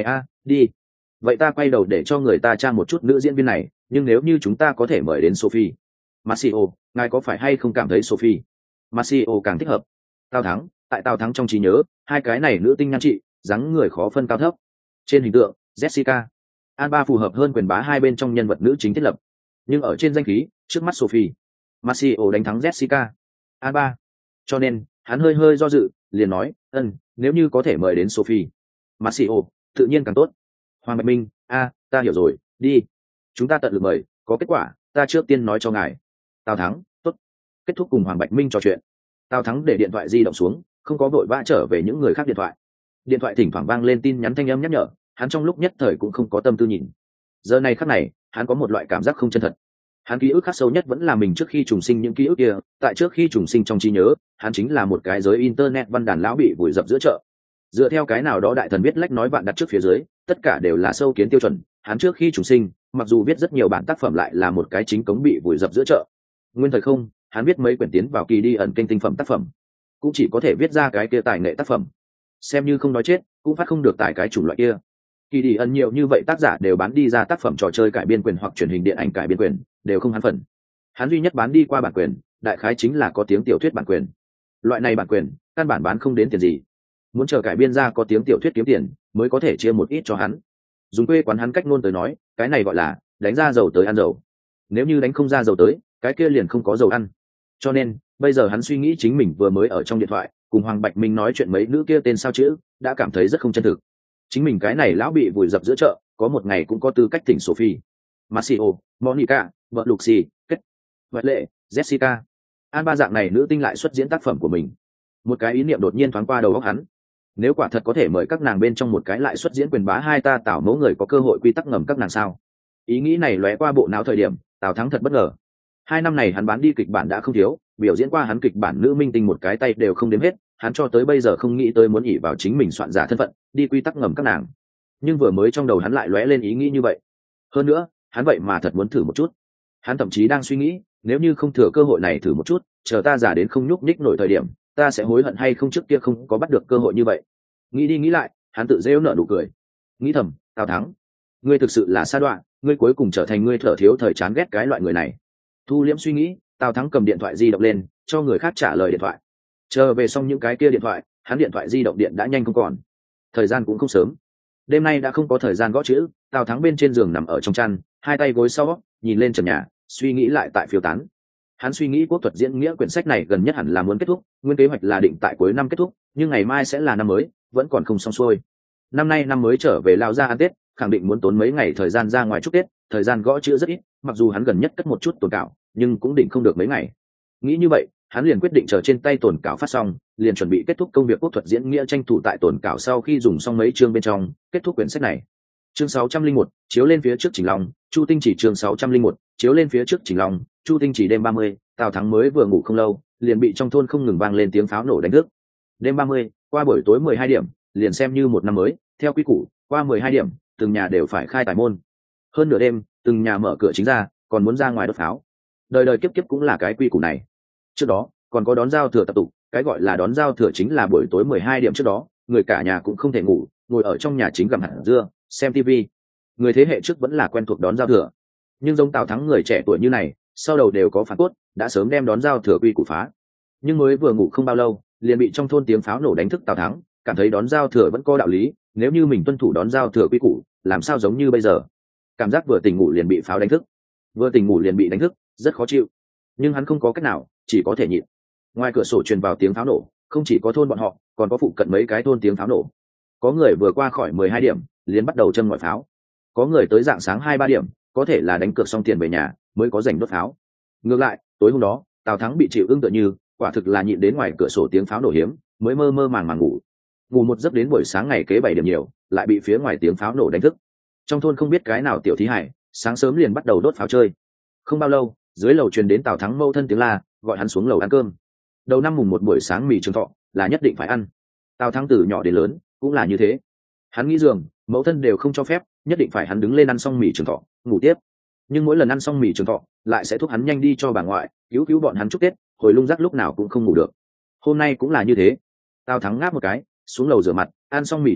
Đi. Vậy ta quay đầu để cho người ta tra một chút nữ diễn viên này, nhưng nếu như chúng ta có thể mời đến Sophie. Marcio, ngài có phải hay không cảm thấy Sophie? Marcio càng thích hợp. Tào Thắng, tại Tào Thắng trong trí nhớ, hai cái này nữ tinh nhan trị, dáng người khó phân cao thấp. Trên hình tượng, Jessica, Alba phù hợp hơn quyền bá hai bên trong nhân vật nữ chính thiết lập. Nhưng ở trên danh khí, trước mắt Sophie, Marcio đánh thắng Jessica, Alba. Cho nên, hắn hơi hơi do dự, liền nói, nếu như có thể mời đến Sophie. Marcio, tự nhiên càng tốt. Hoàng Bạch Minh, ta hiểu rồi, đi. Chúng ta tận lực mời, có kết quả, ta trước tiên nói cho ngài. Tào Thắng, tốt. Kết thúc cùng Hoàng Bạch Minh trò chuyện. Tào Thắng để điện thoại di động xuống, không có vội vã trở về những người khác điện thoại. Điện thoại thỉnh thoảng vang lên tin nhắn thanh âm nhắc nhở, hắn trong lúc nhất thời cũng không có tâm tư nhìn. Giờ này khắc này, hắn có một loại cảm giác không chân thật. Hắn ký ức khắc sâu nhất vẫn là mình trước khi trùng sinh những ký ức kia, tại trước khi trùng sinh trong trí nhớ, hắn chính là một cái giới internet văn đàn lão bị vùi dập giữa chợ. Dựa theo cái nào đó đại thần viết lách nói bạn đặt trước phía dưới, tất cả đều là sâu kiến tiêu chuẩn. Hắn trước khi trùng sinh, mặc dù viết rất nhiều bản tác phẩm lại là một cái chính cống bị vùi dập giữa chợ. Nguyên thời không, hắn viết mấy quyển tiến vào kỳ đi ẩn kênh tinh phẩm tác phẩm, cũng chỉ có thể viết ra cái kia tài nghệ tác phẩm. Xem như không nói chết, cũng phát không được tại cái chủng loại kia. Kỳ đi ẩn nhiều như vậy tác giả đều bán đi ra tác phẩm trò chơi cải biên quyền hoặc truyền hình điện ảnh cải biên quyền, đều không hắn phần. Hắn duy nhất bán đi qua bản quyền, đại khái chính là có tiếng tiểu thuyết bản quyền. Loại này bản quyền, căn bản bán không đến tiền gì. Muốn chờ cải biên ra có tiếng tiểu thuyết kiếm tiền, mới có thể chia một ít cho hắn. Dùng quê quán hắn cách ngôn tới nói, cái này gọi là đánh ra dầu tới ăn dầu. Nếu như đánh không ra dầu tới, cái kia liền không có dầu ăn. Cho nên, bây giờ hắn suy nghĩ chính mình vừa mới ở trong điện thoại, cùng Hoàng Bạch Minh nói chuyện mấy nữ kia tên sao chữ, đã cảm thấy rất không chân thực. Chính mình cái này lão bị vùi dập giữa chợ, có một ngày cũng có tư cách thỉnh Sophie, Marcio, Monica, vợ Lucy, kết, vật lệ, Jessica. Ba dạng này nữ tinh lại xuất diễn tác phẩm của mình. Một cái ý niệm đột nhiên thoáng qua đầu óc hắn. Nếu quả thật có thể mời các nàng bên trong một cái lại xuất diễn quyền bá hai ta Tào mẫu người có cơ hội quy tắc ngầm các nàng sao? Ý nghĩ này lóe qua bộ não thời điểm, Tào Thắng thật bất ngờ. 2 năm này hắn bán đi kịch bản đã không thiếu, biểu diễn qua hắn kịch bản nữ minh tinh một cái tay đều không đếm hết, hắn cho tới bây giờ không nghĩ tới muốn ỷ vào chính mình soạn giả thân phận, đi quy tắc ngầm các nàng. Nhưng vừa mới trong đầu hắn lại lóe lên ý nghĩ như vậy. Hơn nữa, hắn vậy mà thật muốn thử một chút. Hắn thậm chí đang suy nghĩ, nếu như không thừa cơ hội này thử một chút, chờ ta giả đến không nhúc nhích nổi thời điểm, ta sẽ hối hận hay không trước kia không có bắt được cơ hội như vậy. Nghĩ đi nghĩ lại, hắn tự rêu nở nụ cười. Nghĩ thầm, Tào Thắng, ngươi thực sự là sa đoạn, ngươi cuối cùng trở thành ngươi thở thiếu thời chán ghét cái loại người này. Thu liễm suy nghĩ, Tào Thắng cầm điện thoại di động lên, cho người khác trả lời điện thoại. Chờ về xong những cái kia điện thoại, hắn điện thoại di động điện đã nhanh không còn. Thời gian cũng không sớm. Đêm nay đã không có thời gian gõ chữ, Tào Thắng bên trên giường nằm ở trong chăn, hai tay gối sau, nhìn lên trần nhà, suy nghĩ lại tại phiêu tán. Hắn suy nghĩ quốc thuật diễn nghĩa quyển sách này gần nhất hẳn là muốn kết thúc, nguyên kế hoạch là định tại cuối năm kết thúc, nhưng ngày mai sẽ là năm mới, vẫn còn không xong xuôi. Năm nay năm mới trở về lao ra ăn Tết, khẳng định muốn tốn mấy ngày thời gian ra ngoài chúc Tết, thời gian gõ chữ rất ít, mặc dù hắn gần nhất cất một chút tồn cảo, nhưng cũng định không được mấy ngày. Nghĩ như vậy, hắn liền quyết định chờ trên tay tồn cảo phát xong, liền chuẩn bị kết thúc công việc quốc thuật diễn nghĩa tranh thủ tại tồn cảo sau khi dùng xong mấy chương bên trong, kết thúc quyển sách này. Chương 601, chiếu lên phía trước Chỉnh Long, Chu Tinh Chỉ chương 601, chiếu lên phía trước Chỉnh Long, Chu Tinh Chỉ đêm 30, Tào Thắng mới vừa ngủ không lâu, liền bị trong thôn không ngừng vang lên tiếng pháo nổ đánh thức. Đêm 30, qua buổi tối 12 điểm, liền xem như một năm mới, theo quy củ, qua 12 điểm, từng nhà đều phải khai tài môn. Hơn nửa đêm, từng nhà mở cửa chính ra, còn muốn ra ngoài đốt pháo. Đời đời kiếp kiếp cũng là cái quy củ này. Trước đó, còn có đón giao thừa tập tục, cái gọi là đón giao thừa chính là buổi tối 12 điểm trước đó, người cả nhà cũng không thể ngủ, ngồi ở trong nhà chính gặm hạt dưa, xem tivi. Người thế hệ trước vẫn là quen thuộc đón giao thừa, nhưng giống Tào Thắng người trẻ tuổi như này, sau đầu đều có phản cốt, đã sớm đem đón giao thừa quy củ phá. Nhưng mới vừa ngủ không bao lâu, liền bị trong thôn tiếng pháo nổ đánh thức Tào Thắng, cảm thấy đón giao thừa vẫn có đạo lý, nếu như mình tuân thủ đón giao thừa quy củ, làm sao giống như bây giờ. Cảm giác vừa tỉnh ngủ liền bị pháo đánh thức, vừa tỉnh ngủ liền bị đánh thức, rất khó chịu. Nhưng hắn không có cách nào, chỉ có thể nhịn. Ngoài cửa sổ truyền vào tiếng pháo nổ, không chỉ có thôn bọn họ, còn có phụ cận mấy cái thôn tiếng pháo nổ. Có người vừa qua khỏi 12 điểm, liền bắt đầu châm ngòi pháo. Có người tới dạng sáng 2-3 điểm, có thể là đánh cược xong tiền về nhà, mới có rảnh đốt pháo. Ngược lại, tối hôm đó, Tào Thắng bị chịu ưng tựa như, quả thực là nhịn đến ngoài cửa sổ tiếng pháo nổ hiếm, mới mơ mơ màng màng ngủ. Ngủ một giấc đến buổi sáng ngày kế 7 điểm nhiều, lại bị phía ngoài tiếng pháo nổ đánh thức. Trong thôn không biết cái nào tiểu thí hải, sáng sớm liền bắt đầu đốt pháo chơi. Không bao lâu, dưới lầu truyền đến Tào Thắng mâu thân tiếng la, gọi hắn xuống lầu ăn cơm. Đầu năm mùng 1 buổi sáng mì trường thọ là nhất định phải ăn. Tào Thắng từ nhỏ đến lớn cũng là như thế. Hắn nghĩ giường, mẫu thân đều không cho phép, nhất định phải hắn đứng lên ăn xong mì trường thọ, ngủ tiếp. Nhưng mỗi lần ăn xong mì trường thọ, lại sẽ thúc hắn nhanh đi cho bà ngoại, cứu bọn hắn chúc Tết, hồi lung rắc lúc nào cũng không ngủ được. Hôm nay cũng là như thế. Tào Thắng ngáp một cái, xuống lầu rửa mặt, ăn xong mì trường thọ,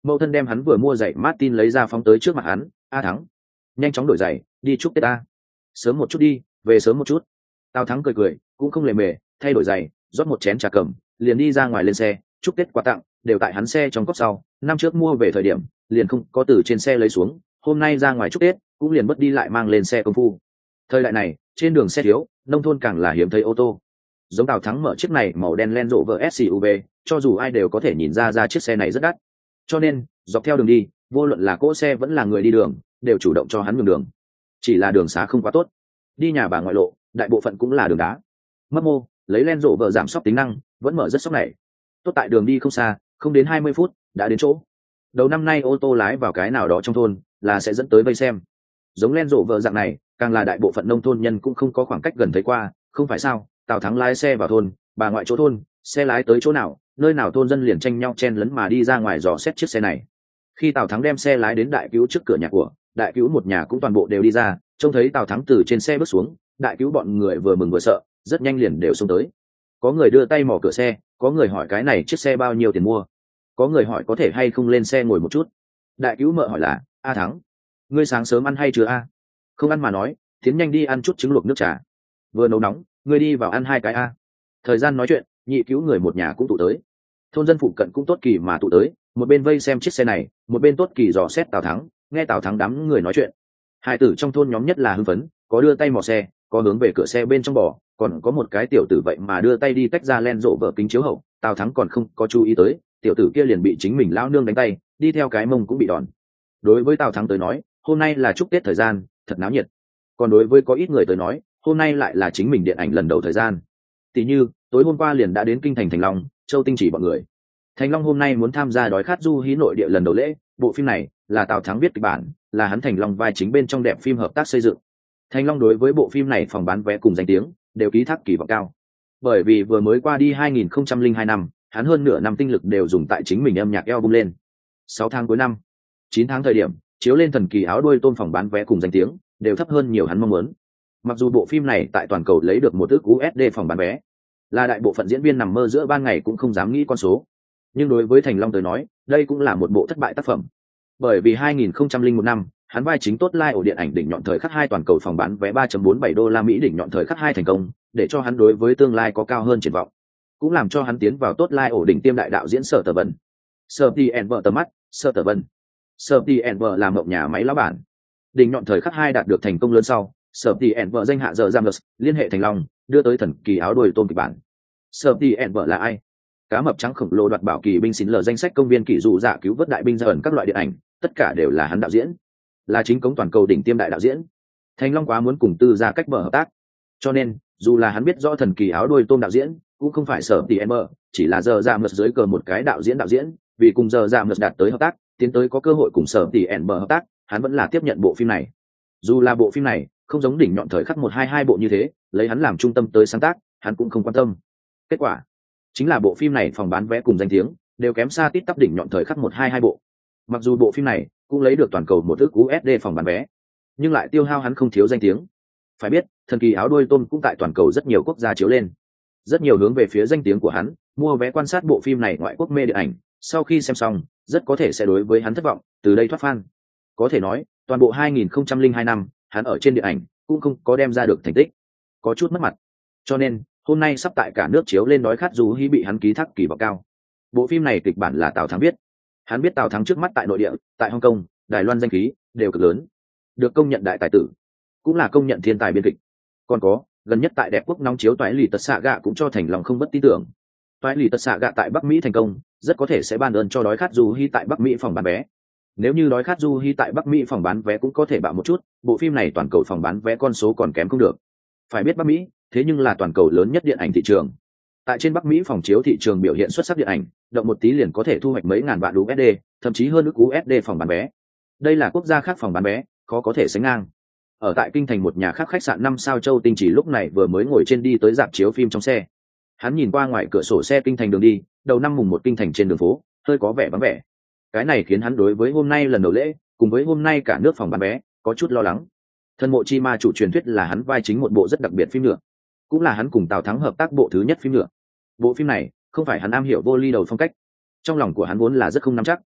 Mẫu thân đem hắn vừa mua giày Martin lấy ra phóng tới trước mặt hắn. A Thắng, nhanh chóng đổi giày, đi chúc Tết ta. Sớm một chút đi, về sớm một chút. Tào Thắng cười cười, cũng không lề mề, thay đổi giày, rót một chén trà cầm, liền đi ra ngoài lên xe. Chúc Tết quà tặng đều tại hắn xe trong cốp sau. Năm trước mua về thời điểm, liền không có từ trên xe lấy xuống. Hôm nay ra ngoài chúc Tết, cũng liền mất đi lại mang lên xe công phu. Thời đại này, trên đường xe thiếu, nông thôn càng là hiếm thấy ô tô. Giống Tào Thắng mở chiếc này màu đen Land Rover SUV, cho dù ai đều có thể nhìn ra chiếc xe này rất đắt. Cho nên, dọc theo đường đi, vô luận là cỗ xe vẫn là người đi đường, đều chủ động cho hắn nhường đường. Chỉ là đường xá không quá tốt. Đi nhà bà ngoại lộ, đại bộ phận cũng là đường đá. Mấp mô, lấy Land Rover giảm sóc tính năng, vẫn mở rất sóc này. Tốt tại đường đi không xa, không đến 20 phút, đã đến chỗ. Đầu năm nay ô tô lái vào cái nào đó trong thôn, là sẽ dẫn tới vây xem. Giống Land Rover dạng này, càng là đại bộ phận nông thôn nhân cũng không có khoảng cách gần thấy qua, không phải sao? Tào Thắng lái xe vào thôn, bà ngoại chỗ thôn, xe lái tới chỗ nào, nơi nào thôn dân liền tranh nhau chen lấn mà đi ra ngoài dò xét chiếc xe này. Khi Tào Thắng đem xe lái đến đại cứu trước cửa nhà của, đại cứu một nhà cũng toàn bộ đều đi ra, trông thấy Tào Thắng từ trên xe bước xuống, đại cứu bọn người vừa mừng vừa sợ, rất nhanh liền đều xông tới. Có người đưa tay mò cửa xe, có người hỏi cái này chiếc xe bao nhiêu tiền mua, có người hỏi có thể hay không lên xe ngồi một chút. Đại cứu mợ hỏi là: A Thắng, ngươi sáng sớm ăn hay chưa a? Không ăn mà nói, tiến nhanh đi ăn chút trứng luộc nước trà. Vừa nấu nóng, ngươi đi vào ăn 2 cái a. Thời gian nói chuyện, nhị cứu người một nhà cũng tụ tới. Thôn dân phụ cận cũng tốt kỳ mà tụ tới, một bên vây xem chiếc xe này, một bên tốt kỳ dò xét Tào Thắng, nghe Tào Thắng đám người nói chuyện. Hai tử trong thôn nhóm nhất là hưng phấn, có đưa tay mò xe, có hướng về cửa xe bên trong bò, còn có một cái tiểu tử vậy mà đưa tay đi tách ra len rộ vợ kính chiếu hậu. Tào Thắng còn không có chú ý tới, tiểu tử kia liền bị chính mình lão nương đánh tay, đi theo cái mông cũng bị đòn. Đối với Tào Thắng tới nói, hôm nay là chúc Tết thời gian, thật náo nhiệt. Còn đối với có ít người tới nói, hôm nay lại là chính mình điện ảnh lần đầu thời gian. Tỷ như tối hôm qua liền đã đến kinh thành Thành Long, Châu Tinh Chỉ bọn người. Thành Long hôm nay muốn tham gia đói khát du hí nội địa lần đầu lễ. Bộ phim này là Tào Thắng viết kịch bản, là hắn Thành Long vai chính bên trong đẹp phim hợp tác xây dựng. Thành Long đối với bộ phim này phòng bán vé cùng danh tiếng đều ký thác kỳ vọng cao, bởi vì vừa mới qua đi 2002 năm, hắn hơn nửa năm tinh lực đều dùng tại chính mình âm nhạc album lên. 6 tháng cuối năm, 9 tháng thời điểm chiếu lên Thần Kỳ Áo Đuôi Tôm, phòng bán vé cùng danh tiếng đều thấp hơn nhiều hắn mong muốn. Mặc dù bộ phim này tại toàn cầu lấy được 1 ức USD phòng bán vé, là đại bộ phận diễn viên nằm mơ giữa ban ngày cũng không dám nghĩ con số, nhưng đối với Thành Long tới nói, đây cũng là một bộ thất bại tác phẩm. Bởi vì 2001 năm, hắn vai chính tốt lai ổ điện ảnh đỉnh nhọn thời khắc 2 toàn cầu phòng bán vé 3.47 đô la Mỹ đỉnh nhọn thời khắc 2 thành công, để cho hắn đối với tương lai có cao hơn triển vọng, cũng làm cho hắn tiến vào tốt lai ổ đỉnh tiêm đại đạo diễn Sở Tở Vân. Sở Ti Enver tầm mắt, Sở Tở Vân. Sở Ti Enver là mộng nhà máy lão bản. Đỉnh nhọn thời khắc 2 đạt được thành công lớn sau, Sở Ti Enver danh hạ giờ James liên hệ Thành Long, đưa tới Thần Kỳ Áo Đuôi Tôm kịch bản. Sở Ti Enver là ai? Cá mập trắng khổng lồ đoạt bảo kỳ binh xin lờ danh sách công viên kỷ dụ dạ cứu vớt đại binh ra ẩn các loại điện ảnh, tất cả đều là hắn đạo diễn, là chính cống toàn cầu đỉnh tiêm đại đạo diễn. Thành Long quá muốn cùng Tư Gia cách mở hợp tác, cho nên dù là hắn biết rõ Thần Kỳ Áo Đuôi Tôm đạo diễn cũng không phải Sở Tỷ Enver, chỉ là giờ James dưới cờ một cái đạo diễn, vì cùng giờ James đạt tới hợp tác, tiến tới có cơ hội cùng Sở Tỷ Enver hợp tác, hắn vẫn là tiếp nhận bộ phim này. Dù là bộ phim này không giống đỉnh nhọn thời khắc 122 bộ như thế, lấy hắn làm trung tâm tới sáng tác, hắn cũng không quan tâm. Kết quả chính là bộ phim này phòng bán vé cùng danh tiếng đều kém xa tít tắp đỉnh nhọn thời khắc 122 bộ. Mặc dù bộ phim này cũng lấy được toàn cầu 1 ức USD phòng bán vé, nhưng lại tiêu hao hắn không thiếu danh tiếng. Phải biết, Thần Kỳ Áo Đuôi Tôm cũng tại toàn cầu rất nhiều quốc gia chiếu lên, rất nhiều hướng về phía danh tiếng của hắn, mua vé quan sát bộ phim này ngoại quốc mê điện ảnh, sau khi xem xong, rất có thể sẽ đối với hắn thất vọng, từ đây thoát fan. Có thể nói, toàn bộ 2002 năm, hắn ở trên điện ảnh cũng không có đem ra được thành tích, có chút mất mặt. Cho nên, hôm nay sắp tại cả nước chiếu lên đói khát dù hí bị hắn ký thác kỳ vọng cao. Bộ phim này kịch bản là Tào Thắng viết. Hắn biết Tào Thắng trước mắt tại nội địa, tại Hong Kong, Đài Loan danh khí đều cực lớn, được công nhận đại tài tử, cũng là công nhận thiên tài biên kịch. Còn có, gần nhất tại đẹp quốc nóng chiếu Toái Lì Tật Xạ Gạ cũng cho Thành Long không bất tin tưởng. Toái Lì Tật Xạ Gạ tại Bắc Mỹ thành công, rất có thể sẽ ban ơn cho đói khát du hí tại Bắc Mỹ phòng bán vé. Nếu như đói khát du hí tại Bắc Mỹ phòng bán vé cũng có thể bạo một chút, bộ phim này toàn cầu phòng bán vé con số còn kém không được. Phải biết Bắc Mỹ, thế nhưng là toàn cầu lớn nhất điện ảnh thị trường. Tại trên Bắc Mỹ phòng chiếu thị trường biểu hiện xuất sắc điện ảnh, động một tí liền có thể thu hoạch mấy ngàn vạn USD, thậm chí hơn ức USD phòng bán vé. Đây là quốc gia khác phòng bán vé, khó có thể sánh ngang. Ở tại kinh thành một nhà khác khách sạn 5 sao Châu Tinh Chỉ lúc này vừa mới ngồi trên đi tới rạp chiếu phim trong xe. Hắn nhìn qua ngoài cửa sổ xe kinh thành đường đi, đầu năm mùng 1 kinh thành trên đường phố, hơi có vẻ vắng vẻ. Cái này khiến hắn đối với hôm nay lần đầu lễ, cùng với hôm nay cả nước phòng bán vé, có chút lo lắng. Thân Mộ Chi Ma chủ truyền thuyết là hắn vai chính một bộ rất đặc biệt phim nữa, cũng là hắn cùng Tào Thắng hợp tác bộ thứ nhất phim nữa. Bộ phim này không phải hắn am hiểu vô ly đầu phong cách, trong lòng của hắn vốn là rất không nắm chắc.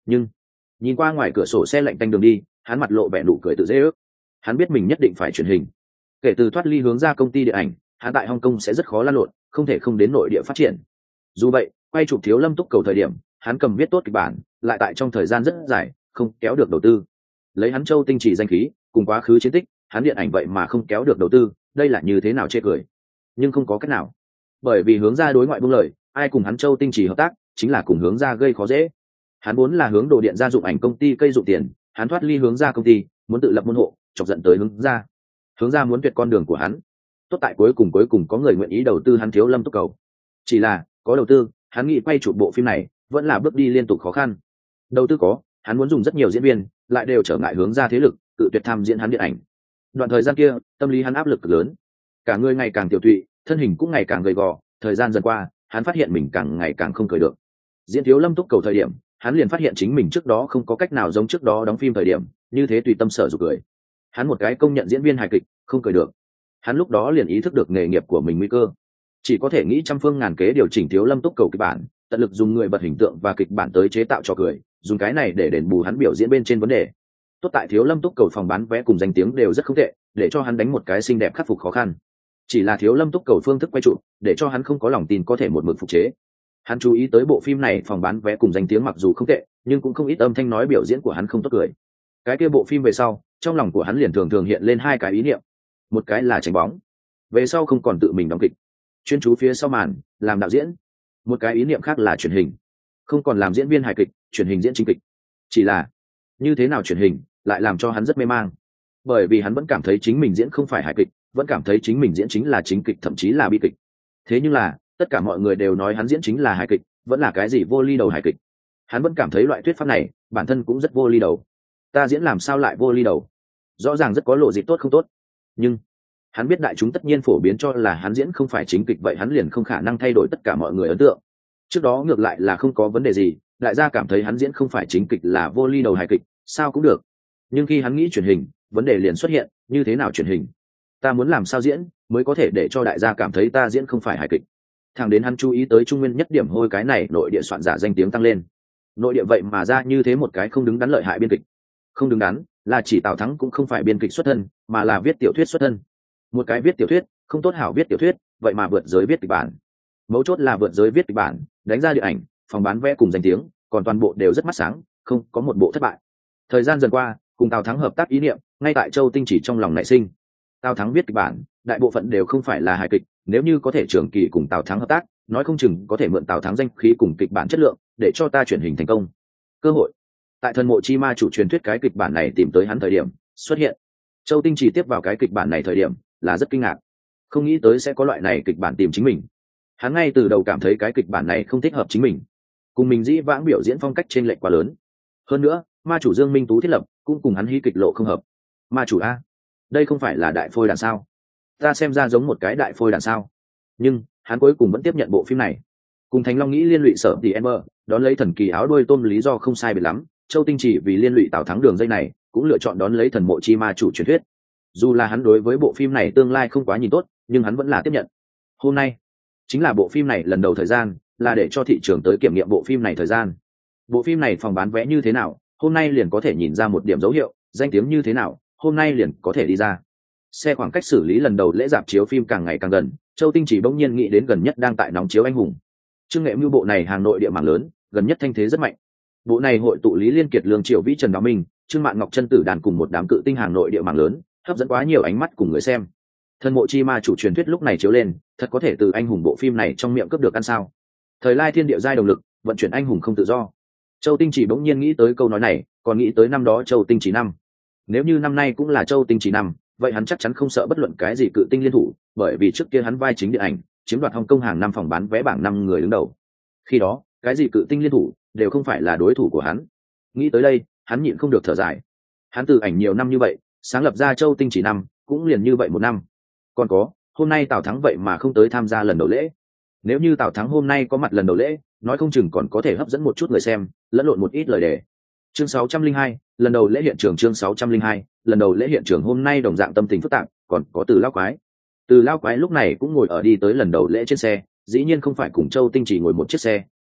Nhưng nhìn qua ngoài cửa sổ xe lạnh tanh đường đi, hắn mặt lộ vẻ nụ cười tự dễ ước. Hắn biết mình nhất định phải truyền hình. Kể từ thoát ly hướng ra công ty điện ảnh, hắn tại Hong Kong sẽ rất khó lan lộn, không thể không đến nội địa phát triển. Dù vậy, quay chụp Thiếu Lâm Túc Cầu thời điểm, hắn cầm viết tốt kịch bản, lại tại trong thời gian rất dài, không kéo được đầu tư. Lấy hắn Châu Tinh Chỉ danh khí, cùng quá khứ chiến tích, hắn điện ảnh vậy mà không kéo được đầu tư, đây là như thế nào chê cười. Nhưng không có cách nào, bởi vì hướng ra đối ngoại buông lời, ai cùng hắn Châu Tinh Chỉ hợp tác, chính là cùng hướng ra gây khó dễ. Hắn vốn là hướng đồ điện gia dụng ảnh công ty cây dụng tiền, hắn thoát ly hướng ra công ty, muốn tự lập môn hộ, chọc giận tới hướng ra. Hướng ra muốn tuyệt con đường của hắn. Tốt tại cuối cùng có người nguyện ý đầu tư hắn Thiếu Lâm Túc Cầu. Chỉ là có đầu tư, hắn nghĩ quay chụp bộ phim này vẫn là bước đi liên tục khó khăn. Đầu tư có, hắn muốn dùng rất nhiều diễn viên, lại đều trở ngại hướng ra thế lực, tự tuyệt tham diễn hắn điện ảnh. Đoạn thời gian kia, tâm lý hắn áp lực cực lớn, cả người ngày càng tiểu tụy, thân hình cũng ngày càng gầy gò. Thời gian dần qua, hắn phát hiện mình càng ngày càng không cười được. Diễn Thiếu Lâm Túc Cầu thời điểm, hắn liền phát hiện chính mình trước đó không có cách nào giống trước đó đóng phim thời điểm như thế tùy tâm sở dục cười. Hắn một cái công nhận diễn viên hài kịch, không cười được. Hắn lúc đó liền ý thức được nghề nghiệp của mình nguy cơ, chỉ có thể nghĩ trăm phương ngàn kế điều chỉnh Thiếu Lâm Túc Cầu kịch bản, tận lực dùng người bật hình tượng và kịch bản tới chế tạo trò cười, dùng cái này để đền bù hắn biểu diễn bên trên vấn đề. Tốt tại Thiếu Lâm Túc Cầu phòng bán vé cùng danh tiếng đều rất không tệ, để cho hắn đánh một cái xinh đẹp khắc phục khó khăn. Chỉ là Thiếu Lâm Túc Cầu phương thức quay trụ, để cho hắn không có lòng tin có thể một mực phục chế. Hắn chú ý tới bộ phim này phòng bán vé cùng danh tiếng mặc dù không tệ, nhưng cũng không ít âm thanh nói biểu diễn của hắn không tốt cười. Cái kia bộ phim về sau, trong lòng của hắn liền thường hiện lên hai cái ý niệm. Một cái là tránh bóng, về sau không còn tự mình đóng kịch, chuyên chú phía sau màn làm đạo diễn. Một cái ý niệm khác là truyền hình, không còn làm diễn viên hài kịch, truyền hình diễn chính kịch. Chỉ là như thế nào truyền hình lại làm cho hắn rất mê mang, bởi vì hắn vẫn cảm thấy chính mình diễn không phải hài kịch, vẫn cảm thấy chính mình diễn chính là chính kịch, thậm chí là bi kịch. Thế nhưng là tất cả mọi người đều nói hắn diễn chính là hài kịch, vẫn là cái gì vô ly đầu hài kịch. Hắn vẫn cảm thấy loại thuyết pháp này bản thân cũng rất vô ly đầu. Ta diễn làm sao lại vô ly đầu? Rõ ràng rất có lộ dịp tốt không tốt. Nhưng hắn biết đại chúng tất nhiên phổ biến cho là hắn diễn không phải chính kịch, vậy hắn liền không khả năng thay đổi tất cả mọi người ấn tượng. Trước đó ngược lại là không có vấn đề gì, đại gia cảm thấy hắn diễn không phải chính kịch là vô ly đầu hài kịch, sao cũng được. Nhưng khi hắn nghĩ truyền hình, vấn đề liền xuất hiện, như thế nào truyền hình? Ta muốn làm sao diễn mới có thể để cho đại gia cảm thấy ta diễn không phải hài kịch? Thẳng đến hắn chú ý tới Trung Nguyên Nhất Điểm Hôi cái này nội địa soạn giả danh tiếng tăng lên. Nội địa vậy mà ra như thế một cái không đứng đắn lợi hại biên kịch. Không đứng đắn là chỉ Tào Thắng cũng không phải biên kịch xuất thân, mà là viết tiểu thuyết xuất thân. Một cái viết tiểu thuyết, không tốt hảo viết tiểu thuyết, vậy mà vượt giới viết kịch bản. Mấu chốt là vượt giới viết kịch bản, đánh ra điện ảnh, phòng bán vé cùng danh tiếng, còn toàn bộ đều rất mắt sáng, không có một bộ thất bại. Thời gian dần qua, cùng Tào Thắng hợp tác ý niệm, ngay tại Châu Tinh Chỉ trong lòng nảy sinh. Tào Thắng viết kịch bản, đại bộ phận đều không phải là hài kịch, nếu như có thể trường kỳ cùng Tào Thắng hợp tác, nói không chừng có thể mượn Tào Thắng danh khí cùng kịch bản chất lượng, để cho ta chuyển hình thành công. Cơ hội tại Thần Mộ Chi Ma chủ truyền thuyết cái kịch bản này tìm tới hắn thời điểm xuất hiện. Châu Tinh Chỉ tiếp vào cái kịch bản này thời điểm là rất kinh ngạc, không nghĩ tới sẽ có loại này kịch bản tìm chính mình. Hắn ngay từ đầu cảm thấy cái kịch bản này không thích hợp chính mình, cùng mình dĩ vãng biểu diễn phong cách trên lệch quá lớn. Hơn nữa, ma chủ Dương Minh Tú thiết lập cũng cùng hắn hí kịch lộ không hợp. Ma chủ a, đây không phải là đại phôi đàn sao? Ta xem ra giống một cái đại phôi đàn sao? Nhưng hắn cuối cùng vẫn tiếp nhận bộ phim này. Cùng Thành Long nghĩ liên lụy Sở Tỷ Ember, đón lấy thần kỳ áo đuôi tôm lý do không sai biệt lắm. Châu Tinh Chỉ vì liên lụy Tào Thắng đường dây này, cũng lựa chọn đón lấy Thần Mộ Chi Ma chủ truyền thuyết. Dù là hắn đối với bộ phim này tương lai không quá nhìn tốt, nhưng hắn vẫn là tiếp nhận. Hôm nay chính là bộ phim này lần đầu thời gian, là để cho thị trường tới kiểm nghiệm bộ phim này thời gian. Bộ phim này phòng bán vé như thế nào, hôm nay liền có thể nhìn ra một điểm dấu hiệu, danh tiếng như thế nào, hôm nay liền có thể đi ra. Xe khoảng cách xử lý lần đầu lễ rạp chiếu phim càng ngày càng gần, Châu Tinh Chỉ bỗng nhiên nghĩ đến gần nhất đang tại nóng chiếu Anh Hùng. Trương Nghệ Mưu bộ này hàng nội địa mảng lớn, gần nhất thanh thế rất mạnh. Bộ này hội tụ Lý Liên Kiệt, Lương Triệu Vĩ, Trần Đạo Minh, Trương Mạn Ngọc Chân Tử đàn cùng một đám cự tinh hàng nội địa mảng lớn, hấp dẫn quá nhiều ánh mắt cùng người xem. Thần Mộ Chi Ma chủ truyền thuyết lúc này chiếu lên, thật có thể từ Anh Hùng bộ phim này trong miệng cướp được ăn sao? Thời lai thiên địa giai động lực, vận chuyển Anh Hùng không tự do. Châu Tinh Chỉ bỗng nhiên nghĩ tới câu nói này, còn nghĩ tới năm đó Châu Tinh Chỉ năm. Nếu như năm nay cũng là Châu Tinh Chỉ năm, vậy hắn chắc chắn không sợ bất luận cái gì cự tinh liên thủ, bởi vì trước kia hắn vai chính điện ảnh, chiếm đoạt Hồng Kông hàng năm phòng bán vé bảng 5 người đứng đầu. Khi đó, cái gì cự tinh liên thủ đều không phải là đối thủ của hắn. Nghĩ tới đây, hắn nhịn không được thở dài. Hắn từ ảnh nhiều năm như vậy, sáng lập ra Châu Tinh Chỉ năm, cũng liền như vậy một năm. Còn có, hôm nay Tào Thắng vậy mà không tới tham gia lần đầu lễ. Nếu như Tào Thắng hôm nay có mặt lần đầu lễ, nói không chừng còn có thể hấp dẫn một chút người xem, lẫn lộn một ít lời đề. Chương 602, lần đầu lễ hiện trường. Chương 602, lần đầu lễ hiện trường. Hôm nay đồng dạng tâm tình phức tạp, còn có Từ Lao Quái. Từ Lao Quái lúc này cũng ngồi ở đi tới lần đầu lễ trên xe, dĩ nhiên không phải cùng Châu Tinh Chỉ ngồi một chiếc xe,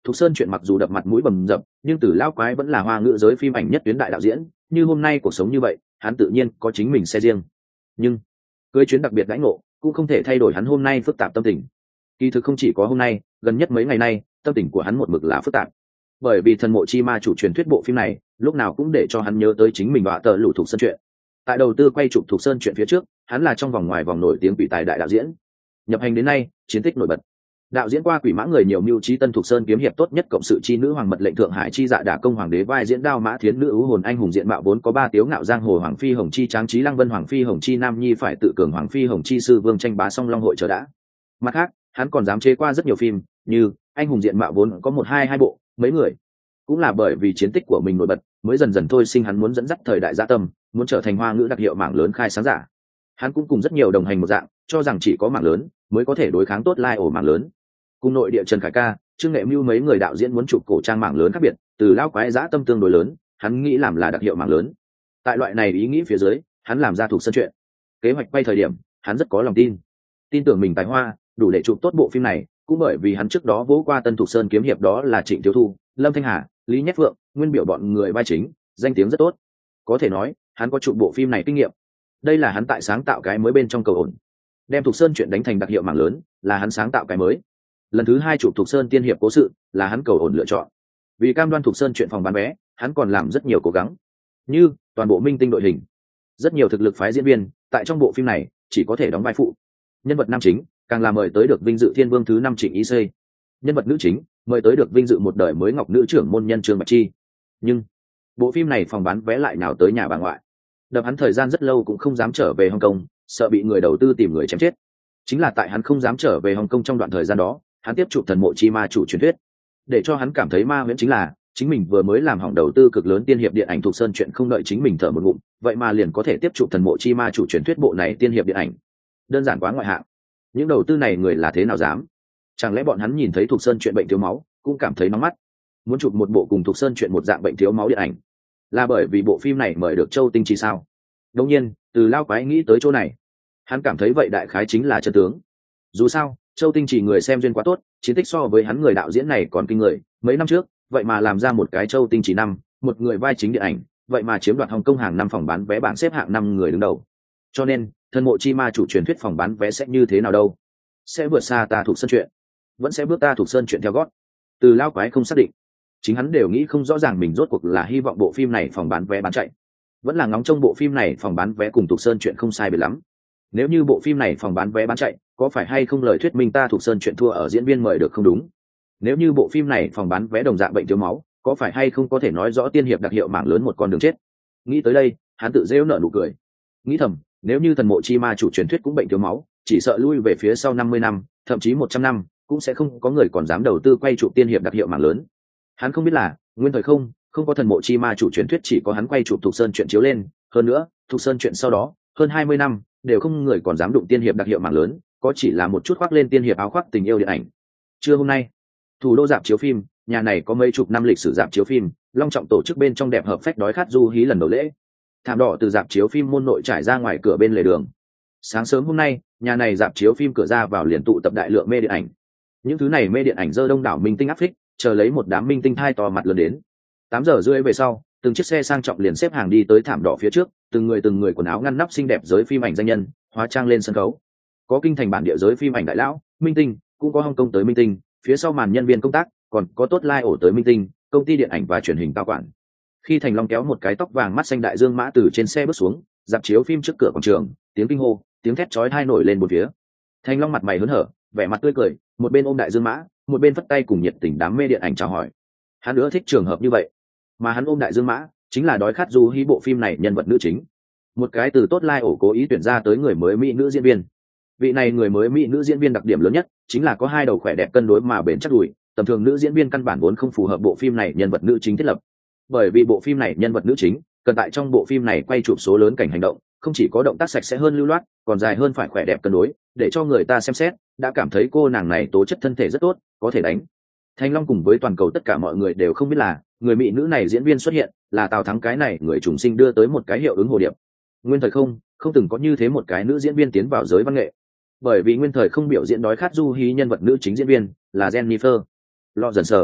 Thục Sơn chuyện mặc dù đập mặt mũi bầm dập, nhưng Từ Lão Quái vẫn là hoa ngữ giới phim ảnh nhất tuyến đại đạo diễn, như hôm nay cuộc sống như vậy, hắn tự nhiên có chính mình xe riêng. Nhưng cưới chuyến đặc biệt đãi ngộ cũng không thể thay đổi hắn hôm nay phức tạp tâm tình. Kỳ thực không chỉ có hôm nay, gần nhất mấy ngày nay, tâm tình của hắn một mực là phức tạp. Bởi vì Thần Mộ Chi Ma chủ truyền thuyết bộ phim này, lúc nào cũng để cho hắn nhớ tới chính mình và tờ lũ Thục Sơn chuyện. Tại đầu tư quay chụp Thục Sơn chuyện phía trước, hắn là trong vòng ngoài vòng nổi tiếng quỷ tài đại đạo diễn. Nhập hành đến nay, chiến tích nổi bật. Đạo diễn qua Quỷ Mã người nhiều mưu trí Tân Thục Sơn kiếm hiệp tốt nhất cộng sự chi nữ hoàng mật lệnh thượng hải chi dạ đả công hoàng đế vai diễn Đao Mã Thiến nữ ưu hồn anh hùng diện mạo vốn có ba tiếu ngạo giang hồ hoàng phi hồng chi tráng trí lăng vân hoàng phi hồng chi nam nhi phải tự cường hoàng phi hồng chi sư vương tranh bá song long hội chờ đã. Mặt khác, hắn còn dám chế qua rất nhiều phim, như anh hùng diện mạo vốn có một hai bộ, mấy người. Cũng là bởi vì chiến tích của mình nổi bật, mới dần dần thôi sinh hắn muốn dẫn dắt thời đại dã tâm, muốn trở thành hoa ngữ đặc hiệu mảng lớn khai sáng giả. Hắn cũng cùng rất nhiều đồng hành một dạng, cho rằng chỉ có mảng lớn mới có thể đối kháng tốt lai ổ mảng lớn. Cùng nội địa Trần Khải Ca, Trương Nghệ Mưu mấy người đạo diễn muốn chụp cổ trang mảng lớn khác biệt, Từ Lão Quái dã tâm tương đối lớn, hắn nghĩ làm là đặc hiệu mảng lớn. Tại loại này ý nghĩ phía dưới, hắn làm ra Thục Sơn chuyện. Kế hoạch quay thời điểm, hắn rất có lòng tin tưởng mình tài hoa đủ để chụp tốt bộ phim này, cũng bởi vì hắn trước đó vỗ qua Tân Thục Sơn kiếm hiệp đó là Trịnh Thiếu Thu, Lâm Thanh Hà, Lý Nhất Phượng, nguyên biểu bọn người vai chính, danh tiếng rất tốt. Có thể nói, hắn có chụp bộ phim này kinh nghiệm. Đây là hắn tại sáng tạo cái mới bên trong cầu ổn. Đem Thục Sơn chuyện đánh thành đặc hiệu mảng lớn, là hắn sáng tạo cái mới. Lần thứ hai chụp Thục Sơn tiên hiệp cố sự, là hắn cầu ổn lựa chọn. Vì cam đoan Thục Sơn chuyện phòng bán vé, hắn còn làm rất nhiều cố gắng, như toàn bộ minh tinh đội hình, rất nhiều thực lực phái diễn viên, tại trong bộ phim này chỉ có thể đóng vai phụ. Nhân vật nam chính càng là mời tới được vinh dự Thiên Vương thứ 5 Trịnh Ý Xây. Nhân vật nữ chính mời tới được vinh dự một đời mới ngọc nữ trưởng môn nhân Trương Bạch Chi. Nhưng bộ phim này phòng bán vé lại nào tới nhà bà ngoại. Đập hắn thời gian rất lâu cũng không dám trở về Hồng Kông, sợ bị người đầu tư tìm người chém chết. Chính là tại hắn không dám trở về Hồng Kông trong đoạn thời gian đó, hắn tiếp chụp Thần Mộ Chi Ma chủ truyền thuyết. Để cho hắn cảm thấy ma huyễn chính là chính mình vừa mới làm hỏng đầu tư cực lớn tiên hiệp điện ảnh Thục Sơn chuyện không đợi chính mình thở một ngụm, vậy mà liền có thể tiếp chụp Thần Mộ Chi Ma chủ truyền thuyết bộ này tiên hiệp điện ảnh. Đơn giản quá ngoại hạng. Những đầu tư này người là thế nào dám? Chẳng lẽ bọn hắn nhìn thấy Thục Sơn chuyện bệnh thiếu máu cũng cảm thấy nóng mắt, muốn chụp một bộ cùng Thục Sơn chuyện một dạng bệnh thiếu máu điện ảnh, là bởi vì bộ phim này mời được Châu Tinh Trì sao? Đương nhiên, Từ Lao Quái nghĩ tới chỗ này, hắn cảm thấy vậy đại khái chính là chân tướng. Dù sao, Châu Tinh Trì người xem duyên quá tốt, chiến tích so với hắn người đạo diễn này còn kinh người. Mấy năm trước, vậy mà làm ra một cái Châu Tinh Trì năm, một người vai chính điện ảnh, vậy mà chiếm đoạt Hồng Kông hàng năm phòng bán vé bảng xếp hạng 5 người đứng đầu. Cho nên, Thần Mộ Chi Ma chủ truyền thuyết phòng bán vé sẽ như thế nào đâu? Sẽ vượt xa ta Thục Sơn chuyện, vẫn sẽ bước ta Thục Sơn chuyện theo gót. Từ Lao Quái không xác định, chính hắn đều nghĩ không rõ ràng mình rốt cuộc là hy vọng bộ phim này phòng bán vé bán chạy, vẫn là ngóng trông bộ phim này phòng bán vé cùng Thục Sơn chuyện không sai biệt lắm. Nếu như bộ phim này phòng bán vé bán chạy, có phải hay không lời thuyết minh ta Thục Sơn chuyện thua ở diễn viên mời được không đúng? Nếu như bộ phim này phòng bán vé đồng dạng bệnh thiếu máu, có phải hay không có thể nói rõ tiên hiệp đặc hiệu mảng lớn một con đường chết? Nghĩ tới đây, hắn tự rêu nở nụ cười, nghĩ thầm, nếu như Thần Mộ Chi Ma chủ truyền thuyết cũng bệnh thiếu máu, chỉ sợ lui về phía sau 50 năm, thậm chí 100 năm, cũng sẽ không có người còn dám đầu tư quay chụp tiên hiệp đặc hiệu mảng lớn. Hắn không biết là, nguyên thời không có Thần Mộ Chi Ma chủ truyền thuyết, chỉ có hắn quay chụp Thục Sơn chuyện chiếu lên, hơn nữa, Thục Sơn chuyện sau đó, hơn 20 năm, đều không người còn dám đụng tiên hiệp đặc hiệu mảng lớn, có chỉ là một chút khoác lên tiên hiệp áo khoác tình yêu điện ảnh. Trưa hôm nay, thủ đô rạp chiếu phim, nhà này có mấy chục năm lịch sử rạp chiếu phim, long trọng tổ chức bên trong đẹp hợp phách đói khát du hí lần đầu lễ. Thảm đỏ từ rạp chiếu phim môn nội trải ra ngoài cửa bên lề đường. Sáng sớm hôm nay, nhà này rạp chiếu phim cửa ra vào liền tụ tập đại lượng mê điện ảnh. Những thứ này mê điện ảnh dơ đông đảo minh tinh áp phích, chờ lấy một đám minh tinh thai to mặt lớn đến. 8 giờ rưỡi về sau, từng chiếc xe sang trọng liền xếp hàng đi tới thảm đỏ phía trước, từng người quần áo ngăn nắp xinh đẹp giới phim ảnh danh nhân, hóa trang lên sân khấu. Có kinh thành bản địa giới phim ảnh đại lão, minh tinh, cũng có Hồng Kông tới minh tinh, phía sau màn nhân viên công tác, còn có tốt lai ổ tới minh tinh, công ty điện ảnh và truyền hình cao quản. Khi Thành Long kéo một cái tóc vàng mắt xanh đại dương mã từ trên xe bước xuống, dạp chiếu phim trước cửa quảng trường, tiếng kinh hô, tiếng thét chói tai nổi lên bốn phía. Thành Long mặt mày hớn hở, vẻ mặt tươi cười, một bên ôm đại dương mã, một bên phất tay cùng nhiệt tình đám mê điện ảnh chào hỏi. Hắn ưa thích trường hợp như vậy, mà hắn ôm đại dương mã, chính là đói khát du hí bộ phim này nhân vật nữ chính, một cái từ tốt lai ổ cố ý tuyển ra tới người mới mỹ nữ diễn viên. Vị này người mới mỹ nữ diễn viên đặc điểm lớn nhất chính là có hai đầu khỏe đẹp cân đối mà bền chắc đùi, tầm thường nữ diễn viên căn bản vốn không phù hợp bộ phim này nhân vật nữ chính thiết lập. Bởi vì bộ phim này nhân vật nữ chính cần tại trong bộ phim này quay chụp số lớn cảnh hành động, không chỉ có động tác sạch sẽ hơn lưu loát, còn dài hơn phải khỏe đẹp cân đối, để cho người ta xem xét đã cảm thấy cô nàng này tố chất thân thể rất tốt, có thể đánh. Thành Long cùng với toàn cầu tất cả mọi người đều không biết là người mỹ nữ này diễn viên xuất hiện là Tào Thắng cái này người trùng sinh đưa tới một cái hiệu ứng hồ điệp. Nguyên thời không từng có như thế một cái nữ diễn viên tiến vào giới văn nghệ, bởi vì nguyên thời không biểu diễn đói khát du hí nhân vật nữ chính diễn viên là Jennifer Lawrence.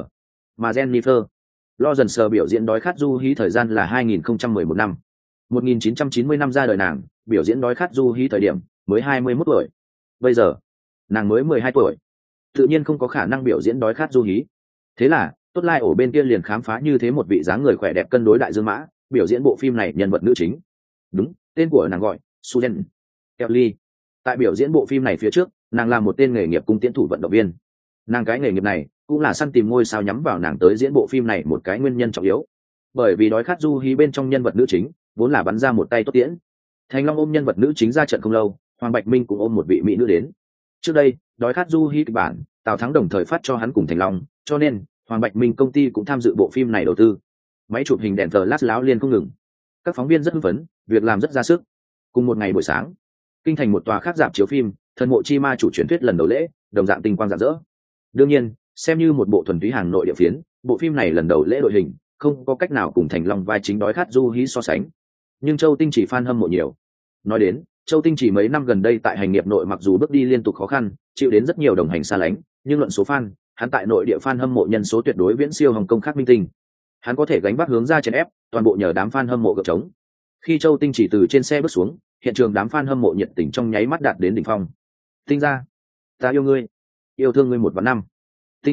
mà Jennifer Lawrence biểu diễn đói khát du hí thời gian là 2011 năm. 1990 năm ra đời nàng, biểu diễn đói khát du hí thời điểm mới 21 tuổi. Bây giờ, nàng mới 12 tuổi. Tự nhiên không có khả năng biểu diễn đói khát du hí. Thế là, Tốt Lai ổ bên kia liền khám phá như thế một vị dáng người khỏe đẹp cân đối đại dương mã, biểu diễn bộ phim này nhân vật nữ chính. Đúng, tên của nàng gọi Susan Kelly. Tại biểu diễn bộ phim này phía trước, nàng là một tên nghề nghiệp cung tiễn thủ vận động viên. Nàng cái nghề nghiệp này cũng là săn tìm ngôi sao nhắm vào nàng tới diễn bộ phim này một cái nguyên nhân trọng yếu. Bởi vì đói khát du hí bên trong nhân vật nữ chính vốn là bắn ra một tay tốt tiễn. Thành Long ôm nhân vật nữ chính ra trận không lâu, Hoàng Bạch Minh cũng ôm một vị mỹ nữ đến. Trước đây, đói khát du hí kịch bản, Tào Thắng đồng thời phát cho hắn cùng Thành Long, cho nên Hoàng Bạch Minh công ty cũng tham dự bộ phim này đầu tư. Máy chụp hình đèn flash láo liên không ngừng. Các phóng viên rất hưng phấn, việc làm rất ra sức. Cùng một ngày buổi sáng, kinh thành một tòa khác rạp chiếu phim, Thần Mộ Chi Ma chủ truyền thuyết lần đầu lễ, đồng dạng tinh quang rạng rỡ. Đương nhiên, xem như một bộ thuần túy hàng nội địa phiến, bộ phim này lần đầu lễ đội hình, không có cách nào cùng Thành Long vai chính đói khát du hí so sánh. Nhưng Châu Tinh Chỉ fan hâm mộ nhiều. Nói đến, Châu Tinh Chỉ mấy năm gần đây tại hành nghiệp nội mặc dù bước đi liên tục khó khăn, chịu đến rất nhiều đồng hành xa lánh, nhưng luận số fan, hắn tại nội địa fan hâm mộ nhân số tuyệt đối viễn siêu Hồng Kông khác minh tinh. Hắn có thể gánh vác hướng ra chèn ép, toàn bộ nhờ đám fan hâm mộ gượng chống. Khi Châu Tinh Chỉ từ trên xe bước xuống, hiện trường đám fan hâm mộ nhiệt tình trong nháy mắt đạt đến đỉnh phong. Tinh ra, ta yêu ngươi, yêu thương ngươi 1/5. Tinh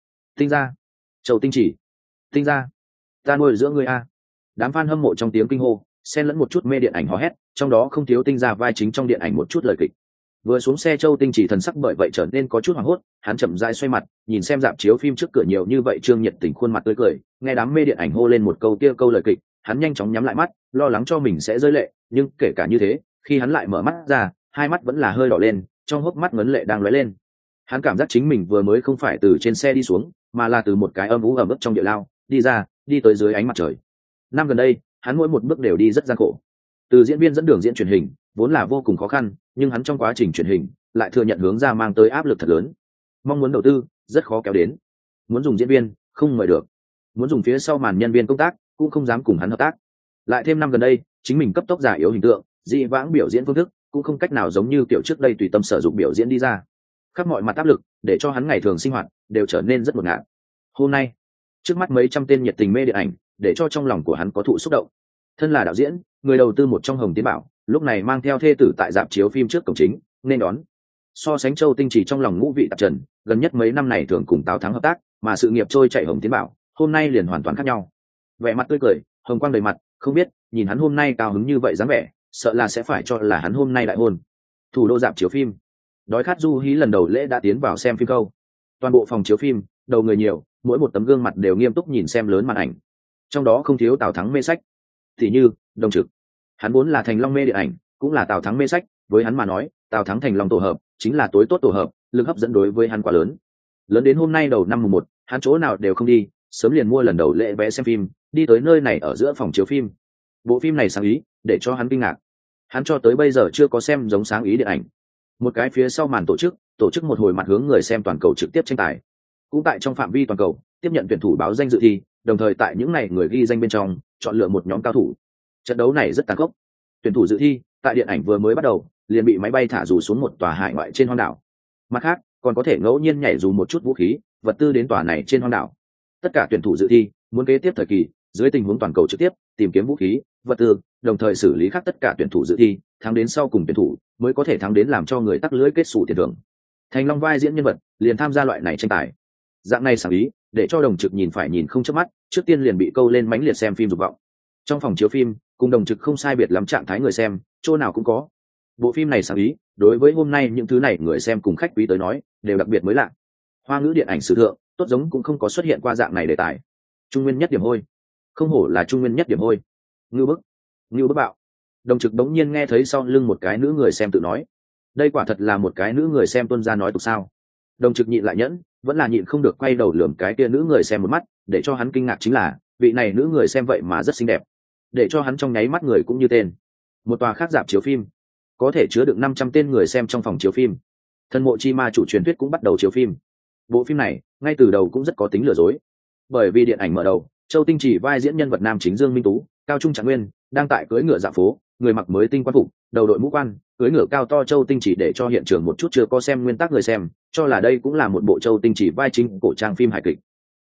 ra, Châu Tinh Chỉ, tinh ra, ta nuôi giữa ngươi a. Đám fan hâm mộ trong tiếng kinh hô, xen lẫn một chút mê điện ảnh hò hét, trong đó không thiếu tinh ra vai chính trong điện ảnh một chút lời kịch. Vừa xuống xe Châu Tinh Chỉ thần sắc bởi vậy trở nên có chút hoảng hốt, hắn chậm rãi xoay mặt, nhìn xem rạp chiếu phim trước cửa nhiều như vậy trương nhiệt tình khuôn mặt tươi cười, nghe đám mê điện ảnh hô lên một câu kia câu lời kịch, hắn nhanh chóng nhắm lại mắt, lo lắng cho mình sẽ rơi lệ, nhưng kể cả như thế, khi hắn lại mở mắt ra, hai mắt vẫn là hơi đỏ lên, trong hốc mắt ngấn lệ đang lóe lên. Hắn cảm giác chính mình vừa mới không phải từ trên xe đi xuống, mà là từ một cái âm u ẩm ướt trong địa lao đi ra, đi tới dưới ánh mặt trời. Năm gần đây, hắn mỗi một bước đều đi rất gian khổ. Từ diễn viên dẫn đường diễn truyền hình, vốn là vô cùng khó khăn, nhưng hắn trong quá trình truyền hình lại thừa nhận hướng ra mang tới áp lực thật lớn. Mong muốn đầu tư, rất khó kéo đến. Muốn dùng diễn viên, không mời được. Muốn dùng phía sau màn nhân viên công tác, cũng không dám cùng hắn hợp tác. Lại thêm năm gần đây, chính mình cấp tốc già yếu hình tượng, dị vãng biểu diễn phương thức cũng không cách nào giống như kiểu trước đây tùy tâm sở dụng biểu diễn đi ra. Khắp mọi mặt áp lực, để cho hắn ngày thường sinh hoạt đều trở nên rất ngột ngạt. Hôm nay, trước mắt mấy trăm tên nhiệt tình mê điện ảnh, để cho trong lòng của hắn có thụ xúc động. Thân là đạo diễn, người đầu tư một trong Hồng Tiến Bảo, lúc này mang theo thê tử tại rạp chiếu phim trước cổng chính, nên đón. So sánh Châu Tinh Chỉ trong lòng ngũ vị tạp trần, gần nhất mấy năm này thường cùng Tào Thắng hợp tác, mà sự nghiệp trôi chảy Hồng Tiến Bảo, hôm nay liền hoàn toàn khác nhau. Vẻ mặt tươi cười, hồng quang đầy mặt, không biết, nhìn hắn hôm nay cao hứng như vậy dáng vẻ, sợ là sẽ phải cho là hắn hôm nay đại hôn. Thủ đô rạp chiếu phim, đói khát du hí lần đầu lễ đã tiến vào xem phim câu. Toàn bộ phòng chiếu phim, đầu người nhiều, mỗi một tấm gương mặt đều nghiêm túc nhìn xem lớn màn ảnh. Trong đó không thiếu Tào Thắng mê sách. Thì như, Đồng Trực. Hắn vốn là Thành Long mê điện ảnh, cũng là Tào Thắng mê sách, với hắn mà nói, Tào Thắng Thành Long tổ hợp chính là tối tốt tổ hợp, lực hấp dẫn đối với hắn quá lớn. Lớn đến hôm nay đầu năm mùng 1, hắn chỗ nào đều không đi, sớm liền mua lần đầu lễ vé xem phim, đi tới nơi này ở giữa phòng chiếu phim. Bộ phim này sáng ý, để cho hắn kinh ngạc. Hắn cho tới bây giờ chưa có xem giống sáng ý điện ảnh. Một cái phía sau màn tổ chức một hồi mặt hướng người xem toàn cầu trực tiếp tranh tài. Cũng tại trong phạm vi toàn cầu, tiếp nhận tuyển thủ báo danh dự thi, đồng thời tại những ngày người ghi danh bên trong, chọn lựa một nhóm cao thủ. Trận đấu này rất tàn khốc. Tuyển thủ dự thi, tại điện ảnh vừa mới bắt đầu, liền bị máy bay thả dù xuống một tòa hải ngoại trên hoang đảo. Mặt khác, còn có thể ngẫu nhiên nhảy dù một chút vũ khí, vật tư đến tòa này trên hoang đảo. Tất cả tuyển thủ dự thi, muốn kế tiếp thời kỳ, dưới tình huống toàn cầu trực tiếp, tìm kiếm vũ khí, vật tư, đồng thời xử lý khác tất cả tuyển thủ dự thi, thắng đến sau cùng tuyển thủ mới có thể thắng đến làm cho người tắc lưỡi kết xù tiền thưởng. Thành Long vai diễn nhân vật, liền tham gia loại này tranh tài. Dạng này sáng ý, để cho Đồng Trực nhìn phải nhìn không chớp mắt, trước tiên liền bị câu lên mãnh liệt xem phim dục vọng. Trong phòng chiếu phim, cùng Đồng Trực không sai biệt lắm trạng thái người xem, chỗ nào cũng có. Bộ phim này sáng ý, đối với hôm nay những thứ này người xem cùng khách quý tới nói, đều đặc biệt mới lạ. Hoa ngữ điện ảnh sử thượng, tốt giống cũng không có xuất hiện qua dạng này đề tài. Trung nguyên nhất điểm hôi, không hổ là trung nguyên nhất điểm hôi. Ngưu bức bạo. Đồng Trực đống nhiên nghe thấy sau lưng một cái nữ người xem tự nói, đây quả thật là một cái nữ người xem tuân ra nói tục sao. Đồng Trực nhịn lại nhẫn, vẫn là nhịn không được quay đầu lườm cái kia nữ người xem một mắt, để cho hắn kinh ngạc chính là vị này nữ người xem vậy mà rất xinh đẹp, để cho hắn trong nháy mắt người cũng như tên. Một tòa khác rạp chiếu phim, có thể chứa được 500 tên người xem trong phòng chiếu phim. Thần Mộ Chi Ma chủ truyền thuyết cũng bắt đầu chiếu phim. Bộ phim này ngay từ đầu cũng rất có tính lừa dối, bởi vì điện ảnh mở đầu, Châu Tinh Chỉ vai diễn nhân vật nam chính Dương Minh Tú, Cao Trung Trạng Nguyên đang tại cưỡi ngựa dạo phố, người mặc mới tinh quan phục, đầu đội mũ quan, cưỡi ngựa cao to Châu Tinh Chỉ, để cho hiện trường một chút chưa có xem nguyên tắc người xem cho là đây cũng là một bộ Châu Tinh Chỉ vai chính cổ trang phim hài kịch.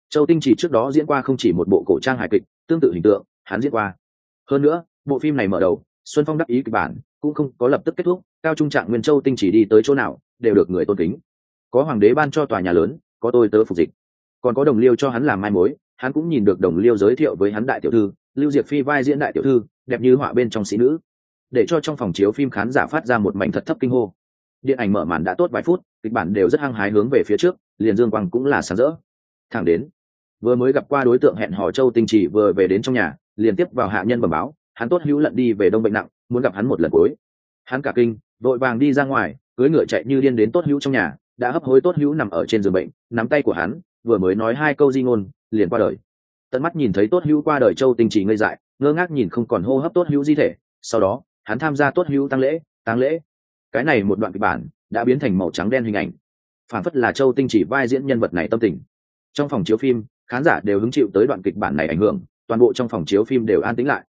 Châu Tinh chỉ trước đó diễn qua không chỉ một bộ cổ trang hài kịch tương tự hình tượng, hắn diễn qua. Hơn nữa bộ phim này mở đầu Xuân Phong đắc ý kịch bản cũng không có lập tức kết thúc, cao trung trạng Nguyên Châu Tinh chỉ đi tới chỗ nào đều được người tôn kính, có hoàng đế ban cho tòa nhà lớn, có tôi tớ phục dịch, còn có đồng liêu cho hắn làm mai mối. Hắn cũng nhìn được đồng liêu giới thiệu với hắn đại tiểu thư Lưu Diệp Phi vai diễn đại tiểu thư đẹp như họa bên trong sĩ nữ, để cho trong phòng chiếu phim khán giả phát ra một mảnh thật thấp kinh hô. Điện ảnh mở màn đã tốt vài phút, kịch bản đều rất hăng hái hướng về phía trước, liền dương quang cũng là sáng rỡ. Thẳng đến vừa mới gặp qua đối tượng hẹn hò Châu Tinh chỉ vừa về đến trong nhà, liền tiếp vào hạ nhân bẩm báo hắn tốt hữu lận đi về đông bệnh nặng, muốn gặp hắn một lần cuối. Hắn cả kinh vội vàng đi ra ngoài, cưỡi ngựa chạy như điên đến tốt hữu trong nhà, đã hấp hối tốt hữu nằm ở trên giường bệnh, nắm tay của hắn vừa mới nói hai câu di ngôn liền qua đời. Tận mắt nhìn thấy tốt hữu qua đời, Châu Tinh chỉ ngây dại ngơ ngác nhìn không còn hô hấp tốt hữu di thể. Sau đó hắn tham gia tốt hữu tang lễ. Cái này một đoạn kịch bản đã biến thành màu trắng đen hình ảnh, phản phất là Châu Tinh chỉ vai diễn nhân vật này tâm tình. Trong phòng chiếu phim khán giả đều hứng chịu tới đoạn kịch bản này ảnh hưởng, toàn bộ trong phòng chiếu phim đều an tĩnh lại.